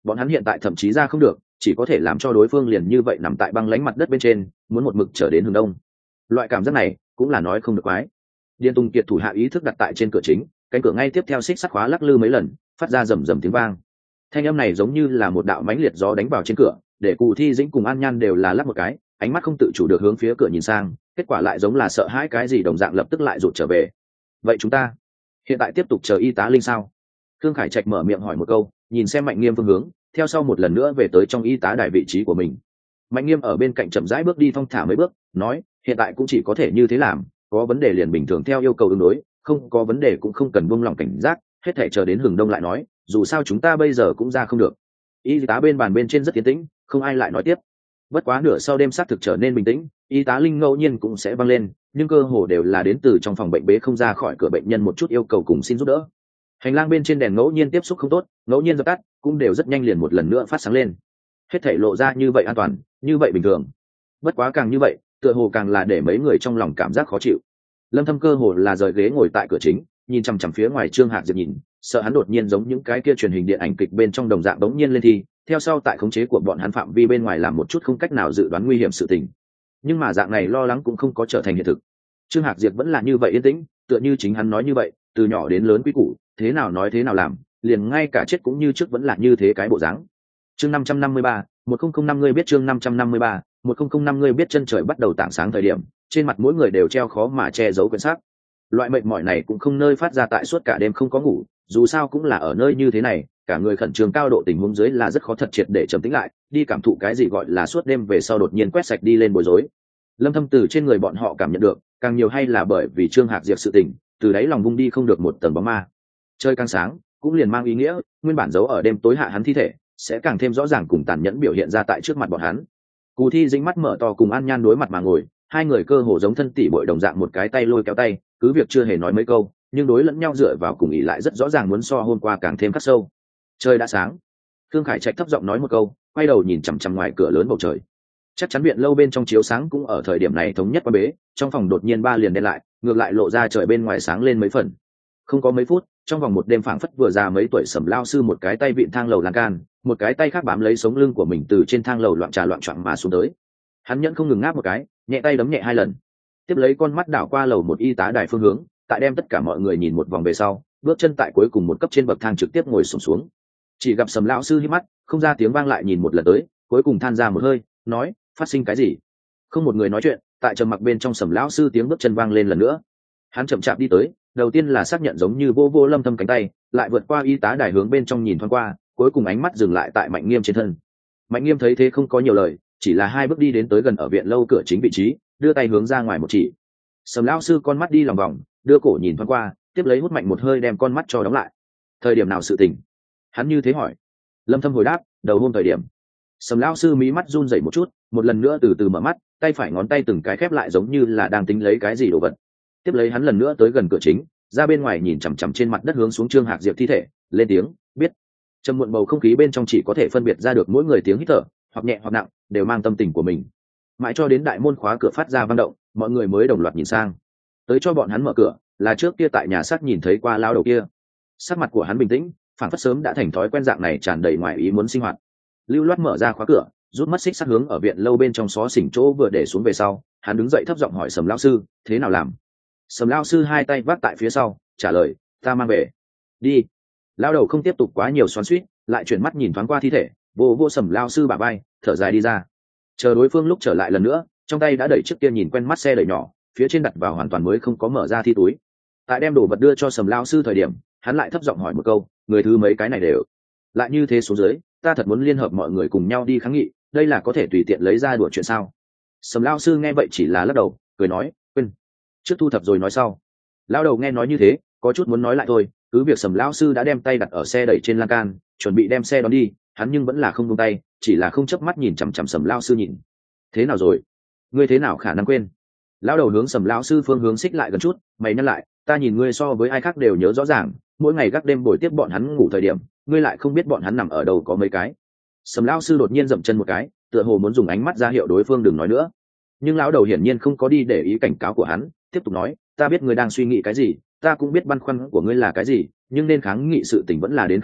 bọn hắn hiện tại thậm chí ra không được, chỉ có thể làm cho đối phương liền như vậy nằm tại băng lánh mặt đất bên trên, muốn một mực trở đến hướng đông. Loại cảm giác này cũng là nói không được quái. Điền Tùng Kiệt thủ hạ ý thức đặt tại trên cửa chính, cánh cửa ngay tiếp theo xích sắt khóa lắc lư mấy lần, phát ra rầm rầm tiếng vang. Thanh âm này giống như là một đạo mãnh liệt gió đánh vào trên cửa, để Cù Thi Dĩnh cùng An Nhan đều là lắc một cái, ánh mắt không tự chủ được hướng phía cửa nhìn sang, kết quả lại giống là sợ hãi cái gì đồng dạng lập tức lại rụt trở về. Vậy chúng ta hiện tại tiếp tục chờ y tá Linh sao? Thương Khải Trạch mở miệng hỏi một câu, nhìn xem Mạnh Nghiêm phương hướng, theo sau một lần nữa về tới trong y tá đài vị trí của mình. Mạnh Nghiêm ở bên cạnh chậm rãi bước đi thong thả mấy bước, nói, hiện tại cũng chỉ có thể như thế làm, có vấn đề liền bình thường theo yêu cầu ứng đối, không có vấn đề cũng không cần buông lỏng cảnh giác, hết thể chờ đến hừng đông lại nói, dù sao chúng ta bây giờ cũng ra không được. Y tá bên bàn bên trên rất tiến tĩnh, không ai lại nói tiếp. Bất quá nửa sau đêm xác thực trở nên bình tĩnh, y tá Linh ngẫu nhiên cũng sẽ vang lên, nhưng cơ hồ đều là đến từ trong phòng bệnh bế không ra khỏi cửa bệnh nhân một chút yêu cầu cùng xin giúp đỡ. Hành lang bên trên đèn ngẫu nhiên tiếp xúc không tốt, ngẫu nhiên dập tắt, cũng đều rất nhanh liền một lần nữa phát sáng lên. Hết thảy lộ ra như vậy an toàn, như vậy bình thường. Bất quá càng như vậy, tựa hồ càng là để mấy người trong lòng cảm giác khó chịu. Lâm Thâm cơ hồ là rời ghế ngồi tại cửa chính, nhìn chằm chằm phía ngoài Trương Hạc Diệp nhìn, sợ hắn đột nhiên giống những cái kia truyền hình điện ảnh kịch bên trong đồng dạng đống nhiên lên thi, theo sau tại khống chế của bọn hắn phạm vi bên ngoài làm một chút không cách nào dự đoán nguy hiểm sự tình. Nhưng mà dạng này lo lắng cũng không có trở thành hiện thực. Trương Hạc Diệp vẫn là như vậy yên tĩnh, tựa như chính hắn nói như vậy, từ nhỏ đến lớn quý củ, thế nào nói thế nào làm, liền ngay cả chết cũng như trước vẫn là như thế cái bộ dáng. Chương 553, 1005 ngươi biết chương 553, 1005 ngươi biết chân trời bắt đầu tảng sáng thời điểm, trên mặt mỗi người đều treo khó mà che giấu quyển sắc. Loại mệt mỏi này cũng không nơi phát ra tại suốt cả đêm không có ngủ, dù sao cũng là ở nơi như thế này, cả người khẩn trương cao độ tình huống dưới là rất khó thật triệt để trầm tĩnh lại, đi cảm thụ cái gì gọi là suốt đêm về sau đột nhiên quét sạch đi lên bối rối. Lâm Thâm từ trên người bọn họ cảm nhận được, càng nhiều hay là bởi vì Trương Hạc Diệp sự tình, từ đáy lòng vung đi không được một tầng bóng ma. Trời càng sáng, cũng liền mang ý nghĩa, nguyên bản giấu ở đêm tối hạ hắn thi thể, sẽ càng thêm rõ ràng cùng tàn nhẫn biểu hiện ra tại trước mặt bọn hắn. Cù Thi Dĩnh mắt mở to cùng An Nhan đối mặt mà ngồi, hai người cơ hồ giống thân tỷ bội đồng dạng một cái tay lôi kéo tay, cứ việc chưa hề nói mấy câu, nhưng đối lẫn nhau dựa vào cùng ý lại rất rõ ràng muốn so hôm qua càng thêm khắc sâu. Trời đã sáng. Thương Khải Trạch thấp giọng nói một câu, quay đầu nhìn chằm chằm ngoài cửa lớn bầu trời. Chắc chắn viện lâu bên trong chiếu sáng cũng ở thời điểm này thống nhất qua bế, trong phòng đột nhiên ba liền đen lại, ngược lại lộ ra trời bên ngoài sáng lên mấy phần. Không có mấy phút, trong vòng một đêm phảng phất vừa ra mấy tuổi Sầm lao sư một cái tay vịn thang lầu lan can, một cái tay khác bám lấy sống lưng của mình từ trên thang lầu loạn trà loạn choạng mà xuống tới. Hắn nhẫn không ngừng ngáp một cái, nhẹ tay đấm nhẹ hai lần, tiếp lấy con mắt đảo qua lầu một y tá đài phương hướng, tại đem tất cả mọi người nhìn một vòng về sau, bước chân tại cuối cùng một cấp trên bậc thang trực tiếp ngồi xổm xuống. Chỉ gặp Sầm lão sư hít mắt, không ra tiếng vang lại nhìn một lần tới, cuối cùng than ra một hơi, nói, phát sinh cái gì? Không một người nói chuyện, tại trầm mặc bên trong Sầm lão sư tiếng bước chân vang lên lần nữa. Hắn chậm chạp đi tới, đầu tiên là xác nhận giống như vô vô Lâm Thâm cánh tay, lại vượt qua y tá đài hướng bên trong nhìn thoáng qua, cuối cùng ánh mắt dừng lại tại Mạnh Nghiêm trên thân. Mạnh Nghiêm thấy thế không có nhiều lời, chỉ là hai bước đi đến tới gần ở viện lâu cửa chính vị trí, đưa tay hướng ra ngoài một chỉ. Sầm lão sư con mắt đi lòng vòng, đưa cổ nhìn thoáng qua, tiếp lấy hút mạnh một hơi đem con mắt cho đóng lại. Thời điểm nào sự tình? Hắn như thế hỏi. Lâm Thâm hồi đáp, đầu hôm thời điểm. Sầm lão sư mí mắt run rẩy một chút, một lần nữa từ từ mở mắt, tay phải ngón tay từng cái khép lại giống như là đang tính lấy cái gì đồ vật. Tiếp lấy hắn lần nữa tới gần cửa chính, ra bên ngoài nhìn chằm chằm trên mặt đất hướng xuống Trương Hạc Diệp thi thể, lên tiếng, biết. Trầm muộn bầu không khí bên trong chỉ có thể phân biệt ra được mỗi người tiếng hít thở, hoặc nhẹ hoặc nặng, đều mang tâm tình của mình. Mãi cho đến đại môn khóa cửa phát ra vang động, mọi người mới đồng loạt nhìn sang. Tới cho bọn hắn mở cửa, là trước kia tại nhà xác nhìn thấy qua lao đầu kia. Sắc mặt của hắn bình tĩnh, phản phất sớm đã thành thói quen dạng này tràn đầy ngoài ý muốn sinh hoạt. Lưu loát mở ra khóa cửa, rút mất xích sắt hướng ở viện lâu bên trong xó xỉnh chỗ vừa để xuống về sau, hắn đứng dậy thấp giọng hỏi Sầm lão sư, thế nào làm? Sầm lão sư hai tay vác tại phía sau, trả lời, ta mang về. Đi. Lao đầu không tiếp tục quá nhiều xoắn xuýt, lại chuyển mắt nhìn thoáng qua thi thể, vô vô Sầm lão sư bả vai, thở dài đi ra. Chờ đối phương lúc trở lại lần nữa, trong tay đã đẩy chiếc kia nhìn quen mắt xe đẩy nhỏ, phía trên đặt vào hoàn toàn mới không có mở ra thi túi. Tại đem đồ vật đưa cho Sầm lão sư thời điểm, hắn lại thấp giọng hỏi một câu, người thứ mấy cái này đều. Lại như thế xuống dưới, ta thật muốn liên hợp mọi người cùng nhau đi kháng nghị, đây là có thể tùy tiện lấy ra đùa chuyện sao? Sầm lão sư nghe vậy chỉ là lắc đầu, cười nói, quên, trước thu thập rồi nói sau. Lão đầu nghe nói như thế, có chút muốn nói lại thôi, cứ việc Sầm lão sư đã đem tay đặt ở xe đẩy trên lan can, chuẩn bị đem xe đón đi, hắn nhưng vẫn là không buông tay, chỉ là không chớp mắt nhìn chằm chằm Sầm lão sư nhìn. Thế nào rồi? Ngươi thế nào khả năng quên? Lão đầu hướng Sầm lão sư phương hướng xích lại gần chút, mày nhắc lại, ta nhìn ngươi so với ai khác đều nhớ rõ ràng, mỗi ngày gác đêm bồi tiếp bọn hắn ngủ thời điểm, ngươi lại không biết bọn hắn nằm ở đâu có mấy cái. Sầm lão sư đột nhiên dậm chân một cái, tựa hồ muốn dùng ánh mắt ra hiệu đối phương đừng nói nữa, nhưng lão đầu hiển nhiên không có đi để ý cảnh cáo của hắn, tiếp tục nói, ta biết ngươi đang suy nghĩ cái gì, ta cũng biết băn khoăn của ngươi là cái gì, nhưng nên kháng nghị sự tình vẫn là đến kháng nghị,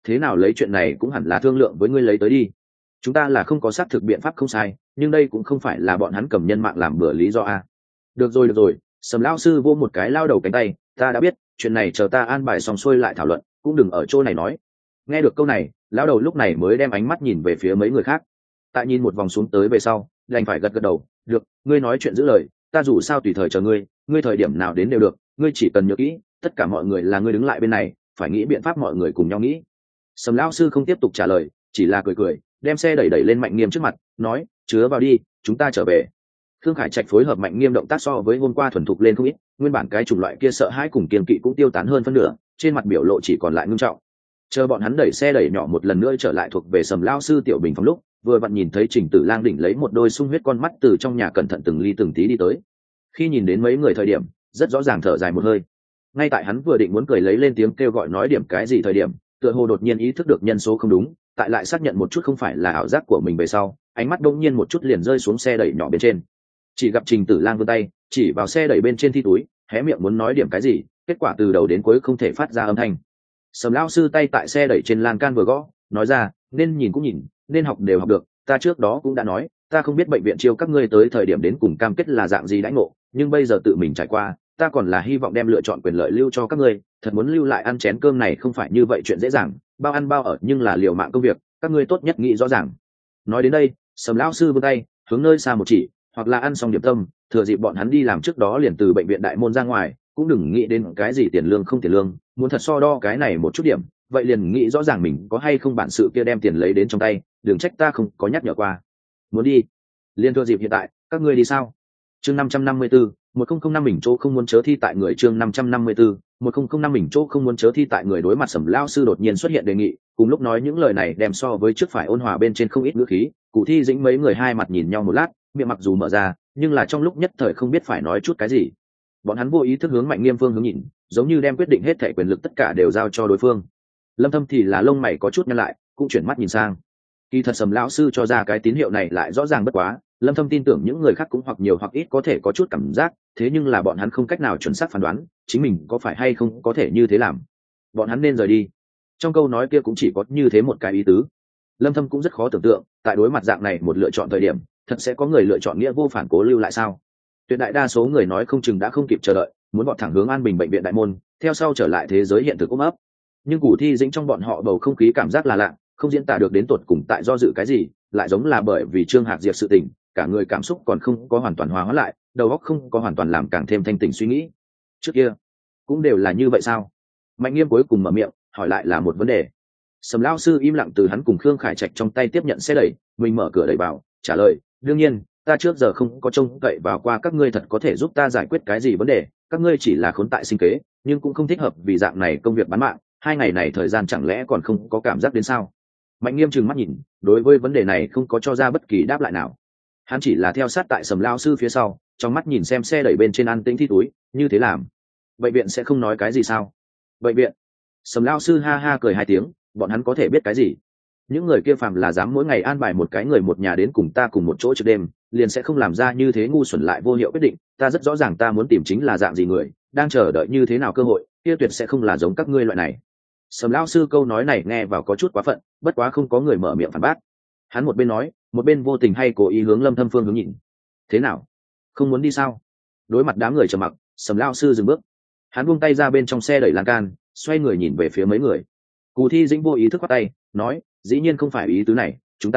thế nào lấy chuyện này cũng hẳn là thương lượng với ngươi lấy tới đi. Chúng ta là không có xác thực biện pháp không sai, nhưng đây cũng không phải là bọn hắn cầm nhân mạng làm bừa lý do a. Được rồi, Sầm lão sư vô một cái lao đầu cánh tay, ta đã biết, chuyện này chờ ta an bài xong xuôi lại thảo luận, cũng đừng ở chỗ này nói. Nghe được câu này, lão đầu lúc này mới đem ánh mắt nhìn về phía mấy người khác. Tại nhìn một vòng xuống tới về sau, đành phải gật đầu, được, ngươi nói chuyện giữ lời, ta dù sao tùy thời chờ ngươi thời điểm nào đến đều được, ngươi chỉ cần nhớ kỹ, tất cả mọi người là ngươi đứng lại bên này, phải nghĩ biện pháp mọi người cùng nhau nghĩ. Sầm lão sư không tiếp tục trả lời, chỉ là cười, đem xe đẩy lên Mạnh Nghiêm trước mặt, nói, chứa vào đi, chúng ta trở về. Thương Khải Trạch phối hợp Mạnh Nghiêm động tác so với hôm qua thuần thục lên không ít, nguyên bản cái chủng loại kia sợ hãi cùng kiên kỵ cũng tiêu tán hơn phân nửa, trên mặt biểu lộ chỉ còn lại ngưng trọng. Chờ bọn hắn đẩy xe đẩy nhỏ một lần nữa trở lại thuộc về Sầm lão sư tiểu bình phòng lúc, vừa vặn nhìn thấy Trình Tử Lang đỉnh lấy một đôi sung huyết con mắt từ trong nhà cẩn thận từng ly từng tí đi tới. Khi nhìn đến mấy người thời điểm, rất rõ ràng thở dài một hơi. Ngay tại hắn vừa định muốn cười lấy lên tiếng kêu gọi nói điểm cái gì thời điểm, tựa hồ đột nhiên ý thức được nhân số không đúng, tại lại xác nhận một chút không phải là ảo giác của mình về sau, ánh mắt đông nhiên một chút liền rơi xuống xe đẩy nhỏ bên trên. Chỉ gặp Trình Tử Lang vươn tay chỉ vào xe đẩy bên trên thi túi, hé miệng muốn nói điểm cái gì, kết quả từ đầu đến cuối không thể phát ra âm thanh. Sầm lão sư tay tại xe đẩy trên lan can vừa gõ, nói ra, nên nhìn cũng nhìn, nên học đều học được, ta trước đó cũng đã nói, ta không biết bệnh viện chiêu các ngươi tới thời điểm đến cùng cam kết là dạng gì đãi ngộ, nhưng bây giờ tự mình trải qua, ta còn là hy vọng đem lựa chọn quyền lợi lưu cho các ngươi, thật muốn lưu lại ăn chén cơm này không phải như vậy chuyện dễ dàng, bao ăn bao ở nhưng là liều mạng công việc, các ngươi tốt nhất nghĩ rõ ràng. Nói đến đây, Sầm lão sư vươn tay hướng nơi xa một chỉ, hoặc là ăn xong điểm tâm, thừa dịp bọn hắn đi làm trước đó liền từ bệnh viện đại môn ra ngoài, cũng đừng nghĩ đến cái gì tiền lương không tiền lương, muốn thật so đo cái này một chút điểm, vậy liền nghĩ rõ ràng mình có hay không bản sự kia đem tiền lấy đến trong tay, đừng trách ta không có nhắc nhở qua. Muốn đi liền thừa dịp hiện tại, các ngươi đi sao? Chương 554, 1005 mình chỗ không muốn chớ thi tại người. Chương 554, 1005 mình chỗ không muốn chớ thi tại người. Đối mặt Sầm lão sư đột nhiên xuất hiện đề nghị, cùng lúc nói những lời này đem so với trước phải ôn hòa bên trên không ít ngữ khí, Cụ Thi Dĩnh mấy người hai mặt nhìn nhau một lát, miệng mặc dù mở ra, nhưng là trong lúc nhất thời không biết phải nói chút cái gì. Bọn hắn vô ý thức hướng Mạnh Nghiêm phương hướng nhìn, giống như đem quyết định hết thảy quyền lực tất cả đều giao cho đối phương. Lâm Thâm thì là lông mày có chút nhăn lại, cũng chuyển mắt nhìn sang. Kỳ thật Sầm lão sư cho ra cái tín hiệu này lại rõ ràng bất quá, Lâm Thâm tin tưởng những người khác cũng hoặc nhiều hoặc ít có thể có chút cảm giác, thế nhưng là bọn hắn không cách nào chuẩn xác phán đoán, chính mình có phải hay không có thể như thế làm. Bọn hắn nên rời đi. Trong câu nói kia cũng chỉ có như thế một cái ý tứ. Lâm Thâm cũng rất khó tưởng tượng, tại đối mặt dạng này một lựa chọn thời điểm, thật sẽ có người lựa chọn nghĩa vô phản cố lưu lại sao? Tuyệt đại đa số người nói không chừng đã không kịp chờ đợi, muốn vọt thẳng hướng An Bình bệnh viện đại môn, theo sau trở lại thế giới hiện thực ôm ấp. Nhưng Củ Thi Dĩnh trong bọn họ bầu không khí cảm giác là lạ, không diễn tả được đến tột cùng tại do dự cái gì, lại giống là bởi vì Trương Hạc Diệp sự tình, cả người cảm xúc còn không có hoàn toàn hòa hóa lại, đầu óc không có hoàn toàn làm càng thêm thanh tỉnh suy nghĩ. Trước kia cũng đều là như vậy sao? Mạnh Nghiêm cuối cùng mở miệng hỏi lại là một vấn đề. Sầm lão sư im lặng từ hắn cùng Khương Khải Trạch trong tay tiếp nhận xe đẩy, mình mở cửa đẩy vào, trả lời, đương nhiên, ta trước giờ không có trông cậy vào qua các ngươi thật có thể giúp ta giải quyết cái gì vấn đề, các ngươi chỉ là khốn tại sinh kế, nhưng cũng không thích hợp vì dạng này công việc bán mạng, 2 ngày này thời gian chẳng lẽ còn không có cảm giác đến sao? Mạnh Nghiêm trừng mắt nhìn, đối với vấn đề này không có cho ra bất kỳ đáp lại nào. Hắn chỉ là theo sát tại Sầm lão sư phía sau, trong mắt nhìn xem xe đẩy bên trên an tĩnh thi túi, như thế làm. Bệnh viện sẽ không nói cái gì sao? Bệnh viện? Sầm lão sư ha ha cười 2 tiếng, bọn hắn có thể biết cái gì? Những người kia phàm là dám mỗi ngày an bài một cái người một nhà đến cùng ta cùng một chỗ trước đêm, liền sẽ không làm ra như thế ngu xuẩn lại vô hiệu quyết định. Ta rất rõ ràng ta muốn tìm chính là dạng gì người, đang chờ đợi như thế nào cơ hội, kia tuyệt sẽ không là giống các ngươi loại này. Sầm lão sư câu nói này nghe vào có chút quá phận, bất quá không có người mở miệng phản bác. Hắn một bên nói, một bên vô tình hay cố ý hướng Lâm Thâm phương hướng nhìn. Thế nào? Không muốn đi sao? Đối mặt đám người trầm mặc, Sầm lão sư dừng bước. Hắn buông tay ra bên trong xe đẩy lan can, xoay người nhìn về phía mấy người. Cù Thi Dĩnh vô ý thức bắt tay, nói, dĩ nhiên không phải ý tứ này, chúng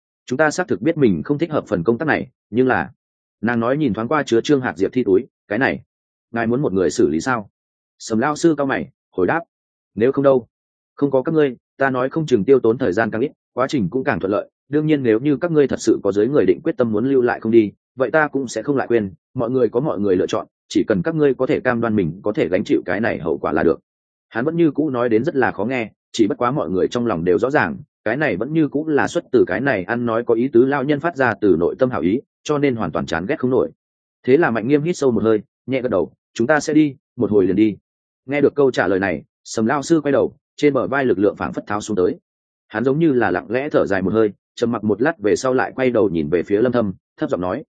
ta xác thực biết mình không thích hợp phần công tác này, nhưng là, nàng nói nhìn thoáng qua chứa Trương Hạc Diệp thi túi, cái này, ngài muốn một người xử lý sao? Sầm lão sư cao mày, hồi đáp, nếu không đâu, không có các ngươi, ta nói không chừng tiêu tốn thời gian càng ít, quá trình cũng càng thuận lợi. Đương nhiên nếu như các ngươi thật sự có giới người định quyết tâm muốn lưu lại không đi, vậy ta cũng sẽ không lại quên, mọi người có mọi người lựa chọn, chỉ cần các ngươi có thể cam đoan mình có thể gánh chịu cái này hậu quả là được. Hắn vẫn như cũ nói đến rất là khó nghe, chỉ bất quá mọi người trong lòng đều rõ ràng, cái này vẫn như cũ là xuất từ cái này ăn nói có ý tứ lao nhân phát ra từ nội tâm hảo ý, cho nên hoàn toàn chán ghét không nổi. Thế là Mạnh Nghiêm hít sâu một hơi, nhẹ gật đầu, chúng ta sẽ đi, một hồi liền đi. Nghe được câu trả lời này, Sầm lão sư quay đầu, trên bờ vai lực lượng phảng phất tháo xuống tới. Hắn giống như là lặng lẽ thở dài một hơi, trầm mặc một lát về sau lại quay đầu nhìn về phía Lâm Thâm, thấp giọng nói,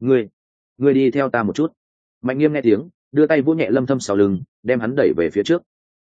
ngươi đi theo ta một chút. Mạnh Nghiêm nghe tiếng, đưa tay vỗ nhẹ Lâm Thâm sau lưng, đem hắn đẩy về phía trước.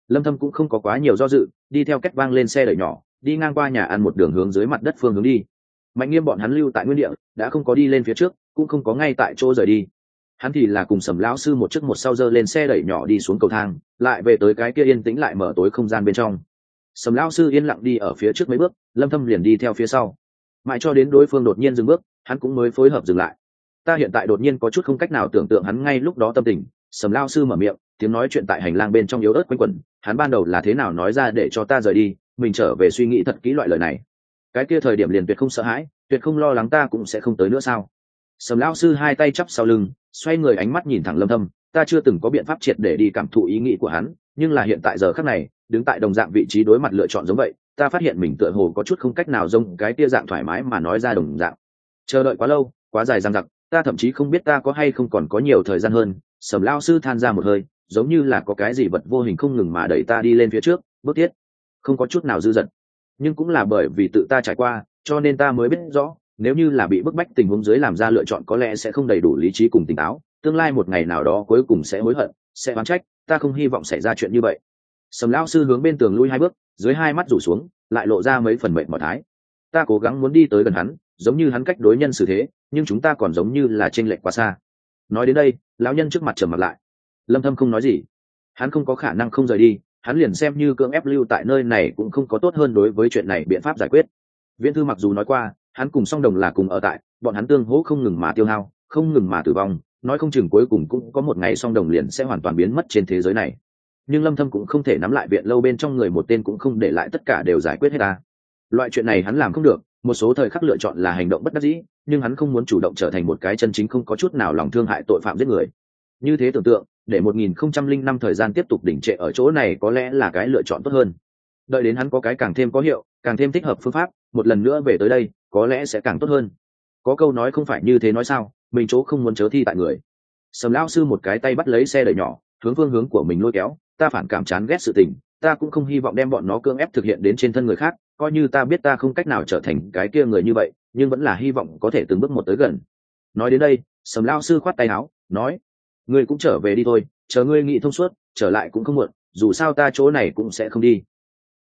Lâm Thâm cũng không có quá nhiều do dự, đi theo két vang lên xe đẩy nhỏ, đi ngang qua nhà ăn một đường hướng dưới mặt đất phương hướng đi. Mạnh Nghiêm bọn hắn lưu tại nguyên địa, đã không có đi lên phía trước, cũng không có ngay tại chỗ rời đi. Hắn thì là cùng Sầm lão sư một trước một sau dơ lên xe đẩy nhỏ đi xuống cầu thang, lại về tới cái kia yên tĩnh lại mở tối không gian bên trong. Sầm lão sư yên lặng đi ở phía trước mấy bước, Lâm Thâm liền đi theo phía sau. Mãi cho đến đối phương đột nhiên dừng bước, hắn cũng mới phối hợp dừng lại. Ta hiện tại đột nhiên có chút không cách nào tưởng tượng hắn ngay lúc đó tâm tình. Sầm lão sư mở miệng, tiếng nói chuyện tại hành lang bên trong yếu ớt quanh quẩn. Hắn ban đầu là thế nào nói ra để cho ta rời đi, mình trở về suy nghĩ thật kỹ loại lời này. Cái kia thời điểm liền tuyệt không sợ hãi, tuyệt không lo lắng ta cũng sẽ không tới nữa sao? Sầm lão sư hai tay chắp sau lưng, xoay người ánh mắt nhìn thẳng Lâm Thâm. Ta chưa từng có biện pháp triệt để đi cảm thụ ý nghĩ của hắn, nhưng là hiện tại giờ khắc này, đứng tại đồng dạng vị trí đối mặt lựa chọn giống vậy, ta phát hiện mình tựa hồ có chút không cách nào giống cái tia dạng thoải mái mà nói ra đồng dạng. Chờ đợi quá lâu, quá dài dằng dặc, ta thậm chí không biết ta có hay không còn có nhiều thời gian hơn. Sầm lão sư than ra một hơi, giống như là có cái gì vật vô hình không ngừng mà đẩy ta đi lên phía trước, bước tiếp không có chút nào dư dật. Nhưng cũng là bởi vì tự ta trải qua, cho nên ta mới biết rõ, nếu như là bị bức bách tình huống dưới làm ra lựa chọn có lẽ sẽ không đầy đủ lý trí cùng tỉnh táo, tương lai một ngày nào đó cuối cùng sẽ hối hận, sẽ oán trách. Ta không hy vọng xảy ra chuyện như vậy. Sầm lão sư hướng bên tường lui hai bước, dưới hai mắt rủ xuống, lại lộ ra mấy phần mệt mỏi thái. Ta cố gắng muốn đi tới gần hắn, giống như hắn cách đối nhân xử thế, nhưng chúng ta còn giống như là chênh lệch quá xa. Nói đến đây, lão nhân trước mặt trầm mặt lại. Lâm Thâm không nói gì. Hắn không có khả năng không rời đi, hắn liền xem như cưỡng ép lưu tại nơi này cũng không có tốt hơn đối với chuyện này biện pháp giải quyết. Viễn Thư mặc dù nói qua, hắn cùng Song Đồng là cùng ở tại, bọn hắn tương hỗ không ngừng mà tiêu hao, không ngừng mà tử vong, nói không chừng cuối cùng cũng có một ngày Song Đồng liền sẽ hoàn toàn biến mất trên thế giới này. Nhưng Lâm Thâm cũng không thể nắm lại viện lâu bên trong người một tên cũng không để lại tất cả đều giải quyết hết ta. Loại chuyện này hắn làm không được, một số thời khắc lựa chọn là hành động bất đắc dĩ, nhưng hắn không muốn chủ động trở thành một cái chân chính không có chút nào lòng thương hại tội phạm giết người. Như thế tưởng tượng, để 1005 thời gian tiếp tục đỉnh trệ ở chỗ này có lẽ là cái lựa chọn tốt hơn. Đợi đến hắn có cái càng thêm có hiệu, càng thêm thích hợp phương pháp, một lần nữa về tới đây, có lẽ sẽ càng tốt hơn. Có câu nói không phải như thế nói sao, mình chỗ không muốn chớ thi tại người. Sầm lão sư một cái tay bắt lấy xe đẩy nhỏ, hướng phương hướng của mình lôi kéo. Ta phản cảm chán ghét sự tình, ta cũng không hy vọng đem bọn nó cưỡng ép thực hiện đến trên thân người khác, coi như ta biết ta không cách nào trở thành cái kia người như vậy, nhưng vẫn là hy vọng có thể từng bước một tới gần. Nói đến đây, Sầm lão sư khoát tay áo, nói: ngươi cũng trở về đi thôi, chờ ngươi nghĩ thông suốt, trở lại cũng không muộn, dù sao ta chỗ này cũng sẽ không đi.